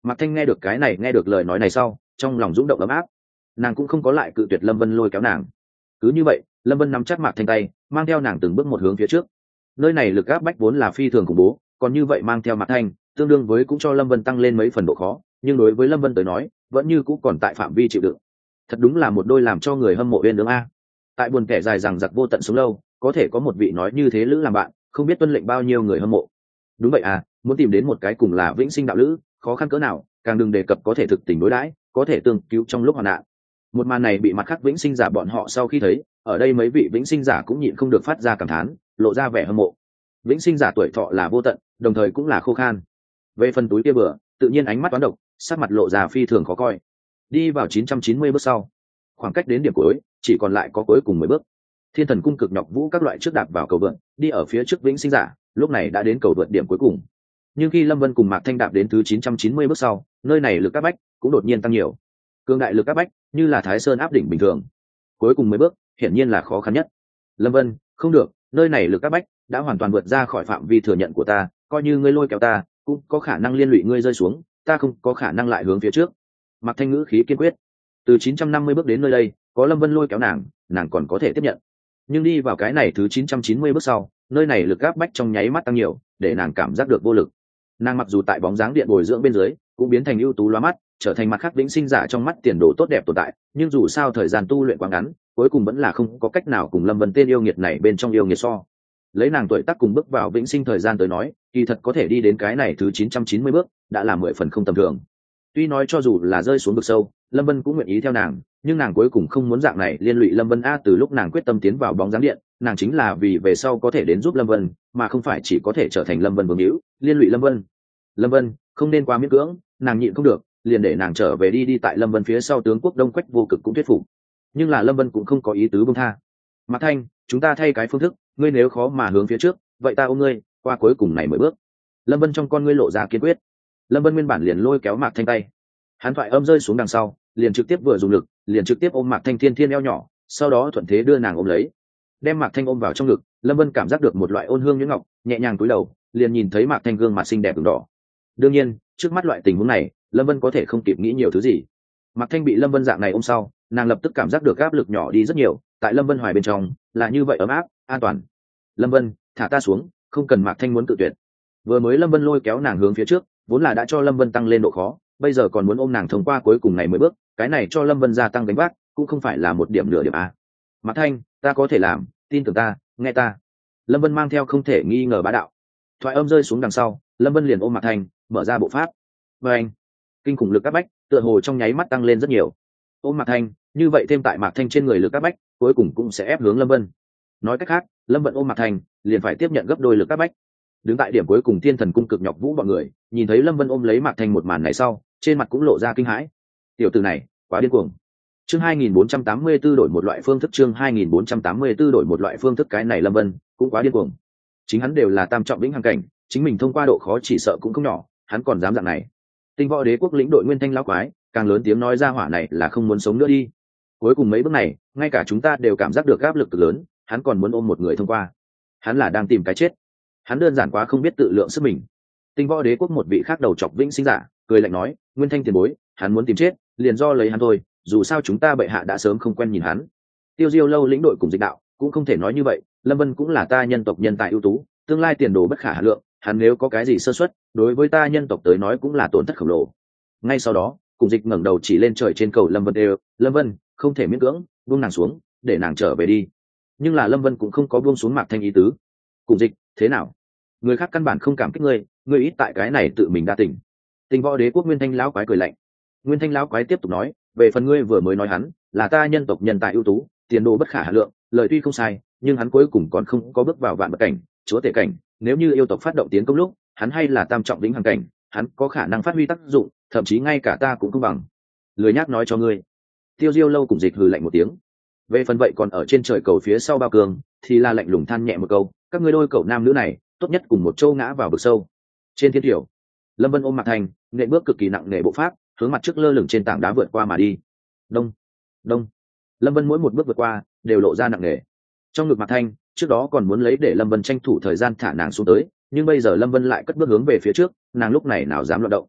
Mạc Thanh nghe được cái này, nghe được lời nói này sau, trong lòng rung động ấm áp. Nàng cũng không có lại cự tuyệt Lâm Vân lôi kéo nàng. Cứ như vậy, Lâm Vân nắm chắc Mạc Thanh tay, mang theo nàng từng bước một hướng phía trước. Nơi này lực áp bách vốn là phi thường khủng bố, còn như vậy mang theo Mạc Thanh, tương đương với cũng cho Lâm Vân tăng lên mấy phần độ khó, nhưng đối với Lâm Vân tới nói, vẫn như cũng còn tại phạm vi chịu đựng. Thật đúng là một đôi làm cho người hâm mộ uyên ương a. Tại buồn kẻ dài rằng giặc vô tận sống lâu, có thể có một vị nói như thế lữ làm bạn, không biết tuân lệnh bao nhiêu người hâm mộ. Đúng vậy à, muốn tìm đến một cái cùng là vĩnh sinh đạo lữ, khó khăn cỡ nào, càng đừng đề cập có thể thực tình đối đãi, có thể tương cứu trong lúc hoạn nạn. Một màn này bị mặt khác vĩnh sinh giả bọn họ sau khi thấy, ở đây mấy vị vĩnh sinh giả cũng nhịn không được phát ra cảm thán, lộ ra vẻ hâm mộ. Vĩnh sinh giả tuổi thọ là vô tận, đồng thời cũng là khô khan. Về phần túi kia bừa, tự nhiên ánh mắt toán độc, sắc mặt lộ ra phi thường khó coi. Đi vào chín trăm chín mươi bước sau, khoảng cách đến điểm cuối chỉ còn lại có cuối cùng mười bước. Thiên Thần cung cực nhọc vũ các loại trước đạp vào cầu vượt, đi ở phía trước vĩnh sinh giả, lúc này đã đến cầu vượt điểm cuối cùng. Nhưng khi Lâm Vân cùng Mạc Thanh đạp đến thứ chín trăm chín mươi bước sau, nơi này lực áp bách cũng đột nhiên tăng nhiều. Cương đại lực áp bách như là Thái Sơn áp đỉnh bình thường. Cuối cùng mười bước, hiển nhiên là khó khăn nhất. Lâm Vân, không được, nơi này lực áp bách đã hoàn toàn vượt ra khỏi phạm vi thừa nhận của ta, coi như ngươi lôi kéo ta, cũng có khả năng liên lụy ngươi rơi xuống, ta không có khả năng lại hướng phía trước. Mạc Thanh ngữ khí kiên quyết. Từ chín trăm năm mươi bước đến nơi đây, có Lâm Vân lôi kéo nàng, nàng còn có thể tiếp nhận. Nhưng đi vào cái này thứ chín trăm chín mươi bước sau, nơi này lực áp bách trong nháy mắt tăng nhiều, để nàng cảm giác được vô lực. Nàng mặc dù tại bóng dáng điện bồi dưỡng bên dưới, cũng biến thành ưu tú lóa mắt, trở thành mặt khác vĩnh sinh giả trong mắt tiền đồ tốt đẹp tồn tại, nhưng dù sao thời gian tu luyện quá ngắn, cuối cùng vẫn là không có cách nào cùng Lâm Vân tên yêu nghiệt này bên trong yêu nghiệt so. Lấy nàng tuổi tác cùng bước vào vĩnh sinh thời gian tới nói, kỳ thật có thể đi đến cái này thứ chín trăm chín mươi bước, đã là mười phần không tầm thường. Tuy nói cho dù là rơi xuống vực sâu, Lâm Vân cũng nguyện ý theo nàng, nhưng nàng cuối cùng không muốn dạng này liên lụy Lâm Vân a. Từ lúc nàng quyết tâm tiến vào bóng dáng điện, nàng chính là vì về sau có thể đến giúp Lâm Vân, mà không phải chỉ có thể trở thành Lâm Vân vương hữu, liên lụy Lâm Vân. Lâm Vân không nên quá miễn cưỡng, nàng nhịn không được, liền để nàng trở về đi. Đi tại Lâm Vân phía sau tướng quốc Đông Quách vô cực cũng thuyết phục, nhưng là Lâm Vân cũng không có ý tứ buông tha. Mạc Thanh, chúng ta thay cái phương thức, ngươi nếu khó mà hướng phía trước, vậy ta ôm ngươi qua cuối cùng này mười bước. Lâm Vân trong con ngươi lộ ra kiên quyết. Lâm Vân nguyên bản liền lôi kéo Mạc Thanh tay, hắn thoại âm rơi xuống đằng sau, liền trực tiếp vừa dùng lực, liền trực tiếp ôm Mạc Thanh thiên thiên eo nhỏ, sau đó thuận thế đưa nàng ôm lấy, đem Mạc Thanh ôm vào trong ngực. Lâm Vân cảm giác được một loại ôn hương nhuyễn ngọc, nhẹ nhàng cúi đầu, liền nhìn thấy Mạc Thanh gương mặt xinh đẹp ửng đỏ. Đương nhiên, trước mắt loại tình huống này, Lâm Vân có thể không kịp nghĩ nhiều thứ gì. Mạc Thanh bị Lâm Vân dạng này ôm sau, nàng lập tức cảm giác được áp lực nhỏ đi rất nhiều, tại Lâm Vân hoài bên trong là như vậy ấm áp, an toàn. Lâm Vân, thả ta xuống, không cần. Mạc Thanh muốn cự tuyệt. Vừa mới Lâm Vân lôi kéo nàng hướng phía trước, vốn là đã cho Lâm Vân tăng lên độ khó, bây giờ còn muốn ôm nàng thông qua cuối cùng này mới bước, cái này cho Lâm Vân gia tăng gánh vác, cũng không phải là một điểm nửa điểm a. Mạc Thanh, ta có thể làm, tin tưởng ta, nghe ta. Lâm Vân mang theo không thể nghi ngờ bá đạo. Thoại âm rơi xuống đằng sau, Lâm Vân liền ôm Mạc Thanh, mở ra bộ pháp. Và anh, kinh khủng lực áp bách, tựa hồ trong nháy mắt tăng lên rất nhiều. Ôm Mạc Thanh, như vậy thêm tại Mạc Thanh trên người lực áp bách, cuối cùng cũng sẽ ép hướng Lâm Vân. Nói cách khác, Lâm Vân ôm Mạc Thanh, liền phải tiếp nhận gấp đôi lực áp bách. Đứng tại điểm cuối cùng Thiên Thần cung cực nhọc vũ bọn người, nhìn thấy Lâm Vân ôm lấy Mạc Thanh một màn này sau, trên mặt cũng lộ ra kinh hãi. Tiểu tử này, quá điên cuồng. Chương hai nghìn bốn trăm tám mươi tư đổi một loại phương thức, chương hai nghìn bốn trăm tám mươi tư đổi một loại phương thức, cái này Lâm Vân cũng quá điên cuồng. Chính hắn đều là tam trọng vĩnh hằng cảnh, chính mình thông qua độ khó chỉ sợ cũng không nhỏ, hắn còn dám dạng này. Tinh Võ Đế quốc lĩnh đội Nguyên Thanh lão quái, càng lớn tiếng nói ra hỏa này là không muốn sống nữa đi. Cuối cùng mấy bước này, ngay cả chúng ta đều cảm giác được áp lực cực lớn, hắn còn muốn ôm một người thông qua. Hắn là đang tìm cái chết. Hắn đơn giản quá không biết tự lượng sức mình. Tinh Võ Đế quốc một vị khác đầu chọc vĩnh sinh giả cười lạnh nói, Nguyên Thanh tiền bối, hắn muốn tìm chết, liền do lấy hắn thôi, dù sao chúng ta bệ hạ đã sớm không quen nhìn hắn. Tiêu Diêu lâu lĩnh đội cùng Dịch đạo cũng không thể nói như vậy, Lâm Vân cũng là ta nhân tộc nhân tài ưu tú, tương lai tiền đồ bất khả hà lượng, hắn nếu có cái gì sơ suất, đối với ta nhân tộc tới nói cũng là tổn thất khổng lồ. Ngay sau đó, cùng Dịch ngẩng đầu chỉ lên trời trên cầu Lâm Vân đều, Lâm Vân, không thể miễn cưỡng, buông nàng xuống, để nàng trở về đi. Nhưng là Lâm Vân cũng không có buông xuống Mạc Thanh ý tứ. Cùng Dịch, thế nào? Người khác căn bản không cảm kích ngươi, ngươi ít tại cái này tự mình đa tình. Tinh Võ Đế quốc Nguyên Thanh lão quái cười lạnh. Nguyên Thanh lão quái tiếp tục nói, về phần ngươi vừa mới nói hắn là ta nhân tộc nhân tài ưu tú, tiền đồ bất khả hà lượng, lời tuy không sai, nhưng hắn cuối cùng còn không có bước vào vạn bất cảnh, chúa tể cảnh, nếu như yêu tộc phát động tiến công lúc, hắn hay là tam trọng vĩnh hằng cảnh, hắn có khả năng phát huy tác dụng, thậm chí ngay cả ta cũng không bằng. Lười nhác nói cho ngươi. Tiêu Diêu lâu cùng Dịch hừ lạnh một tiếng. Về phần vậy còn ở trên trời cầu phía sau bao cường, thì là lạnh lùng than nhẹ một câu, các ngươi đôi cậu nam nữ này, tốt nhất cùng một châu ngã vào vực sâu. Trên thiên tiểu, Lâm Vân ôm Mạc Thanh, nện bước cực kỳ nặng nề bộ pháp, hướng mặt trước lơ lửng trên tảng đá vượt qua mà đi. Đông, đông. Lâm Vân mỗi một bước vượt qua đều lộ ra nặng nề. Trong ngực Mạc Thanh, trước đó còn muốn lấy để Lâm Vân tranh thủ thời gian thả nàng xuống tới, nhưng bây giờ Lâm Vân lại cất bước hướng về phía trước, nàng lúc này nào dám loạn động.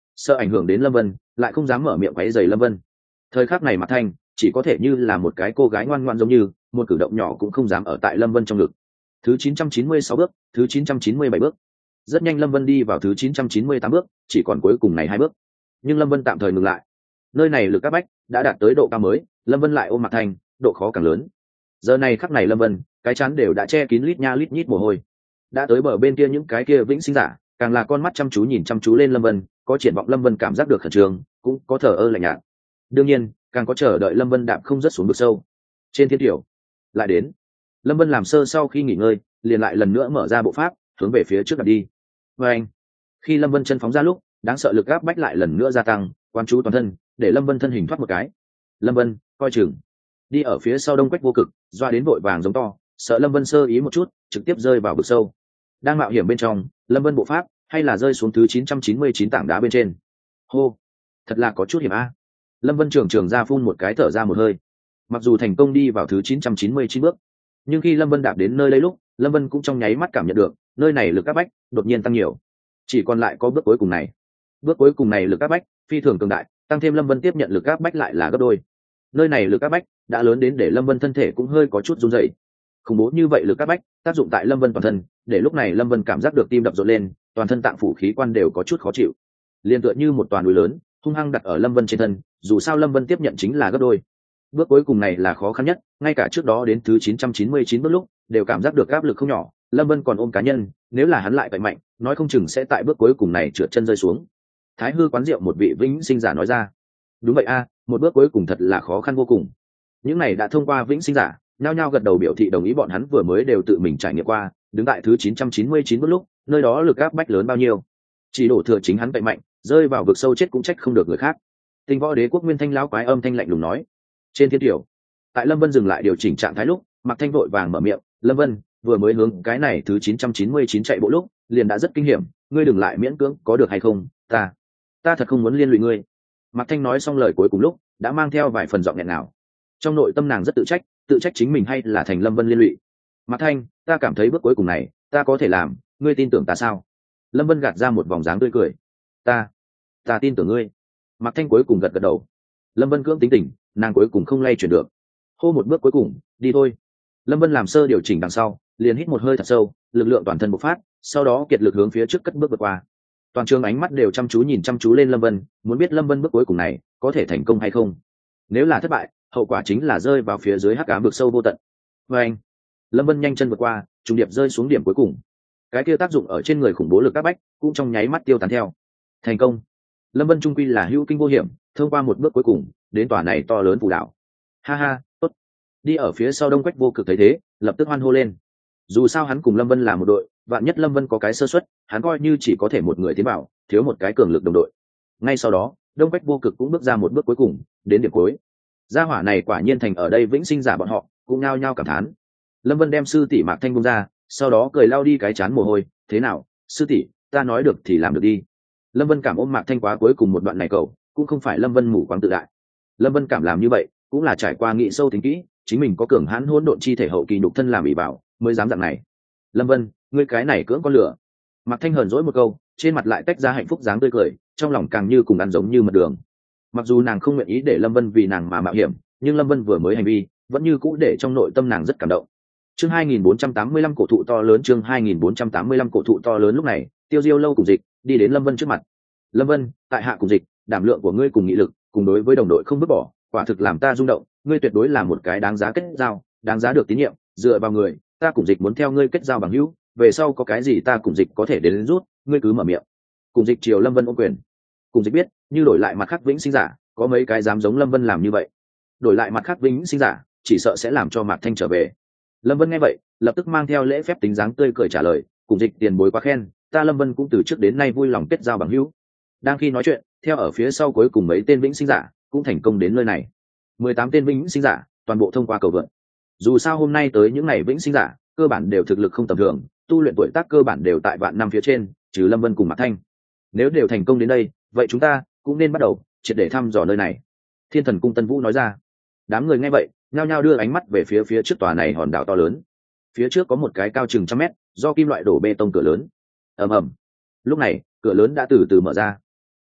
sợ ảnh hưởng đến Lâm Vân, lại không dám mở miệng quấy rầy Lâm Vân. Thời khắc này Mạc Thanh chỉ có thể như là một cái cô gái ngoan ngoãn, giống như một cử động nhỏ cũng không dám ở tại Lâm Vân trong ngực. Thứ chín trăm chín mươi sáu bước, thứ chín trăm chín mươi bảy bước. Rất nhanh Lâm Vân đi vào thứ chín trăm chín mươi tám bước, chỉ còn cuối cùng này hai bước. Nhưng Lâm Vân tạm thời ngừng lại. Nơi này lực áp bách đã đạt tới độ cao mới, Lâm Vân lại ôm Mạc Thanh, độ khó càng lớn. Giờ này khắc này Lâm Vân, cái chán đều đã che kín lít nha lít nhít mồ hôi. Đã tới bờ bên kia những cái kia vĩnh sinh giả, càng là con mắt chăm chú nhìn chăm chú lên Lâm Vân, có triển vọng Lâm Vân cảm giác được khẩn trương, cũng có thờ ơ lạnh nhạt. Đương nhiên, càng có chờ đợi Lâm Vân đạp không rớt xuống vực sâu. Trên thiên tiểu, lại đến. Lâm Vân làm sơ sau khi nghỉ ngơi, liền lại lần nữa mở ra bộ pháp, hướng về phía trước đặt đi. Và anh, khi Lâm Vân chân phóng ra lúc, đáng sợ lực áp bách lại lần nữa gia tăng, quan chú toàn thân, để Lâm Vân thân hình thoát một cái. Lâm Vân, coi chừng. Đi ở phía sau Đông Quách Vô Cực, doa đến vội vàng giống to, sợ Lâm Vân sơ ý một chút, trực tiếp rơi vào vực sâu. Đang mạo hiểm bên trong, Lâm Vân bộ pháp, hay là rơi xuống thứ chín trăm chín mươi chín tảng đá bên trên. Hô, thật là có chút hiểm a. Lâm Vân trường trường ra phun một cái, thở ra một hơi. Mặc dù thành công đi vào thứ chín trăm chín mươi chín bước, nhưng khi Lâm Vân đạp đến nơi đây lúc, Lâm Vân cũng trong nháy mắt cảm nhận được, nơi này lực áp bách đột nhiên tăng nhiều. Chỉ còn lại có bước cuối cùng này. Bước cuối cùng này lực áp bách phi thường cường đại, tăng thêm Lâm Vân tiếp nhận lực áp bách lại là gấp đôi. Nơi này lực áp bách đã lớn đến để Lâm Vân thân thể cũng hơi có chút run rẩy. Khủng bố như vậy lực áp bách tác dụng tại Lâm Vân toàn thân, để lúc này Lâm Vân cảm giác được tim đập rộn lên, toàn thân tạng phủ khí quan đều có chút khó chịu. Liên tựa như một toàn núi lớn, hung hăng đặt ở Lâm Vân trên thân, dù sao Lâm Vân tiếp nhận chính là gấp đôi. Bước cuối cùng này là khó khăn nhất, ngay cả trước đó đến thứ chín trăm chín mươi chín bước lúc, đều cảm giác được áp lực không nhỏ. Lâm Vân còn ôm cá nhân, nếu là hắn lại vậy mạnh, nói không chừng sẽ tại bước cuối cùng này trượt chân rơi xuống. Thái Hư quán rượu một vị vĩnh sinh giả nói ra. Đúng vậy a, một bước cuối cùng thật là khó khăn vô cùng. Những này đã thông qua vĩnh sinh giả, nhao nhao gật đầu biểu thị đồng ý, bọn hắn vừa mới đều tự mình trải nghiệm qua, đứng tại thứ chín trăm chín mươi chín bước lúc, nơi đó lực áp bách lớn bao nhiêu. Chỉ đổ thừa chính hắn vậy mạnh, rơi vào vực sâu chết cũng trách không được người khác. Tinh Võ Đế Quốc Nguyên Thanh lão quái âm thanh lạnh lùng nói. Trên thiên tiểu, tại Lâm Vân dừng lại điều chỉnh trạng thái lúc, Mạc Thanh vội vàng mở miệng, "Lâm Vân, vừa mới hướng cái này thứ chín trăm chín mươi chín chạy bộ lúc, liền đã rất kinh hiểm, ngươi đừng lại miễn cưỡng, có được hay không? Ta, ta thật không muốn liên lụy ngươi." Mạc Thanh nói xong lời cuối cùng lúc, đã mang theo vài phần giọng nghẹn nào. Trong nội tâm nàng rất tự trách, tự trách chính mình hay là thành Lâm Vân liên lụy. "Mạc Thanh, ta cảm thấy bước cuối cùng này, ta có thể làm, ngươi tin tưởng ta sao?" Lâm Vân gạt ra một vòng dáng tươi cười. "Ta, ta tin tưởng ngươi." Mạc Thanh cuối cùng gật gật đầu. Lâm Vân cưỡng tính tình, nàng cuối cùng không lay chuyển được. Hô một bước cuối cùng, đi thôi. Lâm Vân làm sơ điều chỉnh đằng sau, liền hít một hơi thật sâu, lực lượng toàn thân bộc phát, sau đó kiệt lực hướng phía trước cất bước vượt qua. Toàn trường ánh mắt đều chăm chú nhìn chăm chú lên Lâm Vân, muốn biết Lâm Vân bước cuối cùng này có thể thành công hay không. Nếu là thất bại, hậu quả chính là rơi vào phía dưới hắc ám vực sâu vô tận. Và anh, Lâm Vân nhanh chân vượt qua, trùng điệp rơi xuống điểm cuối cùng. Cái kia tác dụng ở trên người khủng bố lực các bách, cũng trong nháy mắt tiêu tán theo. Thành công. Lâm Vân trung quy là hữu kinh vô hiểm, thông qua một bước cuối cùng, đến tòa này to lớn phù đảo. Ha ha, tốt. Đi ở phía sau Đông Quách Vô Cực thấy thế, lập tức hoan hô lên. Dù sao hắn cùng Lâm Vân là một đội, vạn nhất Lâm Vân có cái sơ suất, hắn coi như chỉ có thể một người tiến vào, thiếu một cái cường lực đồng đội. Ngay sau đó, Đông Quách Vô Cực cũng bước ra một bước cuối cùng, đến điểm cuối. Gia hỏa này quả nhiên thành ở đây vĩnh sinh giả bọn họ, cũng nhao nhao cảm thán. Lâm Vân đem sư tỷ Mạc Thanh buông ra, sau đó cười lau đi cái chán mồ hôi, "Thế nào, sư tỷ, ta nói được thì làm được đi." Lâm Vân cảm ôm Mạc Thanh quá cuối cùng một đoạn này cậu, cũng không phải Lâm Vân mù quáng tự đại. Lâm Vân cảm làm như vậy, cũng là trải qua nghĩ sâu tính kỹ, chính mình có cường hãn hỗn độn chi thể hậu kỳ nhục thân làm ỷ bảo, mới dám dạng này. "Lâm Vân, ngươi cái này cưỡng con lửa." Mạc Thanh hờn dỗi một câu, trên mặt lại tách ra hạnh phúc dáng tươi cười, trong lòng càng như cùng ăn giống như mật đường. Mặc dù nàng không nguyện ý để Lâm Vân vì nàng mà mạo hiểm, nhưng Lâm Vân vừa mới hành vi, vẫn như cũ để trong nội tâm nàng rất cảm động. Chương hai nghìn bốn trăm tám mươi lăm cổ thụ to lớn, chương hai nghìn bốn trăm tám mươi lăm cổ thụ to lớn. Lúc này, Tiêu Diêu Lâu cùng Dịch đi đến Lâm Vân trước mặt. "Lâm Vân, tại hạ cùng Dịch, đảm lượng của ngươi cùng nghị lực, cùng đối với đồng đội không vứt bỏ, quả thực làm ta rung động, ngươi tuyệt đối là một cái đáng giá kết giao, đáng giá được tín nhiệm, dựa vào người, ta cùng Dịch muốn theo ngươi kết giao bằng hữu, về sau có cái gì ta cùng Dịch có thể đến, đến rút, ngươi cứ mở miệng." Cùng Dịch chiều Lâm Vân ôm quyền. Cùng Dịch biết, như đổi lại mặt khác vĩnh sinh giả, có mấy cái dám giống Lâm Vân làm như vậy. Đổi lại mặt khác vĩnh sinh giả, chỉ sợ sẽ làm cho Mạc Thanh trở về. Lâm Vân nghe vậy, lập tức mang theo lễ phép tính dáng tươi cười trả lời, "Cùng Dịch tiền bối quá khen, ta Lâm Vân cũng từ trước đến nay vui lòng kết giao bằng hữu." Đang khi nói chuyện, theo ở phía sau cuối cùng mấy tên vĩnh sinh giả cũng thành công đến nơi này. Mười tám tên vĩnh sinh giả, toàn bộ thông qua cầu vượt. Dù sao hôm nay tới những này vĩnh sinh giả, cơ bản đều thực lực không tầm thường, tu luyện tuổi tác cơ bản đều tại vạn năm phía trên, trừ Lâm Vân cùng Mạc Thanh. Nếu đều thành công đến đây, vậy chúng ta cũng nên bắt đầu triệt để thăm dò nơi này. Thiên Thần Cung Tân Vũ nói ra. Đám người nghe vậy, nhao nhao đưa ánh mắt về phía phía trước tòa này hòn đảo to lớn. Phía trước có một cái cao chừng trăm mét, do kim loại đổ bê tông cửa lớn. Ầm ầm. Lúc này, cửa lớn đã từ từ mở ra.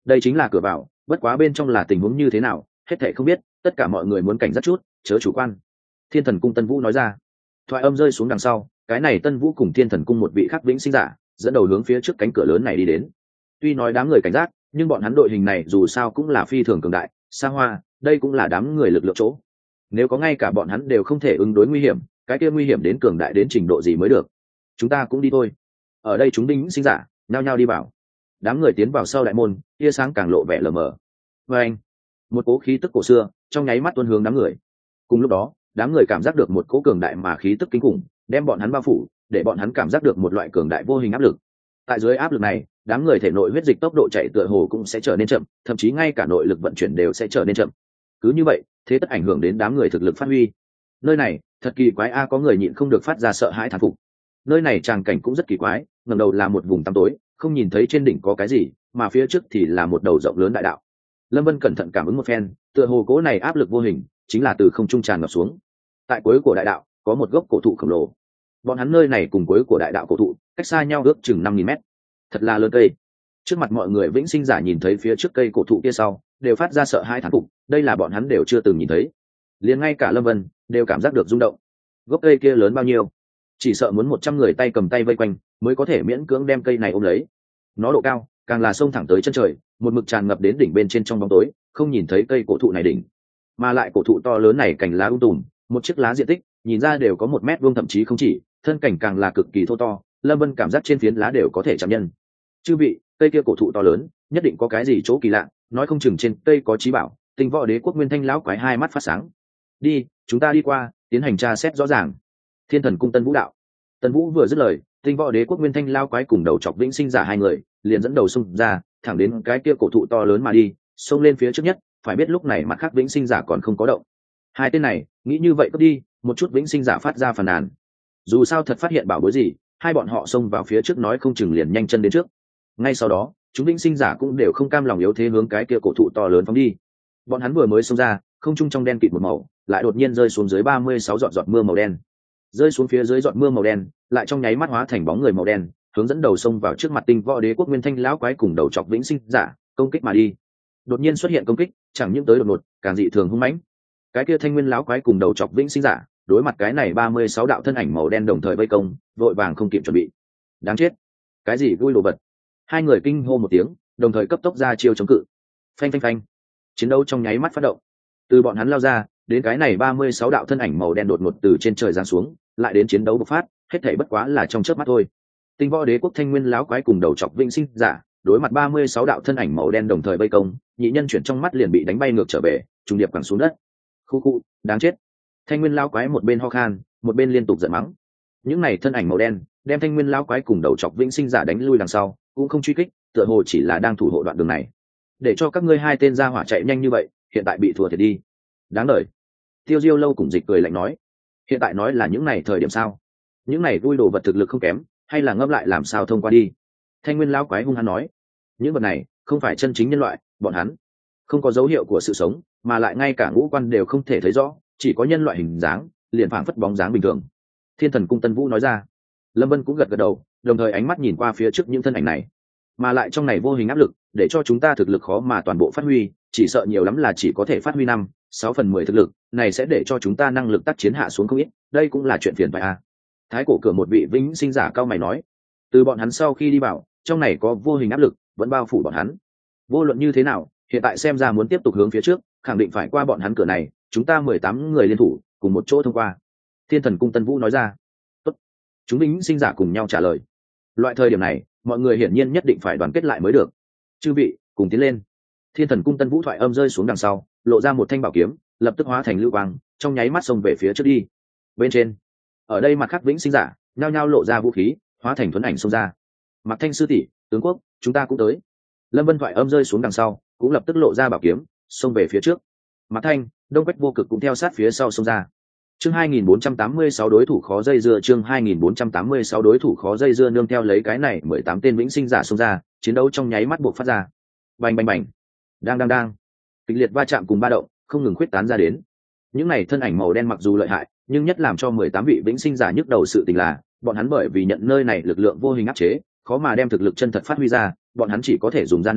đây chính là cửa vào, bất quá bên trong là tình huống như thế nào hết thảy không biết, tất cả mọi người muốn cảnh giác chút, chớ chủ quan. Thiên Thần Cung Tân Vũ nói ra. Thoại âm rơi xuống đằng sau, cái này Tân Vũ cùng Thiên Thần Cung một vị khắc vĩnh sinh giả dẫn đầu hướng phía trước cánh cửa lớn này đi đến. Tuy nói đám người cảnh giác, nhưng bọn hắn đội hình này dù sao cũng là phi thường cường đại, xa hoa, đây cũng là đám người lực lượng chỗ. Nếu có ngay cả bọn hắn đều không thể ứng đối nguy hiểm, cái kia nguy hiểm đến cường đại đến trình độ gì mới được. Chúng ta cũng đi thôi. Ở đây chúng đinh sinh giả nhao nhao đi vào. Đám người tiến vào sau đại môn, tia sáng càng lộ vẻ lờ mờ. Và anh, một cố khí tức cổ xưa trong nháy mắt tuôn hướng đám người. Cùng lúc đó, đám người cảm giác được một cỗ cường đại mà khí tức kinh khủng đem bọn hắn bao phủ, để bọn hắn cảm giác được một loại cường đại vô hình áp lực. Tại dưới áp lực này, đám người thể nội huyết dịch tốc độ chạy tựa hồ cũng sẽ trở nên chậm, thậm chí ngay cả nội lực vận chuyển đều sẽ trở nên chậm. Cứ như vậy, thế tất ảnh hưởng đến đám người thực lực phát huy. Nơi này thật kỳ quái a, có người nhịn không được phát ra sợ hãi thán phục. Nơi này tràng cảnh cũng rất kỳ quái, ngẩng đầu là một vùng tăm tối, không nhìn thấy trên đỉnh có cái gì, mà phía trước thì là một đầu rộng lớn đại đạo. Lâm Vân cẩn thận cảm ứng một phen, tựa hồ cỗ này áp lực vô hình chính là từ không trung tràn ngập xuống. Tại cuối của đại đạo có một gốc cổ thụ khổng lồ, bọn hắn nơi này cùng cuối của đại đạo cổ thụ cách xa nhau ước chừng năm nghìn mét, thật là lớn cây. Trước mặt mọi người vĩnh sinh giả nhìn thấy phía trước cây cổ thụ kia sau đều phát ra sợ hãi thán phục, đây là bọn hắn đều chưa từng nhìn thấy. Liền ngay cả Lâm Vân đều cảm giác được rung động. Gốc cây kia lớn bao nhiêu, chỉ sợ muốn một trăm người tay cầm tay vây quanh mới có thể miễn cưỡng đem cây này ôm lấy. Nó độ cao càng là sông thẳng tới chân trời, một mực tràn ngập đến đỉnh bên trên trong bóng tối, không nhìn thấy cây cổ thụ này đỉnh. Mà lại cổ thụ to lớn này cành lá um tùm, một chiếc lá diện tích nhìn ra đều có một mét vuông, thậm chí không chỉ, thân cảnh càng là cực kỳ thô to. Lâm Vân cảm giác trên phiến lá đều có thể chạm nhân. Chư vị, cây kia cổ thụ to lớn nhất định có cái gì chỗ kỳ lạ, nói không chừng trên cây có trí bảo. Tinh Võ Đế Quốc Nguyên Thanh lão quái hai mắt phát sáng. Đi, chúng ta đi qua tiến hành tra xét rõ ràng. Thiên Thần Cung Tân Vũ đạo. Tân Vũ vừa dứt lời, Tinh Võ Đế Quốc Nguyên Thanh lão quái cùng đầu chọc vĩnh sinh giả hai người liền dẫn đầu xung ra, thẳng đến cái kia cổ thụ to lớn mà đi, xông lên phía trước nhất. Phải biết lúc này mặt khác vĩnh sinh giả còn không có động. Hai tên này nghĩ như vậy cướp đi, một chút vĩnh sinh giả phát ra phàn nàn. Dù sao thật phát hiện bảo bối gì, hai bọn họ xông vào phía trước nói không chừng liền nhanh chân đến trước. Ngay sau đó, chúng vĩnh sinh giả cũng đều không cam lòng yếu thế hướng cái kia cổ thụ to lớn phóng đi. Bọn hắn vừa mới xông ra, không trung trong đen kịt một màu, lại đột nhiên rơi xuống dưới ba mươi sáu giọt giọt mưa màu đen. Rơi xuống phía dưới giọt mưa màu đen, lại trong nháy mắt hóa thành bóng người màu đen, hướng dẫn đầu xông vào trước mặt Tinh Võ Đế Quốc Nguyên Thanh lão quái cùng đầu chọc vĩnh sinh giả, công kích mà đi. Đột nhiên xuất hiện công kích, chẳng những tới đột ngột, càng dị thường hung mãnh. Cái kia Thanh Nguyên lão quái cùng đầu chọc vĩnh sinh giả, đối mặt cái này ba mươi sáu đạo thân ảnh màu đen đồng thời vây công, vội vàng không kịp chuẩn bị. Đáng chết, cái gì vui đồ vật. Hai người kinh hô một tiếng, đồng thời cấp tốc ra chiêu chống cự. Phanh phanh phanh. Chiến đấu trong nháy mắt phát động. Từ bọn hắn lao ra, đến cái này ba mươi sáu đạo thân ảnh màu đen đột ngột từ trên trời giáng xuống, lại đến chiến đấu bộc phát, hết thảy bất quá là trong chớp mắt thôi. Tinh Võ Đế Quốc Thanh Nguyên lão quái cùng đầu chọc vĩnh sinh giả, đối mặt ba mươi sáu đạo thân ảnh màu đen đồng thời vây công, nhị nhân chuyển trong mắt liền bị đánh bay ngược trở về, trùng điệp quẳng xuống đất. Khu khu, đáng chết. Thanh Nguyên lão quái một bên ho khan, một bên liên tục giận mắng. Những này thân ảnh màu đen, đem Thanh Nguyên lão quái cùng đầu chọc vĩnh sinh giả đánh lui đằng sau, cũng không truy kích, tựa hồ chỉ là đang thủ hộ đoạn đường này. Để cho các ngươi hai tên ra hỏa chạy nhanh như vậy, hiện tại bị thua thiệt đi. Đáng đời. Tiêu Diêu Lâu cùng Dịch cười lạnh nói, hiện tại nói là những này thời điểm sao? Những này vui đồ vật thực lực không kém, hay là ngâm lại làm sao thông qua đi? Thanh Nguyên lão quái hung hăng nói, những vật này không phải chân chính nhân loại, bọn hắn không có dấu hiệu của sự sống, mà lại ngay cả ngũ quan đều không thể thấy rõ, chỉ có nhân loại hình dáng, liền phảng phất bóng dáng bình thường. Thiên Thần Cung Tân Vũ nói ra. Lâm Vân cũng gật gật đầu, đồng thời ánh mắt nhìn qua phía trước những thân ảnh này, mà lại trong này vô hình áp lực, để cho chúng ta thực lực khó mà toàn bộ phát huy, chỉ sợ nhiều lắm là chỉ có thể phát huy năm, sáu phần mười thực lực, này sẽ để cho chúng ta năng lực tác chiến hạ xuống không ít, đây cũng là chuyện phiền phải à. Thái cổ cửa một vị vĩnh sinh giả cao mày nói, từ bọn hắn sau khi đi vào, trong này có vô hình áp lực vẫn bao phủ bọn hắn. Vô luận như thế nào, hiện tại xem ra muốn tiếp tục hướng phía trước, khẳng định phải qua bọn hắn cửa này, chúng ta mười tám người liên thủ, cùng một chỗ thông qua. Thiên Thần Cung Tân Vũ nói ra. Tốt. Chúng vĩnh sinh giả cùng nhau trả lời. Loại thời điểm này, mọi người hiển nhiên nhất định phải đoàn kết lại mới được. Chư vị, cùng tiến lên. Thiên Thần Cung Tân Vũ thoại âm rơi xuống đằng sau, lộ ra một thanh bảo kiếm, lập tức hóa thành lưu quang, trong nháy mắt xông về phía trước đi. Bên trên, ở đây mặt khác vĩnh sinh giả, nhao nhao lộ ra vũ khí, hóa thành thuần ảnh xông ra. Mặc Thanh sư tỷ, tướng quốc, chúng ta cũng tới. Lâm Vân thoại âm rơi xuống đằng sau, cũng lập tức lộ ra bảo kiếm, xông về phía trước. Mặc Thanh, Đông Quách Vô Cực cũng theo sát phía sau xông ra. Chương hai nghìn bốn trăm tám mươi sáu đối thủ khó dây dưa, chương hai nghìn bốn trăm tám mươi sáu đối thủ khó dây dưa, nương theo lấy cái này mười tám tên vĩnh sinh giả xông ra, chiến đấu trong nháy mắt buộc phát ra. Bành bành bành, đang đang đang, kịch liệt va chạm cùng ba động, không ngừng khuyết tán ra đến. Những này thân ảnh màu đen mặc dù lợi hại, nhưng nhất làm cho mười tám vị vĩnh sinh giả nhức đầu sự tình là, bọn hắn bởi vì nhận nơi này lực lượng vô hình áp chế, khó mà đem thực lực chân thật phát huy ra, bọn hắn chỉ có thể dùng ra năm,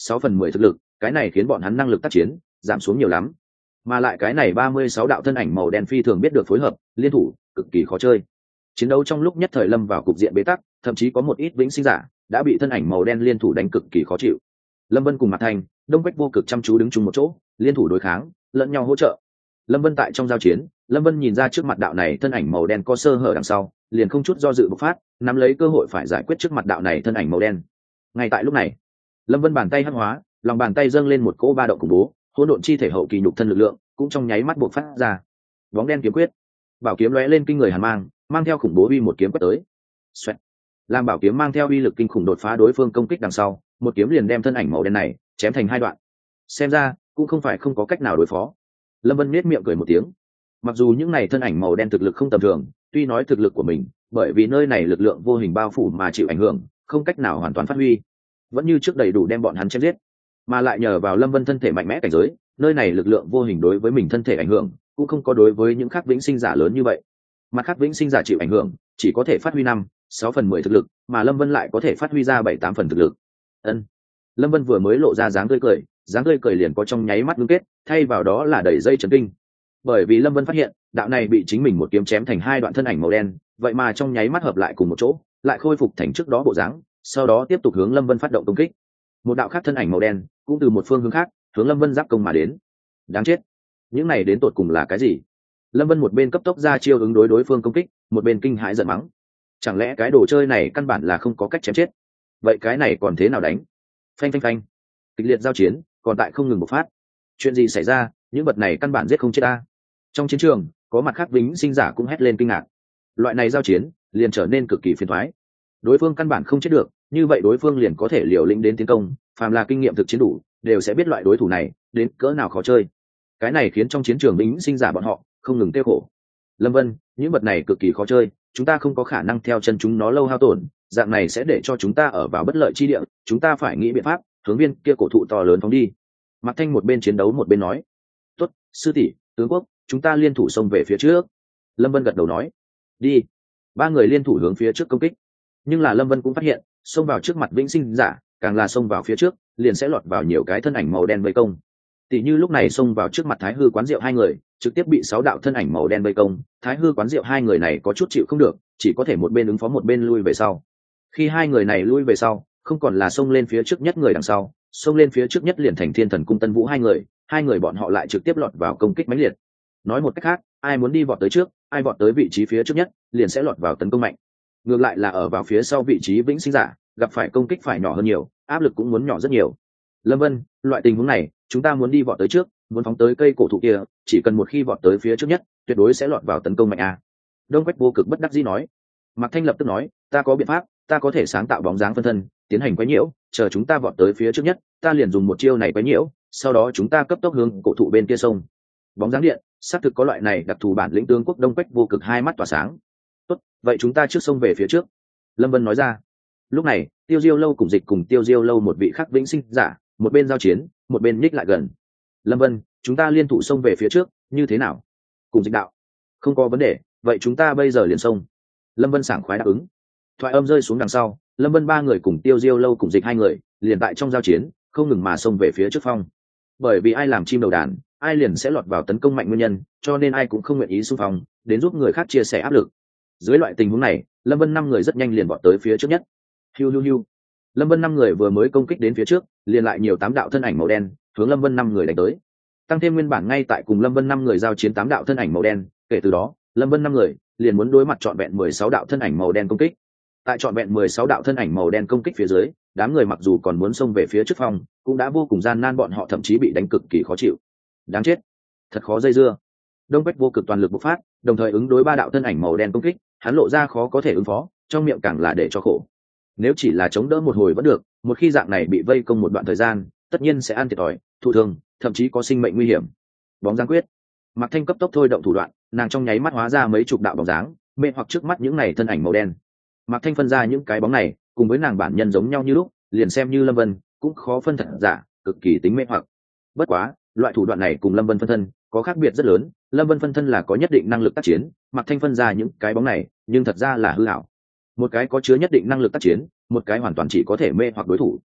sáu phần mười thực lực, cái này khiến bọn hắn năng lực tác chiến giảm xuống nhiều lắm. Mà lại cái này ba mươi sáu đạo thân ảnh màu đen phi thường biết được phối hợp, liên thủ, cực kỳ khó chơi. Chiến đấu trong lúc nhất thời lâm vào cục diện bế tắc, thậm chí có một ít vĩnh sinh giả đã bị thân ảnh màu đen liên thủ đánh cực kỳ khó chịu. Lâm Vân cùng Mạc Thanh, Đông Quách Vô Cực chăm chú đứng chung một chỗ, liên thủ đối kháng, lẫn nhau hỗ trợ. Lâm Vân tại trong giao chiến, Lâm Vân nhìn ra trước mặt đạo này thân ảnh màu đen có sơ hở đằng sau, liền không chút do dự bộc phát, nắm lấy cơ hội phải giải quyết trước mặt đạo này thân ảnh màu đen. Ngay tại lúc này, Lâm Vân bàn tay hắc hóa, lòng bàn tay dâng lên một cỗ ba động khủng bố, hỗn độn chi thể hậu kỳ nhục thân lực lượng, cũng trong nháy mắt bộc phát ra. Bóng đen kiếm quyết, bảo kiếm lóe lên kinh người hàn mang, mang theo khủng bố uy một kiếm quét tới. Xoẹt. Làm bảo kiếm mang theo uy lực kinh khủng đột phá đối phương công kích đằng sau, một kiếm liền đem thân ảnh màu đen này chém thành hai đoạn. Xem ra, cũng không phải không có cách nào đối phó. Lâm Vân nhếch miệng cười một tiếng. Mặc dù những này thân ảnh màu đen thực lực không tầm thường, tuy nói thực lực của mình, bởi vì nơi này lực lượng vô hình bao phủ mà chịu ảnh hưởng, không cách nào hoàn toàn phát huy, vẫn như trước đầy đủ đem bọn hắn chém giết. Mà lại nhờ vào Lâm Vân thân thể mạnh mẽ cảnh giới, nơi này lực lượng vô hình đối với mình thân thể ảnh hưởng, cũng không có đối với những khác vĩnh sinh giả lớn như vậy. Mà khác vĩnh sinh giả chịu ảnh hưởng, chỉ có thể phát huy năm, sáu phần mười thực lực, mà Lâm Vân lại có thể phát huy ra bảy, tám phần thực lực. Ân. Lâm Vân vừa mới lộ ra dáng tươi cười, dáng tươi cười liền có trong nháy mắt ngưng kết, thay vào đó là đầy dây chấn kinh. Bởi vì Lâm Vân phát hiện, đạo này bị chính mình một kiếm chém thành hai đoạn thân ảnh màu đen, vậy mà trong nháy mắt hợp lại cùng một chỗ, lại khôi phục thành trước đó bộ dáng, sau đó tiếp tục hướng Lâm Vân phát động công kích. Một đạo khác thân ảnh màu đen, cũng từ một phương hướng khác, hướng Lâm Vân giáp công mà đến. Đáng chết, những này đến tột cùng là cái gì? Lâm Vân một bên cấp tốc ra chiêu ứng đối đối phương công kích, một bên kinh hãi giận mắng. Chẳng lẽ cái đồ chơi này căn bản là không có cách chém chết? Vậy cái này còn thế nào đánh? Phanh phanh phanh. Kịch liệt giao chiến, còn tại không ngừng bộc phát. Chuyện gì xảy ra, những vật này căn bản giết không chết ta. Trong chiến trường, có mặt khác vĩnh sinh giả cũng hét lên kinh ngạc. Loại này giao chiến, liền trở nên cực kỳ phiền toái. Đối phương căn bản không chết được, như vậy đối phương liền có thể liều lĩnh đến tiến công, phàm là kinh nghiệm thực chiến đủ, đều sẽ biết loại đối thủ này đến cỡ nào khó chơi. Cái này khiến trong chiến trường vĩnh sinh giả bọn họ không ngừng tiêu khổ. Lâm Vân, những vật này cực kỳ khó chơi, chúng ta không có khả năng theo chân chúng nó lâu hao tổn, dạng này sẽ để cho chúng ta ở vào bất lợi chi địa, chúng ta phải nghĩ biện pháp hướng viên kia cổ thụ to lớn phóng đi. Mạc Thanh một bên chiến đấu một bên nói. Tốt, sư tỷ, tướng quốc, chúng ta liên thủ xông về phía trước. Lâm Vân gật đầu nói. Đi. Ba người liên thủ hướng phía trước công kích. Nhưng là Lâm Vân cũng phát hiện, xông vào trước mặt vĩnh sinh giả, càng là xông vào phía trước, liền sẽ lọt vào nhiều cái thân ảnh màu đen vây công. Tỷ như lúc này xông vào trước mặt Thái Hư quán rượu hai người, trực tiếp bị sáu đạo thân ảnh màu đen vây công, Thái Hư quán rượu hai người này có chút chịu không được, chỉ có thể một bên ứng phó một bên lui về sau. Khi hai người này lui về sau, không còn là xông lên phía trước nhất người đằng sau, xông lên phía trước nhất liền thành Thiên Thần cung Tân Vũ hai người, hai người bọn họ lại trực tiếp lọt vào công kích mãnh liệt. Nói một cách khác, ai muốn đi vọt tới trước, ai vọt tới vị trí phía trước nhất, liền sẽ lọt vào tấn công mạnh. Ngược lại là ở vào phía sau vị trí vĩnh sinh giả, gặp phải công kích phải nhỏ hơn nhiều, áp lực cũng muốn nhỏ rất nhiều. Lâm Vân, loại tình huống này, chúng ta muốn đi vọt tới trước, muốn phóng tới cây cổ thụ kia, chỉ cần một khi vọt tới phía trước nhất, tuyệt đối sẽ lọt vào tấn công mạnh a. Đông Quách Vô Cực bất đắc dĩ nói. Mạc Thanh lập tức nói, ta có biện pháp, ta có thể sáng tạo bóng dáng phân thân, tiến hành quấy nhiễu, chờ chúng ta vọt tới phía trước nhất, ta liền dùng một chiêu này quấy nhiễu, sau đó chúng ta cấp tốc hướng cổ thụ bên kia sông. Bóng dáng điện, xác thực có loại này đặc thù bản lĩnh tướng quốc Đông Quách Vô Cực hai mắt tỏa sáng. Tốt, vậy chúng ta trước sông về phía trước. Lâm Vân nói ra. Lúc này, Tiêu Diêu Lâu cùng Dịch cùng Tiêu Diêu Lâu một vị khác vĩnh sinh giả, một bên giao chiến, một bên nhích lại gần. Lâm Vân, chúng ta liên thủ xông về phía trước, như thế nào? Cùng Dịch đạo. Không có vấn đề, vậy chúng ta bây giờ liền xông. Lâm Vân sảng khoái đáp ứng. Thoại âm rơi xuống đằng sau, Lâm Vân ba người cùng Tiêu Diêu Lâu cùng Dịch hai người, liền tại trong giao chiến, không ngừng mà xông về phía trước phong. Bởi vì ai làm chim đầu đàn, ai liền sẽ lọt vào tấn công mạnh nguyên nhân, cho nên ai cũng không nguyện ý xung phong, đến giúp người khác chia sẻ áp lực. Dưới loại tình huống này, Lâm Vân năm người rất nhanh liền vọt tới phía trước nhất. Hiu hiu hiu. Lâm Vân năm người vừa mới công kích đến phía trước, liền lại nhiều tám đạo thân ảnh màu đen, hướng Lâm Vân năm người đánh tới. Tăng thêm nguyên bản ngay tại cùng Lâm Vân năm người giao chiến tám đạo thân ảnh màu đen, kể từ đó, Lâm Vân năm người liền muốn đối mặt trọn vẹn mười sáu đạo thân ảnh màu đen công kích. Tại trọn vẹn mười sáu đạo thân ảnh màu đen công kích phía dưới, đám người mặc dù còn muốn xông về phía trước phòng, cũng đã vô cùng gian nan, bọn họ thậm chí bị đánh cực kỳ khó chịu. Đáng chết, thật khó dây dưa. Đông Quách Vô Cực toàn lực bộc phát, đồng thời ứng đối ba đạo thân ảnh màu đen công kích, hắn lộ ra khó có thể ứng phó, trong miệng càng là để cho khổ. Nếu chỉ là chống đỡ một hồi vẫn được, một khi dạng này bị vây công một đoạn thời gian, tất nhiên sẽ ăn thiệt thòi, thụ thương, thậm chí có sinh mệnh nguy hiểm. Bóng dáng quyết. Mạc Thanh cấp tốc thôi động thủ đoạn, nàng trong nháy mắt hóa ra mấy chục đạo bóng dáng, mê hoặc trước mắt những này thân ảnh màu đen. Mạc Thanh phân ra những cái bóng này, cùng với nàng bản nhân giống nhau như lúc, liền xem như Lâm Vân, cũng khó phân thật giả, cực kỳ tính mê hoặc. Bất quá, loại thủ đoạn này cùng Lâm Vân phân thân có khác biệt rất lớn, Lâm Vân phân thân là có nhất định năng lực tác chiến, Mạc Thanh phân ra những cái bóng này, nhưng thật ra là hư ảo. Một cái có chứa nhất định năng lực tác chiến, một cái hoàn toàn chỉ có thể mê hoặc đối thủ.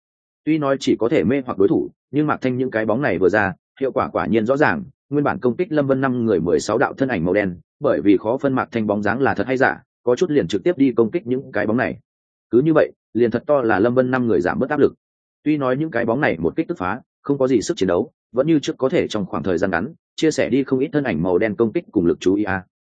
Tuy nói chỉ có thể mê hoặc đối thủ, nhưng Mạc Thanh những cái bóng này vừa ra, hiệu quả quả nhiên rõ ràng. Nguyên bản công kích Lâm Vân năm người mười sáu đạo thân ảnh màu đen, bởi vì khó phân Mạc Thanh bóng dáng là thật hay giả, có chút liền trực tiếp đi công kích những cái bóng này. Cứ như vậy, liền thật to là Lâm Vân năm người giảm bớt áp lực. Tuy nói những cái bóng này một kích tức phá, không có gì sức chiến đấu, vẫn như trước có thể trong khoảng thời gian ngắn chia sẻ đi không ít thân ảnh màu đen công kích cùng lực chú ý a.